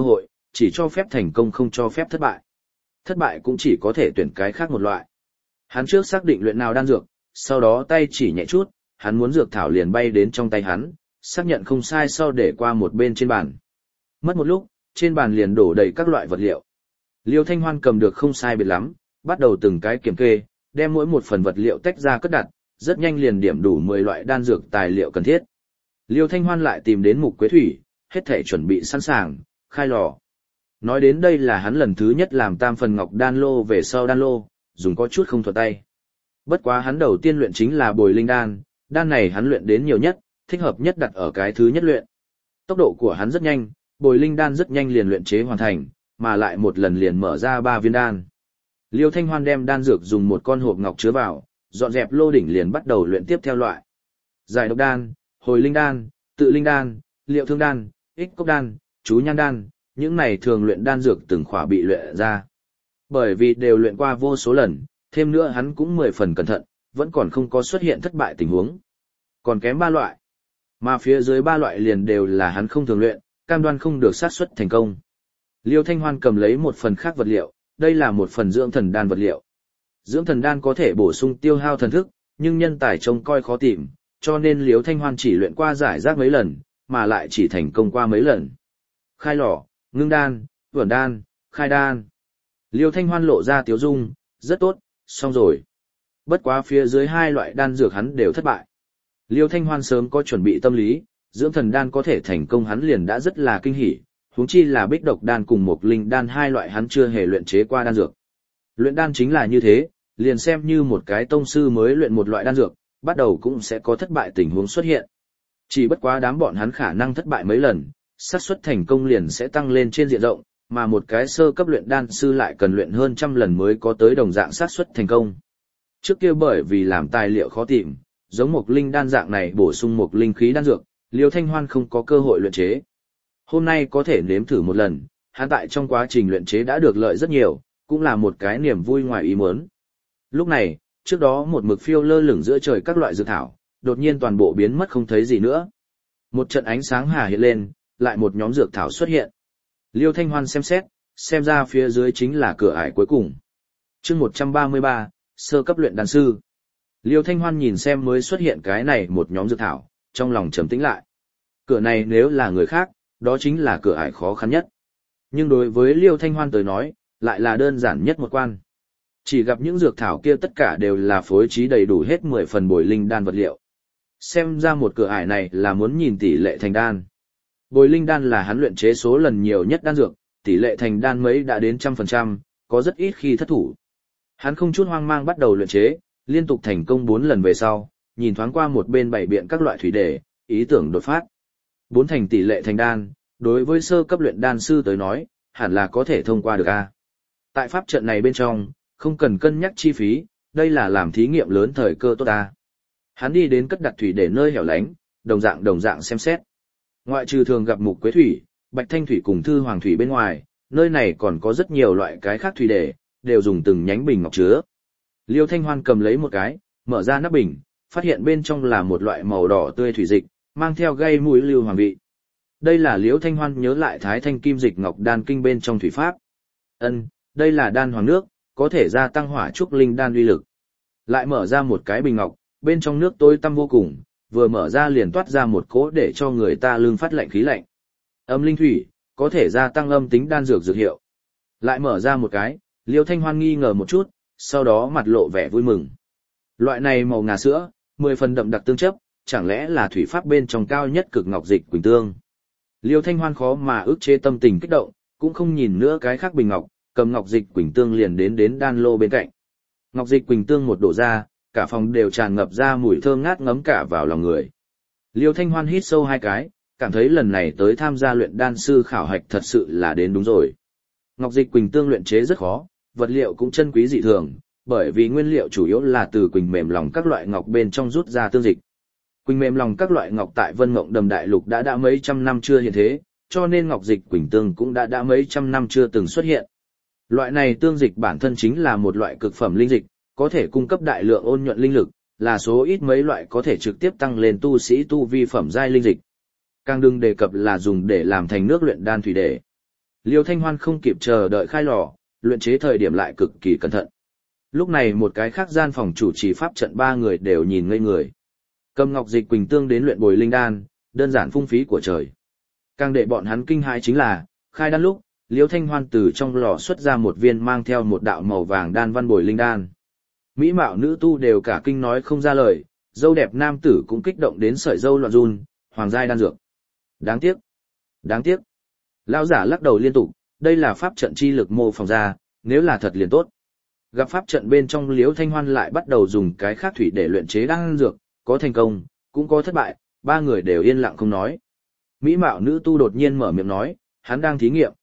chỉ cho phép thành công không cho phép thất bại. Thất bại cũng chỉ có thể tuyển cái khác một loại. Hắn trước xác định luyện nào đan dược, sau đó tay chỉ nhẹ chút, hắn muốn dược thảo liền bay đến trong tay hắn, xác nhận không sai sau để qua một bên trên bàn. Mất một lúc, trên bàn liền đổ đầy các loại vật liệu. Liêu Thanh Hoan cầm được không sai biệt lắm, bắt đầu từng cái kiểm kê, đem mỗi một phần vật liệu tách ra cất đặt, rất nhanh liền điểm đủ 10 loại đan dược tài liệu cần thiết. Liêu Thanh Hoan lại tìm đến Mục Quế Thủy, hết thể chuẩn bị sẵn sàng, khai lò. Nói đến đây là hắn lần thứ nhất làm tam phần ngọc đan lô về sau đan lô, dùng có chút không thuận tay. Bất quá hắn đầu tiên luyện chính là Bồi Linh đan, đan này hắn luyện đến nhiều nhất, thích hợp nhất đặt ở cái thứ nhất luyện. Tốc độ của hắn rất nhanh, Bồi Linh đan rất nhanh liền luyện chế hoàn thành, mà lại một lần liền mở ra 3 viên đan. Liêu Thanh Hoan đem đan dược dùng một con hộp ngọc chứa vào, dọn dẹp lô đỉnh liền bắt đầu luyện tiếp theo loại. Giải độc đan, hồi linh đan, tự linh đan, liệu thương đan, ích cốc đan, chú nhan đan, những này thường luyện đan dược từng khỏa bị luyện ra. Bởi vì đều luyện qua vô số lần, thêm nữa hắn cũng 10 phần cẩn thận, vẫn còn không có xuất hiện thất bại tình huống. Còn kém 3 loại. Mà phía dưới 3 loại liền đều là hắn không thường luyện, cam đoan không được xác suất thành công. Liêu Thanh Hoan cầm lấy một phần khác vật liệu, đây là một phần dưỡng thần đan vật liệu. Dưỡng thần đan có thể bổ sung tiêu hao thần thức, nhưng nhân tài trông coi khó tìm, cho nên Liêu Thanh Hoan chỉ luyện qua giải rác mấy lần, mà lại chỉ thành công qua mấy lần. Khai lò, ngưng đan, vẩn đan, khai đan. Liêu Thanh Hoan lộ ra tiếu dung, rất tốt, xong rồi. Bất quá phía dưới 2 loại đan dược hắn đều thất bại. Liêu Thanh Hoan sớm có chuẩn bị tâm lý, dưỡng thần đan có thể thành công hắn liền đã rất là kinh hỉ, huống chi là bích độc đan cùng một linh đan 2 loại hắn chưa hề luyện chế qua đan dược. Luyện đan chính là như thế, liền xem như một cái tông sư mới luyện một loại đan dược, bắt đầu cũng sẽ có thất bại tình huống xuất hiện. Chỉ bất quá đám bọn hắn khả năng thất bại mấy lần, xác suất thành công liền sẽ tăng lên trên diện rộng, mà một cái sơ cấp luyện đan sư lại cần luyện hơn 100 lần mới có tới đồng dạng xác suất thành công. Trước kia bởi vì làm tài liệu khó tìm, giống một linh đan dạng này bổ sung một linh khí đan dược, Liêu Thanh Hoan không có cơ hội luyện chế. Hôm nay có thể nếm thử một lần, hắn tại trong quá trình luyện chế đã được lợi rất nhiều, cũng là một cái niềm vui ngoài ý muốn. Lúc này, trước đó một mực phiêu lơ lửng giữa trời các loại dược thảo, đột nhiên toàn bộ biến mất không thấy gì nữa. Một trận ánh sáng hà hiện lên, lại một nhóm dược thảo xuất hiện. Liêu Thanh Hoan xem xét, xem ra phía dưới chính là cửa ải cuối cùng. Chương 133, sơ cấp luyện đan sư. Liêu Thanh Hoan nhìn xem mới xuất hiện cái này một nhóm dược thảo, trong lòng trầm tĩnh lại. Cửa này nếu là người khác, đó chính là cửa ải khó khăn nhất. Nhưng đối với Liêu Thanh Hoan tới nói, lại là đơn giản nhất một quan. Chỉ gặp những dược thảo kia tất cả đều là phối trí đầy đủ hết 10 phần bồi linh đan vật liệu. Xem ra một cửa ải này là muốn nhìn tỷ lệ thành đan. Bồi linh đan là hắn luyện chế số lần nhiều nhất đan dược, tỷ lệ thành đan mấy đã đến 100%, có rất ít khi thất thủ. Hắn không chút hoang mang bắt đầu luyện chế, liên tục thành công 4 lần về sau, nhìn thoáng qua một bên bảy biện các loại thủy đề, ý tưởng đột phát. 4 thành tỷ lệ thành đan, đối với sơ cấp luyện đan sư tới nói, hẳn là có thể thông qua được a. Tại pháp trận này bên trong, không cần cân nhắc chi phí, đây là làm thí nghiệm lớn thời cơ tốt a. Hắn đi đến cất đặt thủy để nơi hẻo lánh, đồng dạng xem xét. Ngoại trừ thường gặp mục quế thủy, bạch thanh thủy cùng thư hoàng thủy bên ngoài, nơi này còn có rất nhiều loại cái khác thủy để, đều dùng từng nhánh bình ngọc chứa. Liêu Thanh Hoan cầm lấy một cái, mở ra nắp bình, phát hiện bên trong là một loại màu đỏ tươi thủy dịch, mang theo gây mùi lưu hoàng vị. Đây là Liêu Thanh Hoan nhớ lại Thái Thanh Kim Dịch Ngọc Đan Kinh bên trong thủy pháp. Đây là đan hoàng nước, có thể gia tăng hỏa trúc linh đan uy lực. Lại mở ra một cái bình ngọc, bên trong nước tối tăm vô cùng, vừa mở ra liền toát ra một cỗ để cho người ta lưng phát lạnh khí lạnh. Âm linh thủy, có thể gia tăng âm tính đan dược dược hiệu. Lại mở ra một cái, Liêu Thanh Hoan nghi ngờ một chút, sau đó mặt lộ vẻ vui mừng. Loại này màu ngà sữa, 10 phần đậm đặc tương chấp, chẳng lẽ là thủy pháp bên trong cao nhất cực ngọc dịch quỳnh tương. Liêu Thanh Hoan khó mà ức chế tâm tình kích động, cũng không nhìn nữa cái khác bình ngọc, cầm ngọc dịch quỳnh tương liền đến đan lô bên cạnh. Ngọc dịch quỳnh tương một đổ ra, cả phòng đều tràn ngập ra mùi thơm ngát ngấm cả vào lòng người. Liêu Thanh Hoan hít sâu 2 cái, cảm thấy lần này tới tham gia luyện đan sư khảo hạch thật sự là đến đúng rồi. Ngọc dịch quỳnh tương luyện chế rất khó, vật liệu cũng chân quý dị thường, bởi vì nguyên liệu chủ yếu là từ quỳnh mềm lòng các loại ngọc bên trong rút ra tương dịch. Quỳnh mềm lòng các loại ngọc tại Vân Mộng Đầm Đại Lục đã mấy trăm năm chưa hiện thế, cho nên ngọc dịch quỳnh tương cũng đã mấy trăm năm chưa từng xuất hiện. Loại này tương dịch bản thân chính là một loại cực phẩm linh dịch, có thể cung cấp đại lượng ôn nhuận linh lực, là số ít mấy loại có thể trực tiếp tăng lên tu sĩ tu vi phẩm giai linh dịch. Càng đừng đề cập là dùng để làm thành nước luyện đan thủy để. Liêu Thanh Hoan không kịp chờ đợi khai lò, luyện chế thời điểm lại cực kỳ cẩn thận. Lúc này một cái khác gian phòng chủ trì pháp trận ba người đều nhìn ngây người. Cầm Ngọc Dịch Quỳnh Tương đến luyện bồi linh đan, đơn giản phung phí của trời. Càng để bọn hắn kinh hãi chính là, khai đan lúc, Liêu Thanh Hoan từ trong lò xuất ra một viên mang theo một đạo màu vàng đan văn bồi linh đan. Mỹ mạo nữ tu đều cả kinh nói không ra lời, dâu đẹp nam tử cũng kích động đến sợi dâu loạn run, hoàng giai đan dược. Đáng tiếc, đáng tiếc. Lão giả lắc đầu liên tục, đây là pháp trận chi lực mô phỏng ra, nếu là thật liền tốt. Gặp pháp trận bên trong Liễu Thanh Hoan lại bắt đầu dùng cái khác thủy để luyện chế đan dược, có thành công, cũng có thất bại, ba người đều yên lặng không nói. Mỹ mạo nữ tu đột nhiên mở miệng nói, hắn đang thí nghiệm.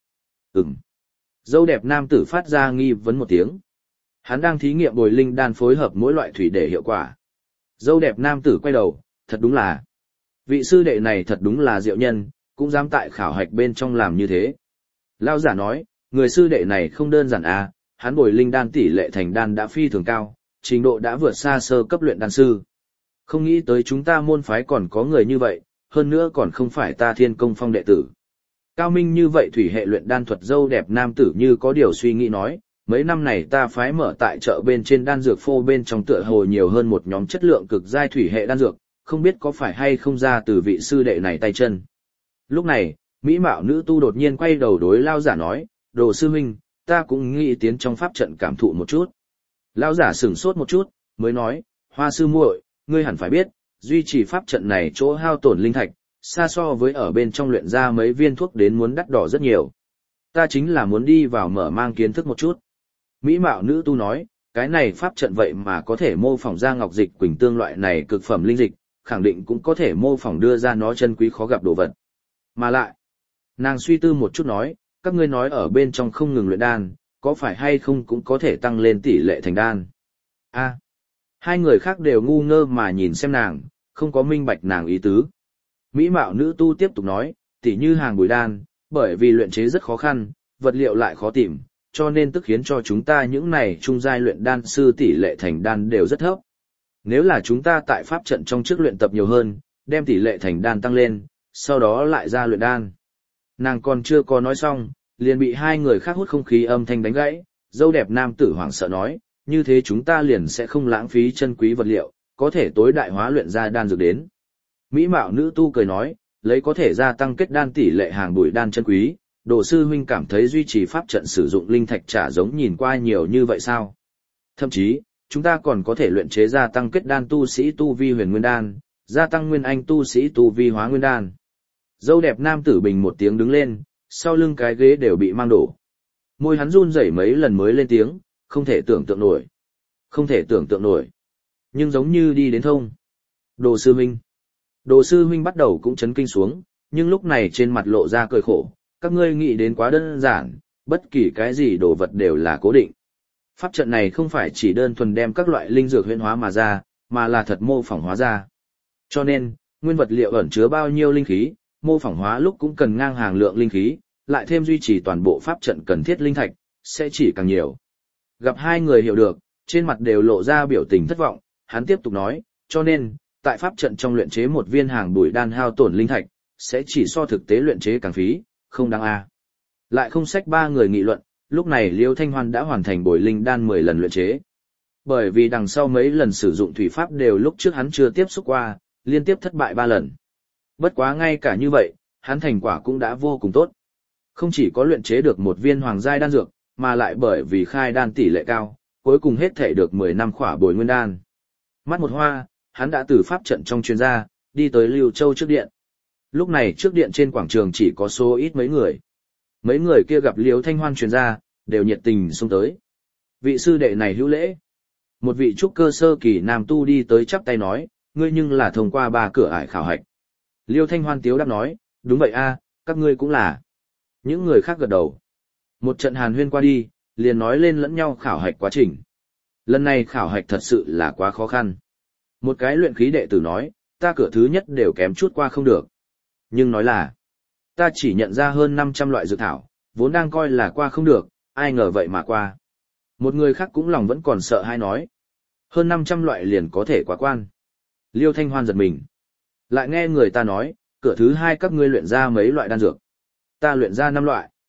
Dâu đẹp nam tử phát ra nghi vấn một tiếng. Hắn đang thí nghiệm bồi linh đan phối hợp mỗi loại thủy để hiệu quả. Dâu đẹp nam tử quay đầu, thật đúng là. Vị sư đệ này thật đúng là diệu nhân, cũng dám tại khảo hạch bên trong làm như thế. Lao giả nói, người sư đệ này không đơn giản à, hắn bồi linh đan tỷ lệ thành đan đã phi thường cao, trình độ đã vượt xa sơ cấp luyện đan sư. Không nghĩ tới chúng ta môn phái còn có người như vậy, hơn nữa còn không phải ta Thiên Công Phong đệ tử. Cao minh như vậy thủy hệ luyện đan thuật dâu đẹp nam tử như có điều suy nghĩ nói, mấy năm này ta phái mở tại chợ bên trên đan dược phô bên trong tựa hồ nhiều hơn một nhóm chất lượng cực giai thủy hệ đan dược, không biết có phải hay không ra từ vị sư đệ này tay chân. Lúc này, mỹ mạo nữ tu đột nhiên quay đầu đối lao giả nói, đồ sư huynh, ta cũng nghĩ tiến trong pháp trận cảm thụ một chút. Lao giả sửng sốt một chút, mới nói, Hoa sư muội, ngươi hẳn phải biết, duy trì pháp trận này chỗ hao tổn linh thạch, xa so với ở bên trong luyện ra mấy viên thuốc đến muốn đắt đỏ rất nhiều. Ta chính là muốn đi vào mở mang kiến thức một chút. Mỹ mạo nữ tu nói, cái này pháp trận vậy mà có thể mô phỏng ra ngọc dịch quỳnh tương loại này cực phẩm linh dịch, khẳng định cũng có thể mô phỏng đưa ra nó chân quý khó gặp đồ vật. Mà lại, nàng suy tư một chút nói, các ngươi nói ở bên trong không ngừng luyện đan, có phải hay không cũng có thể tăng lên tỷ lệ thành đan. Hai người khác đều ngu ngơ mà nhìn xem nàng, không có minh bạch nàng ý tứ. Mỹ mạo nữ tu tiếp tục nói, tỉ như hàng bùi đan, bởi vì luyện chế rất khó khăn, vật liệu lại khó tìm, cho nên tức khiến cho chúng ta những này trung giai luyện đan sư tỷ lệ thành đan đều rất thấp. Nếu là chúng ta tại pháp trận trong trước luyện tập nhiều hơn, đem tỷ lệ thành đan tăng lên, sau đó lại ra luyện đan. Nàng còn chưa có nói xong, liền bị hai người khác hút không khí âm thanh đánh gãy, dâu đẹp nam tử hoảng sợ nói, như thế chúng ta liền sẽ không lãng phí chân quý vật liệu, có thể tối đại hóa luyện ra đan dược đến. Mỹ mạo nữ tu cười nói, lấy có thể gia tăng kết đan tỷ lệ hàng bụi đan chân quý, đồ sư huynh cảm thấy duy trì pháp trận sử dụng linh thạch trả giống nhìn qua nhiều như vậy sao? Thậm chí, chúng ta còn có thể luyện chế gia tăng kết đan tu sĩ tu vi huyền nguyên đan, gia tăng nguyên anh tu sĩ tu vi hóa nguyên đan. Dâu đẹp nam tử bình một tiếng đứng lên, sau lưng cái ghế đều bị mang đổ. Môi hắn run rẩy mấy lần mới lên tiếng, không thể tưởng tượng nổi. Không thể tưởng tượng nổi. Nhưng giống như đi đến thông. Đồ sư huynh. Đồ sư huynh bắt đầu cũng chấn kinh xuống, nhưng lúc này trên mặt lộ ra cười khổ. Các ngươi nghĩ đến quá đơn giản, bất kỳ cái gì đồ vật đều là cố định. Pháp trận này không phải chỉ đơn thuần đem các loại linh dược huyễn hóa mà ra, mà là thật mô phỏng hóa ra. Cho nên, nguyên vật liệu ẩn chứa bao nhiêu linh khí, mô phỏng hóa lúc cũng cần ngang hàng lượng linh khí, lại thêm duy trì toàn bộ pháp trận cần thiết linh thạch, sẽ chỉ càng nhiều. Gặp hai người hiểu được, trên mặt đều lộ ra biểu tình thất vọng, hắn tiếp tục nói, cho nên, tại pháp trận trong luyện chế một viên hàng bùi đan hao tổn linh thạch, sẽ chỉ so thực tế luyện chế càng phí, không đáng a. Lại không sách ba người nghị luận, lúc này Liêu Thanh Hoan đã hoàn thành bồi linh đan 10 lần luyện chế. Bởi vì đằng sau mấy lần sử dụng thủy pháp đều lúc trước hắn chưa tiếp xúc qua, liên tiếp thất bại 3 lần. Bất quá ngay cả như vậy, hắn thành quả cũng đã vô cùng tốt. Không chỉ có luyện chế được một viên hoàng giai đan dược, mà lại bởi vì khai đan tỷ lệ cao, cuối cùng hết thể được 10 năm khỏa bồi nguyên đan. Mắt một hoa, hắn đã từ pháp trận trong chuyên gia, đi tới Lưu Châu trước điện. Lúc này trước điện trên quảng trường chỉ có số ít mấy người. Mấy người kia gặp Liêu Thanh Hoan truyền ra, đều nhiệt tình xông tới. Vị sư đệ này hữu lễ. Một vị trúc cơ sơ kỳ nam tu đi tới chắp tay nói, ngươi nhưng là thông qua 3 cửa ải khảo hạch. Liêu Thanh Hoan tiếu đáp nói, đúng vậy a, các ngươi cũng là. Những người khác gật đầu. Một trận hàn huyên qua đi, liền nói lên lẫn nhau khảo hạch quá trình. Lần này khảo hạch thật sự là quá khó khăn. Một cái luyện khí đệ tử nói, ta cửa thứ nhất đều kém chút qua không được. Nhưng nói là, ta chỉ nhận ra hơn 500 loại dược thảo, vốn đang coi là qua không được, ai ngờ vậy mà qua. Một người khác cũng lòng vẫn còn sợ hay nói. Hơn 500 loại liền có thể qua quan. Liêu Thanh Hoan giật mình. Lại nghe người ta nói, cửa thứ 2 các ngươi luyện ra mấy loại đan dược. Ta luyện ra 5 loại.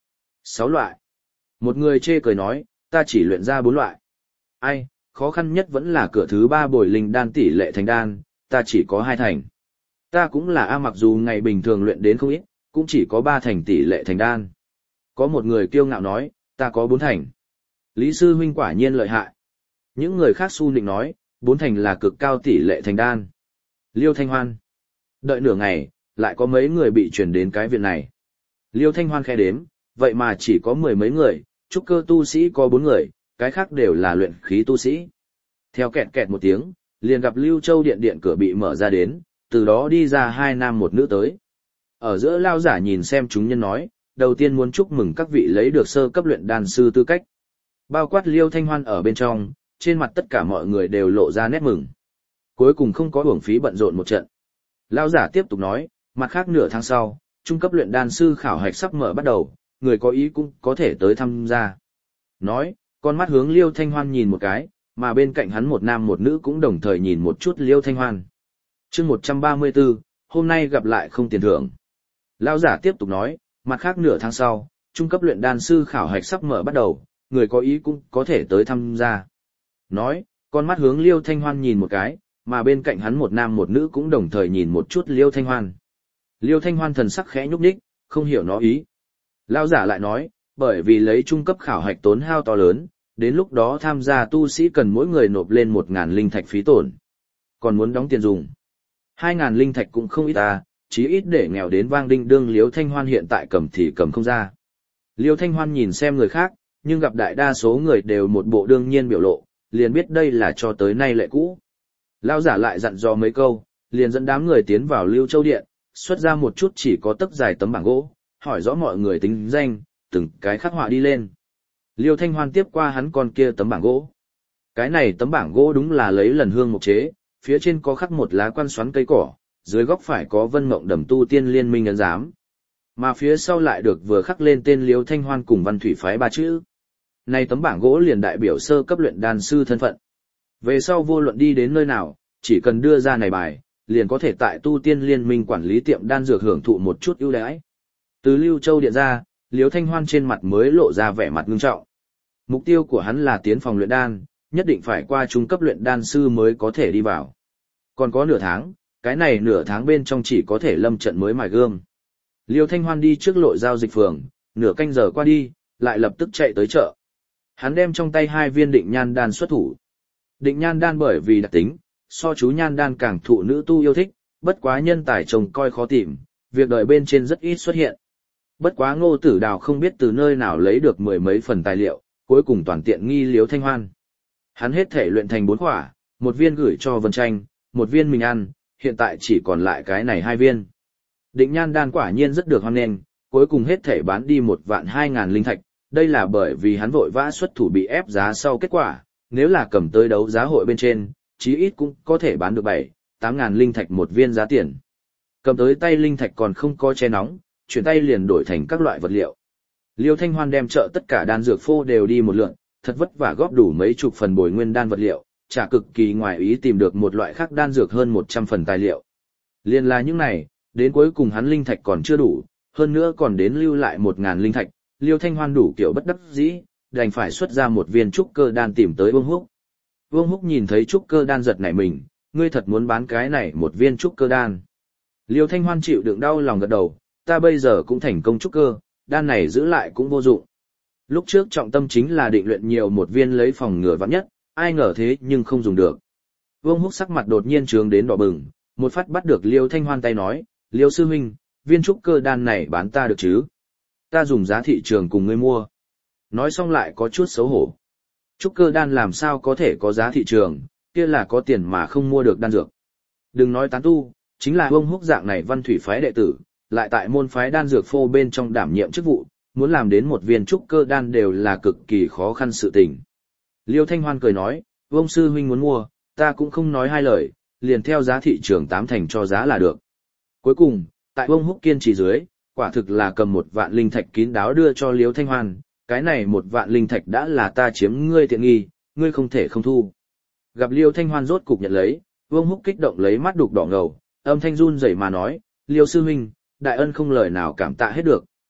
6 loại. Một người chê cười nói, ta chỉ luyện ra 4 loại. Ai, khó khăn nhất vẫn là cửa thứ 3 bồi linh đan tỷ lệ thành đan, ta chỉ có 2 thành. Ta cũng là mặc dù ngày bình thường luyện đến không ít, cũng chỉ có 3 thành tỷ lệ thành đan. Có một người kiêu ngạo nói, ta có 4 thành. Lý sư huynh quả nhiên lợi hại. Những người khác su nịnh nói, 4 thành là cực cao tỷ lệ thành đan. Liêu Thanh Hoan. Đợi nửa ngày, lại có mấy người bị chuyển đến cái viện này. Liêu Thanh Hoan khẽ đếm, vậy mà chỉ có 10 mấy người, trúc cơ tu sĩ có 4 người, cái khác đều là luyện khí tu sĩ. Theo kẹt kẹt một tiếng, liền gặp Lưu Châu điện điện cửa bị mở ra đến, từ đó đi ra 2 nam 1 nữ tới. Ở giữa lao giả nhìn xem chúng nhân nói, đầu tiên muốn chúc mừng các vị lấy được sơ cấp luyện đan sư tư cách. Bao quát Liêu Thanh Hoan ở bên trong, trên mặt tất cả mọi người đều lộ ra nét mừng. Cuối cùng không có uổng phí bận rộn một trận. Lao giả tiếp tục nói, mặt khác nửa tháng sau, trung cấp luyện đan sư khảo hạch sắp mở bắt đầu, người có ý cũng có thể tới tham gia. Nói, con mắt hướng Liêu Thanh Hoan nhìn một cái, mà bên cạnh hắn một nam một nữ cũng đồng thời nhìn một chút Liêu Thanh Hoan. Chương 134, hôm nay gặp lại không tiền thưởng. Lao giả tiếp tục nói, mặt khác nửa tháng sau, trung cấp luyện đan sư khảo hạch sắp mở bắt đầu, người có ý cũng có thể tới tham gia. Nói, con mắt hướng Liêu Thanh Hoan nhìn một cái, mà bên cạnh hắn một nam một nữ cũng đồng thời nhìn một chút Liêu Thanh Hoan. Liêu Thanh Hoan thần sắc khẽ nhúc nhích, không hiểu nó ý. Lao giả lại nói, bởi vì lấy trung cấp khảo hạch tốn hao to lớn, đến lúc đó tham gia tu sĩ cần mỗi người nộp lên 1.000 linh thạch phí tổn. Còn muốn đóng tiền dùng. 2.000 linh thạch cũng không ít ta, chí ít để nghèo đến vang đinh đương Liêu Thanh Hoan hiện tại cầm thì cầm không ra. Liêu Thanh Hoan nhìn xem người khác, nhưng gặp đại đa số người đều một bộ đương nhiên biểu lộ, liền biết đây là cho tới nay lệ cũ. Lao giả lại dặn dò mấy câu, liền dẫn đám người tiến vào Lưu Châu Điện, xuất ra một chút chỉ có tấc dài tấm bảng gỗ, hỏi rõ mọi người tính danh, từng cái khắc họa đi lên. Liêu Thanh Hoan tiếp qua hắn con kia tấm bảng gỗ. Cái này tấm bảng gỗ đúng là lấy lần hương mộc chế, phía trên có khắc một lá quan xoắn cây cỏ, dưới góc phải có Vân Mộng Đầm Tu Tiên Liên Minh ấn giám. Mà phía sau lại được vừa khắc lên tên Liêu Thanh Hoan cùng Văn Thủy phái 3 chữ. Này tấm bảng gỗ liền đại biểu sơ cấp luyện đan sư thân phận. Về sau vô luận đi đến nơi nào, chỉ cần đưa ra này bài, liền có thể tại Tu Tiên Liên Minh quản lý tiệm đan dược hưởng thụ một chút ưu đãi. Từ Lưu Châu Điện ra, Liêu Thanh Hoan trên mặt mới lộ ra vẻ mặt ngưng trọng. Mục tiêu của hắn là tiến phòng luyện đan, nhất định phải qua trung cấp luyện đan sư mới có thể đi vào. Còn có nửa tháng, cái này nửa tháng bên trong chỉ có thể lâm trận mới mài gươm. Liêu Thanh Hoan đi trước lội giao dịch phường, nửa canh giờ qua đi, lại lập tức chạy tới chợ. Hắn đem trong tay 2 viên định nhan đan xuất thủ. Định nhan đan bởi vì đặc tính, so chú nhan đan càng thụ nữ tu yêu thích, bất quá nhân tài trông coi khó tìm, việc đợi bên trên rất ít xuất hiện. Bất quá Ngô Tử Đào không biết từ nơi nào lấy được 10 mấy phần tài liệu, cuối cùng toàn tiện nghi Liêu Thanh Hoan. Hắn hết thể luyện thành 4 khỏa, 1 viên gửi cho Vân Tranh, 1 viên mình ăn, hiện tại chỉ còn lại cái này 2 viên. Định nhan đan quả nhiên rất được hoan nghênh, cuối cùng hết thể bán đi 1.200.000 linh thạch, đây là bởi vì hắn vội vã xuất thủ bị ép giá sau kết quả, nếu là cầm tới đấu giá hội bên trên, chí ít cũng có thể bán được 7-8.000 linh thạch một viên giá tiền. Cầm tới tay linh thạch còn không có che nóng, chuyển tay liền đổi thành các loại vật liệu. Liêu Thanh Hoan đem chợ tất cả đan dược phô đều đi một lượt, thật vất vả góp đủ mấy chục phần bồi nguyên đan vật liệu, chả cực kỳ ngoài ý tìm được một loại khác đan dược hơn 100 phần tài liệu. Liên là những này, đến cuối cùng hắn linh thạch còn chưa đủ, hơn nữa còn đến lưu lại 1.000 linh thạch, Liêu Thanh Hoan đủ kiểu bất đắc dĩ, đành phải xuất ra một viên trúc cơ đan tìm tới Vương Húc. Vương Húc nhìn thấy trúc cơ đan giật nảy mình, ngươi thật muốn bán cái này một viên trúc cơ đan. Liêu Thanh Hoan chịu đựng đau lòng gật đầu, ta bây giờ cũng thành công trúc cơ, đan này giữ lại cũng vô dụng. Lúc trước trọng tâm chính là định luyện nhiều một viên lấy phòng ngừa vạn nhất, ai ngờ thế nhưng không dùng được. Vương Húc sắc mặt đột nhiên trướng đến đỏ bừng, một phát bắt được Liêu Thanh Hoan tay nói, Liêu sư huynh, viên trúc cơ đan này bán ta được chứ? Ta dùng giá thị trường cùng ngươi mua. Nói xong lại có chút xấu hổ. Trúc cơ đan làm sao có thể có giá thị trường, kia là có tiền mà không mua được đan dược. Đừng nói tán tu, chính là Vương Húc dạng này Văn Thủy phái đệ tử, lại tại môn phái đan dược phô bên trong đảm nhiệm chức vụ, muốn làm đến một viên trúc cơ đan đều là cực kỳ khó khăn sự tình. Liêu Thanh Hoan cười nói, Vương sư huynh muốn mua, ta cũng không nói hai lời, liền theo giá thị trường 8 thành cho giá là được. Cuối cùng, tại Vương Húc kiên trì dưới, quả thực là cầm 1.000 linh thạch kín đáo đưa cho Liêu Thanh Hoan, cái này 1.000 linh thạch đã là ta chiếm ngươi tiện nghi, ngươi không thể không thu. Gặp Liêu Thanh Hoan rốt cục nhận lấy, Vương Húc kích động lấy mắt đục đỏ ngầu, âm thanh run rẩy mà nói, Liêu sư huynh, đại ân không lời nào cảm tạ hết được,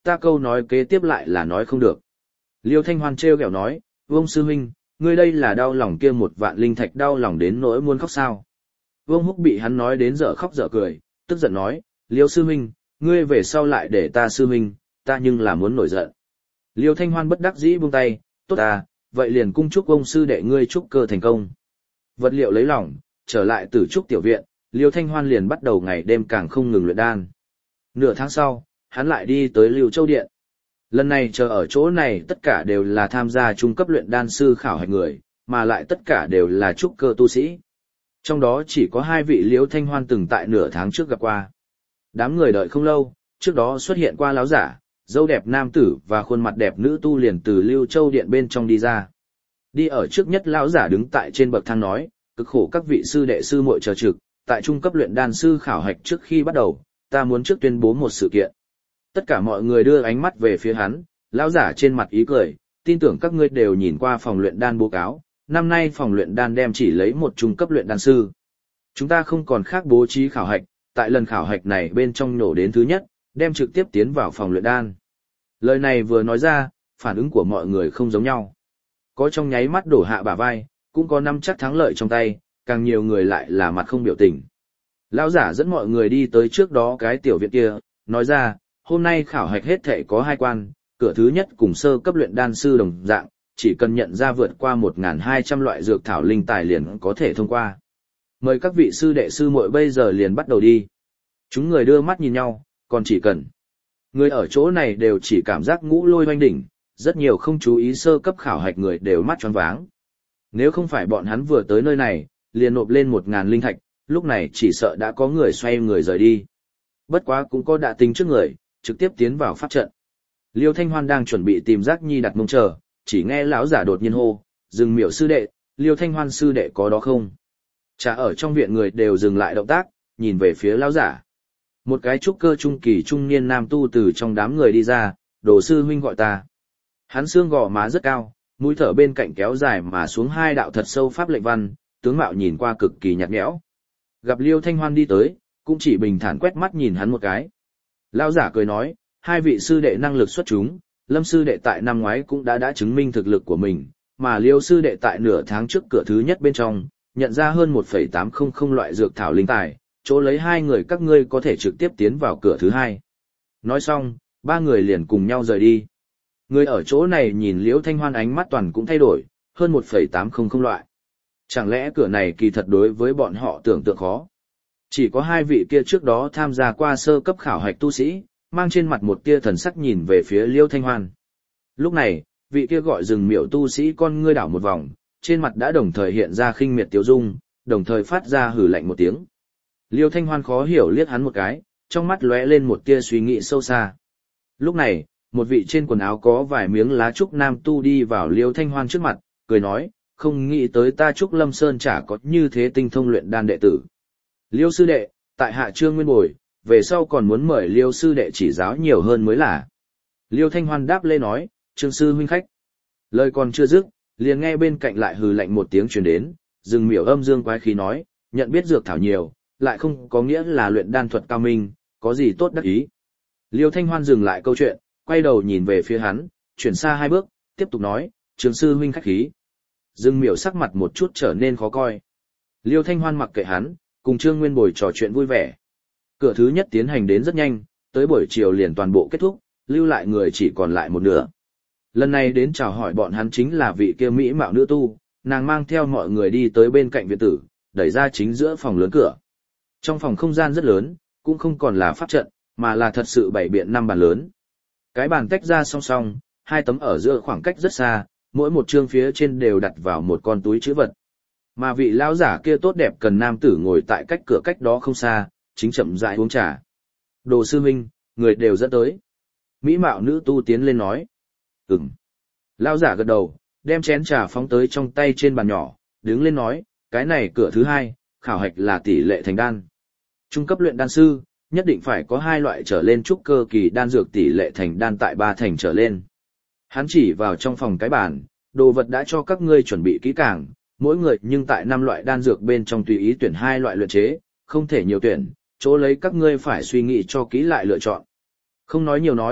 ta câu nói kế tiếp lại là nói không được. Liêu Thanh Hoan trêu ghẹo nói, Vương sư huynh, ngươi đây là đau lòng kia 1 vạn linh thạch đau lòng đến nỗi muốn khóc sao. Vương Húc bị hắn nói đến dở khóc dở cười, tức giận nói, Liêu sư huynh, ngươi về sau lại để ta sư huynh, ta nhưng là muốn nổi giận. Liêu Thanh Hoan bất đắc dĩ buông tay, tốt à, vậy liền cung chúc ông sư đệ ngươi chúc cơ thành công. Vật liệu lấy lòng, trở lại từ trúc tiểu viện, Liêu Thanh Hoan liền bắt đầu ngày đêm càng không ngừng luyện đan. Nửa tháng sau, hắn lại đi tới Lưu Châu Điện. Lần này chờ ở chỗ này tất cả đều là tham gia trung cấp luyện đan sư khảo hạch người, mà lại tất cả đều là trúc cơ tu sĩ. Trong đó chỉ có 2 vị Liêu Thanh Hoan từng tại nửa tháng trước gặp qua. Đám người đợi không lâu, trước đó xuất hiện qua láo giả, dâu đẹp nam tử và khuôn mặt đẹp nữ tu liền từ Lưu Châu Điện bên trong đi ra. Đi ở trước nhất lão giả đứng tại trên bậc thang nói, cực khổ các vị sư đệ sư muội chờ trực, tại trung cấp luyện đan sư khảo hạch trước khi bắt đầu, ta muốn trước tuyên bố một sự kiện. Tất cả mọi người đưa ánh mắt về phía hắn, lão giả trên mặt ý cười, tin tưởng các ngươi đều nhìn qua phòng luyện đan báo cáo, năm nay phòng luyện đan đem chỉ lấy 1 trung cấp luyện đan sư. Chúng ta không còn khác bố trí khảo hạch, tại lần khảo hạch này bên trong nổ đến thứ nhất, đem trực tiếp tiến vào phòng luyện đan. Lời này vừa nói ra, phản ứng của mọi người không giống nhau. Có trong nháy mắt đổ hạ bả vai, cũng có nắm chắc thắng lợi trong tay, càng nhiều người lại là mặt không biểu tình. Lão giả dẫn mọi người đi tới trước đó cái tiểu viện kia, nói ra, hôm nay khảo hạch hết thảy có 2 quan, cửa thứ nhất cùng sơ cấp luyện đan sư đồng dạng, chỉ cần nhận ra vượt qua 1.200 loại dược thảo linh tài liền có thể thông qua. Mời các vị sư đệ sư muội bây giờ liền bắt đầu đi. Chúng người đưa mắt nhìn nhau, còn chỉ cần. Người ở chỗ này đều chỉ cảm giác ngũ lôi oanh đỉnh, rất nhiều không chú ý sơ cấp khảo hạch người đều mắt tròn váng. Nếu không phải bọn hắn vừa tới nơi này, liền nộp lên 1.000 linh thạch, lúc này chỉ sợ đã có người xoay người rời đi. Bất quá cũng có đã tính trước người, trực tiếp tiến vào pháp trận. Liêu Thanh Hoan đang chuẩn bị tìm Giác Nhi đặt mông chờ, chỉ nghe lão giả đột nhiên hô, "Dừng Miểu sư đệ, Liêu Thanh Hoan sư đệ có đó không?" Chả ở trong viện người đều dừng lại động tác, nhìn về phía lão giả. Một cái trúc cơ trung kỳ trung niên nam tu từ trong đám người đi ra, "Đồ sư huynh gọi ta." Hắn xương gò má rất cao, mũi thở bên cạnh kéo dài mà xuống 2 đạo thật sâu pháp lệnh văn, tướng mạo nhìn qua cực kỳ nhạt nhẽo. Gặp Liêu Thanh Hoan đi tới, cũng chỉ bình thản quét mắt nhìn hắn một cái. Lão giả cười nói, 2 vị sư đệ năng lực xuất chúng, Lâm sư đệ tại năm ngoái cũng đã chứng minh thực lực của mình, mà Liêu sư đệ tại nửa tháng trước cửa thứ nhất bên trong, nhận ra hơn 1,800 loại dược thảo linh tài, chỗ lấy 2 người các ngươi có thể trực tiếp tiến vào cửa thứ 2. Nói xong, 3 người liền cùng nhau rời đi. Người ở chỗ này nhìn Liễu Thanh Hoan ánh mắt toàn cũng thay đổi, hơn 1,800 loại. Chẳng lẽ cửa này kỳ thật đối với bọn họ tưởng tượng khó? Chỉ có 2 vị kia trước đó tham gia qua sơ cấp khảo hạch tu sĩ, mang trên mặt một tia thần sắc nhìn về phía Liễu Thanh Hoan. Lúc này, vị kia gọi Dừng Miểu tu sĩ con ngươi đảo một vòng, trên mặt đã đồng thời hiện ra khinh miệt tiêu dung, đồng thời phát ra hừ lạnh một tiếng. Liêu Thanh Hoan khó hiểu liếc hắn một cái, trong mắt lóe lên một tia suy nghĩ sâu xa. Lúc này, một vị trên quần áo có vài miếng lá trúc nam tu đi vào Liêu Thanh Hoan trước mặt, cười nói, không nghĩ tới ta Trúc Lâm Sơn chả có như thế tinh thông luyện đan đệ tử. Liêu sư đệ, tại hạ Trương Nguyên Bồi, về sau còn muốn mời Liêu sư đệ chỉ giáo nhiều hơn mới là. Liêu Thanh Hoan đáp lê nói, Trương sư huynh khách. Lời còn chưa dứt, liền nghe bên cạnh lại hừ lạnh một tiếng truyền đến, Dừng Miểu âm dương quái khí nói, nhận biết dược thảo nhiều, lại không có nghĩa là luyện đan thuật cao minh, có gì tốt đắc ý. Liêu Thanh Hoan dừng lại câu chuyện, quay đầu nhìn về phía hắn, chuyển xa 2 bước, tiếp tục nói, Trương sư huynh khách khí. Dừng Miểu sắc mặt một chút trở nên khó coi. Liêu Thanh Hoan mặc kệ hắn, cùng Trương Nguyên Bồi trò chuyện vui vẻ. Cửa thứ nhất tiến hành đến rất nhanh, tới buổi chiều liền toàn bộ kết thúc, lưu lại người chỉ còn lại một nửa. Lần này đến chào hỏi bọn hắn chính là vị kia mỹ mạo nữ tu, nàng mang theo mọi người đi tới bên cạnh viện tử, đẩy ra chính giữa phòng lớn cửa. Trong phòng không gian rất lớn, cũng không còn là pháp trận, mà là thật sự bày biện 5 bàn lớn. Cái bàn tách ra song song, 2 tấm ở giữa khoảng cách rất xa, mỗi một chương phía trên đều đặt vào một con túi trữ vật. Mà vị lão giả kia tốt đẹp cần nam tử ngồi tại cách cửa cách đó không xa, chính chậm rãi uống trà. Đồ sư huynh, người đều dẫn tới. Mỹ mạo nữ tu tiến lên nói. Ừm. Lão giả gật đầu, đem chén trà phóng tới trong tay trên bàn nhỏ, đứng lên nói, cái này cửa thứ 2, khảo hạch là tỷ lệ thành đan. Trung cấp luyện đan sư, nhất định phải có 2 loại trở lên trúc cơ kỳ đan dược tỷ lệ thành đan tại 3 thành trở lên. Hắn chỉ vào trong phòng cái bàn, đồ vật đã cho các ngươi chuẩn bị kỹ càng, mỗi người nhưng tại 5 loại đan dược bên trong tùy ý tuyển 2 loại luyện chế, không thể nhiều tuyển, chỗ lấy các ngươi phải suy nghĩ cho kỹ lại lựa chọn. Không nói nhiều nói,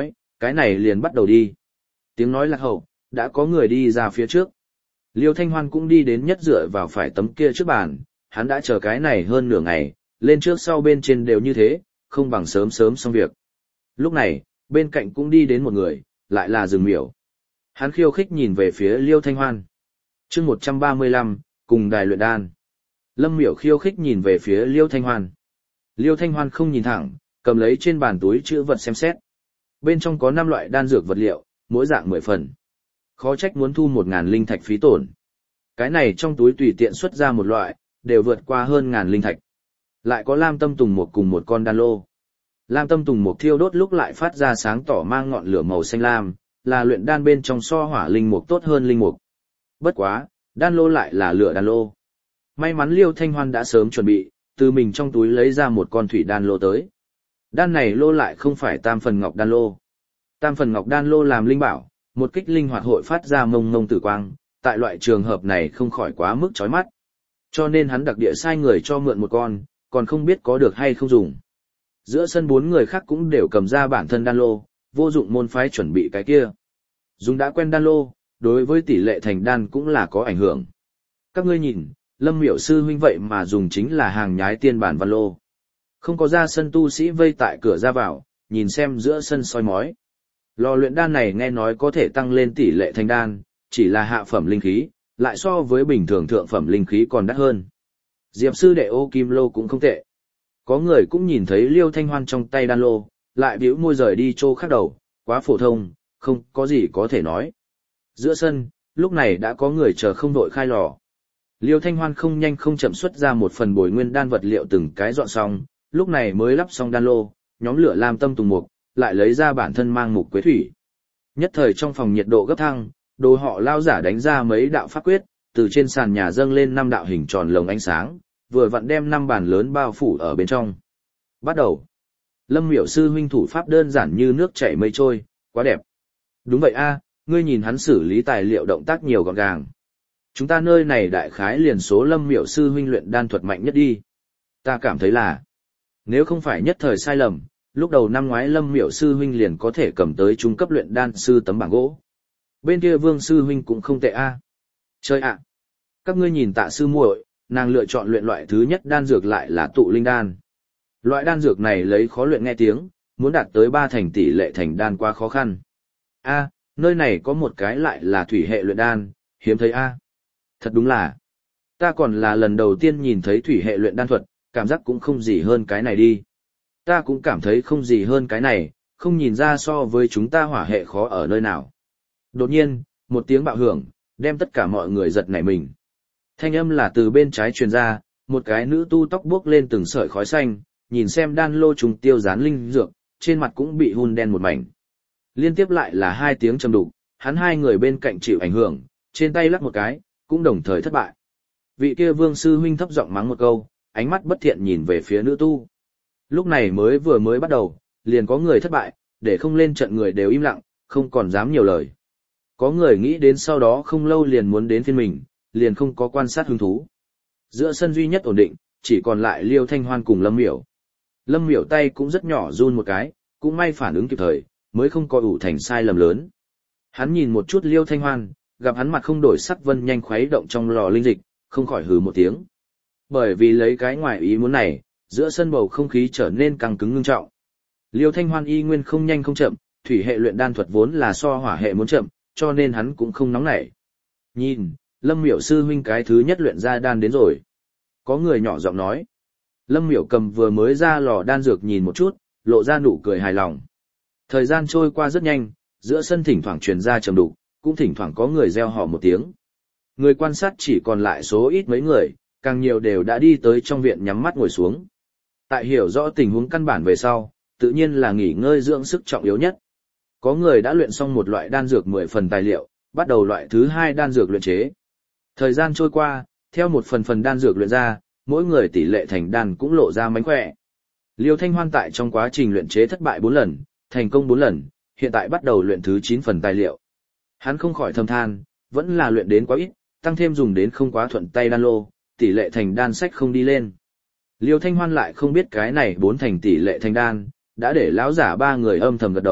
Cái này liền bắt đầu đi. Tiếng nói lạc hậu, đã có người đi ra phía trước. Liêu Thanh Hoan cũng đi đến nhất dựa vào phải tấm kia trước bàn, hắn đã chờ cái này hơn nửa ngày, lên trước sau bên trên đều như thế, không bằng sớm sớm xong việc. Lúc này, bên cạnh cũng đi đến một người, lại là Rừng Miểu. Hắn khiêu khích nhìn về phía Liêu Thanh Hoan. Chương 135, cùng đài luyện đan. Lâm Miểu khiêu khích nhìn về phía Liêu Thanh Hoan. Liêu Thanh Hoan không nhìn thẳng, cầm lấy trên bàn túi chữ vật xem xét. Bên trong có 5 loại đan dược vật liệu, mỗi dạng 10 phần. Khó trách muốn thu 1.000 linh thạch phí tổn. Cái này trong túi tùy tiện xuất ra một loại, đều vượt qua hơn 1.000 linh thạch. Lại có lam tâm tùng mục cùng một con đan lô. Lam tâm tùng mục thiêu đốt lúc lại phát ra sáng tỏ mang ngọn lửa màu xanh lam, là luyện đan bên trong so hỏa linh mục tốt hơn linh mục. Bất quá, đan lô lại là lửa đan lô. May mắn Liêu Thanh Hoan đã sớm chuẩn bị, từ mình trong túi lấy ra một con thủy đan lô tới. Đan này lô lại không phải tam phần ngọc đan lô. Tam phần ngọc đan lô làm linh bảo, một kích linh hoạt hội phát ra mông mông tử quang, tại loại trường hợp này không khỏi quá mức chói mắt. Cho nên hắn đặc địa sai người cho mượn một con, còn không biết có được hay không dùng. Giữa sân 4 người khác cũng đều cầm ra bản thân đan lô, vô dụng môn phái chuẩn bị cái kia. Dùng đã quen đan lô, đối với tỷ lệ thành đan cũng là có ảnh hưởng. Các ngươi nhìn, Lâm Miểu sư huynh vậy mà dùng chính là hàng nhái tiên bản văn lô. Không có ra sân tu sĩ vây tại cửa ra vào, nhìn xem giữa sân soi mói. Lò luyện đan này nghe nói có thể tăng lên tỷ lệ thành đan, chỉ là hạ phẩm linh khí, lại so với bình thường thượng phẩm linh khí còn đắt hơn. Diệp sư đệ ô kim lô cũng không tệ. Có người cũng nhìn thấy Liêu Thanh Hoan trong tay đan lô, lại bĩu môi rời đi chỗ khác đầu, quá phổ thông, không có gì có thể nói. Giữa sân, lúc này đã có người chờ không đội khai lò. Liêu Thanh Hoan không nhanh không chậm xuất ra một phần bồi nguyên đan vật liệu từng cái dọn xong, lúc này mới lắp xong đan lô, nhóm lửa lam tâm tùng mục, lại lấy ra bản thân mang mục quế thủy. Nhất thời trong phòng nhiệt độ gấp thăng, đồ họ lao giả đánh ra mấy đạo pháp quyết, từ trên sàn nhà dâng lên 5 đạo hình tròn lồng ánh sáng, vừa vặn đem 5 bàn lớn bao phủ ở bên trong. Bắt đầu. Lâm Miểu sư huynh thủ pháp đơn giản như nước chảy mây trôi, quá đẹp. Đúng vậy a, ngươi nhìn hắn xử lý tài liệu động tác nhiều gọn gàng. Chúng ta nơi này đại khái liền số Lâm Miểu sư huynh luyện đan thuật mạnh nhất đi. Ta cảm thấy là, nếu không phải nhất thời sai lầm, lúc đầu năm ngoái Lâm Miểu sư huynh liền có thể cầm tới trung cấp luyện đan sư tấm bảng gỗ. Bên kia Vương sư huynh cũng không tệ a. Chơi ạ. Các ngươi nhìn Tạ sư muội, nàng lựa chọn luyện loại thứ nhất đan dược lại là tụ linh đan. Loại đan dược này lấy khó luyện nghe tiếng, muốn đạt tới 3 thành tỷ lệ thành đan quá khó khăn. A, nơi này có một cái lại là thủy hệ luyện đan, hiếm thấy a. Thật đúng là, ta còn là lần đầu tiên nhìn thấy thủy hệ luyện đan thuật, cảm giác cũng không gì hơn cái này đi. Ta cũng cảm thấy không gì hơn cái này, không nhìn ra so với chúng ta hỏa hệ khó ở nơi nào. Đột nhiên, một tiếng bạo hưởng, đem tất cả mọi người giật nảy mình. Thanh âm là từ bên trái truyền ra, một cái nữ tu tóc buốc lên từng sợi khói xanh, nhìn xem đan lô trùng tiêu dán linh dược, trên mặt cũng bị hun đen một mảnh. Liên tiếp lại là 2 tiếng trầm đục, hắn 2 người bên cạnh chịu ảnh hưởng, trên tay lắc một cái, cũng đồng thời thất bại. Vị kia Vương sư huynh thấp giọng mắng một câu, ánh mắt bất thiện nhìn về phía nữ tu. Lúc này vừa mới bắt đầu, liền có người thất bại, để không lên trận người đều im lặng, không còn dám nhiều lời. Có người nghĩ đến sau đó không lâu liền muốn đến phiên mình, liền không có quan sát hứng thú. Giữa sân duy nhất ổn định, chỉ còn lại Liêu Thanh Hoan cùng Lâm Miểu. Lâm Miểu tay cũng rất nhỏ run một cái, cũng may phản ứng kịp thời, mới không có ủ thành sai lầm lớn. Hắn nhìn một chút Liêu Thanh Hoan, gặp hắn mặt không đổi sắc vân nhanh khuấy động trong lò linh dịch, không khỏi hừ một tiếng. Bởi vì lấy cái ngoài ý muốn này, giữa sân bầu không khí trở nên căng cứng ngưng trọng. Liêu Thanh Hoan y nguyên không nhanh không chậm, thủy hệ luyện đan thuật vốn là so hỏa hệ muốn chậm, cho nên hắn cũng không nóng nảy. Nhìn, Lâm Miểu sư huynh cái thứ nhất luyện ra đan đến rồi. Có người nhỏ giọng nói. Lâm Miểu cầm vừa mới ra lò đan dược nhìn một chút, lộ ra nụ cười hài lòng. Thời gian trôi qua rất nhanh, giữa sân thỉnh thoảng truyền ra trầm đục, cũng thỉnh thoảng có người reo hò một tiếng. Người quan sát chỉ còn lại số ít mấy người, càng nhiều đều đã đi tới trong viện nhắm mắt ngồi xuống. Tại hiểu rõ tình huống căn bản về sau, tự nhiên là nghỉ ngơi dưỡng sức trọng yếu nhất. Có người đã luyện xong một loại đan dược 10 phần tài liệu, bắt đầu loại thứ 2 đan dược luyện chế. Thời gian trôi qua, theo một phần đan dược luyện ra, mỗi người tỷ lệ thành đan cũng lộ ra mánh khỏe. Liêu Thanh Hoan tại trong quá trình luyện chế thất bại 4 lần, thành công 4 lần, hiện tại bắt đầu luyện thứ 9 phần tài liệu. Hắn không khỏi thầm than, vẫn là luyện đến quá ít, tăng thêm dùng đến không quá thuận tay đan lô, tỷ lệ thành đan sách không đi lên. Liêu Thanh Hoan lại không biết cái này 4 thành tỷ lệ thành đan, đã để lão giả 3 người âm thầm gật đầu,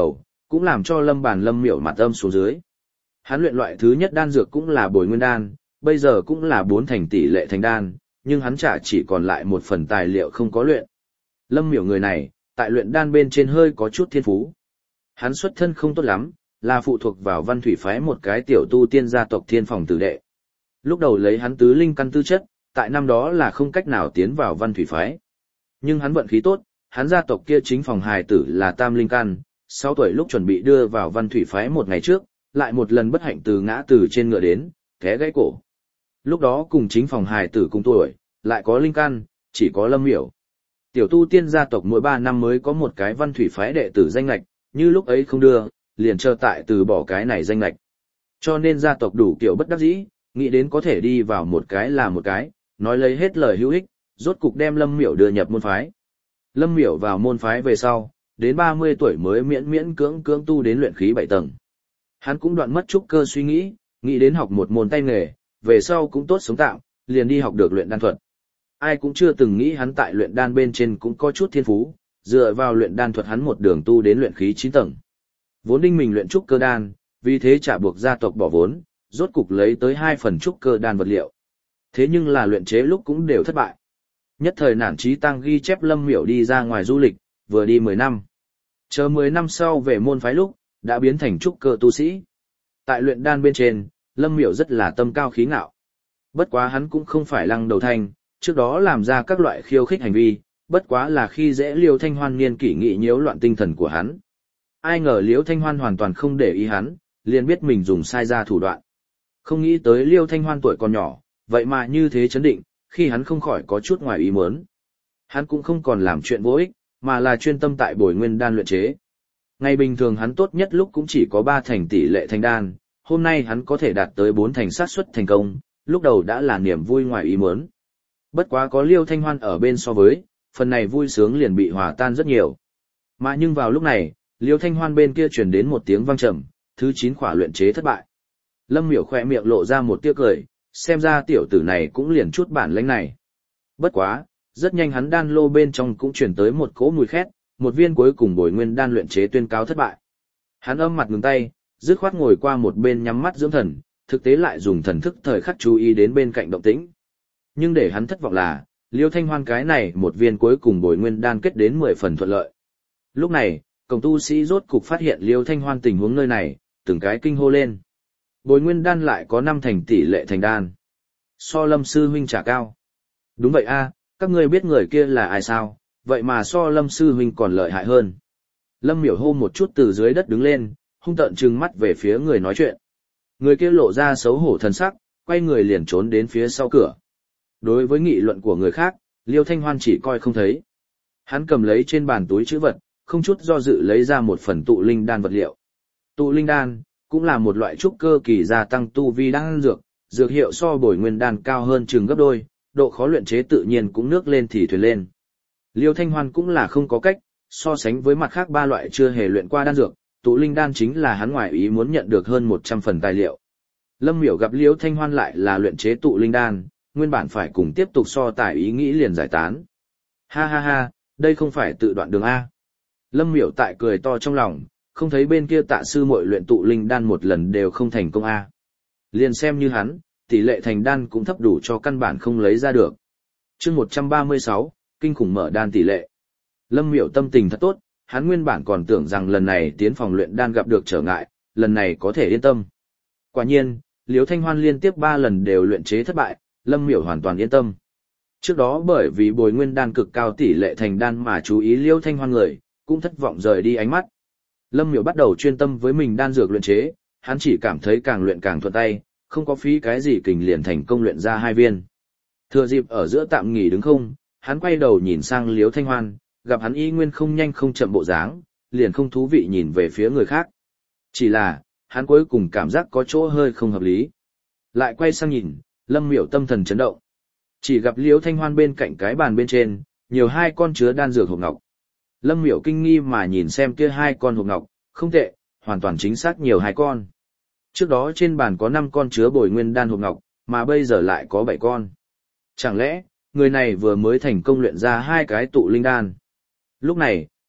cũng làm cho Lâm Miểu mặt âm xuống dưới. Hắn luyện loại thứ nhất đan dược cũng là Bồi Nguyên đan, bây giờ cũng là 4 thành tỷ lệ thành đan, nhưng hắn chả chỉ còn lại một phần tài liệu không có luyện. Lâm Miểu người này, tại luyện đan bên trên hơi có chút thiên phú. Hắn xuất thân không tốt lắm, là phụ thuộc vào Văn Thủy phái một cái tiểu tu tiên gia tộc Thiên Phòng tử đệ. Lúc đầu lấy hắn tứ linh căn tư chất, tại năm đó là không cách nào tiến vào Văn Thủy phái. Nhưng hắn vận khí tốt, hắn gia tộc kia chính phòng hài tử là tam linh căn, 6 tuổi lúc chuẩn bị đưa vào Văn Thủy phái một ngày trước, lại một lần bất hạnh ngã từ trên ngựa đến, té gãy cổ. Lúc đó cùng chính phòng hài tử cùng tuổi, lại có linh căn, chỉ có Lâm Miểu. Tiểu tu tiên gia tộc mỗi 3 năm mới có một cái Văn Thủy phái đệ tử danh lệch, như lúc ấy không đưa, liền chờ tại từ bỏ cái này danh lệch. Cho nên gia tộc đủ kiểu bất đắc dĩ, nghĩ đến có thể đi vào một cái là một cái, nói lấy hết lời hữu ích, rốt cục đem Lâm Miểu đưa nhập môn phái. Lâm Miểu vào môn phái về sau, đến 30 tuổi mới miễn cưỡng tu đến luyện khí 7 tầng. Hắn cũng đoạn mất trúc cơ suy nghĩ đến học một môn tay nghề, về sau cũng tốt sống tạm, liền đi học được luyện đan thuật. Ai cũng chưa từng nghĩ hắn tại luyện đan bên trên cũng có chút thiên phú, dựa vào luyện đan thuật hắn một đường tu đến luyện khí 9 tầng. Vốn định mình luyện trúc cơ đan, vì thế trả buộc gia tộc bỏ vốn, rốt cục lấy tới 2 phần trúc cơ đan vật liệu. Thế nhưng là luyện chế lúc cũng đều thất bại. Nhất thời nản chí tăng ghi chép Lâm Miểu đi ra ngoài du lịch, vừa đi 10 năm. Chờ 10 năm sau về môn phái lúc, đã biến thành trúc cơ tu sĩ. Tại luyện đan bên trên, Lâm Miểu rất là tâm cao khí ngạo. Bất quá hắn cũng không phải lăng đầu thanh, trước đó làm ra các loại khiêu khích hành vi, bất quá là khi dễ Liêu Thanh Hoan niên kỷ nghị nhiễu loạn tinh thần của hắn. Ai ngờ Liêu Thanh Hoan hoàn toàn không để ý hắn, liền biết mình dùng sai ra thủ đoạn. Không nghĩ tới Liêu Thanh Hoan tuổi còn nhỏ, vậy mà như thế chấn định, khi hắn không khỏi có chút ngoài ý muốn. Hắn cũng không còn làm chuyện vô ích, mà là chuyên tâm tại Bồi Nguyên đan luyện chế. Ngày bình thường hắn tốt nhất lúc cũng chỉ có 3 thành tỷ lệ thành đan, hôm nay hắn có thể đạt tới 4 thành xác suất thành công, lúc đầu đã là niềm vui ngoài ý muốn. Bất quá có Liêu Thanh Hoan ở bên so với, phần này vui sướng liền bị hòa tan rất nhiều. Mà nhưng vào lúc này, Liêu Thanh Hoan bên kia truyền đến một tiếng vang trầm, thứ 9 khỏa luyện chế thất bại. Lâm Miểu khỏe miệng lộ ra một tia cười, xem ra tiểu tử này cũng liền chút bản lĩnh này. Bất quá, rất nhanh hắn đan lô bên trong cũng truyền tới một cỗ mùi khét, một viên cuối cùng Bồi Nguyên đan luyện chế tuyên cáo thất bại. Hắn âm mặt ngừng tay, dứt khoát ngồi qua một bên nhắm mắt dưỡng thần, thực tế lại dùng thần thức thời khắc chú ý đến bên cạnh động tĩnh. Nhưng để hắn thất vọng là, Liêu Thanh Hoan cái này một viên cuối cùng Bồi Nguyên đan kết đến 10 phần thuận lợi. Lúc này, cổng tu sĩ rốt cục phát hiện Liêu Thanh Hoan tình huống nơi này, từng cái kinh hô lên. Bồi Nguyên đan lại có 5 thành tỷ lệ thành đan. So Lâm sư huynh trả cao. Đúng vậy a, các ngươi biết người kia là ai sao, vậy mà so Lâm sư huynh còn lợi hại hơn. Lâm Miểu hô một chút từ dưới đất đứng lên, hung tợn trừng mắt về phía người nói chuyện. Người kia lộ ra xấu hổ thần sắc, quay người liền trốn đến phía sau cửa. Đối với nghị luận của người khác, Liêu Thanh Hoan chỉ coi không thấy. Hắn cầm lấy trên bàn túi trữ vật, không chút do dự lấy ra một phần tụ linh đan vật liệu. Tụ linh đan cũng là một loại trúc cơ kỳ gia tăng tu vi đan dược, dược hiệu so Bồi Nguyên đan cao hơn chừng gấp đôi, độ khó luyện chế tự nhiên cũng nước lên thì thuyền lên. Liêu Thanh Hoan cũng là không có cách, so sánh với mặt khác 3 loại chưa hề luyện qua đan dược, tụ linh đan chính là hắn ngoài ý muốn nhận được hơn 100 phần tài liệu. Lâm Miểu gặp Liêu Thanh Hoan lại là luyện chế tụ linh đan, nguyên bản phải cùng tiếp tục so tài ý nghĩ liền giải tán. Ha ha ha, đây không phải tự đoạn đường A. Lâm Miểu tại cười to trong lòng, không thấy bên kia Tạ sư muội luyện tụ linh đan một lần đều không thành công A. Liền xem như hắn, tỷ lệ thành đan cũng thấp đủ cho căn bản không lấy ra được. Chương 136, kinh khủng mở đan tỷ lệ. Lâm Miểu tâm tình thật tốt, hắn nguyên bản còn tưởng rằng lần này tiến phòng luyện đan gặp được trở ngại, lần này có thể yên tâm. Quả nhiên, Liêu Thanh Hoan liên tiếp 3 lần đều luyện chế thất bại, Lâm Miểu hoàn toàn yên tâm. Trước đó bởi vì Bồi Nguyên đan cực cao tỷ lệ thành đan mà chú ý Liêu Thanh Hoan người, cũng thất vọng rời đi ánh mắt. Lâm Miểu bắt đầu chuyên tâm với mình đan dược luyện chế, hắn chỉ cảm thấy càng luyện càng thuận tay, không có phí cái gì kình liền thành công luyện ra 2 viên. Thừa dịp ở giữa tạm nghỉ đứng không, hắn quay đầu nhìn sang Liêu Thanh Hoan, gặp hắn y nguyên không nhanh không chậm bộ dáng, liền không thú vị nhìn về phía người khác. Chỉ là, hắn cuối cùng cảm giác có chỗ hơi không hợp lý. Lại quay sang nhìn, Lâm Miểu tâm thần chấn động. Chỉ gặp Liêu Thanh Hoan bên cạnh cái bàn bên trên, nhiều 2 con chứa đan dược hộp ngọc. Lâm Miểu kinh nghi mà nhìn xem kia 2 con hộp ngọc, không tệ, hoàn toàn chính xác nhiều 2 con. Trước đó trên bàn có 5 con chứa Bồi Nguyên đan hộp ngọc, mà bây giờ lại có 7 con. Chẳng lẽ, người này vừa mới thành công luyện ra 2 cái tụ linh đan. Lúc này,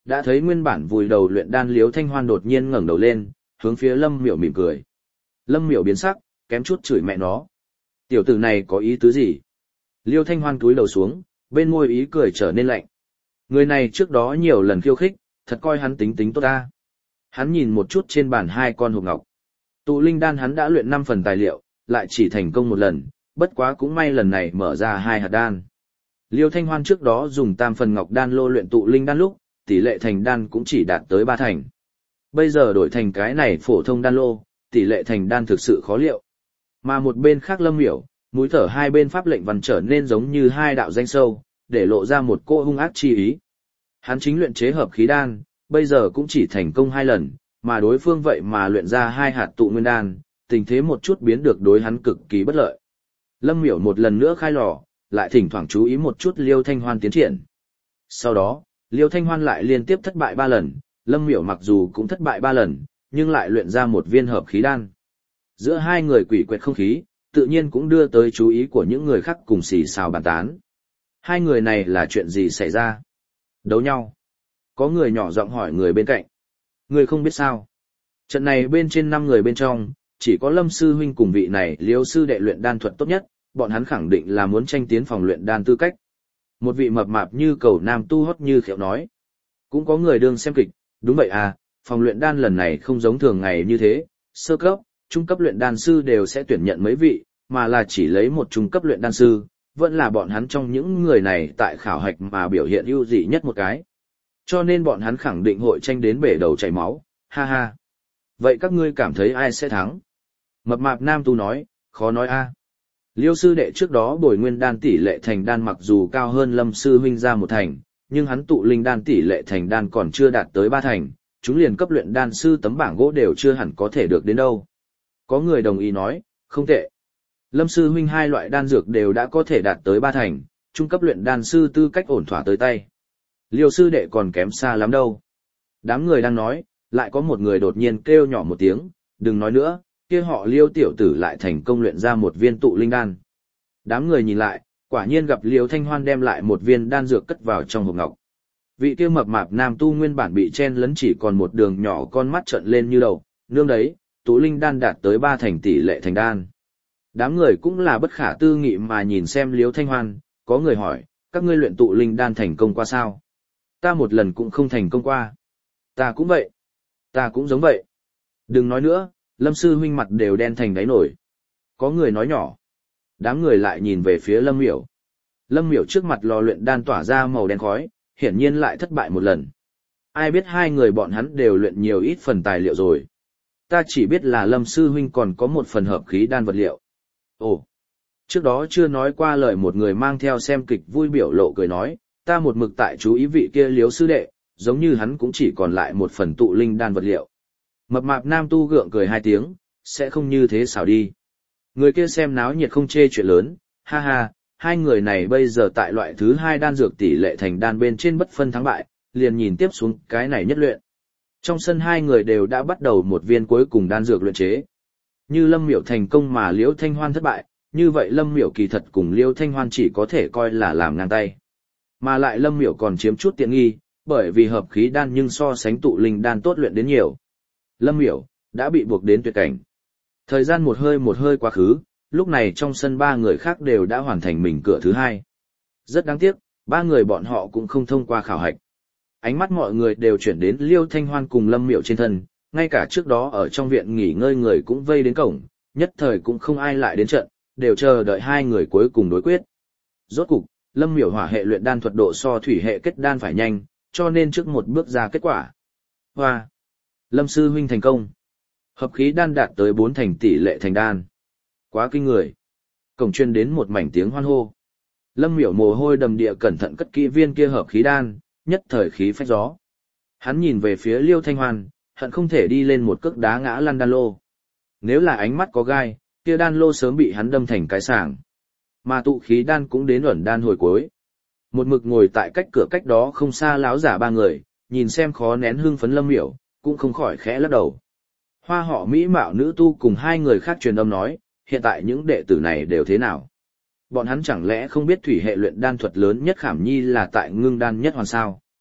đã thấy nguyên bản vùi đầu luyện đan Liêu Thanh Hoan đột nhiên ngẩng đầu lên, hướng phía Lâm Miểu mỉm cười. Lâm Miểu biến sắc, kém chút chửi mẹ nó. Tiểu tử này có ý tứ gì? Liêu Thanh Hoan cúi đầu xuống, bên môi ý cười trở nên lạnh. Người này trước đó nhiều lần khiêu khích, thật coi hắn tính tính tốt ta. Hắn nhìn một chút trên bàn 2 con hộp ngọc. Tụ linh đan hắn đã luyện 5 phần tài liệu, lại chỉ thành công 1 lần, bất quá cũng may lần này mở ra 2 hạt đan. Liêu Thanh Hoan trước đó dùng tam phần ngọc đan lô luyện tụ linh đan lúc, tỷ lệ thành đan cũng chỉ đạt tới 3 thành. Bây giờ đổi thành cái này phổ thông đan lô, tỷ lệ thành đan thực sự khó liệu. Mà một bên khác Lâm Miểu, mũi thở hai bên pháp lệnh văn trở nên giống như 2 đạo danh sâu, để lộ ra một cô hung ác chi ý. Hắn chính luyện chế hợp khí đan, bây giờ cũng chỉ thành công 2 lần, mà đối phương vậy mà luyện ra 2 hạt tụ nguyên đan, tình thế một chút biến được đối hắn cực kỳ bất lợi. Lâm Miểu một lần nữa khai lò, lại thỉnh thoảng chú ý một chút Liêu Thanh Hoan tiến triển. Sau đó, Liêu Thanh Hoan lại liên tiếp thất bại 3 lần, Lâm Miểu mặc dù cũng thất bại 3 lần, nhưng lại luyện ra một viên hợp khí đan. Giữa hai người quỷ quệt không khí, tự nhiên cũng đưa tới chú ý của những người khác cùng xì xào bàn tán. Hai người này là chuyện gì xảy ra? Đấu nhau. Có người nhỏ giọng hỏi người bên cạnh. Người không biết sao. Trận này bên trên 5 người bên trong, chỉ có Lâm sư huynh cùng vị này Liêu sư đệ luyện đan thuật tốt nhất, bọn hắn khẳng định là muốn tranh tiến phòng luyện đan tư cách. Một vị mập mạp như cầu nam tu hót như khẹo nói. Cũng có người đương xem kịch, đúng vậy à, phòng luyện đan lần này không giống thường ngày như thế, sơ cấp, trung cấp luyện đan sư đều sẽ tuyển nhận mấy vị, mà là chỉ lấy một trung cấp luyện đan sư, vẫn là bọn hắn trong những người này tại khảo hạch mà biểu hiện ưu dị nhất một cái. Cho nên bọn hắn khẳng định hội tranh đến bể đầu chảy máu, ha ha. Vậy các ngươi cảm thấy ai sẽ thắng? Mập mạp nam tu nói, khó nói a. Liêu sư đệ trước đó bồi nguyên đan tỷ lệ thành đan mặc dù cao hơn Lâm sư huynh ra 1 thành, nhưng hắn tụ linh đan tỷ lệ thành đan còn chưa đạt tới 3 thành, chúng liền cấp luyện đan sư tấm bảng gỗ đều chưa hẳn có thể được đến đâu. Có người đồng ý nói, không tệ. Lâm sư huynh 2 loại đan dược đều đã có thể đạt tới 3 thành, trung cấp luyện đan sư tư cách ổn thỏa tới tay. Liêu sư đệ còn kém xa lắm đâu. Đám người đang nói, lại có một người đột nhiên kêu nhỏ một tiếng, đừng nói nữa, kia họ Liêu tiểu tử lại thành công luyện ra một viên tụ linh đan. Đám người nhìn lại, quả nhiên gặp Liêu Thanh Hoan đem lại một viên đan dược cất vào trong hộp ngọc. Vị kia mập mạp nam tu nguyên bản bị chen lấn chỉ còn một đường nhỏ con mắt trợn lên như đầu, nương đấy, tụ linh đan đạt tới 3 thành tỷ lệ thành đan. Đám người cũng là bất khả tư nghị mà nhìn xem Liêu Thanh Hoan, có người hỏi, các ngươi luyện tụ linh đan thành công qua sao? Ta một lần cũng không thành công qua. Ta cũng vậy. Ta cũng giống vậy. Đừng nói nữa, Lâm sư huynh mặt đều đen thành đáy nổi. Có người nói nhỏ. Đám người lại nhìn về phía Lâm Miểu. Lâm Miểu trước mặt lò luyện đan tỏa ra màu đen khói, hiển nhiên lại thất bại 1 lần. Ai biết 2 người bọn hắn đều luyện nhiều ít phần tài liệu rồi. Ta chỉ biết là Lâm sư huynh còn có 1 phần hợp khí đan vật liệu. Ồ, trước đó chưa nói qua lời một người mang theo xem kịch vui biểu lộ cười nói, ta một mực tại chú ý vị kia Liếu sư đệ, giống như hắn cũng chỉ còn lại 1 phần tụ linh đan vật liệu. Mập mạp nam tu gượng cười 2 tiếng, sẽ không như thế xảo đi. Người kia xem náo nhiệt không chê chuyện lớn, ha ha, 2 người này bây giờ tại loại thứ 2 đan dược tỷ lệ thành đan bên trên bất phân thắng bại, liền nhìn tiếp xuống cái này nhất luyện. Trong sân 2 người đều đã bắt đầu một viên cuối cùng đan dược luyện chế. Như Lâm Miểu thành công mà Liễu Thanh Hoan thất bại, như vậy Lâm Miểu kỳ thật cùng Liễu Thanh Hoan chỉ có thể coi là làm ngang tay. Mà lại Lâm Miểu còn chiếm chút tiện nghi, bởi vì hợp khí đan nhưng so sánh tụ linh đan tốt luyện đến nhiều. Lâm Miểu đã bị buộc đến tuyệt cảnh. Thời gian một hơi quá khứ, lúc này trong sân 3 người khác đều đã hoàn thành mình cửa thứ 2. Rất đáng tiếc, 3 người bọn họ cũng không thông qua khảo hạch. Ánh mắt mọi người đều chuyển đến Liêu Thanh Hoan cùng Lâm Miểu trên thân, ngay cả trước đó ở trong viện nghỉ ngơi người cũng vây đến cổng, nhất thời cũng không ai lại đến trận, đều chờ đợi 2 người cuối cùng đối quyết. Rốt cục, Lâm Miểu hỏa hệ luyện đan thuật độ so thủy hệ kết đan phải nhanh, cho nên trước một bước ra kết quả. Hoa! Lâm sư huynh thành công. Hợp khí đan đạt tới 4 thành tỷ lệ thành đan. Quá kinh người. Cổng truyền đến một mảnh tiếng hoan hô. Lâm Miểu mồ hôi đầm địa cẩn thận cất kỹ viên kia hợp khí đan, nhất thời khí phách gió. Hắn nhìn về phía Liêu Thanh Hoan, hận không thể đi lên một cước đá ngã lăn đan lô. Nếu là ánh mắt có gai, kia đan lô sớm bị hắn đâm thành cái sàng. Mà tụ khí đan cũng đến ẩn đan hồi cuối. Một mực ngồi tại cách cửa cách đó không xa láo giả 3 người, nhìn xem khó nén hưng phấn Lâm Miểu, cũng không khỏi khẽ lắc đầu. Hoa họ mỹ mạo nữ tu cùng 2 người khác truyền âm nói, hiện tại những đệ tử này đều thế nào? Bọn hắn chẳng lẽ không biết thủy hệ luyện đan thuật lớn nhất khảm nhi là tại ngưng đan nhất hoàn sao?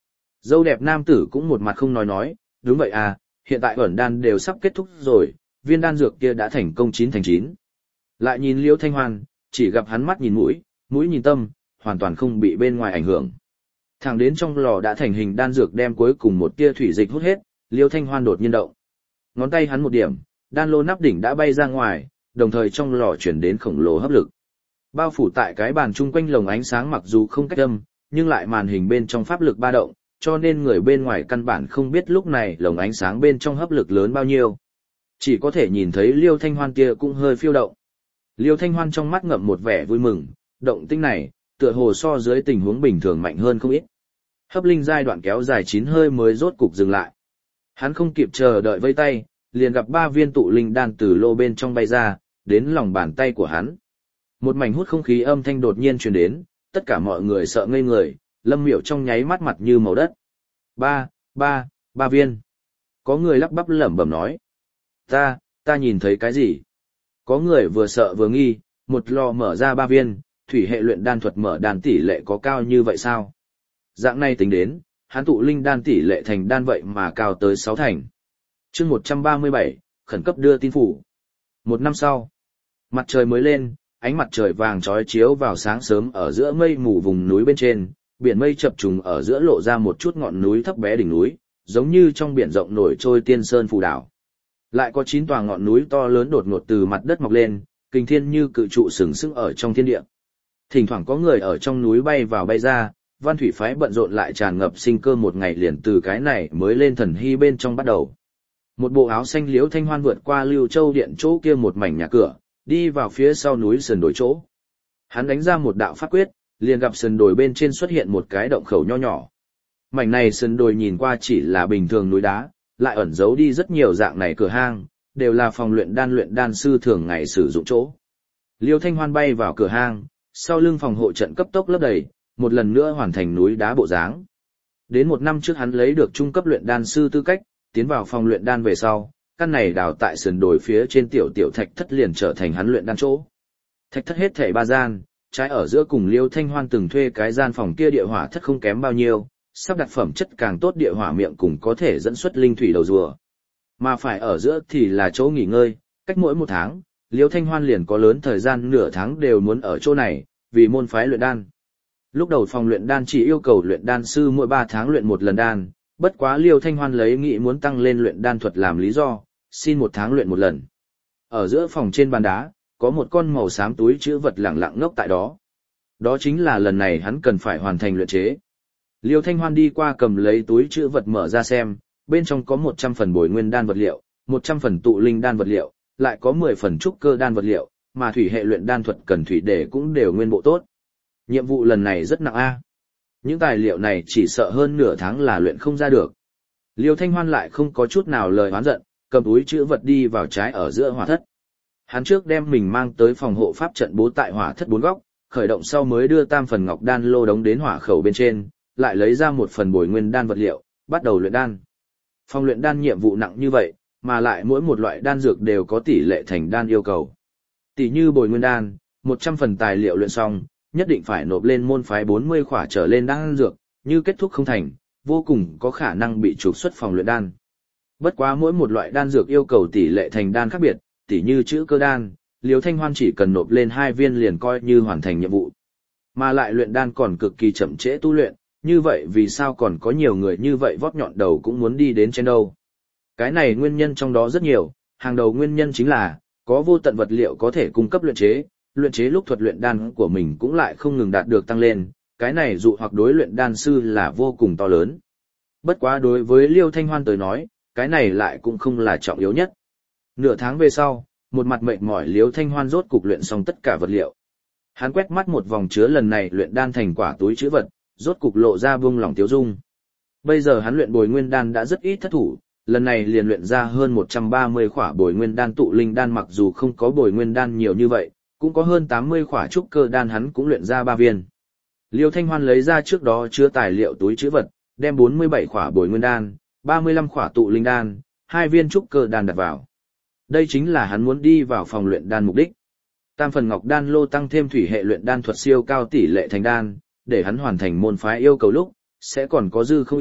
Dâu đẹp nam tử cũng một mặt không nói, đúng vậy à, hiện tại ẩn đan đều sắp kết thúc rồi, viên đan dược kia đã thành công 9 thành 9. Lại nhìn Liêu Thanh Hoan, chỉ gặp hắn mắt nhìn mũi, mũi nhìn tâm, hoàn toàn không bị bên ngoài ảnh hưởng. Thẳng đến trong lò đã thành hình đan dược đem cuối cùng một tia thủy dịch hút hết, Liêu Thanh Hoan đột nhiên động. Ngón tay hắn một điểm, đan lô nắp đỉnh đã bay ra ngoài, đồng thời trong lò chuyển đến khổng lồ hấp lực. Bao phủ tại cái bàn chung quanh lồng ánh sáng mặc dù không cách âm, nhưng lại màn hình bên trong pháp lực ba động, cho nên người bên ngoài căn bản không biết lúc này lồng ánh sáng bên trong hấp lực lớn bao nhiêu. Chỉ có thể nhìn thấy Liêu Thanh Hoan kia cũng hơi phiêu động. Liêu Thanh Hoan trong mắt ngậm một vẻ vui mừng, động tĩnh này, tựa hồ so dưới tình huống bình thường mạnh hơn không ít. Hấp linh giai đoạn kéo dài 9 hơi mới rốt cục dừng lại. Hắn không kịp chờ đợi vây tay, liền gặp 3 viên tụ linh đan từ lô bên trong bay ra, đến lòng bàn tay của hắn. Một mảnh hút không khí âm thanh đột nhiên truyền đến, tất cả mọi người sợ ngây người, Lâm Miểu trong nháy mắt mặt như màu đất. Ba viên. Có người lắp bắp lẩm bẩm nói. Ta nhìn thấy cái gì? Có người vừa sợ vừa nghi, một lò mở ra 3 viên, thủy hệ luyện đan thuật mở đan tỷ lệ có cao như vậy sao? Dạng này tính đến, hắn tụ linh đan tỷ lệ thành đan vậy mà cao tới 6 thành. Chương 137, khẩn cấp đưa tin phủ. Một năm sau, mặt trời mới lên, ánh mặt trời vàng chói chiếu vào sáng sớm ở giữa mây mù vùng núi bên trên, biển mây chập trùng ở giữa lộ ra một chút ngọn núi thấp bé đỉnh núi, giống như trong biển rộng nổi trôi tiên sơn phù đảo. Lại có 9 tòa ngọn núi to lớn đột ngột từ mặt đất mọc lên, kình thiên như cự trụ sừng sững ở trong thiên địa. Thỉnh thoảng có người ở trong núi bay vào bay ra, Văn Thủy phái bận rộn lại tràn ngập sinh cơ một ngày liền từ cái này mới lên thần hy bên trong bắt đầu. Một bộ áo xanh Liễu Thanh Hoan vượt qua Lưu Châu điện chỗ kia một mảnh nhà cửa, đi vào phía sau núi sườn đồi chỗ. Hắn đánh ra một đạo pháp quyết, liền gặp sườn đồi bên trên xuất hiện một cái động khẩu nho nhỏ. Mảnh này sườn đồi nhìn qua chỉ là bình thường núi đá, lại ẩn giấu đi rất nhiều dạng này cửa hang, đều là phòng luyện đan sư thường ngày sử dụng chỗ. Liêu Thanh Hoan bay vào cửa hang, sau lưng phòng hộ trận cấp tốc lấp đầy, một lần nữa hoàn thành núi đá bộ dáng. Đến 1 năm trước hắn lấy được trung cấp luyện đan sư tư cách, tiến vào phòng luyện đan về sau, căn này đào tại sườn đồi phía trên tiểu thạch thất liền trở thành hắn luyện đan chỗ. Thạch thất hết thảy 3 gian, trái ở giữa cùng Liêu Thanh Hoan từng thuê cái gian phòng kia địa hỏa thất không kém bao nhiêu, sắp đặt phẩm chất càng tốt địa hỏa miệng cùng có thể dẫn xuất linh thủy đầu rùa. Mà phải ở giữa thì là chỗ nghỉ ngơi, cách mỗi 1 tháng, Liêu Thanh Hoan liền có lớn thời gian nửa tháng đều muốn ở chỗ này, vì môn phái luyện đan. Lúc đầu phòng luyện đan chỉ yêu cầu luyện đan sư mỗi 3 tháng luyện 1 lần đan, bất quá Liêu Thanh Hoan lấy nghĩ muốn tăng lên luyện đan thuật làm lý do, xin 1 tháng luyện 1 lần. Ở giữa phòng trên bàn đá, có một con màu xám túi chữ vật lẳng lặng ngốc tại đó. Đó chính là lần này hắn cần phải hoàn thành luyện chế. Liêu Thanh Hoan đi qua cầm lấy túi chữ vật mở ra xem, bên trong có 100 phần bồi nguyên đan vật liệu, 100 phần tụ linh đan vật liệu, lại có 10 phần trúc cơ đan vật liệu, mà thủy hệ luyện đan thuật cần thủy để cũng đều nguyên bộ tốt. Nhiệm vụ lần này rất nặng a. Những tài liệu này chỉ sợ hơn nửa tháng là luyện không ra được. Liêu Thanh Hoan lại không có chút nào lời oán giận, cầm túi chữ vật đi vào trái ở giữa hỏa thất. Hắn trước đem mình mang tới phòng hộ pháp trận bố tại hỏa thất 4 góc, khởi động sau mới đưa tam phần ngọc đan lô đống đến hỏa khẩu bên trên, lại lấy ra 1 phần bồi nguyên đan vật liệu, bắt đầu luyện đan. Phòng luyện đan nhiệm vụ nặng như vậy, mà lại mỗi một loại đan dược đều có tỷ lệ thành đan yêu cầu. Tỷ như bồi nguyên đan, 100 phần tài liệu luyện xong, nhất định phải nộp lên môn phái 40 khỏa trở lên đan dược, như kết thúc không thành, vô cùng có khả năng bị trục xuất phòng luyện đan. Bất quá mỗi một loại đan dược yêu cầu tỷ lệ thành đan khác biệt, tỷ như chữ cơ đan, Liêu Thanh Hoan chỉ cần nộp lên 2 viên liền coi như hoàn thành nhiệm vụ. Mà lại luyện đan còn cực kỳ chậm trễ tu luyện, như vậy vì sao còn có nhiều người như vậy vót nhọn đầu cũng muốn đi đến trên đâu. Cái này nguyên nhân trong đó rất nhiều, hàng đầu nguyên nhân chính là, có vô tận vật liệu có thể cung cấp luyện chế lúc thuật luyện đan của mình cũng lại không ngừng đạt được tăng lên, cái này dụ hoặc đối luyện đan sư là vô cùng to lớn. Bất quá đối với Liêu Thanh Hoan tới nói, cái này lại cũng không là trọng yếu nhất. Nửa tháng về sau, một mặt mệt mỏi Liêu Thanh Hoan rốt cục luyện xong tất cả vật liệu. Hắn quét mắt một vòng chứa lần này luyện đan thành quả túi chứa vật, rốt cục lộ ra buông lỏng tiêu dung. Bây giờ hắn luyện bồi nguyên đan đã rất ít thất thủ, lần này liền luyện ra hơn 130 khỏa bồi nguyên đan tụ linh đan, mặc dù không có bồi nguyên đan nhiều như vậy, cũng có hơn 80 khỏa trúc cơ đan, hắn cũng luyện ra 3 viên. Liêu Thanh Hoan lấy ra trước đó chứa tài liệu túi trữ vật, đem 47 khỏa bồi nguyên đan, 35 khỏa tụ linh đan, 2 viên trúc cơ đan đặt vào. Đây chính là hắn muốn đi vào phòng luyện đan mục đích. Tam phần ngọc đan lô tăng thêm thủy hệ luyện đan thuật siêu cao tỷ lệ thành đan, để hắn hoàn thành môn phái yêu cầu lúc sẽ còn có dư không ít,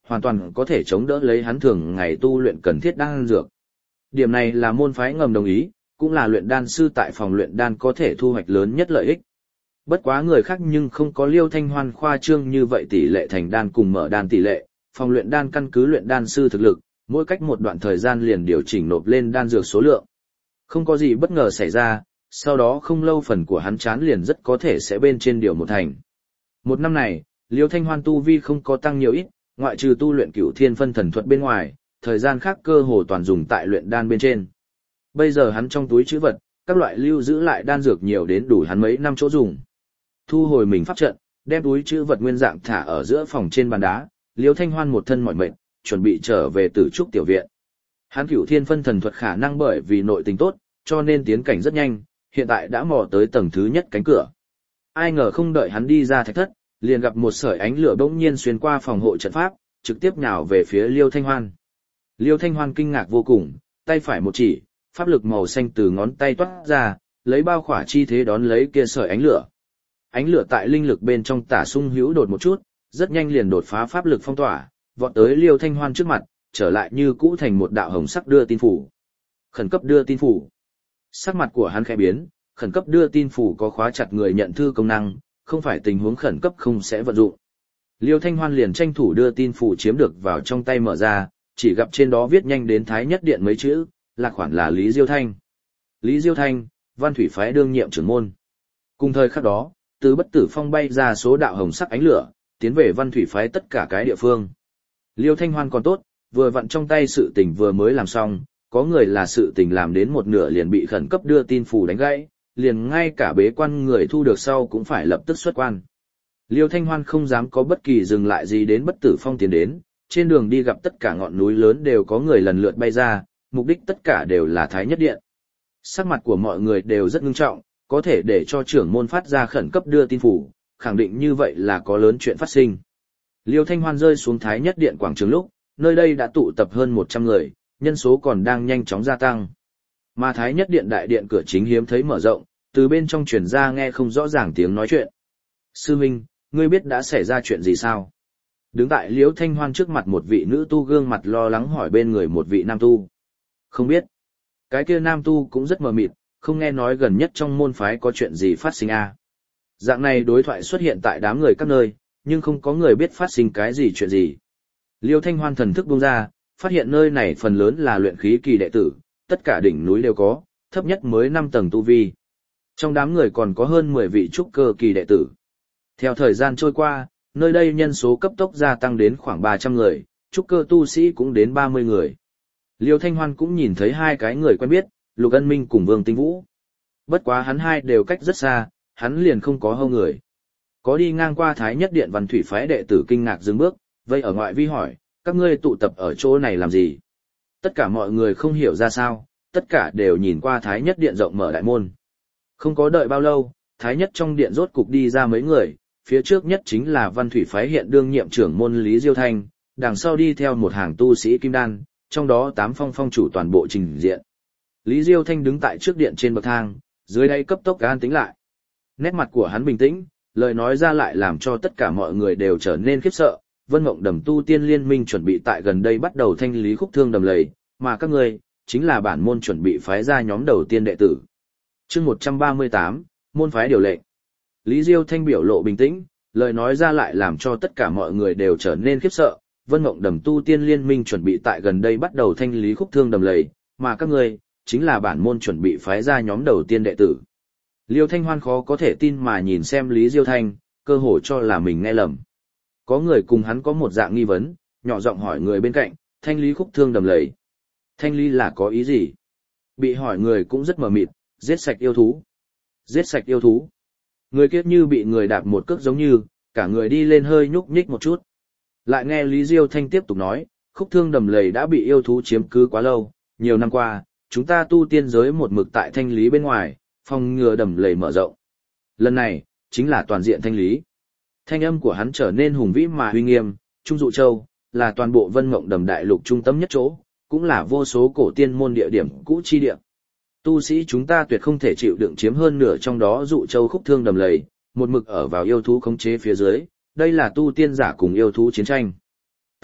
hoàn toàn có thể chống đỡ lấy hắn thường ngày tu luyện cần thiết đan dược. Điểm này là môn phái ngầm đồng ý, cũng là luyện đan sư tại phòng luyện đan có thể thu hoạch lớn nhất lợi ích. Bất quá người khác nhưng không có Liêu Thanh Hoan khoa trương như vậy tỷ lệ thành đan cùng mở đan tỷ lệ, phòng luyện đan căn cứ luyện đan sư thực lực, mỗi cách một đoạn thời gian liền điều chỉnh nộp lên đan dược số lượng. Không có gì bất ngờ xảy ra, sau đó không lâu phần của hắn chán liền rất có thể sẽ bên trên điều một thành. Một năm này, Liêu Thanh Hoan tu vi không có tăng nhiều ít, ngoại trừ tu luyện Cửu Thiên Phân Thần Thuật bên ngoài, thời gian khác cơ hồ toàn dùng tại luyện đan bên trên. Bây giờ hắn trong túi trữ vật, các loại lưu giữ lại đan dược nhiều đến đủ hắn mấy năm chỗ dùng. Thu hồi mình pháp trận, đem túi trữ vật nguyên dạng thả ở giữa phòng trên bàn đá, Liêu Thanh Hoan một thân mỏi mệt, chuẩn bị trở về Tử Trúc tiểu viện. Hắn Cửu Thiên Phân Thần Thuật khả năng bởi vì nội tình tốt, cho nên tiến cảnh rất nhanh, hiện tại đã mò tới tầng thứ nhất cánh cửa. Ai ngờ không đợi hắn đi ra thạch thất, liền gặp một sợi ánh lửa bỗng nhiên xuyên qua phòng hộ trận pháp, trực tiếp nhào về phía Liêu Thanh Hoan. Liêu Thanh Hoan kinh ngạc vô cùng, tay phải một chỉ, pháp lực màu xanh từ ngón tay toát ra, lấy bao khỏa chi thế đón lấy kia sợi ánh lửa. Ánh lửa tại linh lực bên trong tả sung hữu đột một chút, rất nhanh liền đột phá pháp lực phong tỏa, vọt tới Liêu Thanh Hoan trước mặt, trở lại như cũ thành một đạo hồng sắc đưa tin phủ. Khẩn cấp đưa tin phủ. Sắc mặt của hắn khẽ biến, khẩn cấp đưa tin phủ có khóa chặt người nhận thư công năng, không phải tình huống khẩn cấp không sẽ vận dụng. Liêu Thanh Hoan liền tranh thủ đưa tin phủ chiếm được vào trong tay mở ra, chỉ gặp trên đó viết nhanh đến Thái Nhất Điện mấy chữ, là khoản là Lý Diêu Thanh. Lý Diêu Thanh, Văn Thủy phái đương nhiệm trưởng môn. Cùng thời khắc đó, từ Bất Tử Phong bay ra số đạo hồng sắc ánh lửa, tiến về Văn Thủy phái tất cả cái địa phương. Liêu Thanh Hoan còn tốt, vừa vặn trong tay sự tình vừa mới làm xong, có người là sự tình làm đến một nửa liền bị khẩn cấp đưa tin phủ đánh gãy, liền ngay cả bế quan người thu được sau cũng phải lập tức xuất quan. Liêu Thanh Hoan không dám có bất kỳ dừng lại gì đến Bất Tử Phong tiến đến, trên đường đi gặp tất cả ngọn núi lớn đều có người lần lượt bay ra, mục đích tất cả đều là Thái Nhất Điện. Sắc mặt của mọi người đều rất nghiêm trọng, có thể để cho trưởng môn phát ra khẩn cấp đưa tin phủ, khẳng định như vậy là có lớn chuyện phát sinh. Liêu Thanh Hoan rơi xuống Thái Nhất Điện quảng trường lúc, nơi đây đã tụ tập hơn 100 người, nhân số còn đang nhanh chóng gia tăng. Mà Thái Nhất Điện đại điện cửa chính hiếm thấy mở rộng, từ bên trong truyền ra nghe không rõ ràng tiếng nói chuyện. Sư Minh, ngươi biết đã xảy ra chuyện gì sao? Đứng tại Liêu Thanh Hoan trước mặt một vị nữ tu gương mặt lo lắng hỏi bên người một vị nam tu. Không biết. Cái kia nam tu cũng rất mờ mịt, không nghe nói gần nhất trong môn phái có chuyện gì phát sinh à. Dạng này đối thoại xuất hiện tại đám người các nơi, nhưng không có người biết phát sinh cái gì chuyện gì. Liêu Thanh Hoan thần thức buông ra, phát hiện nơi này phần lớn là luyện khí kỳ đệ tử, tất cả đỉnh núi đều có, thấp nhất mới 5 tầng tu vi. Trong đám người còn có hơn 10 vị trúc cơ kỳ đệ tử. Theo thời gian trôi qua, nơi đây nhân số cấp tốc gia tăng đến khoảng 300 người, trúc cơ tu sĩ cũng đến 30 người. Liêu Thanh Hoan cũng nhìn thấy hai cái người quen biết, Lục Ân Minh cùng Vương Tinh Vũ. Bất quá hắn hai đều cách rất xa, hắn liền không có hâu người. Có đi ngang qua Thái Nhất Điện Văn Thủy phái đệ tử kinh ngạc dừng bước, vây ở ngoại vi hỏi, các ngươi tụ tập ở chỗ này làm gì? Tất cả mọi người không hiểu ra sao, tất cả đều nhìn qua Thái Nhất Điện rộng mở đại môn. Không có đợi bao lâu, Thái Nhất trong điện rốt cục đi ra mấy người, phía trước nhất chính là Văn Thủy phái hiện đương nhiệm trưởng môn Lý Diêu Thanh, đằng sau đi theo một hàng tu sĩ kim đan, trong đó 8 phong chủ toàn bộ trình diện. Lý Diêu Thanh đứng tại trước điện trên bậc thang, dưới đây cấp tốc an tĩnh lại. Nét mặt của hắn bình tĩnh, lời nói ra lại làm cho tất cả mọi người đều trở nên khiếp sợ. Vân Mộng Đầm tu tiên liên minh chuẩn bị tại gần đây bắt đầu thanh lý khúc thương đầm lầy, mà các ngươi chính là bản môn chuẩn bị phái ra nhóm đầu tiên đệ tử. Chương 138, môn phái điều lệnh. Lý Diêu Thanh biểu lộ bình tĩnh, lời nói ra lại làm cho tất cả mọi người đều trở nên khiếp sợ. Vân Mộng Đầm tu tiên liên minh chuẩn bị tại gần đây bắt đầu thanh lý khúc thương đầm lầy, mà các ngươi chính là bản môn chuẩn bị phái ra nhóm đầu tiên đệ tử. Liêu Thanh Hoan khó có thể tin mà nhìn xem Lý Diêu Thanh, cơ hồ cho là mình nghe lầm. Có người cùng hắn có một dạng nghi vấn, nhỏ giọng hỏi người bên cạnh, thanh lý khúc thương đầm lầy. Thanh lý là có ý gì? Bị hỏi người cũng rất mờ mịt, giết sạch yêu thú. Giết sạch yêu thú. Người kia như bị người đạp một cước giống như, cả người đi lên hơi nhúc nhích một chút. Lại nghe Lý Diêu Thanh tiếp tục nói, khúc thương đầm lầy đã bị yêu thú chiếm cứ quá lâu, nhiều năm qua, chúng ta tu tiên giới một mực tại thanh lý bên ngoài, phòng ngừa đầm lầy mở rộng. Lần này, chính là toàn diện thanh lý. Thanh âm của hắn trở nên hùng vĩ mà uy nghiêm, Trung Dụ Châu, là toàn bộ Vân Mộng Đầm đại lục trung tâm nhất chỗ, cũng là vô số cổ tiên môn địa điểm cũ chi địa. Tu sĩ chúng ta tuyệt không thể chịu đựng chiếm hơn nửa trong đó Dụ Châu khúc thương đầm lầy, một mực ở vào yêu thú khống chế phía dưới, đây là tu tiên giả cùng yêu thú chiến tranh.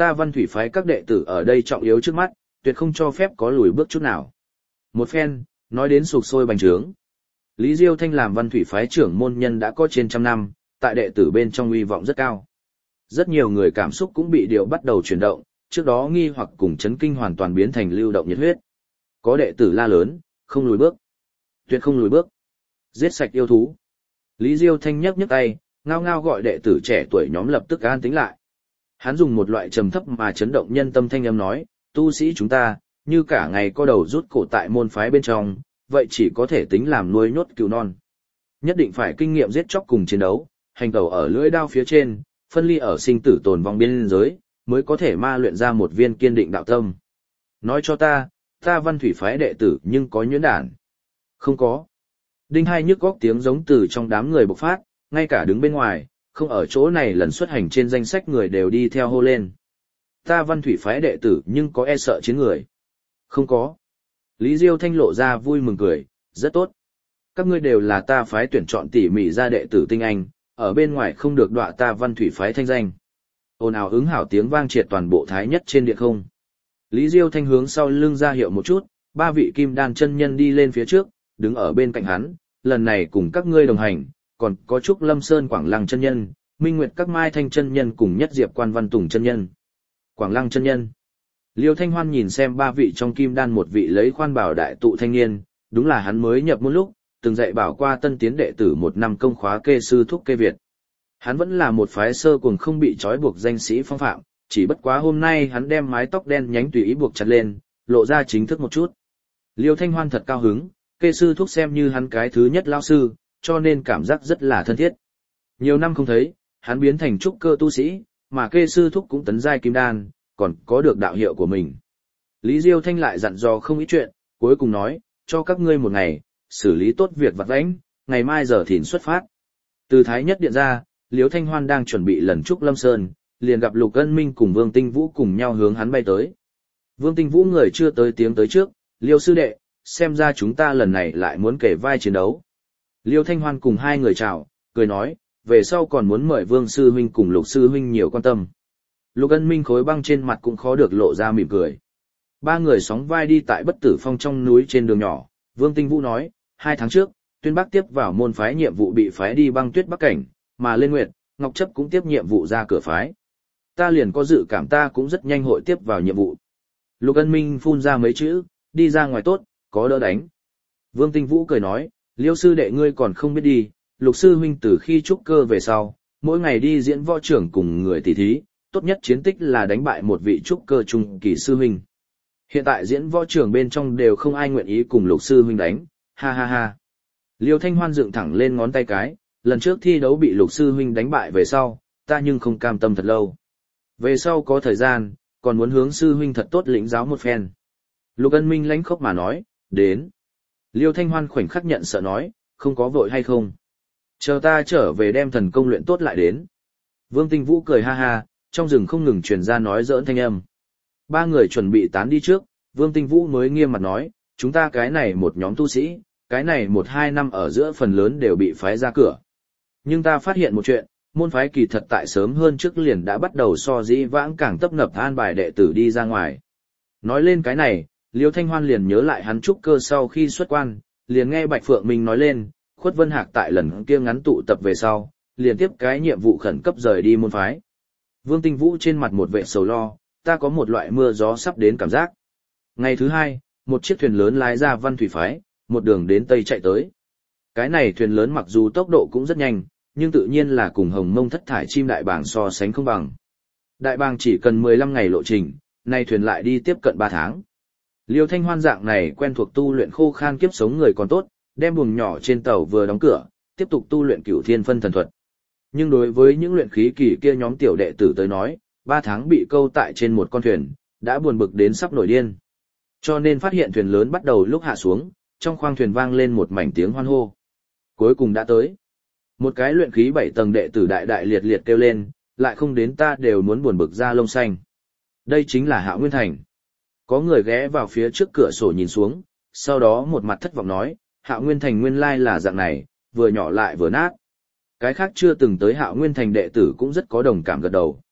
Ta Văn Thủy phái các đệ tử ở đây trọng yếu trước mắt, tuyệt không cho phép có lùi bước chút nào. Một phen, nói đến sục sôi bành trướng. Lý Diêu Thanh làm Văn Thủy phái trưởng môn nhân đã có trên trăm năm, tại đệ tử bên trong uy vọng rất cao. Rất nhiều người cảm xúc cũng bị điều bắt đầu chuyển động, trước đó nghi hoặc cùng chấn kinh hoàn toàn biến thành lưu động nhiệt huyết. Có đệ tử la lớn, không lùi bước. Tuyệt không lùi bước. Giết sạch yêu thú. Lý Diêu Thanh nhấc nhấc tay, ngao ngao gọi đệ tử trẻ tuổi nhóm lập tức an tĩnh lại. Hắn dùng một loại trầm thấp mà chấn động nhân tâm thanh âm nói, tu sĩ chúng ta, như cả ngày co đầu rút cổ tại môn phái bên trong, vậy chỉ có thể tính làm nuôi nhốt cừu non. Nhất định phải kinh nghiệm giết chóc cùng chiến đấu, hành tẩu ở lưỡi đao phía trên, phân ly ở sinh tử tồn vong biên giới, mới có thể ma luyện ra một viên kiên định đạo tâm. Nói cho ta Văn Thủy phái đệ tử nhưng có nhuyễn đản. Không có. Đinh hai nhức góc tiếng giống từ trong đám người bộc phát, ngay cả đứng bên ngoài, không ở chỗ này lần xuất hành trên danh sách người đều đi theo hô lên. Ta Văn Thủy phái đệ tử nhưng có e sợ chiến người. Không có. Lý Diêu Thanh lộ ra vui mừng cười, rất tốt. Các ngươi đều là ta phái tuyển chọn tỉ mỉ ra đệ tử tinh anh, ở bên ngoài không được đọa ta Văn Thủy phái thanh danh. Ồn ào ứng hảo tiếng vang triệt toàn bộ thái nhất trên điện không. Lý Diêu Thanh hướng sau lưng ra hiệu một chút, ba vị kim đan chân nhân đi lên phía trước, đứng ở bên cạnh hắn, lần này cùng các ngươi đồng hành, còn có Trúc Lâm Sơn Quảng Lăng chân nhân, Minh Nguyệt các Mai Thanh chân nhân cùng Nhất Diệp Quan Văn Tùng chân nhân. Quảng Lăng chân nhân. Liêu Thanh Hoan nhìn xem ba vị trong kim đan một vị lấy khoan bảo đại tụ thanh niên, đúng là hắn mới nhập môn lúc, từng dạy bảo qua tân tiến đệ tử một năm công khóa kê sư thúc kê Việt. Hắn vẫn là một phái sơ cuồng không bị trói buộc danh sĩ phong phạm, chỉ bất quá hôm nay hắn đem mái tóc đen nhánh tùy ý buộc chặt lên, lộ ra chính thức một chút. Liêu Thanh Hoan thật cao hứng, kê sư thúc xem như hắn cái thứ nhất lao sư, cho nên cảm giác rất là thân thiết. Nhiều năm không thấy, hắn biến thành trúc cơ tu sĩ, mà kê sư thúc cũng tấn giai kim đan, còn có được đạo hiệu của mình. Lý Diêu Thanh lại dặn dò không ít chuyện, cuối cùng nói, cho các ngươi một ngày, xử lý tốt việc vặt vãnh, ngày mai giờ thìn xuất phát. Từ Thái Nhất điện ra, Liêu Thanh Hoan đang chuẩn bị lần Trúc Lâm Sơn, liền gặp Lục Ân Minh cùng Vương Tinh Vũ cùng nhau hướng hắn bay tới. Vương Tinh Vũ người chưa tới tiếng tới trước, Liêu sư đệ, xem ra chúng ta lần này lại muốn kể vai chiến đấu. Liêu Thanh Hoan cùng hai người chào, cười nói, về sau còn muốn mời Vương sư huynh cùng Lục sư huynh nhiều quan tâm. Lục Ân Minh khối băng trên mặt cũng khó được lộ ra mỉm cười. Ba người sóng vai đi tại Bất Tử Phong trong núi trên đường nhỏ, Vương Tinh Vũ nói, 2 tháng trước, Tuyên Bắc tiếp vào môn phái nhiệm vụ bị phái đi băng tuyết Bắc cảnh, mà Lên Nguyệt, Ngọc Chấp cũng tiếp nhiệm vụ ra cửa phái. Ta liền có dự cảm ta cũng rất nhanh hội tiếp vào nhiệm vụ. Lục Ân Minh phun ra mấy chữ, đi ra ngoài tốt, có đỡ đánh. Vương Tinh Vũ cười nói, Liêu sư đệ ngươi còn không biết đi, Lục sư huynh từ khi trúc cơ về sau, mỗi ngày đi diễn võ trưởng cùng người tỷ thí, tốt nhất chiến tích là đánh bại một vị trúc cơ trung kỳ sư huynh. Hiện tại diễn võ trưởng bên trong đều không ai nguyện ý cùng Lục sư huynh đánh, ha ha ha. Liêu Thanh Hoan dựng thẳng lên ngón tay cái, lần trước thi đấu bị Lục sư huynh đánh bại về sau, ta nhưng không cam tâm thật lâu. Về sau có thời gian, còn muốn hướng sư huynh thật tốt lĩnh giáo một phen. Lục Ân Minh lãnh khốc mà nói, đến. Liêu Thanh Hoan khoảnh khắc nhận sợ nói, không có vội hay không. Chờ ta trở về đem thần công luyện tốt lại đến. Vương Tinh Vũ cười ha ha, trong rừng không ngừng truyền ra nói giỡn thanh âm. Ba người chuẩn bị tán đi trước, Vương Tinh Vũ mới nghiêm mặt nói, chúng ta cái này một nhóm tu sĩ, cái này 1-2 năm ở giữa phần lớn đều bị phái ra cửa. Nhưng ta phát hiện một chuyện, môn phái kỳ thật tại sớm hơn trước liền đã bắt đầu so dĩ vãng càng tấp nập an bài đệ tử đi ra ngoài. Nói lên cái này, Liêu Thanh Hoan liền nhớ lại hắn trúc cơ sau khi xuất quan, liền nghe Bạch Phượng Minh nói lên, Khuất Vân Hạc tại lần kia ngắn tụ tập về sau, liền tiếp cái nhiệm vụ khẩn cấp rời đi môn phái. Vương Tinh Vũ trên mặt một vẻ sầu lo, ta có một loại mưa gió sắp đến cảm giác. Ngày thứ hai, một chiếc thuyền lớn lái ra Văn Thủy phái, một đường đến Tây chạy tới. Cái này thuyền lớn mặc dù tốc độ cũng rất nhanh, nhưng tự nhiên là cùng Hồng Mông Thất Thải Chim Đại Bàng so sánh không bằng. Đại Bàng chỉ cần 15 ngày lộ trình, nay thuyền lại đi tiếp cận 3 tháng. Liêu Thanh Hoan dạng này quen thuộc tu luyện khô khan kiếp sống người còn tốt, đem buồng nhỏ trên tàu vừa đóng cửa, tiếp tục tu luyện Cửu Thiên Phân Thần thuật. Nhưng đối với những luyện khí kỳ kia nhóm tiểu đệ tử tới nói, 3 tháng bị câu tại trên một con thuyền, đã buồn bực đến sắp nổi điên. Cho nên phát hiện thuyền lớn bắt đầu lúc hạ xuống, trong khoang thuyền vang lên một mảnh tiếng hoan hô. Cuối cùng đã tới. Một cái luyện khí 7 tầng đệ tử đại đại liệt liệt kêu lên, lại không đến ta đều muốn buồn bực ra lông xanh. Đây chính là Hạo Nguyên Thành. Có người ghé vào phía trước cửa sổ nhìn xuống, sau đó một mặt thất vọng nói, Hạo Nguyên Thành nguyên lai là dạng này, vừa nhỏ lại vừa nát. Cái khác chưa từng tới Hạo Nguyên Thành đệ tử cũng rất có đồng cảm gật đầu.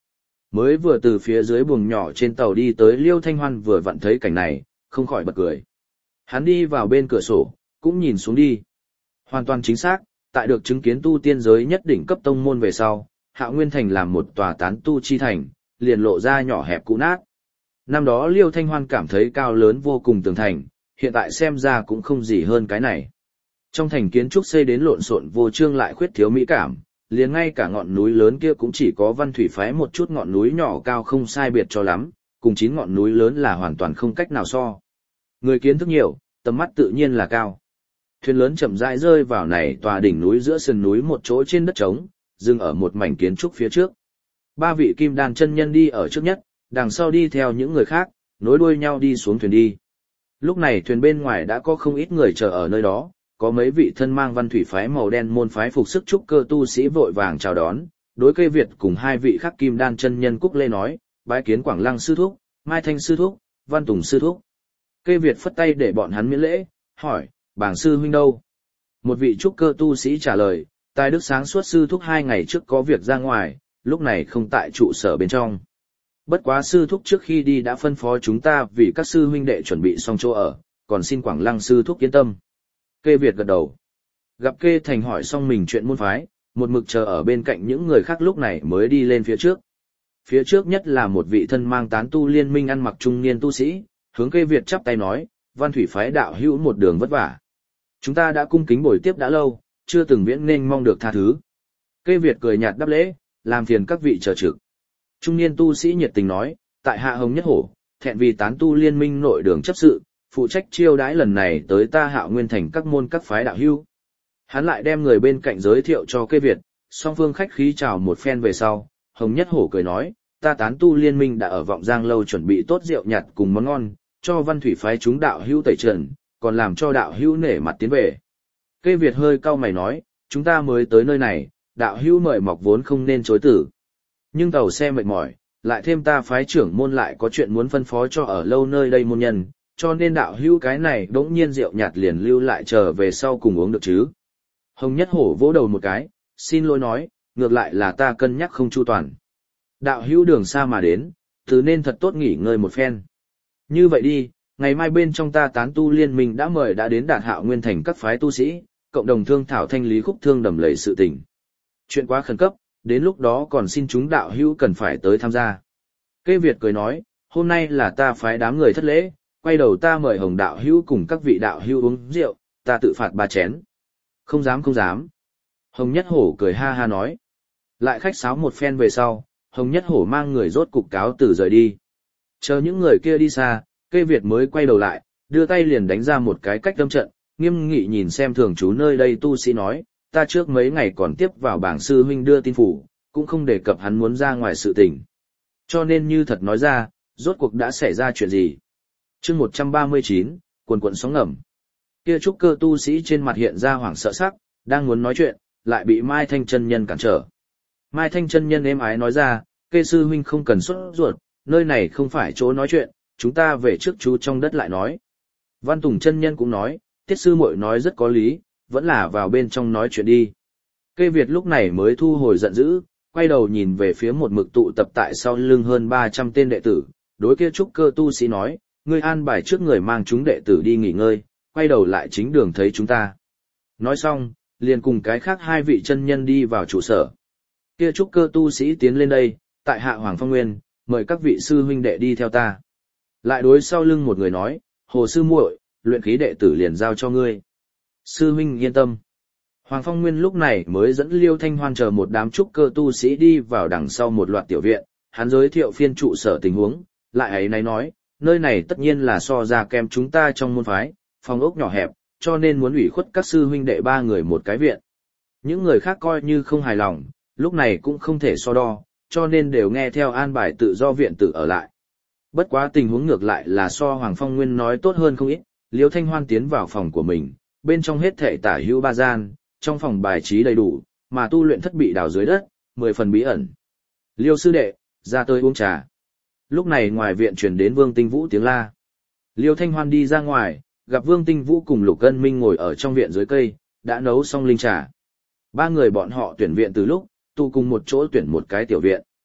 Mới vừa từ phía dưới buồng nhỏ trên tàu đi tới Liêu Thanh Hoan vừa vặn thấy cảnh này, không khỏi bật cười. Hắn đi vào bên cửa sổ, cũng nhìn xuống đi. Hoàn toàn chính xác, tại được chứng kiến tu tiên giới nhất đỉnh cấp tông môn về sau, Hạo Nguyên Thành làm một tòa tán tu chi thành, liền lộ ra nhỏ hẹp cũ nát. Năm đó Liêu Thanh Hoan cảm thấy cao lớn vô cùng tường thành, hiện tại xem ra cũng không gì hơn cái này. Trong thành kiến trúc xây đến lộn xộn vô chương lại khuyết thiếu mỹ cảm, liền ngay cả ngọn núi lớn kia cũng chỉ có Văn Thủy phái một chút ngọn núi nhỏ cao không sai biệt cho lắm, cùng 9 ngọn núi lớn là hoàn toàn không cách nào so. Người kiến thức nhiều, tầm mắt tự nhiên là cao. Thuyền lớn chậm rãi rơi vào này tòa đỉnh núi giữa sườn núi một chỗ trên đất trống, dừng ở một mảnh kiến trúc phía trước. 3 vị kim đan chân nhân đi ở trước nhất, đằng sau đi theo những người khác, nối đuôi nhau đi xuống thuyền đi. Lúc này thuyền bên ngoài đã có không ít người chờ ở nơi đó, có mấy vị thân mang Văn Thủy phái màu đen môn phái phục sức trúc cơ tu sĩ vội vàng chào đón, đối Cây Việt cùng 2 vị khác kim đan chân nhân cúc lê nói, bái kiến Quảng Lăng sư thúc, Mai Thanh sư thúc, Văn Tùng sư thúc. Cây Việt phất tay để bọn hắn miễn lễ, hỏi, bảng sư huynh đâu? Một vị trúc cơ tu sĩ trả lời, Tài Đức sáng suốt sư thúc 2 ngày trước có việc ra ngoài, lúc này không tại trụ sở bên trong. Bất quá sư thúc trước khi đi đã phân phó chúng ta vì các sư huynh đệ chuẩn bị xong chỗ ở, còn xin Quảng Lăng sư thúc yên tâm. Kê Việt gật đầu. Gặp Kê Thành hỏi xong mình chuyện môn phái, một mực chờ ở bên cạnh những người khác lúc này mới đi lên phía trước. Phía trước nhất là một vị thân mang tán tu liên minh ăn mặc trung niên tu sĩ, hướng Kê Việt chắp tay nói, Văn Thủy phái đạo hữu một đường vất vả. Chúng ta đã cung kính bồi tiếp đã lâu, chưa từng viễn nên mong được tha thứ. Kê Việt cười nhạt đáp lễ, làm phiền các vị chờ trực. Trung niên tu sĩ nhiệt tình nói, tại Hạ Hồng Nhất Hổ, thẹn vì tán tu liên minh nội đường chấp sự, phụ trách chiêu đãi lần này tới ta Hạo Nguyên Thành các môn các phái đạo hữu. Hắn lại đem người bên cạnh giới thiệu cho Kê Việt, song phương khách khí chào một phen về sau, Hồng Nhất Hổ cười nói, ta tán tu liên minh đã ở Vọng Giang lâu chuẩn bị tốt rượu nhạt cùng món ngon, cho Văn Thủy phái chúng đạo hữu tẩy trần, còn làm cho đạo hữu nể mặt tiến về. Kê Việt hơi cau mày nói, chúng ta mới tới nơi này, đạo hữu mời mọc vốn không nên chối tử. Nhưng tàu xe mệt mỏi, lại thêm ta phái trưởng môn lại có chuyện muốn phân phó cho ở lâu nơi đây môn nhân, cho nên đạo hữu cái này đỗng nhiên rượu nhạt liền lưu lại chờ về sau cùng uống được chứ. Hồng Nhất Hổ vỗ đầu một cái, xin lỗi nói, ngược lại là ta cân nhắc không chu toàn. Đạo hữu đường xa mà đến, thứ nên thật tốt nghỉ ngơi một phen. Như vậy đi, ngày mai bên trong ta tán tu liên minh đã mời đã đến Đạt Hạo Nguyên Thành các phái tu sĩ, cộng đồng thương thảo thanh lý khúc thương đầm lầy sự tình. Chuyện quá khẩn cấp, đến lúc đó còn xin chúng đạo hữu cần phải tới tham gia. Kê Việt cười nói, hôm nay là ta phái đám người thất lễ, quay đầu ta mời Hồng đạo hữu cùng các vị đạo hữu uống rượu, ta tự phạt 3 chén. Không dám không dám. Hồng Nhất Hổ cười ha ha nói. Lại khách sáo một phen về sau, Hồng Nhất Hổ mang người rốt cục cáo từ rời đi. Chờ những người kia đi xa, Kê Việt mới quay đầu lại, đưa tay liền đánh ra một cái cách tâm trận, nghiêm nghị nhìn xem thường chú nơi đây tu sĩ nói, ta trước mấy ngày còn tiếp vào bảng sư huynh đưa tin phủ, cũng không đề cập hắn muốn ra ngoài sự tình. Cho nên như thật nói ra, rốt cuộc đã xảy ra chuyện gì. Chương 139, quần quần sóng ngầm. Kia trúc cơ tu sĩ trên mặt hiện ra hoảng sợ sắc, đang muốn nói chuyện, lại bị Mai Thanh chân nhân cản trở. Mai Thanh chân nhân êm ái nói ra, Kê sư huynh không cần sốt ruột, nơi này không phải chỗ nói chuyện, chúng ta về trước chú trong đất lại nói. Văn Tùng chân nhân cũng nói, Tiết sư muội nói rất có lý, vẫn là vào bên trong nói chuyện đi. Kê Việt lúc này mới thu hồi giận dữ, quay đầu nhìn về phía một mực tụ tập tại sau lưng hơn 300 tên đệ tử, đối kia trúc cơ tu sĩ nói, ngươi an bài trước người mang chúng đệ tử đi nghỉ ngơi, quay đầu lại chính đường thấy chúng ta. Nói xong, liền cùng cái khác 2 vị chân nhân đi vào trụ sở. Kia trúc cơ tu sĩ tiến lên đây, tại Hạ Hoàng Phong Nguyên, mời các vị sư huynh đệ đi theo ta. Lại đối sau lưng một người nói, Hồ sư muội, luyện khí đệ tử liền giao cho ngươi. Sư huynh yên tâm. Hoàng Phong Nguyên lúc này mới dẫn Liêu Thanh Hoan chờ một đám trúc cơ tu sĩ đi vào đằng sau một loạt tiểu viện, hắn giới thiệu phiên trụ sở tình huống, lại ấy này nói, nơi này tất nhiên là so ra kem chúng ta trong môn phái, phòng ốc nhỏ hẹp, cho nên muốn ủy khuất các sư huynh đệ 3 người một cái viện. Những người khác coi như không hài lòng, lúc này cũng không thể so đo, cho nên đều nghe theo an bài tự do viện tử ở lại. Bất quá tình huống ngược lại là so Hoàng Phong Nguyên nói tốt hơn không ít, Liêu Thanh Hoan tiến vào phòng của mình, bên trong hết thảy tả hữu 3 gian, trong phòng bài trí đầy đủ, mà tu luyện thất bị đào dưới đất, 10 phần bí ẩn. Liêu sư đệ, ra tôi uống trà. Lúc này ngoài viện truyền đến Vương Tinh Vũ tiếng la. Liêu Thanh Hoan đi ra ngoài, gặp Vương Tinh Vũ cùng Lục Cân Minh ngồi ở trong viện dưới cây, đã nấu xong linh trà. 3 người bọn họ tuyển viện từ lúc, tu cùng một chỗ tuyển một cái tiểu viện.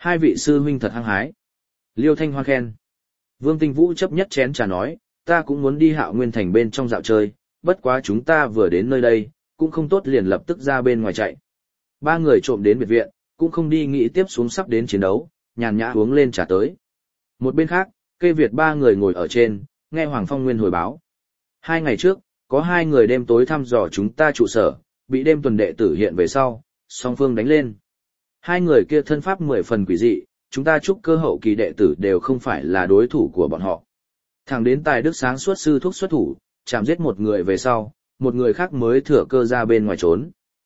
Hai vị sư huynh thật hăng hái. Liêu Thanh Hoan khen. Vương Tinh Vũ chấp nhất chén trà nói, ta cũng muốn đi Hạo Nguyên Thành bên trong dạo chơi, bất quá chúng ta vừa đến nơi đây, cũng không tốt liền lập tức ra bên ngoài chạy. Ba người trộm đến biệt viện, cũng không đi nghĩ tiếp xuống sắp đến chiến đấu, nhàn nhã uống lên trà tới. Một bên khác, Kê Việt ba người ngồi ở trên, nghe Hoàng Phong Nguyên hồi báo. 2 ngày trước, có 2 người đêm tối thăm dò chúng ta trụ sở, bị đêm tuần đệ tử hiện về sau, song phương đánh lên. 2 người kia thân pháp 10 phần quỷ dị, chúng ta chúc cơ hậu kỳ đệ tử đều không phải là đối thủ của bọn họ. Thẳng đến tài đức sáng suốt sư thúc xuất thủ, chạm giết một người về sau, một người khác mới thừa cơ ra bên ngoài trốn.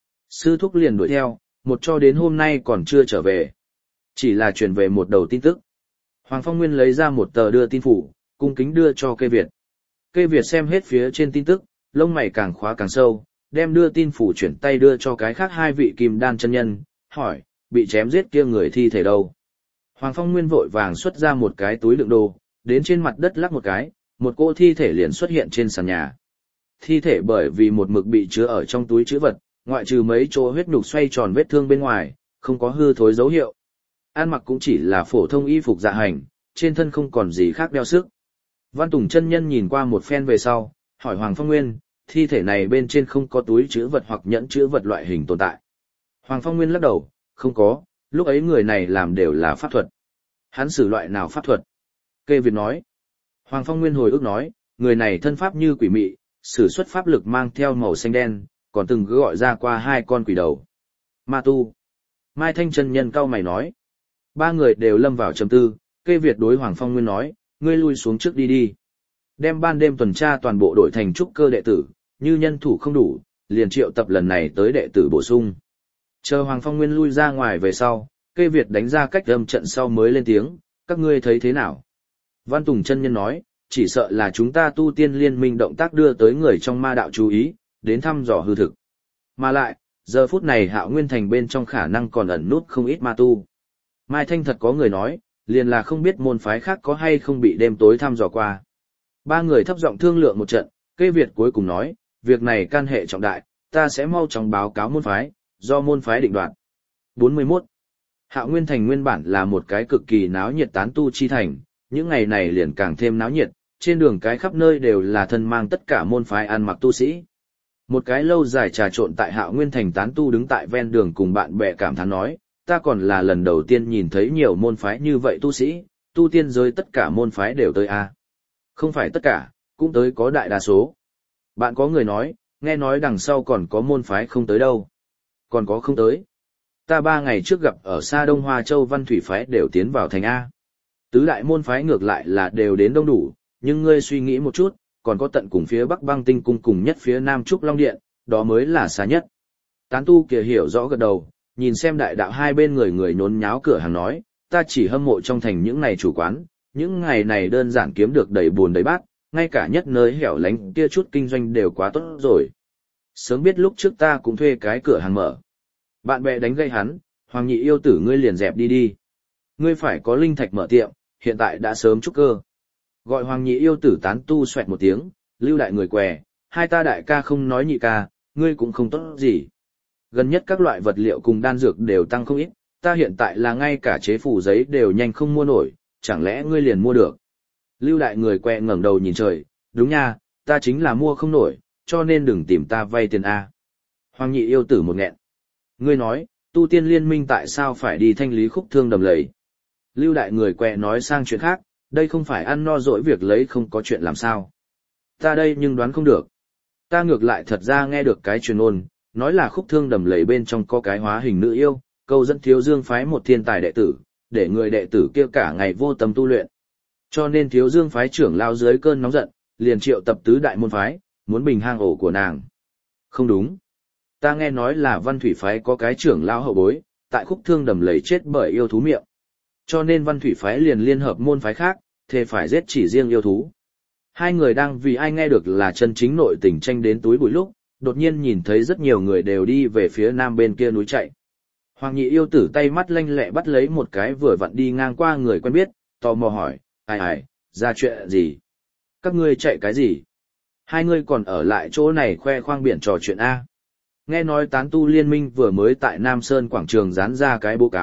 Sư thúc liền đuổi theo, một cho đến hôm nay còn chưa trở về. Chỉ là truyền về một đầu tin tức. Hoàng Phong Nguyên lấy ra một tờ đưa tin phủ, cung kính đưa cho Kê Việt. Kê Việt xem hết phía trên tin tức, lông mày càng khóa càng sâu, đem đưa tin phủ chuyển tay đưa cho cái khác 2 vị kim đan chân nhân, hỏi, bị chém giết kia người thi thể đâu? Hoàng Phong Nguyên vội vàng xuất ra một cái túi đựng đồ, đến trên mặt đất lắc một cái, một cô thi thể liền xuất hiện trên sàn nhà. Thi thể bởi vì một mực bị chứa ở trong túi trữ vật, ngoại trừ mấy chỗ huyết nhục xoay tròn vết thương bên ngoài, không có hư thối dấu hiệu. Ăn mặc cũng chỉ là phổ thông y phục dạ hành, trên thân không còn gì khác đeo sức. Văn Tùng chân nhân nhìn qua một phen về sau, hỏi Hoàng Phong Nguyên, thi thể này bên trên không có túi trữ vật hoặc nhẫn trữ vật loại hình tồn tại. Hoàng Phong Nguyên lắc đầu, không có, lúc ấy người này làm đều là pháp thuật. Hắn sử loại nào pháp thuật? Kê Việt nói. Hoàng Phong Nguyên hồi ức nói, người này thân pháp như quỷ mị, sử xuất pháp lực mang theo màu xanh đen, còn từng gọi ra qua 2 con quỷ đầu. Ma tu. Mai Thanh chân nhân cau mày nói. 3 người đều lâm vào trầm tư, Kê Việt đối Hoàng Phong Nguyên nói, ngươi lui xuống trước đi đi. Đem ban đêm tuần tra toàn bộ đội thành trúc cơ đệ tử, như nhân thủ không đủ, liền triệu tập lần này tới đệ tử bổ sung. Chờ Hoàng Phong Nguyên lui ra ngoài về sau, Kê Việt đánh ra cách âm trận sau mới lên tiếng, các ngươi thấy thế nào? Văn Tùng chân nhân nói, chỉ sợ là chúng ta tu tiên liên minh động tác đưa tới người trong ma đạo chú ý, đến thăm dò hư thực. Mà lại, giờ phút này Hạo Nguyên Thành bên trong khả năng còn ẩn nút không ít ma tu. Mai Thanh thật có người nói, liền là không biết môn phái khác có hay không bị đêm tối thăm dò qua. 3 người thấp giọng thương lượng một trận, Kê Việt cuối cùng nói, việc này can hệ trọng đại, ta sẽ mau chóng báo cáo môn phái, do môn phái định đoạt. 41. Hạo Nguyên Thành nguyên bản là một cái cực kỳ náo nhiệt tán tu chi thành, những ngày này liền càng thêm náo nhiệt, trên đường cái khắp nơi đều là thân mang tất cả môn phái ăn mặc tu sĩ. Một cái lâu dài trà trộn tại Hạo Nguyên Thành tán tu đứng tại ven đường cùng bạn bè cảm thán nói, ta còn là lần đầu tiên nhìn thấy nhiều môn phái như vậy tu sĩ, tu tiên giới tất cả môn phái đều tới a. Không phải tất cả, cũng tới có đại đa số. Bạn có người nói, nghe nói đằng sau còn có môn phái không tới đâu. Còn có không tới. Ta 3 ngày trước gặp ở xa Đông Hoa Châu Văn Thủy phái đều tiến vào thành A. Tứ đại môn phái ngược lại là đều đến đông đủ, nhưng ngươi suy nghĩ một chút, còn có tận cùng phía Bắc Băng Tinh cung cùng nhất phía Nam Trúc Long Điện, đó mới là xa nhất. Tán tu kia hiểu rõ gật đầu, nhìn xem đại đạo hai bên người nhốn nháo cửa hàng nói, ta chỉ hâm mộ trong thành những ngày chủ quán, những ngày này đơn giản kiếm được đầy buồn đầy bát, ngay cả nhất nơi hẻo lánh kia chút kinh doanh đều quá tốt rồi. Sớm biết lúc trước ta cũng thuê cái cửa hàng mở. Bạn bè đánh gây hắn, Hoàng Nhị yêu tử ngươi liền dẹp đi đi. Ngươi phải có linh thạch mở tiệm, hiện tại đã sớm trúc cơ. Gọi Hoàng Nhị yêu tử tán tu xoẹt một tiếng, lưu đại người què, hai ta đại ca không nói nhị ca, ngươi cũng không tốt gì. Gần nhất các loại vật liệu cùng đan dược đều tăng không ít, ta hiện tại là ngay cả chế phủ giấy đều nhanh không mua nổi, chẳng lẽ ngươi liền mua được. Lưu đại người què ngẩng đầu nhìn trời, đúng nha, ta chính là mua không nổi, cho nên đừng tìm ta vay tiền A. Hoàng Nhị yêu tử một nghẹn. Ngươi nói, tu tiên liên minh tại sao phải đi thanh lý khúc thương đầm lầy? Lưu đại người què nói sang chuyện khác, đây không phải ăn no dỗi việc lấy không có chuyện làm sao. Ta đây nhưng đoán không được. Ta ngược lại thật ra nghe được cái truyền ôn, nói là khúc thương đầm lầy bên trong có cái hóa hình nữ yêu, câu dẫn Thiếu Dương phái một thiên tài đệ tử, để người đệ tử kia cả ngày vô tâm tu luyện. Cho nên Thiếu Dương phái trưởng lao dưới cơn nóng giận, liền triệu tập tứ đại môn phái, muốn bình hang ổ của nàng. Không đúng. Ta nghe nói là Văn Thủy phái có cái trưởng lao hậu bối, tại khúc thương đầm lầy chết bởi yêu thú miệng. Cho nên Văn Thủy phái liền liên hợp môn phái khác, thề phải giết chỉ riêng yêu thú. Hai người đang vì ai nghe được là chân chính nội tình tranh đến túi bụi lúc, đột nhiên nhìn thấy rất nhiều người đều đi về phía nam bên kia núi chạy. Hoàng Nhị yêu tử tay mắt lanh lẹ bắt lấy một cái vừa vặn đi ngang qua người quen biết, tò mò hỏi, ai, ra chuyện gì? Các ngươi chạy cái gì? Hai ngươi còn ở lại chỗ này khoe khoang biển trò chuyện A. Nghe nói tán tu liên minh vừa mới tại Nam Sơn quảng trường dán ra cái báo cáo,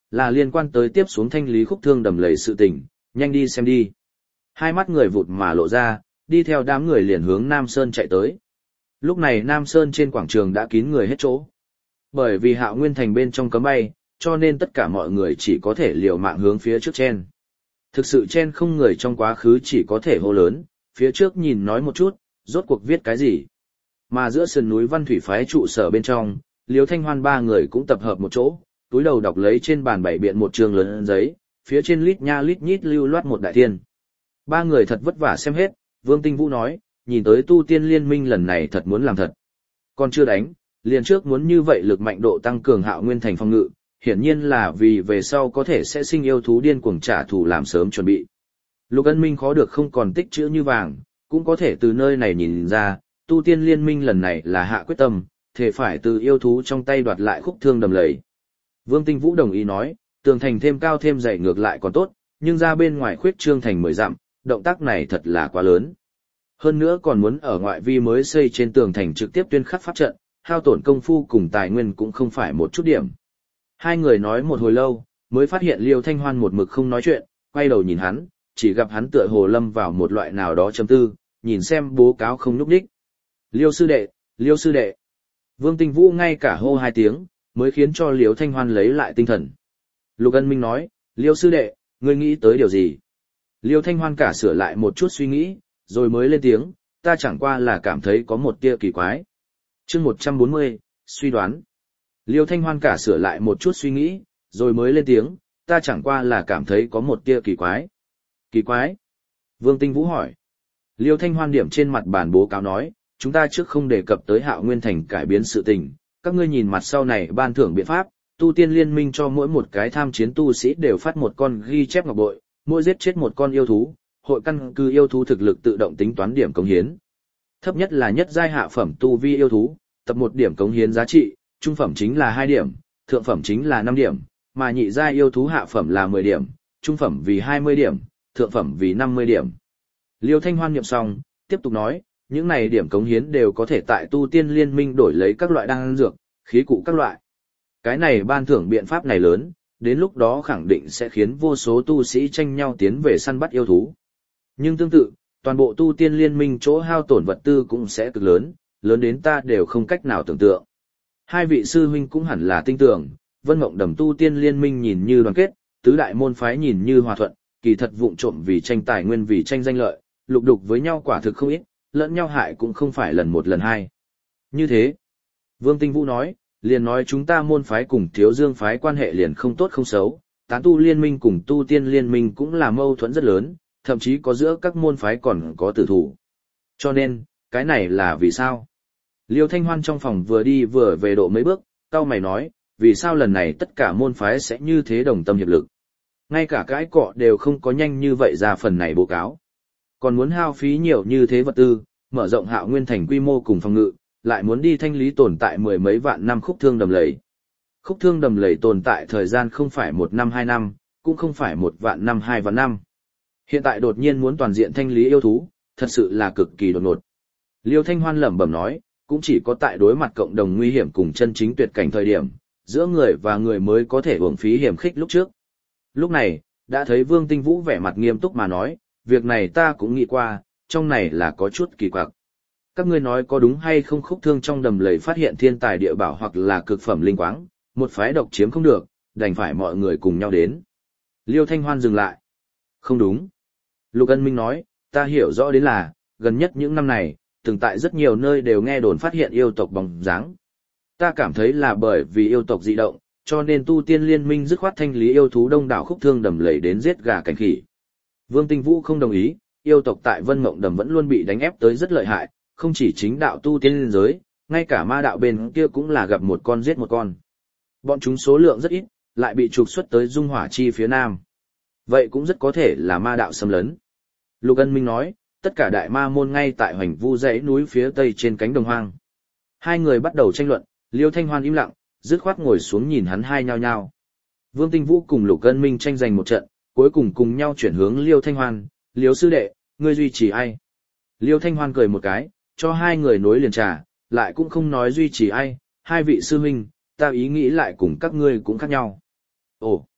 là liên quan tới tiếp xuống thanh lý khúc thương đầm lầy sự tình, nhanh đi xem đi. Hai mắt người vụt mà lộ ra, đi theo đám người liền hướng Nam Sơn chạy tới. Lúc này Nam Sơn trên quảng trường đã kín người hết chỗ. Bởi vì Hạo Nguyên Thành bên trong cấm bay, cho nên tất cả mọi người chỉ có thể liều mạng hướng phía trước chen. Thực sự chen không người trong quá khứ chỉ có thể hô lớn, phía trước nhìn nói một chút, rốt cuộc viết cái gì. Mà giữa sườn núi Văn Thủy phái trụ sở bên trong, Liêu Thanh Hoan ba người cũng tập hợp một chỗ, túi đầu đọc lấy trên bàn bày biện một trường lớn giấy, phía trên lít nha lít nhít lưu loát một đại thiên. Ba người thật vất vả xem hết, Vương Tinh Vũ nói, nhìn tới tu tiên liên minh lần này thật muốn làm thật. Còn chưa đánh, liền trước muốn như vậy lực mạnh độ tăng cường Hạo Nguyên Thành phòng ngự, hiển nhiên là vì về sau có thể sẽ sinh yêu thú điên cuồng trả thù làm sớm chuẩn bị. Lục Ân Minh khó được không còn tích trữ như vàng, cũng có thể từ nơi này nhìn ra, tu tiên liên minh lần này là hạ quyết tâm, thể phải từ yêu thú trong tay đoạt lại khúc thương đầm lầy. Vương Tinh Vũ đồng ý nói, tường thành thêm cao thêm dày ngược lại còn tốt, nhưng ra bên ngoài khuyết trương thành 10 dặm, động tác này thật là quá lớn. Hơn nữa còn muốn ở ngoại vi mới xây trên tường thành trực tiếp tuyên khắc pháp trận, hao tổn công phu cùng tài nguyên cũng không phải một chút điểm. Hai người nói một hồi lâu, mới phát hiện Liêu Thanh Hoan một mực không nói chuyện, quay đầu nhìn hắn, chỉ gặp hắn tựa hồ lâm vào một loại nào đó trầm tư, nhìn xem bố cáo không nhúc nhích. Liêu sư đệ, Liêu sư đệ. Vương Tinh Vũ ngay cả hô 2 tiếng, mới khiến cho Liêu Thanh Hoan lấy lại tinh thần. Lục Ân Minh nói, Liêu sư đệ, ngươi nghĩ tới điều gì? Liêu Thanh Hoan cả sửa lại một chút suy nghĩ, rồi mới lên tiếng, ta chẳng qua là cảm thấy có một tia kỳ quái. Chương 140, suy đoán. Liêu Thanh Hoan cả sửa lại một chút suy nghĩ, rồi mới lên tiếng, ta chẳng qua là cảm thấy có một tia kỳ quái. Kỳ quái? Vương Tinh Vũ hỏi. Liêu Thanh Hoan điểm trên mặt bản bố cáo nói, chúng ta trước không đề cập tới Hạo Nguyên Thành cải biến sự tình, các ngươi nhìn mặt sau này ban thưởng biện pháp, tu tiên liên minh cho mỗi một cái tham chiến tu sĩ đều phát một con ghi chép ngọc bội, mỗi giết chết một con yêu thú, hội căn cứ yêu thú thực lực tự động tính toán điểm cống hiến. Thấp nhất là nhất giai hạ phẩm tu vi yêu thú, tập 1 điểm cống hiến giá trị, trung phẩm chính là 2 điểm, thượng phẩm chính là 5 điểm, mà nhị giai yêu thú hạ phẩm là 10 điểm, trung phẩm vì 20 điểm, thượng phẩm vì 50 điểm. Liêu Thanh Hoan niệm xong, tiếp tục nói, những này điểm cống hiến đều có thể tại tu tiên liên minh đổi lấy các loại đan dược, khí cụ các loại. Cái này ban thưởng biện pháp này lớn, đến lúc đó khẳng định sẽ khiến vô số tu sĩ tranh nhau tiến về săn bắt yêu thú. Nhưng tương tự, toàn bộ tu tiên liên minh chỗ hao tổn vật tư cũng sẽ cực lớn, lớn đến ta đều không cách nào tưởng tượng. Hai vị sư huynh cũng hẳn là tin tưởng, Vân Mộng Đầm tu tiên liên minh nhìn như đoàn kết, tứ đại môn phái nhìn như hòa thuận, kỳ thật vụng trộm vì tranh tài nguyên vì tranh danh lợi, lục đục với nhau quả thực không ít, lẫn nhau hại cũng không phải lần một lần hai. Như thế, Vương Tinh Vũ nói, liền nói chúng ta môn phái cùng Thiếu Dương phái quan hệ liền không tốt không xấu, tán tu liên minh cùng tu tiên liên minh cũng là mâu thuẫn rất lớn, thậm chí có giữa các môn phái còn có tử thủ. Cho nên, cái này là vì sao? Liêu Thanh Hoan trong phòng vừa đi vừa về độ mấy bước, cau mày nói, vì sao lần này tất cả môn phái sẽ như thế đồng tâm hiệp lực? Ngay cả cái cọ đều không có nhanh như vậy ra phần này báo cáo. Còn muốn hao phí nhiều như thế vật tư, mở rộng Hạo Nguyên Thành quy mô cùng phòng ngự, lại muốn đi thanh lý tồn tại 10 mấy vạn năm khúc thương đầm lầy. Khúc thương đầm lầy tồn tại thời gian không phải 1 năm 2 năm, cũng không phải 1 vạn năm 2 vạn năm. Hiện tại đột nhiên muốn toàn diện thanh lý yêu thú, thật sự là cực kỳ đột ngột. Liêu Thanh Hoan lẩm bẩm nói, cũng chỉ có tại đối mặt cộng đồng nguy hiểm cùng chân chính tuyệt cảnh thời điểm, giữa người và người mới có thể uổng phí hiểm khích lúc trước. Lúc này, đã thấy Vương Tinh Vũ vẻ mặt nghiêm túc mà nói, việc này ta cũng nghĩ qua, trong này là có chút kỳ quặc. Các ngươi nói có đúng hay không khúc thương trong đầm lầy phát hiện thiên tài địa bảo hoặc là cực phẩm linh quáng, một phái độc chiếm không được, đành phải mọi người cùng nhau đến. Liêu Thanh Hoan dừng lại. Không đúng. Lục Ân Minh nói, ta hiểu rõ đến là, gần nhất những năm này, từng tại rất nhiều nơi đều nghe đồn phát hiện yêu tộc bóng dáng. Ta cảm thấy là bởi vì yêu tộc dị động, cho nên tu tiên liên minh dứt khoát thanh lý yêu thú đông đảo khúc thương đầm lầy đến giết gà cảnh khỉ. Vương Tinh Vũ không đồng ý, yêu tộc tại Vân Mộng Đầm vẫn luôn bị đánh ép tới rất lợi hại, không chỉ chính đạo tu tiên liên giới, ngay cả ma đạo bên kia cũng là gặp một con giết một con. Bọn chúng số lượng rất ít, lại bị trục xuất tới Dung Hỏa Chi phía nam. Vậy cũng rất có thể là ma đạo xâm lấn. Lục Ân Minh nói, tất cả đại ma môn ngay tại Hoành Vu dãy núi phía tây trên cánh đồng hoang. Hai người bắt đầu tranh luận, Liêu Thanh Hoan im lặng, dứt khoát ngồi xuống nhìn hắn hai nhao nhao. Vương Tinh Vũ cùng Lục Ân Minh tranh giành một trận, cuối cùng cùng nhau chuyển hướng Liêu Thanh Hoan, Liêu sư đệ, ngươi duy trì ai? Liêu Thanh Hoan cười một cái, cho hai người nối liền trà, lại cũng không nói duy trì ai, hai vị sư huynh, ta ý nghĩ lại cùng các ngươi cũng khác nhau. Ồ,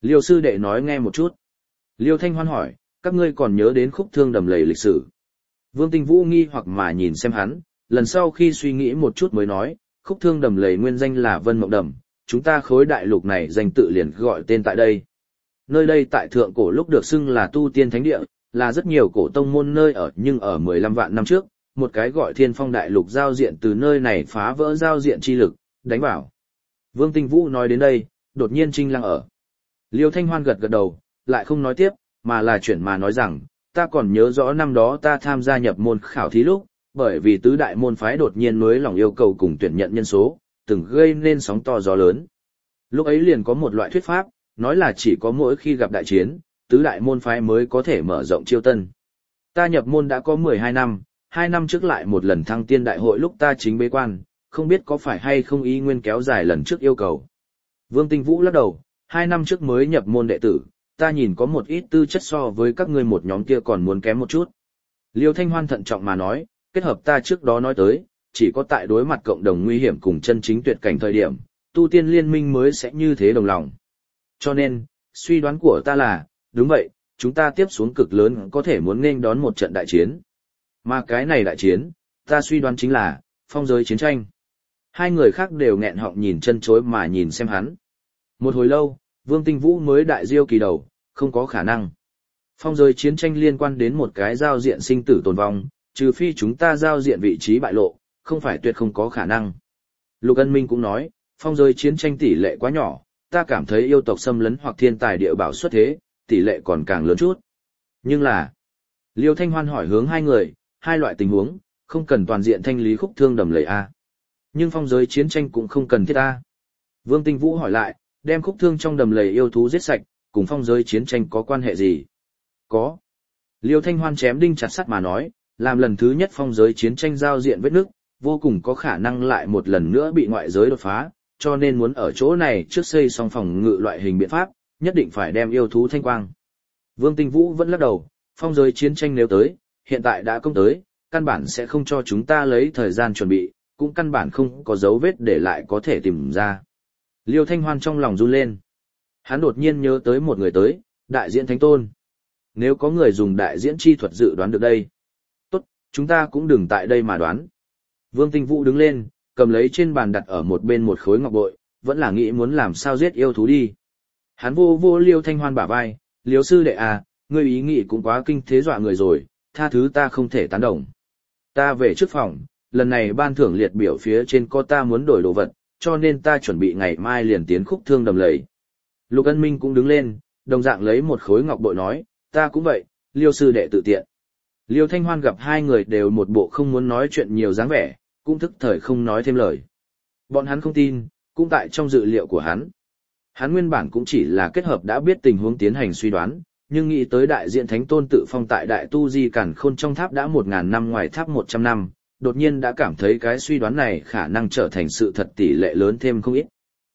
Liêu sư đệ nói nghe một chút. Liêu Thanh Hoan hỏi, các ngươi còn nhớ đến khúc thương đầm lầy lịch sử. Vương Tinh Vũ nghi hoặc mà nhìn xem hắn, lần sau khi suy nghĩ một chút mới nói, khúc thương đầm lầy nguyên danh là Vân Mộng Đầm, chúng ta khối đại lục này danh tự liền gọi tên tại đây. Nơi đây tại thượng cổ lúc được xưng là tu tiên thánh địa, là rất nhiều cổ tông môn nơi ở, nhưng ở 15 vạn năm trước, một cái gọi Thiên Phong đại lục giao diện từ nơi này phá vỡ giao diện chi lực, đánh vào. Vương Tinh Vũ nói đến đây, đột nhiên trinh lăng ở. Liêu Thanh Hoan gật gật đầu, lại không nói tiếp, mà là chuyển mà nói rằng, ta còn nhớ rõ năm đó ta tham gia nhập môn khảo thí lúc, bởi vì tứ đại môn phái đột nhiên nới lỏng yêu cầu cùng tuyển nhận nhân số, từng gây nên sóng to gió lớn. Lúc ấy liền có một loại thuyết pháp, nói là chỉ có mỗi khi gặp đại chiến, tứ đại môn phái mới có thể mở rộng chiêu tân. Ta nhập môn đã có 12 năm, 2 năm trước lại một lần thăng tiên đại hội lúc ta chính bế quan, không biết có phải hay không ý nguyên kéo dài lần trước yêu cầu. Vương Tinh Vũ lắc đầu, 2 năm trước mới nhập môn đệ tử, ta nhìn có một ít tư chất so với các ngươi một nhóm kia còn muốn kém một chút. Liêu Thanh Hoan thận trọng mà nói, kết hợp ta trước đó nói tới, chỉ có tại đối mặt cộng đồng nguy hiểm cùng chân chính tuyệt cảnh thời điểm, tu tiên liên minh mới sẽ như thế đồng lòng. Cho nên, suy đoán của ta là, đúng vậy, chúng ta tiếp xuống cực lớn có thể muốn nên đón một trận đại chiến. Mà cái này đại chiến, ta suy đoán chính là, phong giới chiến tranh. Hai người khác đều nghẹn họng nhìn chân chối mà nhìn xem hắn. Một hồi lâu, Vương Tinh Vũ mới đại diêu kỳ đầu, không có khả năng. Phong giới chiến tranh liên quan đến một cái giao diện sinh tử tồn vong, trừ phi chúng ta giao diện vị trí bại lộ, không phải tuyệt không có khả năng. Lục Ân Minh cũng nói, phong giới chiến tranh tỷ lệ quá nhỏ, ta cảm thấy yêu tộc xâm lấn hoặc thiên tài địa bảo xuất thế, tỷ lệ còn càng lớn chút. Nhưng là, Liêu Thanh Hoan hỏi hướng hai người, hai loại tình huống, không cần toàn diện thanh lý khúc thương đầm lầy A. Nhưng phong giới chiến tranh cũng không cần thiết A. Vương Tinh Vũ hỏi lại, đem khúc thương trong đầm lầy yêu thú giết sạch, cùng phong giới chiến tranh có quan hệ gì? Có. Liêu Thanh Hoan chém đinh chặt sắt mà nói, làm lần thứ nhất phong giới chiến tranh giao diện vết nứt, vô cùng có khả năng lại một lần nữa bị ngoại giới đột phá, cho nên muốn ở chỗ này trước xây xong phòng ngự loại hình biện pháp, nhất định phải đem yêu thú thanh quang. Vương Tinh Vũ vẫn lắc đầu, phong giới chiến tranh nếu tới, hiện tại đã công tới, căn bản sẽ không cho chúng ta lấy thời gian chuẩn bị, cũng căn bản không có dấu vết để lại có thể tìm ra. Liêu Thanh Hoan trong lòng run lên. Hắn đột nhiên nhớ tới một người tới, đại diễn Thánh Tôn. Nếu có người dùng đại diễn chi thuật dự đoán được đây. Tốt, chúng ta cũng đừng tại đây mà đoán. Vương Tinh Vũ đứng lên, cầm lấy trên bàn đặt ở một bên một khối ngọc bội, vẫn là nghĩ muốn làm sao giết yêu thú đi. Hắn vô Liêu Thanh Hoan bả vai, Liêu sư đệ à, ngươi ý nghĩ cũng quá kinh thế dọa người rồi, tha thứ ta không thể tán đồng. Ta về trước phòng, lần này ban thưởng liệt biểu phía trên có ta muốn đổi đồ vật, cho nên ta chuẩn bị ngày mai liền tiến khúc thương đầm lầy. Lục Ân Minh cũng đứng lên, đồng dạng lấy một khối ngọc bội nói, ta cũng vậy, Liêu sư đệ tự tiện. Liêu Thanh Hoan gặp hai người đều một bộ không muốn nói chuyện nhiều dáng vẻ, cũng thức thời không nói thêm lời. Bọn hắn không tin, cũng tại trong dự liệu của hắn. Hắn nguyên bản cũng chỉ là kết hợp đã biết tình huống tiến hành suy đoán, nhưng nghĩ tới đại diện Thánh Tôn tự phong tại Đại Tu Di Cản Khôn trong tháp đã 1000 năm ngoài tháp 100 năm, đột nhiên đã cảm thấy cái suy đoán này khả năng trở thành sự thật tỷ lệ lớn thêm không ít.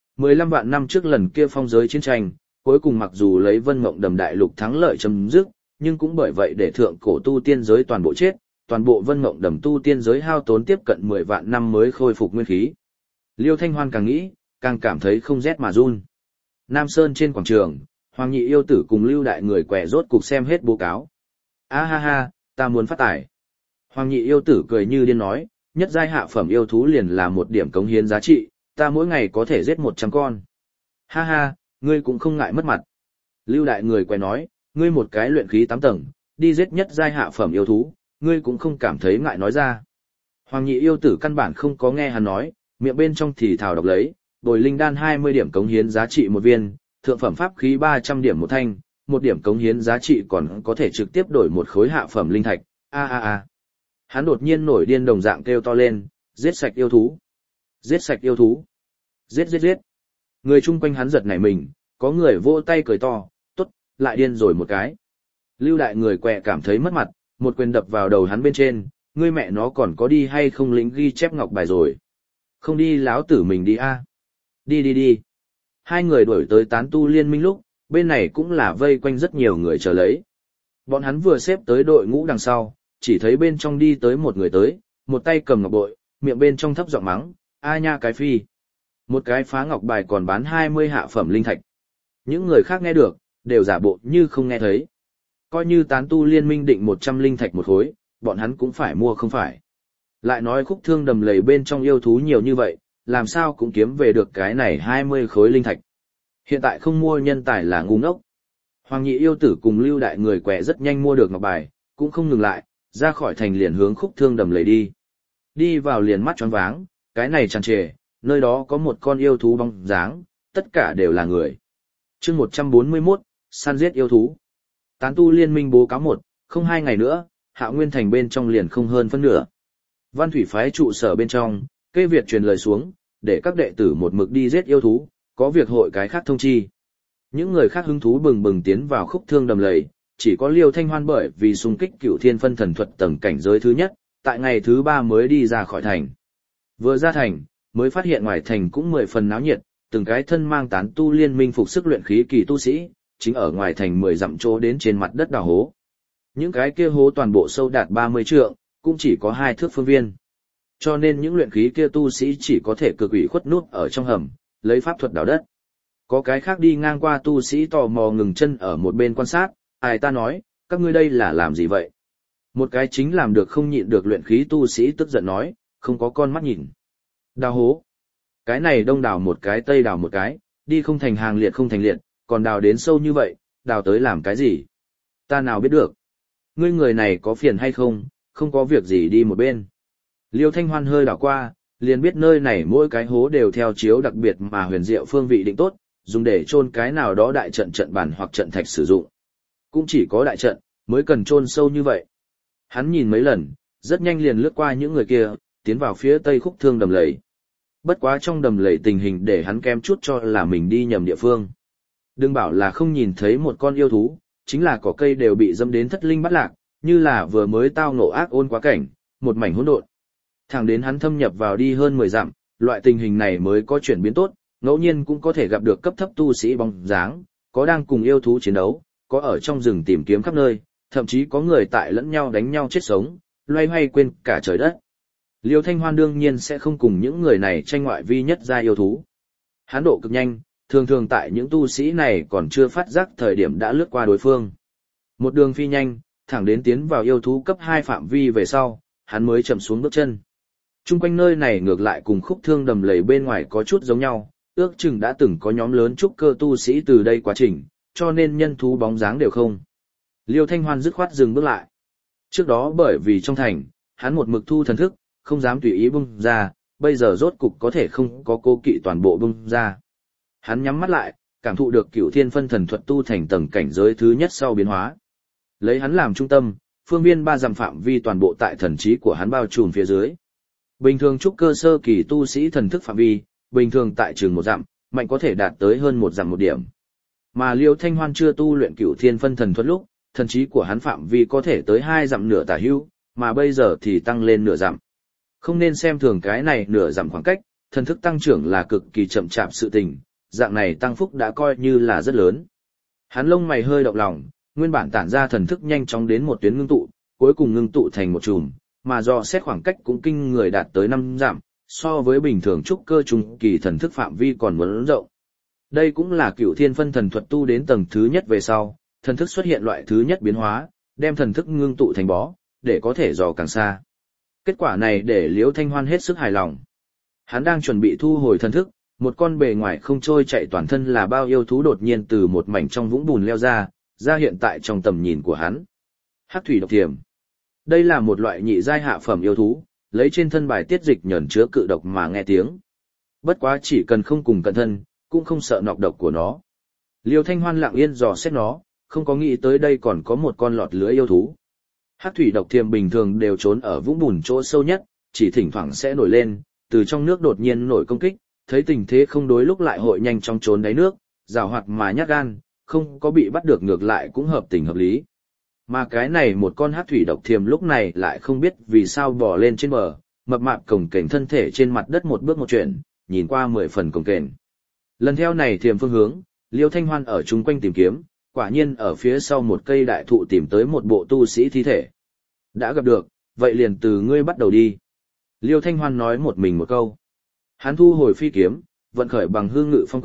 15 vạn năm trước lần kia phong giới chiến tranh, cuối cùng mặc dù lấy Vân Mộng Đầm đại lục thắng lợi chấm dứt, nhưng cũng bởi vậy để thượng cổ tu tiên giới toàn bộ chết, toàn bộ Vân Mộng Đầm tu tiên giới hao tốn tiếp cận 10 vạn năm mới khôi phục nguyên khí. Liêu Thanh Hoan càng nghĩ, càng cảm thấy không rét mà run. Nam Sơn trên quảng trường, Hoàng Nhị yêu tử cùng Lưu Đại người quẻ rốt cục xem hết báo cáo. A ha ha, ta muốn phát tài. Hoàng Nhị yêu tử cười như điên nói, nhất giai hạ phẩm yêu thú liền là một điểm cống hiến giá trị, ta mỗi ngày có thể giết 100 con. Ha ha, ngươi cũng không ngại mất mặt. Lưu Đại người quẻ nói, ngươi một cái luyện khí 8 tầng, đi giết nhất giai hạ phẩm yêu thú, ngươi cũng không cảm thấy ngại nói ra. Hoàng Nhị yêu tử căn bản không có nghe hắn nói, miệng bên trong thì thào đọc lấy, bồi linh đan 20 điểm cống hiến giá trị một viên, thượng phẩm pháp khí 300 điểm một thanh, một điểm cống hiến giá trị còn có thể trực tiếp đổi một khối hạ phẩm linh thạch. A. Hắn đột nhiên nổi điên đồng dạng kêu to lên, giết sạch yêu thú. Giết sạch yêu thú. Giết. Người chung quanh hắn giật nảy mình, có người vỗ tay cười to, tốt, lại điên rồi một cái. Lưu Đại người quẹ cảm thấy mất mặt, một quyền đập vào đầu hắn bên trên, ngươi mẹ nó còn có đi hay không lĩnh ghi chép ngọc bài rồi. Không đi láo tử mình đi a. Đi. Hai người đuổi tới tán tu liên minh lúc, bên này cũng là vây quanh rất nhiều người chờ lấy. Bọn hắn vừa xếp tới đội ngũ đằng sau, chỉ thấy bên trong đi tới một người tới, một tay cầm ngọc bội, miệng bên trong thấp giọng mắng, a nha cái phi. Một cái phá ngọc bài còn bán 20 hạ phẩm linh thạch. Những người khác nghe được, đều giả bộ như không nghe thấy. Coi như tán tu liên minh định 100 linh thạch một khối, bọn hắn cũng phải mua không phải. Lại nói khúc thương đầm lầy bên trong yêu thú nhiều như vậy, làm sao cũng kiếm về được cái này 20 khối linh thạch. Hiện tại không mua nhân tài là ngu ngốc. Hoàng nhị yêu tử cùng lưu đại người quẹ rất nhanh mua được ngọc bài, cũng không ngừng lại, ra khỏi thành liền hướng khúc thương đầm lầy đi. Đi vào liền mắt choáng váng, cái này tràn trề, nơi đó có một con yêu thú bóng dáng, tất cả đều là người. Chương 141, săn giết yêu thú. Tán tu liên minh bố cáo không hai ngày nữa, Hạo Nguyên thành bên trong liền không hơn phân nửa. Văn thủy phái trụ sở bên trong, Kê Việt truyền lời xuống, để các đệ tử một mực đi giết yêu thú, có việc hội cái khác thông chi. Những người khác hứng thú bừng bừng tiến vào khúc thương đầm lầy, chỉ có Liêu Thanh Hoan bởi vì xung kích Cửu Thiên phân thần thuật tầng cảnh giới thứ nhất, tại ngày thứ 3 mới đi ra khỏi thành. Vừa ra thành, mới phát hiện ngoài thành cũng 10 phần náo nhiệt, từng cái thân mang tán tu liên minh phục sức luyện khí kỳ tu sĩ, chính ở ngoài thành 10 dặm chỗ đến trên mặt đất đào hố. Những cái kia hố toàn bộ sâu đạt 30 trượng, cũng chỉ có 2 thước phương viên. Cho nên những luyện khí kia tu sĩ chỉ có thể cực ủy khuất nút ở trong hầm, lấy pháp thuật đào đất. Có cái khác đi ngang qua tu sĩ tò mò ngừng chân ở một bên quan sát, ai ta nói, các ngươi đây là làm gì vậy? Một cái chính làm được không nhịn được luyện khí tu sĩ tức giận nói, không có con mắt nhìn. Đào hố. Cái này đông đào một cái tây đào một cái, đi không thành hàng liệt không thành liệt, còn đào đến sâu như vậy, đào tới làm cái gì? Ta nào biết được. Ngươi người này có phiền hay không, không có việc gì đi một bên. Liêu Thanh Hoan hơi đảo qua, liền biết nơi này mỗi cái hố đều theo chiếu đặc biệt mà huyền diệu phương vị định tốt, dùng để chôn cái nào đó đại trận trận bản hoặc trận thạch sử dụng. Cũng chỉ có đại trận, mới cần chôn sâu như vậy. Hắn nhìn mấy lần, rất nhanh liền lướt qua những người kia, tiến vào phía tây khúc thương đầm lầy. Bất quá trong đầm lầy tình hình để hắn kém chút cho là mình đi nhầm địa phương. Đừng bảo là không nhìn thấy một con yêu thú, chính là cỏ cây đều bị dâm đến thất linh bắt lạc, như là vừa mới tao ngộ ác ôn quá cảnh, một mảnh hỗn độn. Thẳng đến hắn thâm nhập vào đi hơn 10 dặm, loại tình hình này mới có chuyển biến tốt, ngẫu nhiên cũng có thể gặp được cấp thấp tu sĩ bóng dáng, có đang cùng yêu thú chiến đấu, có ở trong rừng tìm kiếm khắp nơi, thậm chí có người tại lẫn nhau đánh nhau chết sống, loay hoay quên cả trời đất. Liêu Thanh Hoan đương nhiên sẽ không cùng những người này tranh ngoại vi nhất gia yêu thú. Hắn độ cực nhanh, thường thường tại những tu sĩ này còn chưa phát giác thời điểm đã lướt qua đối phương. Một đường phi nhanh, thẳng đến tiến vào yêu thú cấp 2 phạm vi về sau, hắn mới chậm xuống bước chân. Trung quanh nơi này ngược lại cùng khúc thương đầm lầy bên ngoài có chút giống nhau, ước chừng đã từng có nhóm lớn trúc cơ tu sĩ từ đây quá trình, cho nên nhân thú bóng dáng đều không. Liêu Thanh Hoan dứt khoát dừng bước lại. Trước đó bởi vì trong thành, hắn một mực thu thần thức, không dám tùy ý bung ra, bây giờ rốt cục có thể không có cố kỵ toàn bộ bung ra. Hắn nhắm mắt lại, cảm thụ được Cửu Thiên phân thần thuật tu thành tầng cảnh giới thứ nhất sau biến hóa. Lấy hắn làm trung tâm, phương viên 3 dặm phạm vi toàn bộ tại thần trí của hắn bao trùm phía dưới. Bình thường trúc cơ sơ kỳ tu sĩ thần thức phạm vi, bình thường tại trường 1 dặm, mạnh có thể đạt tới hơn 1 dặm 1 điểm. Mà Liêu Thanh Hoan chưa tu luyện Cửu Thiên phân thần thuật lúc, thần trí của hắn phạm vi có thể tới 2 dặm nửa tả hữu, mà bây giờ thì tăng lên nửa dặm. Không nên xem thường cái này nửa dặm khoảng cách, thần thức tăng trưởng là cực kỳ chậm chạp sự tình, dạng này tăng phúc đã coi như là rất lớn. Hắn lông mày hơi động lòng, nguyên bản tản ra thần thức nhanh chóng đến một tuyến ngưng tụ, cuối cùng ngưng tụ thành một chùm, mà do xét khoảng cách cũng kinh người đạt tới 5 dặm, so với bình thường trúc cơ trung kỳ thần thức phạm vi còn muốn rộng. Đây cũng là Cửu Thiên phân thần thuật tu đến tầng thứ nhất về sau, thần thức xuất hiện loại thứ nhất biến hóa, đem thần thức ngưng tụ thành bó, để có thể dò càng xa. Kết quả này để Liễu Thanh Hoan hết sức hài lòng. Hắn đang chuẩn bị thu hồi thần thức, một con bề ngoài không trôi chạy toàn thân là bao yêu thú đột nhiên từ một mảnh trong vũng bùn leo ra hiện tại trong tầm nhìn của hắn. Hắc thủy độc thiềm. Đây là một loại nhị giai hạ phẩm yêu thú, lấy trên thân bài tiết dịch nhẫn chứa cự độc mà nghe tiếng. Bất quá chỉ cần không cùng cẩn thân, cũng không sợ nọc độc của nó. Liêu Thanh Hoan lặng yên dò xét nó, không có nghĩ tới đây còn có một con lọt lưới yêu thú. Hắc thủy độc thiềm bình thường đều trốn ở vũng bùn chỗ sâu nhất, chỉ thỉnh thoảng sẽ nổi lên, từ trong nước đột nhiên nổi công kích, thấy tình thế không đối lúc lại hội nhanh chóng trốn đáy nước, giàu hoạt mà nhát gan, không có bị bắt được ngược lại cũng hợp tình hợp lý. Mà cái này một con hắc thủy độc thiềm lúc này lại không biết vì sao bò lên trên bờ, mập mạp cồng kềnh thân thể trên mặt đất một bước một chuyển, nhìn qua 10 phần cồng kềnh. Lần theo này thiềm phương hướng, Liêu Thanh Hoan ở chung quanh tìm kiếm, quả nhiên ở phía sau một cây đại thụ tìm tới một bộ tu sĩ thi thể. Đã gặp được, vậy liền từ ngươi bắt đầu đi. Liêu Thanh Hoan nói một mình một câu. Hắn thu hồi phi kiếm, vận khởi bằng hương ngự phong quyết,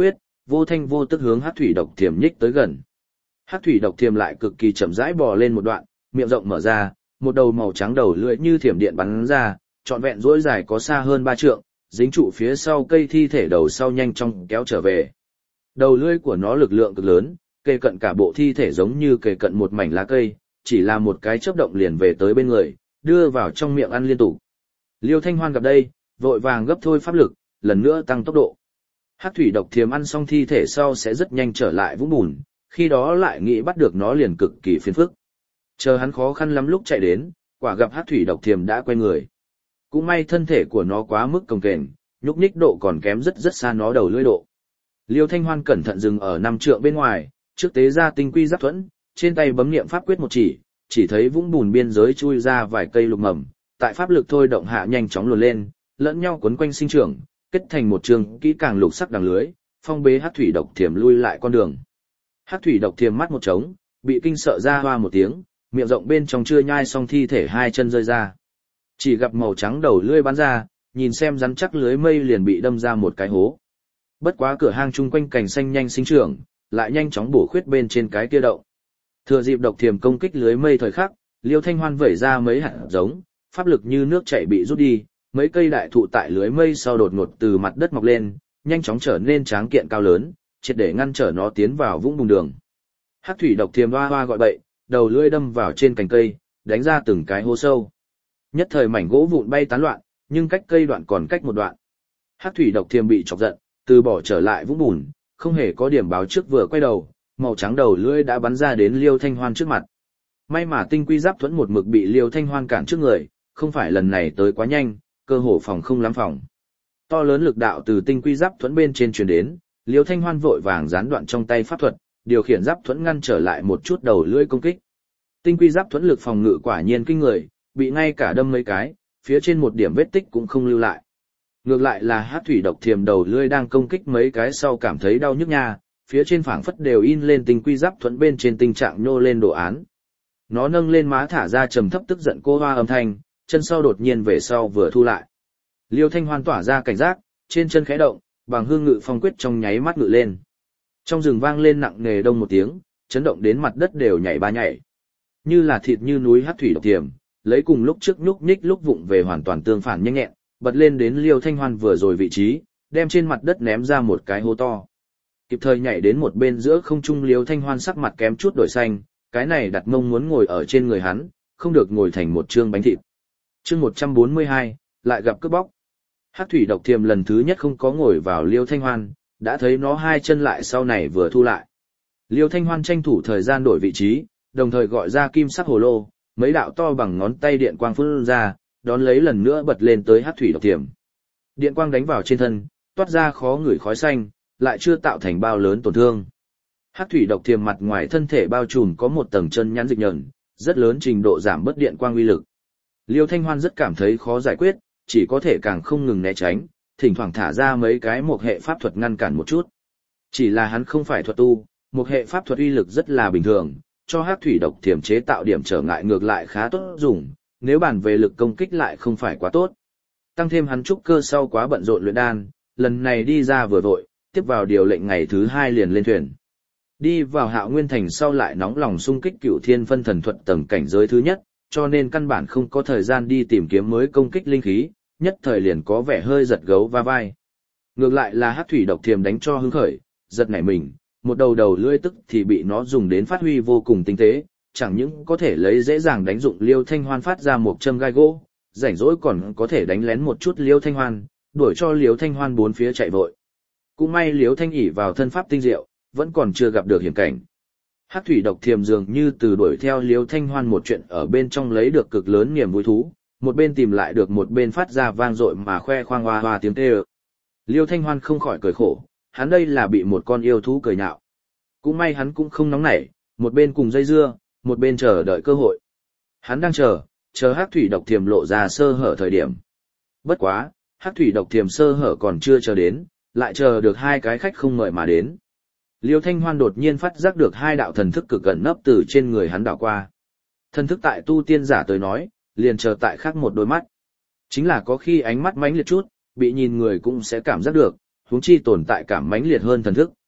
vô thanh vô tức hướng hắc thủy độc thiềm nhích tới gần. Hắc thủy độc thiềm lại cực kỳ chậm rãi bò lên một đoạn, miệng rộng mở ra, một đầu màu trắng đầu lưỡi như thiểm điện bắn ra, trọn vẹn dỗi dài có xa hơn 3 trượng, dính trụ phía sau cây thi thể đầu sau nhanh chóng kéo trở về. Đầu lưỡi của nó lực lượng cực lớn, kề cận cả bộ thi thể giống như kề cận một mảnh lá cây, chỉ là một cái chớp động liền về tới bên người, đưa vào trong miệng ăn liên tục. Liêu Thanh Hoan gặp đây, vội vàng gấp thôi pháp lực, lần nữa tăng tốc độ. Hắc thủy độc thiềm ăn xong thi thể sau sẽ rất nhanh trở lại vũng bùn, khi đó lại nghĩ bắt được nó liền cực kỳ phiền phức. Chờ hắn khó khăn lắm lúc chạy đến, quả gặp hắc thủy độc thiềm đã quay người. Cũng may thân thể của nó quá mức cồng kềnh, nhúc nhích độ còn kém rất xa nó đầu lưỡi độ. Liêu Thanh Hoan cẩn thận dừng ở 5 trượng bên ngoài, trước tế ra tinh quy giáp thuẫn, trên tay bấm niệm pháp quyết một chỉ thấy vũng bùn biên giới chui ra vài cây lục mầm, tại pháp lực thôi động hạ nhanh chóng luồn lên, lẫn nhau quấn quanh sinh trưởng, kết thành một trường kỹ càng lục sắc đằng lưới, phong bế hắc thủy độc thiềm lui lại con đường. Hắc thủy độc thiềm mắt một trống, bị kinh sợ ra hoa một tiếng, miệng rộng bên trong chưa nhai xong thi thể hai chân rơi ra. Chỉ gặp màu trắng đầu lưỡi bắn ra, nhìn xem rắn chắc lưới mây liền bị đâm ra một cái hố. Bất quá cửa hang chung quanh cành xanh nhanh sinh trưởng, lại nhanh chóng bổ khuyết bên trên cái kia động. Thừa dịp độc thiềm công kích lưới mây thời khắc, Liêu Thanh Hoan vẩy ra mấy hạt giống, pháp lực như nước chảy bị rút đi, mấy cây đại thụ tại lưới mây sau đột ngột từ mặt đất mọc lên, nhanh chóng trở nên tráng kiện cao lớn, triệt để ngăn trở nó tiến vào vũng bùn đường. Hắc thủy độc thiềm hoa hoa gọi bậy, đầu lưỡi đâm vào trên cành cây, đánh ra từng cái hố sâu. Nhất thời mảnh gỗ vụn bay tán loạn, nhưng cách cây đoạn còn cách một đoạn. Hắc thủy độc thiềm bị chọc giận, từ bỏ trở lại vũng bùn, không hề có điểm báo trước vừa quay đầu, màu trắng đầu lưỡi đã bắn ra đến Liêu Thanh Hoan trước mặt. May mà tinh quy giáp thuẫn một mực bị Liêu Thanh Hoan cản trước người, không phải lần này tới quá nhanh, cơ hồ phòng không lắm phòng. To lớn lực đạo từ tinh quy giáp thuẫn bên trên truyền đến, Liêu Thanh Hoan vội vàng gián đoạn trong tay pháp thuật, điều khiển giáp thuẫn ngăn trở lại một chút đầu lưỡi công kích. Tinh quy giáp thuẫn lực phòng ngự quả nhiên kinh người, bị ngay cả đâm mấy cái, phía trên một điểm vết tích cũng không lưu lại. Ngược lại là hắc thủy độc thiềm đầu lưỡi đang công kích mấy cái sau cảm thấy đau nhức nha, phía trên phảng phất đều in lên tinh quy giáp thuẫn bên trên tình trạng nhô lên đồ án. Nó nâng lên má thả ra trầm thấp tức giận cô hoa âm thanh, chân sau đột nhiên về sau vừa thu lại. Liêu Thanh Hoan tỏa ra cảnh giác, trên chân khẽ động, bằng hương ngự phong quyết trong nháy mắt ngự lên. Trong rừng vang lên nặng nề đông một tiếng, chấn động đến mặt đất đều nhảy ba nhảy. Như là thịt như núi hắc thủy độc thiềm, lấy cùng lúc trước nhúc nhích lúc vụng về hoàn toàn tương phản nhanh nhẹn, bật lên đến Liêu Thanh Hoan vừa rồi vị trí, đem trên mặt đất ném ra một cái hố to. Kịp thời nhảy đến một bên giữa không trung, Liêu Thanh Hoan sắc mặt kém chút đổi xanh, cái này đặt mông muốn ngồi ở trên người hắn, không được ngồi thành một trương bánh thịt. Chương 142, lại gặp cướp bóc. Hắc thủy độc thiềm lần thứ nhất không có ngồi vào Liêu Thanh Hoan, đã thấy nó hai chân lại sau này vừa thu lại. Liêu Thanh Hoan tranh thủ thời gian đổi vị trí, đồng thời gọi ra kim sắc hồ lô, mấy đạo to bằng ngón tay điện quang phun ra, đón lấy lần nữa bật lên tới hắc thủy độc thiềm. Điện quang đánh vào trên thân, toát ra khó ngửi khói xanh, lại chưa tạo thành bao lớn tổn thương. Hắc thủy độc thiềm mặt ngoài thân thể bao trùm có một tầng chân nhắn dịch nhờn, rất lớn trình độ giảm bớt điện quang uy lực. Liêu Thanh Hoan rất cảm thấy khó giải quyết, chỉ có thể càng không ngừng né tránh, thỉnh thoảng thả ra mấy cái một hệ pháp thuật ngăn cản một chút. Chỉ là hắn không phải thuật tu, một hệ pháp thuật uy lực rất là bình thường, cho hắc thủy độc thiềm chế tạo điểm trở ngại ngược lại khá tốt dùng, nếu bàn về lực công kích lại không phải quá tốt. Tăng thêm hắn trúc cơ sau quá bận rộn luyện đan, lần này đi ra vừa vội, tiếp vào điều lệnh ngày thứ 2 liền lên thuyền. Đi vào Hạo Nguyên Thành sau lại nóng lòng xung kích Cửu Thiên Phân Thần Thuật tầng cảnh giới thứ nhất, cho nên căn bản không có thời gian đi tìm kiếm mới công kích linh khí, nhất thời liền có vẻ hơi giật gấu va vai. Ngược lại là hắc thủy độc thiềm đánh cho hứng khởi, giật nảy mình, một đầu lưỡi tức thì bị nó dùng đến phát huy vô cùng tinh tế, chẳng những có thể lấy dễ dàng đánh dụng Liêu Thanh Hoan phát ra một châm gai gỗ, rảnh rỗi còn có thể đánh lén một chút Liêu Thanh Hoan, đuổi cho Liêu Thanh Hoan bốn phía chạy vội. Cũng may Liêu Thanh ỷ vào thân pháp tinh diệu, vẫn còn chưa gặp được hiểm cảnh. Hắc thủy độc thiềm dường như từ đuổi theo Liêu Thanh Hoan một chuyện ở bên trong lấy được cực lớn niềm vui thú, một bên tìm lại được một bên phát ra vang dội mà khoe khoang hoa hoa tiếng kêu. Liêu Thanh Hoan không khỏi cười khổ, hắn đây là bị một con yêu thú cười nhạo. Cũng may hắn cũng không nóng nảy, một bên cùng dây dưa, một bên chờ đợi cơ hội. Hắn đang chờ hắc thủy độc thiềm lộ ra sơ hở thời điểm. Bất quá, hắc thủy độc thiềm sơ hở còn chưa chờ đến, lại chờ được hai cái khách không mời mà đến. Liêu Thanh Hoan đột nhiên phát giác được hai đạo thần thức cực gần nấp từ trên người hắn đảo qua. Thần thức tại tu tiên giả tới nói, liền chờ tại khác một đôi mắt. Chính là có khi ánh mắt mãnh liệt chút, bị nhìn người cũng sẽ cảm giác được, huống chi tồn tại cảm mãnh liệt hơn thần thức,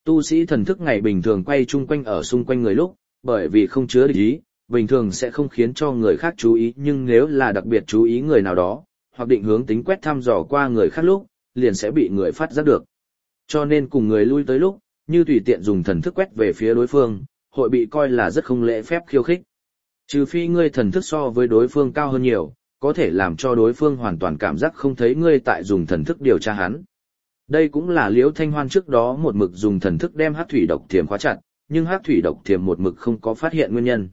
Tu sĩ thần thức ngày bình thường quay chung quanh ở xung quanh người lúc, bởi vì không chứa địch ý, bình thường sẽ không khiến cho người khác chú ý, nhưng nếu là đặc biệt chú ý người nào đó, hoặc định hướng tính quét thăm dò qua người khác lúc, liền sẽ bị người phát giác được. Cho nên cùng người lui tới lúc, như tùy tiện dùng thần thức quét về phía đối phương, hội bị coi là rất không lễ phép khiêu khích. Trừ phi ngươi thần thức so với đối phương cao hơn nhiều, có thể làm cho đối phương hoàn toàn cảm giác không thấy ngươi tại dùng thần thức điều tra hắn. Đây cũng là Liễu Thanh Hoan trước đó một mực dùng thần thức đem hắc thủy độc thiềm khóa chặt, nhưng hắc thủy độc thiềm một mực không có phát hiện nguyên nhân.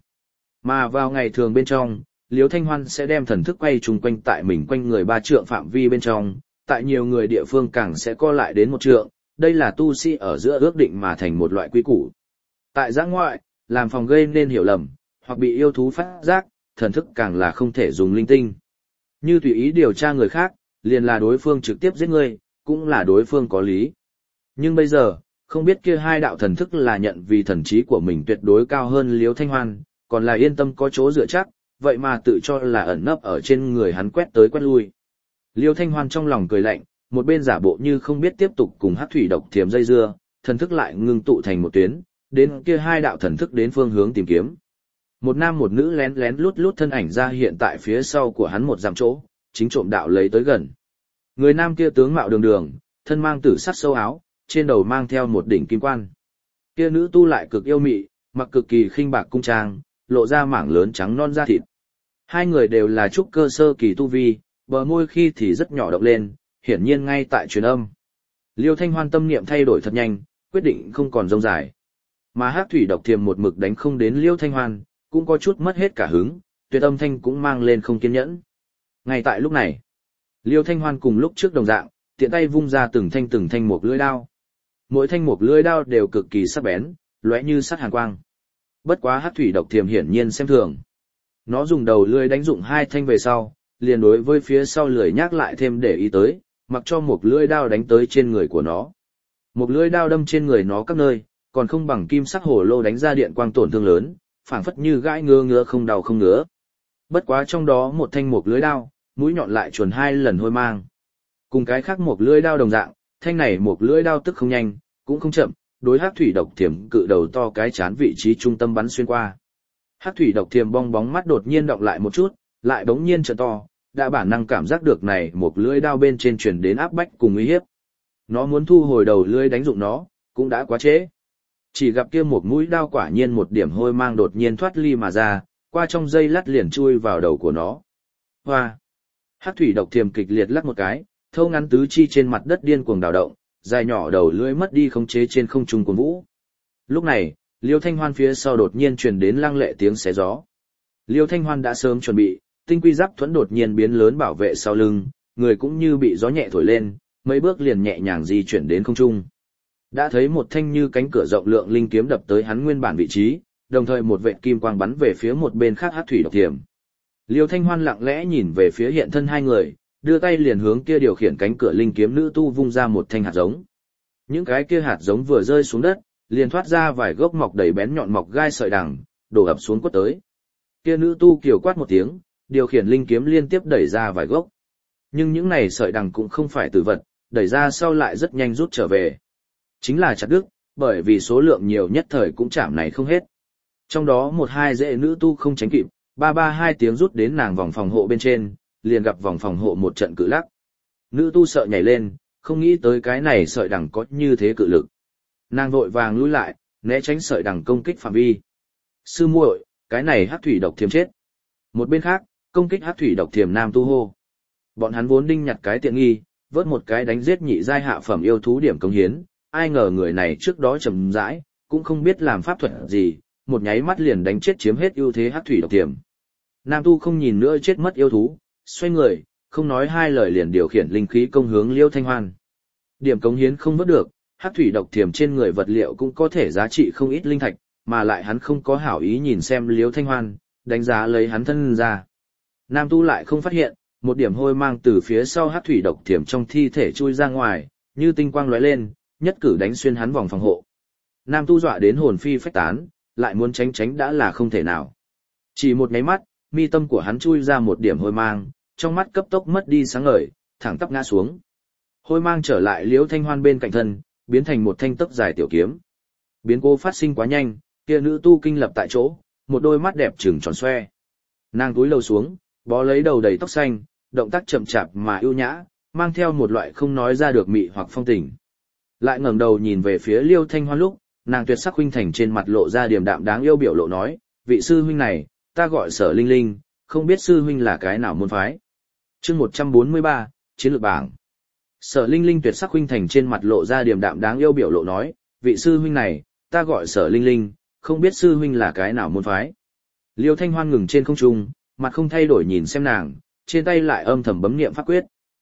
Mà vào ngày thường bên trong, Liễu Thanh Hoan sẽ đem thần thức quay chung quanh tại mình quanh người 3 trượng phạm vi bên trong, tại nhiều người địa phương càng sẽ co lại đến 1 trượng, đây là tu sĩ ở giữa ước định mà thành một loại quy củ. Tại giã ngoại, làm phòng gây nên hiểu lầm, hoặc bị yêu thú phát giác, thần thức càng là không thể dùng linh tinh. Như tùy ý điều tra người khác, liền là đối phương trực tiếp giết ngươi, cũng là đối phương có lý. Nhưng bây giờ, không biết kia 2 đạo thần thức là nhận vì thần trí của mình tuyệt đối cao hơn Liễu Thanh Hoan, còn là yên tâm có chỗ dựa chắc, vậy mà tự cho là ẩn nấp ở trên người hắn quét tới quét lui. Liễu Thanh Hoan trong lòng cười lạnh, một bên giả bộ như không biết tiếp tục cùng hắc thủy độc thiềm dây dưa, thần thức lại ngưng tụ thành một tuyến, đến kia 2 đạo thần thức đến phương hướng tìm kiếm. Một nam một nữ lén lén lút lút thân ảnh ra hiện tại phía sau của hắn một dặm chỗ, chính trộm đạo lấy tới gần. Người nam kia tướng mạo đường đường, thân mang tử sắc sâu áo, trên đầu mang theo một đỉnh kim quan. Kia nữ tu lại cực yêu mị, mặc cực kỳ khinh bạc cung trang, lộ ra mảng lớn trắng non da thịt. 2 người đều là trúc cơ sơ kỳ tu vi, bờ môi khi thì rất nhỏ động lên, hiển nhiên ngay tại truyền âm. Liêu Thanh Hoan tâm niệm thay đổi thật nhanh, quyết định không còn rông dài. Mà hắc thủy độc thiềm một mực đánh không đến Liêu Thanh Hoan, cũng có chút mất hết cả hứng, tuyệt âm thanh cũng mang lên không kiên nhẫn. Ngay tại lúc này, Liêu Thanh Hoan cùng lúc trước đồng dạng, tiện tay vung ra từng thanh một lưỡi đao. Mỗi thanh một lưỡi đao đều cực kỳ sắc bén, lóe như sắt hàn quang. Bất quá hắc thủy độc thiềm hiển nhiên xem thường. Nó dùng đầu lưỡi đánh dụng 2 thanh về sau, liền đối với phía sau lưỡi nhắc lại thêm để ý tới, mặc cho một lưỡi đao đánh tới trên người của nó. Một lưỡi đao đâm trên người nó các nơi, còn không bằng kim sắc hồ lô đánh ra điện quang tổn thương lớn, phảng phất như gãi ngứa không đau không ngứa. Bất quá trong đó một thanh một lưỡi đao, mũi nhọn lại chuồn 2 lần hôi mang. Cùng cái khác một lưỡi đao đồng dạng, thanh này một lưỡi đao tức không nhanh, cũng không chậm, đối hắc thủy độc thiềm cự đầu to cái chán vị trí trung tâm bắn xuyên qua. Hắc thủy độc thiềm bong bóng mắt đột nhiên động lại một chút, lại bỗng nhiên trợ to, đã bản năng cảm giác được này một lưỡi đao bên trên truyền đến áp bách cùng uy hiếp. Nó muốn thu hồi đầu lưỡi đánh dụng nó, cũng đã quá trễ. Chỉ gặp kia một mũi đao quả nhiên một điểm hôi mang đột nhiên thoát ly mà ra, qua trong dây lát liền chui vào đầu của nó. Hoa! Hắc thủy độc thiềm kịch liệt lắc một cái, thâu ngắn tứ chi trên mặt đất điên cuồng đảo động, dài nhỏ đầu lưỡi mất đi khống chế trên không trung cuồng vũ. Lúc này, Liêu Thanh Hoan phía sau đột nhiên truyền đến lăng lệ tiếng xé gió. Liêu Thanh Hoan đã sớm chuẩn bị, tinh quy giáp thuẫn đột nhiên biến lớn bảo vệ sau lưng, người cũng như bị gió nhẹ thổi lên, mấy bước liền nhẹ nhàng di chuyển đến không trung. Đã thấy một thanh như cánh cửa rộng lượng linh kiếm đập tới hắn nguyên bản vị trí, đồng thời một vệt kim quang bắn về phía một bên khác hắc thủy độc thiềm. Liêu Thanh Hoan lặng lẽ nhìn về phía hiện thân 2 người, đưa tay liền hướng kia điều khiển cánh cửa linh kiếm nữ tu vung ra một thanh hạt giống. Những cái kia hạt giống vừa rơi xuống đất, liền thoát ra vài gốc mọc đầy bén nhọn mọc gai sợi đằng, đổ ập xuống quất tới. Kia nữ tu kiều quát một tiếng, điều khiển linh kiếm liên tiếp đẩy ra vài gốc. Nhưng những này sợi đằng cũng không phải tử vật, đẩy ra sau lại rất nhanh rút trở về. Chính là chặt đứt, bởi vì số lượng nhiều nhất thời cũng chạm này không hết. Trong đó 1-2 rễ nữ tu không tránh kịp, 3-3-2 tiếng rút đến nàng vòng phòng hộ bên trên, liền gặp vòng phòng hộ một trận cự lắc. Nữ tu sợ nhảy lên, không nghĩ tới cái này sợi đằng có như thế cự lực. Nàng vội vàng lùi lại, né tránh sợi đằng công kích phạm vi. Sư muội, cái này hắc thủy độc thiềm chết. Một bên khác, công kích hắc thủy độc thiềm nam tu hô. Bọn hắn vốn đinh nhặt cái tiện nghi, vớt một cái đánh giết nhị giai hạ phẩm yêu thú điểm công hiến, ai ngờ người này trước đó chậm rãi, cũng không biết làm pháp thuật gì, một nháy mắt liền đánh chết chiếm hết ưu thế hắc thủy độc thiềm. Nam tu không nhìn nữa chết mất yêu thú, xoay người, không nói 2 lời liền điều khiển linh khí công hướng Liêu Thanh Hoan. Điểm cống hiến không vớt được, hắc thủy độc thiềm trên người vật liệu cũng có thể giá trị không ít linh thạch, mà lại hắn không có hảo ý nhìn xem Liêu Thanh Hoan, đánh giá lấy hắn thân ra. Nam tu lại không phát hiện, một điểm hôi mang từ phía sau hắc thủy độc thiềm trong thi thể chui ra ngoài, như tinh quang lóe lên, nhất cử đánh xuyên hắn vòng phòng hộ. Nam tu dọa đến hồn phi phách tán, lại muốn tránh đã là không thể nào. Chỉ một nháy mắt, mi tâm của hắn chui ra một điểm hôi mang, trong mắt cấp tốc mất đi sáng ngời, thẳng tắp ngã xuống. Hôi mang trở lại Liễu Thanh Hoan bên cạnh thân, biến thành một thanh tấc dài tiểu kiếm. Biến cố phát sinh quá nhanh, kia nữ tu kinh lập tại chỗ, một đôi mắt đẹp trừng tròn xoe. Nàng cúi lầu xuống, bó lấy đầu đầy tóc xanh, động tác chậm chạp mà ưu nhã, mang theo một loại không nói ra được mị hoặc phong tình. Lại ngẩng đầu nhìn về phía Liêu Thanh Hoan lúc, nàng tuyệt sắc huynh thành trên mặt lộ ra điềm đạm đáng yêu biểu lộ nói, vị sư huynh này, ta gọi Sở Linh Linh, không biết sư huynh là cái nào môn phái. Chương 143, Chiến lược bảng. Sở Linh Linh tuyệt sắc huynh thành trên mặt lộ ra điềm đạm đáng yêu biểu lộ nói, vị sư huynh này, ta gọi Sở Linh Linh, không biết sư huynh là cái nào môn phái. Liêu Thanh Hoan ngừng trên không trung, mặt không thay đổi nhìn xem nàng, trên tay lại âm thầm bấm niệm pháp quyết.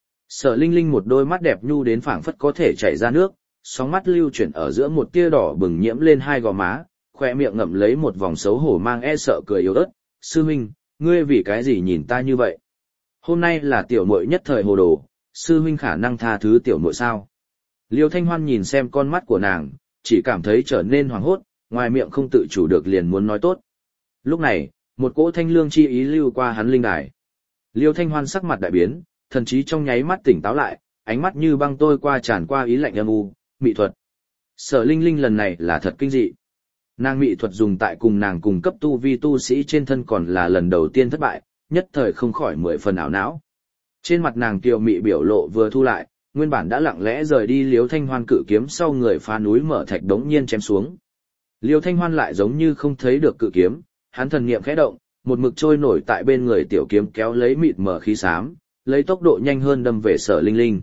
Sở Linh Linh một đôi mắt đẹp nhu đến phảng phất có thể chảy ra nước, sóng mắt lưu chuyển ở giữa một tia đỏ bừng nhiễm lên hai gò má, khoe miệng ngậm lấy một vòng xấu hổ mang e sợ cười yếu ớt. Sư huynh, ngươi vì cái gì nhìn ta như vậy? Hôm nay là tiểu muội nhất thời hồ đồ, sư huynh khả năng tha thứ tiểu muội sao? Liêu Thanh Hoan nhìn xem con mắt của nàng, chỉ cảm thấy trở nên hoảng hốt, ngoài miệng không tự chủ được liền muốn nói tốt. Lúc này, một cỗ thanh lương chi ý lưu qua hắn linh đài. Liêu Thanh Hoan sắc mặt đại biến, thần trí trong nháy mắt tỉnh táo lại, ánh mắt như băng tôi qua tràn qua ý lạnh âm u, mị thuật. Sở Linh Linh lần này là thật kinh dị. Nàng mị thuật dùng tại cùng nàng cùng cấp tu vi tu sĩ trên thân còn là lần đầu tiên thất bại, nhất thời không khỏi 10 phần ảo não. Trên mặt nàng kiều mị biểu lộ vừa thu lại, nguyên bản đã lặng lẽ rời đi Liêu Thanh Hoan cự kiếm sau người phá núi mở thạch đống nhiên chém xuống. Liêu Thanh Hoan lại giống như không thấy được cự kiếm, hắn thần niệm khẽ động, một mực trôi nổi tại bên người tiểu kiếm kéo lấy mịt mở khí xám, lấy tốc độ nhanh hơn đâm về Sở Linh Linh.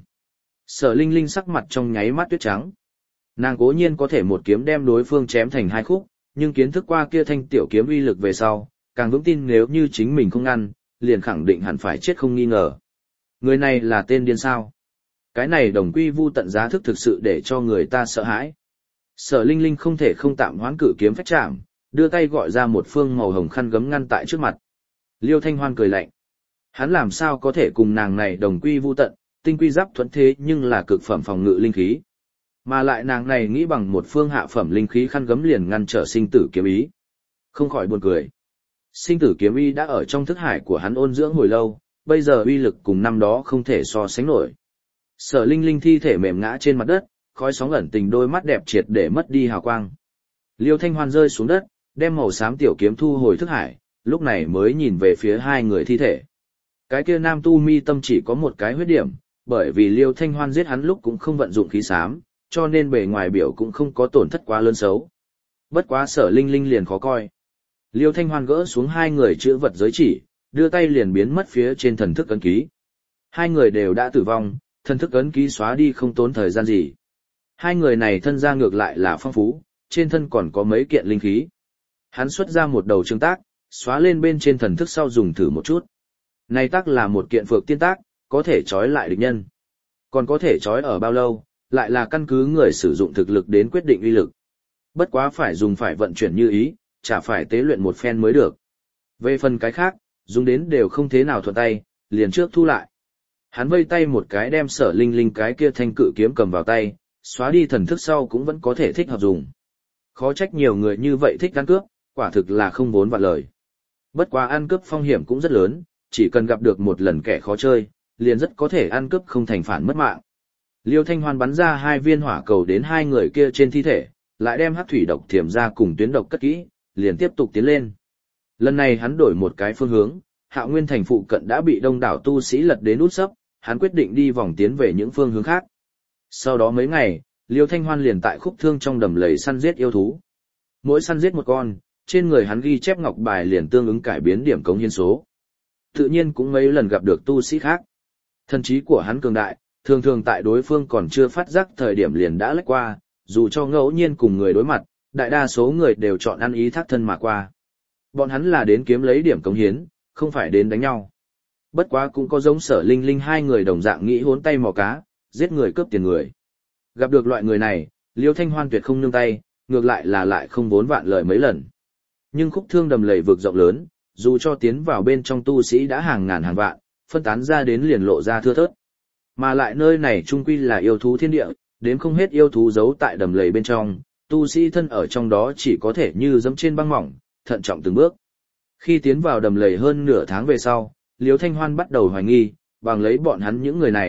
Sở Linh Linh sắc mặt trong nháy mắt tuyết trắng. Nàng cố nhiên có thể một kiếm đem đối phương chém thành hai khúc, nhưng kiến thức qua kia thanh tiểu kiếm uy lực về sau, càng vững tin nếu như chính mình không ngăn, liền khẳng định hẳn phải chết không nghi ngờ. Người này là tên điên sao? Cái này đồng quy vu tận giá thức thực sự để cho người ta sợ hãi. Sở Linh Linh không thể không tạm hoãn cử kiếm phách chạm, đưa tay gọi ra một phương màu hồng khăn gấm ngăn tại trước mặt. Liêu Thanh Hoan cười lạnh. Hắn làm sao có thể cùng nàng này đồng quy vu tận, tinh quy giáp thuẫn thế nhưng là cực phẩm phòng ngự linh khí. Mà lại nàng này nghĩ bằng một phương hạ phẩm linh khí khăn gấm liền ngăn trở sinh tử kiếm ý. Không khỏi buồn cười. Sinh tử kiếm ý đã ở trong thức hải của hắn ôn dưỡng hồi lâu, bây giờ uy lực cùng năm đó không thể so sánh nổi. Sở Linh Linh thi thể mềm ngã trên mặt đất, khói sóng ẩn tình đôi mắt đẹp triệt để mất đi hào quang. Liêu Thanh Hoan rơi xuống đất, đem màu xám tiểu kiếm thu hồi thức hải, lúc này mới nhìn về phía hai người thi thể. Cái kia nam tu mi tâm chỉ có một cái huyết điểm, bởi vì Liêu Thanh Hoan giết hắn lúc cũng không vận dụng khí xám, cho nên bề ngoài biểu cũng không có tổn thất quá lớn xấu. Bất quá Sở Linh Linh liền khó coi. Liêu Thanh Hoan gỡ xuống hai người chữ vật giới chỉ, đưa tay liền biến mất phía trên thần thức ấn ký. Hai người đều đã tử vong, thần thức ấn ký xóa đi không tốn thời gian gì. Hai người này thân ra ngược lại là phong phú, trên thân còn có mấy kiện linh khí. Hắn xuất ra một đầu trương tác, xóa lên bên trên thần thức sau dùng thử một chút. Này tác là một kiện phược tiên tác, có thể trói lại địch nhân. Còn có thể trói ở bao lâu, lại là căn cứ người sử dụng thực lực đến quyết định uy lực. Bất quá phải dùng phải vận chuyển như ý, chả phải tế luyện một phen mới được. Về phần cái khác, dùng đến đều không thế nào thuận tay, liền trước thu lại. Hắn vây tay một cái đem Sở Linh Linh cái kia thanh cự kiếm cầm vào tay, xóa đi thần thức sau cũng vẫn có thể thích hợp dùng. Khó trách nhiều người như vậy thích ăn cướp, quả thực là không vốn vạn lời. Bất quá ăn cướp phong hiểm cũng rất lớn, chỉ cần gặp được một lần kẻ khó chơi, liền rất có thể ăn cướp không thành phản mất mạng. Liêu Thanh Hoan bắn ra 2 viên hỏa cầu đến hai người kia trên thi thể, lại đem hắc thủy độc thiểm ra cùng tuyến độc cất kỹ, liền tiếp tục tiến lên. Lần này hắn đổi một cái phương hướng, Hạo Nguyên thành phụ cận đã bị đông đảo tu sĩ lật đến út sấp, hắn quyết định đi vòng tiến về những phương hướng khác. Sau đó mấy ngày, Liêu Thanh Hoan liền tại Khúc Thương trong đầm lầy săn giết yêu thú. Mỗi săn giết một con, trên người hắn ghi chép ngọc bài liền tương ứng cải biến điểm cống hiến số. Tự nhiên cũng mấy lần gặp được tu sĩ khác. Thần trí của hắn cường đại, thường thường tại đối phương còn chưa phát giác thời điểm liền đã lách qua, dù cho ngẫu nhiên cùng người đối mặt, đại đa số người đều chọn ăn ý thác thân mà qua. Bọn hắn là đến kiếm lấy điểm cống hiến, không phải đến đánh nhau. Bất quá cũng có giống Sở Linh Linh hai người đồng dạng nghĩ hốn tay mò cá, giết người cướp tiền người. Gặp được loại người này, Liêu Thanh Hoan tuyệt không nương tay, ngược lại là lại không vốn vạn lời mấy lần. Nhưng Khúc Thương đầm lầy vực rộng lớn, dù cho tiến vào bên trong tu sĩ đã hàng ngàn hàng vạn, phân tán ra đến liền lộ ra thưa thớt. Mà lại nơi này trung quy là yêu thú thiên địa, đến không hết yêu thú giấu tại đầm lầy bên trong, tu sĩ thân ở trong đó chỉ có thể như dẫm trên băng mỏng, thận trọng từng bước. Khi tiến vào đầm lầy hơn nửa tháng về sau, Liêu Thanh Hoan bắt đầu hoài nghi, bằng lấy bọn hắn những người này,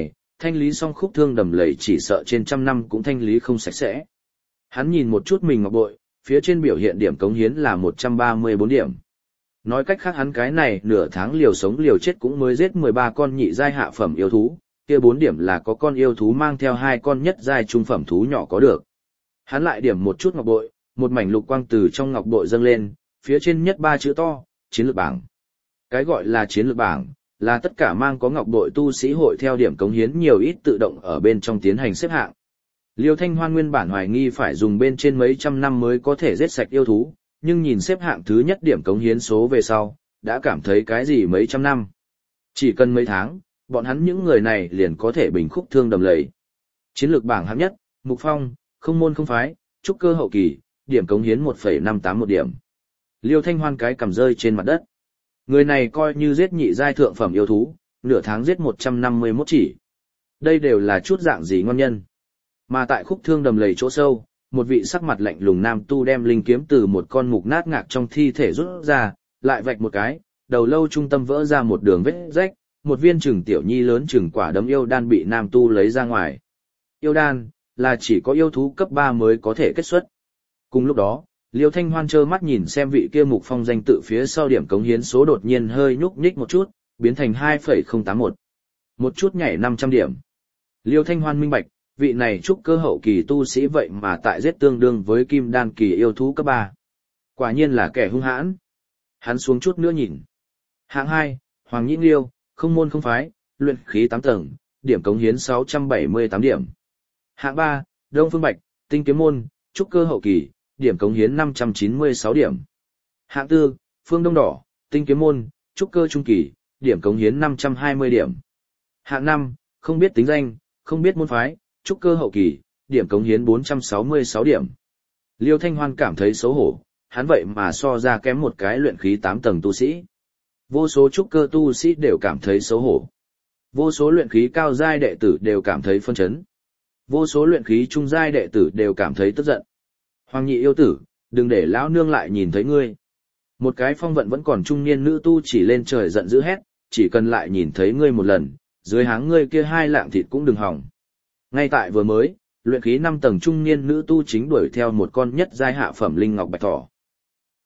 thanh lý xong khúc thương đầm lầy chỉ sợ trên trăm năm cũng thanh lý không sạch sẽ. Hắn nhìn một chút mình ngọc bội, phía trên biểu hiện điểm cống hiến là 134 điểm. Nói cách khác hắn cái này nửa tháng liều sống liều chết cũng mới giết 13 con nhị giai hạ phẩm yêu thú, kia 4 điểm là có con yêu thú mang theo 2 con nhất giai trung phẩm thú nhỏ có được. Hắn lại điểm một chút ngọc bội, một mảnh lục quang từ trong ngọc bội dâng lên, phía trên nhất 3 chữ to, chiến lược bảng. Cái gọi là chiến lược bảng, là tất cả mang có ngọc bội tu sĩ hội theo điểm cống hiến nhiều ít tự động ở bên trong tiến hành xếp hạng. Liêu Thanh Hoan nguyên bản hoài nghi phải dùng bên trên mấy trăm năm mới có thể giết sạch yêu thú, nhưng nhìn xếp hạng thứ nhất điểm cống hiến số về sau, đã cảm thấy cái gì mấy trăm năm. Chỉ cần mấy tháng, bọn hắn những người này liền có thể bình khúc thương đầm lầy. Chiến lược bảng hạng nhất, Mục Phong, không môn không phái, trúc cơ hậu kỳ, điểm cống hiến 1,581 điểm. Liêu Thanh Hoan cái cầm rơi trên mặt đất. Người này coi như giết nhị giai thượng phẩm yêu thú, nửa tháng giết 151 chỉ. Đây đều là chút dạng gì ngon nhân. Mà tại khúc thương đầm lầy chỗ sâu, một vị sắc mặt lạnh lùng nam tu đem linh kiếm từ một con mục nát ngạc trong thi thể rút ra, lại vạch một cái, đầu lâu trung tâm vỡ ra một đường vết rách, một viên chừng tiểu nhi lớn chừng quả đấm yêu đan bị nam tu lấy ra ngoài. Yêu đan là chỉ có yêu thú cấp 3 mới có thể kết xuất. Cùng lúc đó, Liêu Thanh Hoan trơ mắt nhìn xem vị kia Mục Phong danh tự phía sau điểm cống hiến số đột nhiên hơi nhúc nhích một chút, biến thành 2,081. Một chút nhảy 500 điểm. Liêu Thanh Hoan minh bạch, vị này trúc cơ hậu kỳ tu sĩ vậy mà tại giết tương đương với kim đan kỳ yêu thú cấp 3. Quả nhiên là kẻ hung hãn. Hắn xuống chút nữa nhìn. Hạng 2, Hoàng Nhĩ Liêu, không môn không phái, luyện khí 8 tầng, điểm cống hiến 678 điểm. Hạng 3, Đông Phương Bạch, tinh kiếm môn, trúc cơ hậu kỳ, điểm cống hiến 596 điểm. Hạng 4, Phương Đông Đỏ, tinh kiếm môn, trúc cơ trung kỳ, điểm cống hiến 520 điểm. Hạng 5, không biết tính danh, không biết môn phái, trúc cơ hậu kỳ, điểm cống hiến 466 điểm. Liêu Thanh Hoan cảm thấy xấu hổ, hắn vậy mà so ra kém một cái luyện khí 8 tầng tu sĩ. Vô số trúc cơ tu sĩ đều cảm thấy xấu hổ. Vô số luyện khí cao giai đệ tử đều cảm thấy phân chấn. Vô số luyện khí trung giai đệ tử đều cảm thấy tức giận. Hoàng nhị yêu tử, đừng để lão nương lại nhìn thấy ngươi. Một cái phong vận vẫn còn trung niên nữ tu chỉ lên trời giận dữ hét, chỉ cần lại nhìn thấy ngươi một lần, dưới háng ngươi kia 2 lạng thịt cũng đừng hỏng. Ngay tại vừa mới, luyện khí 5 tầng trung niên nữ tu chính đuổi theo một con nhất giai hạ phẩm linh ngọc bạch thỏ.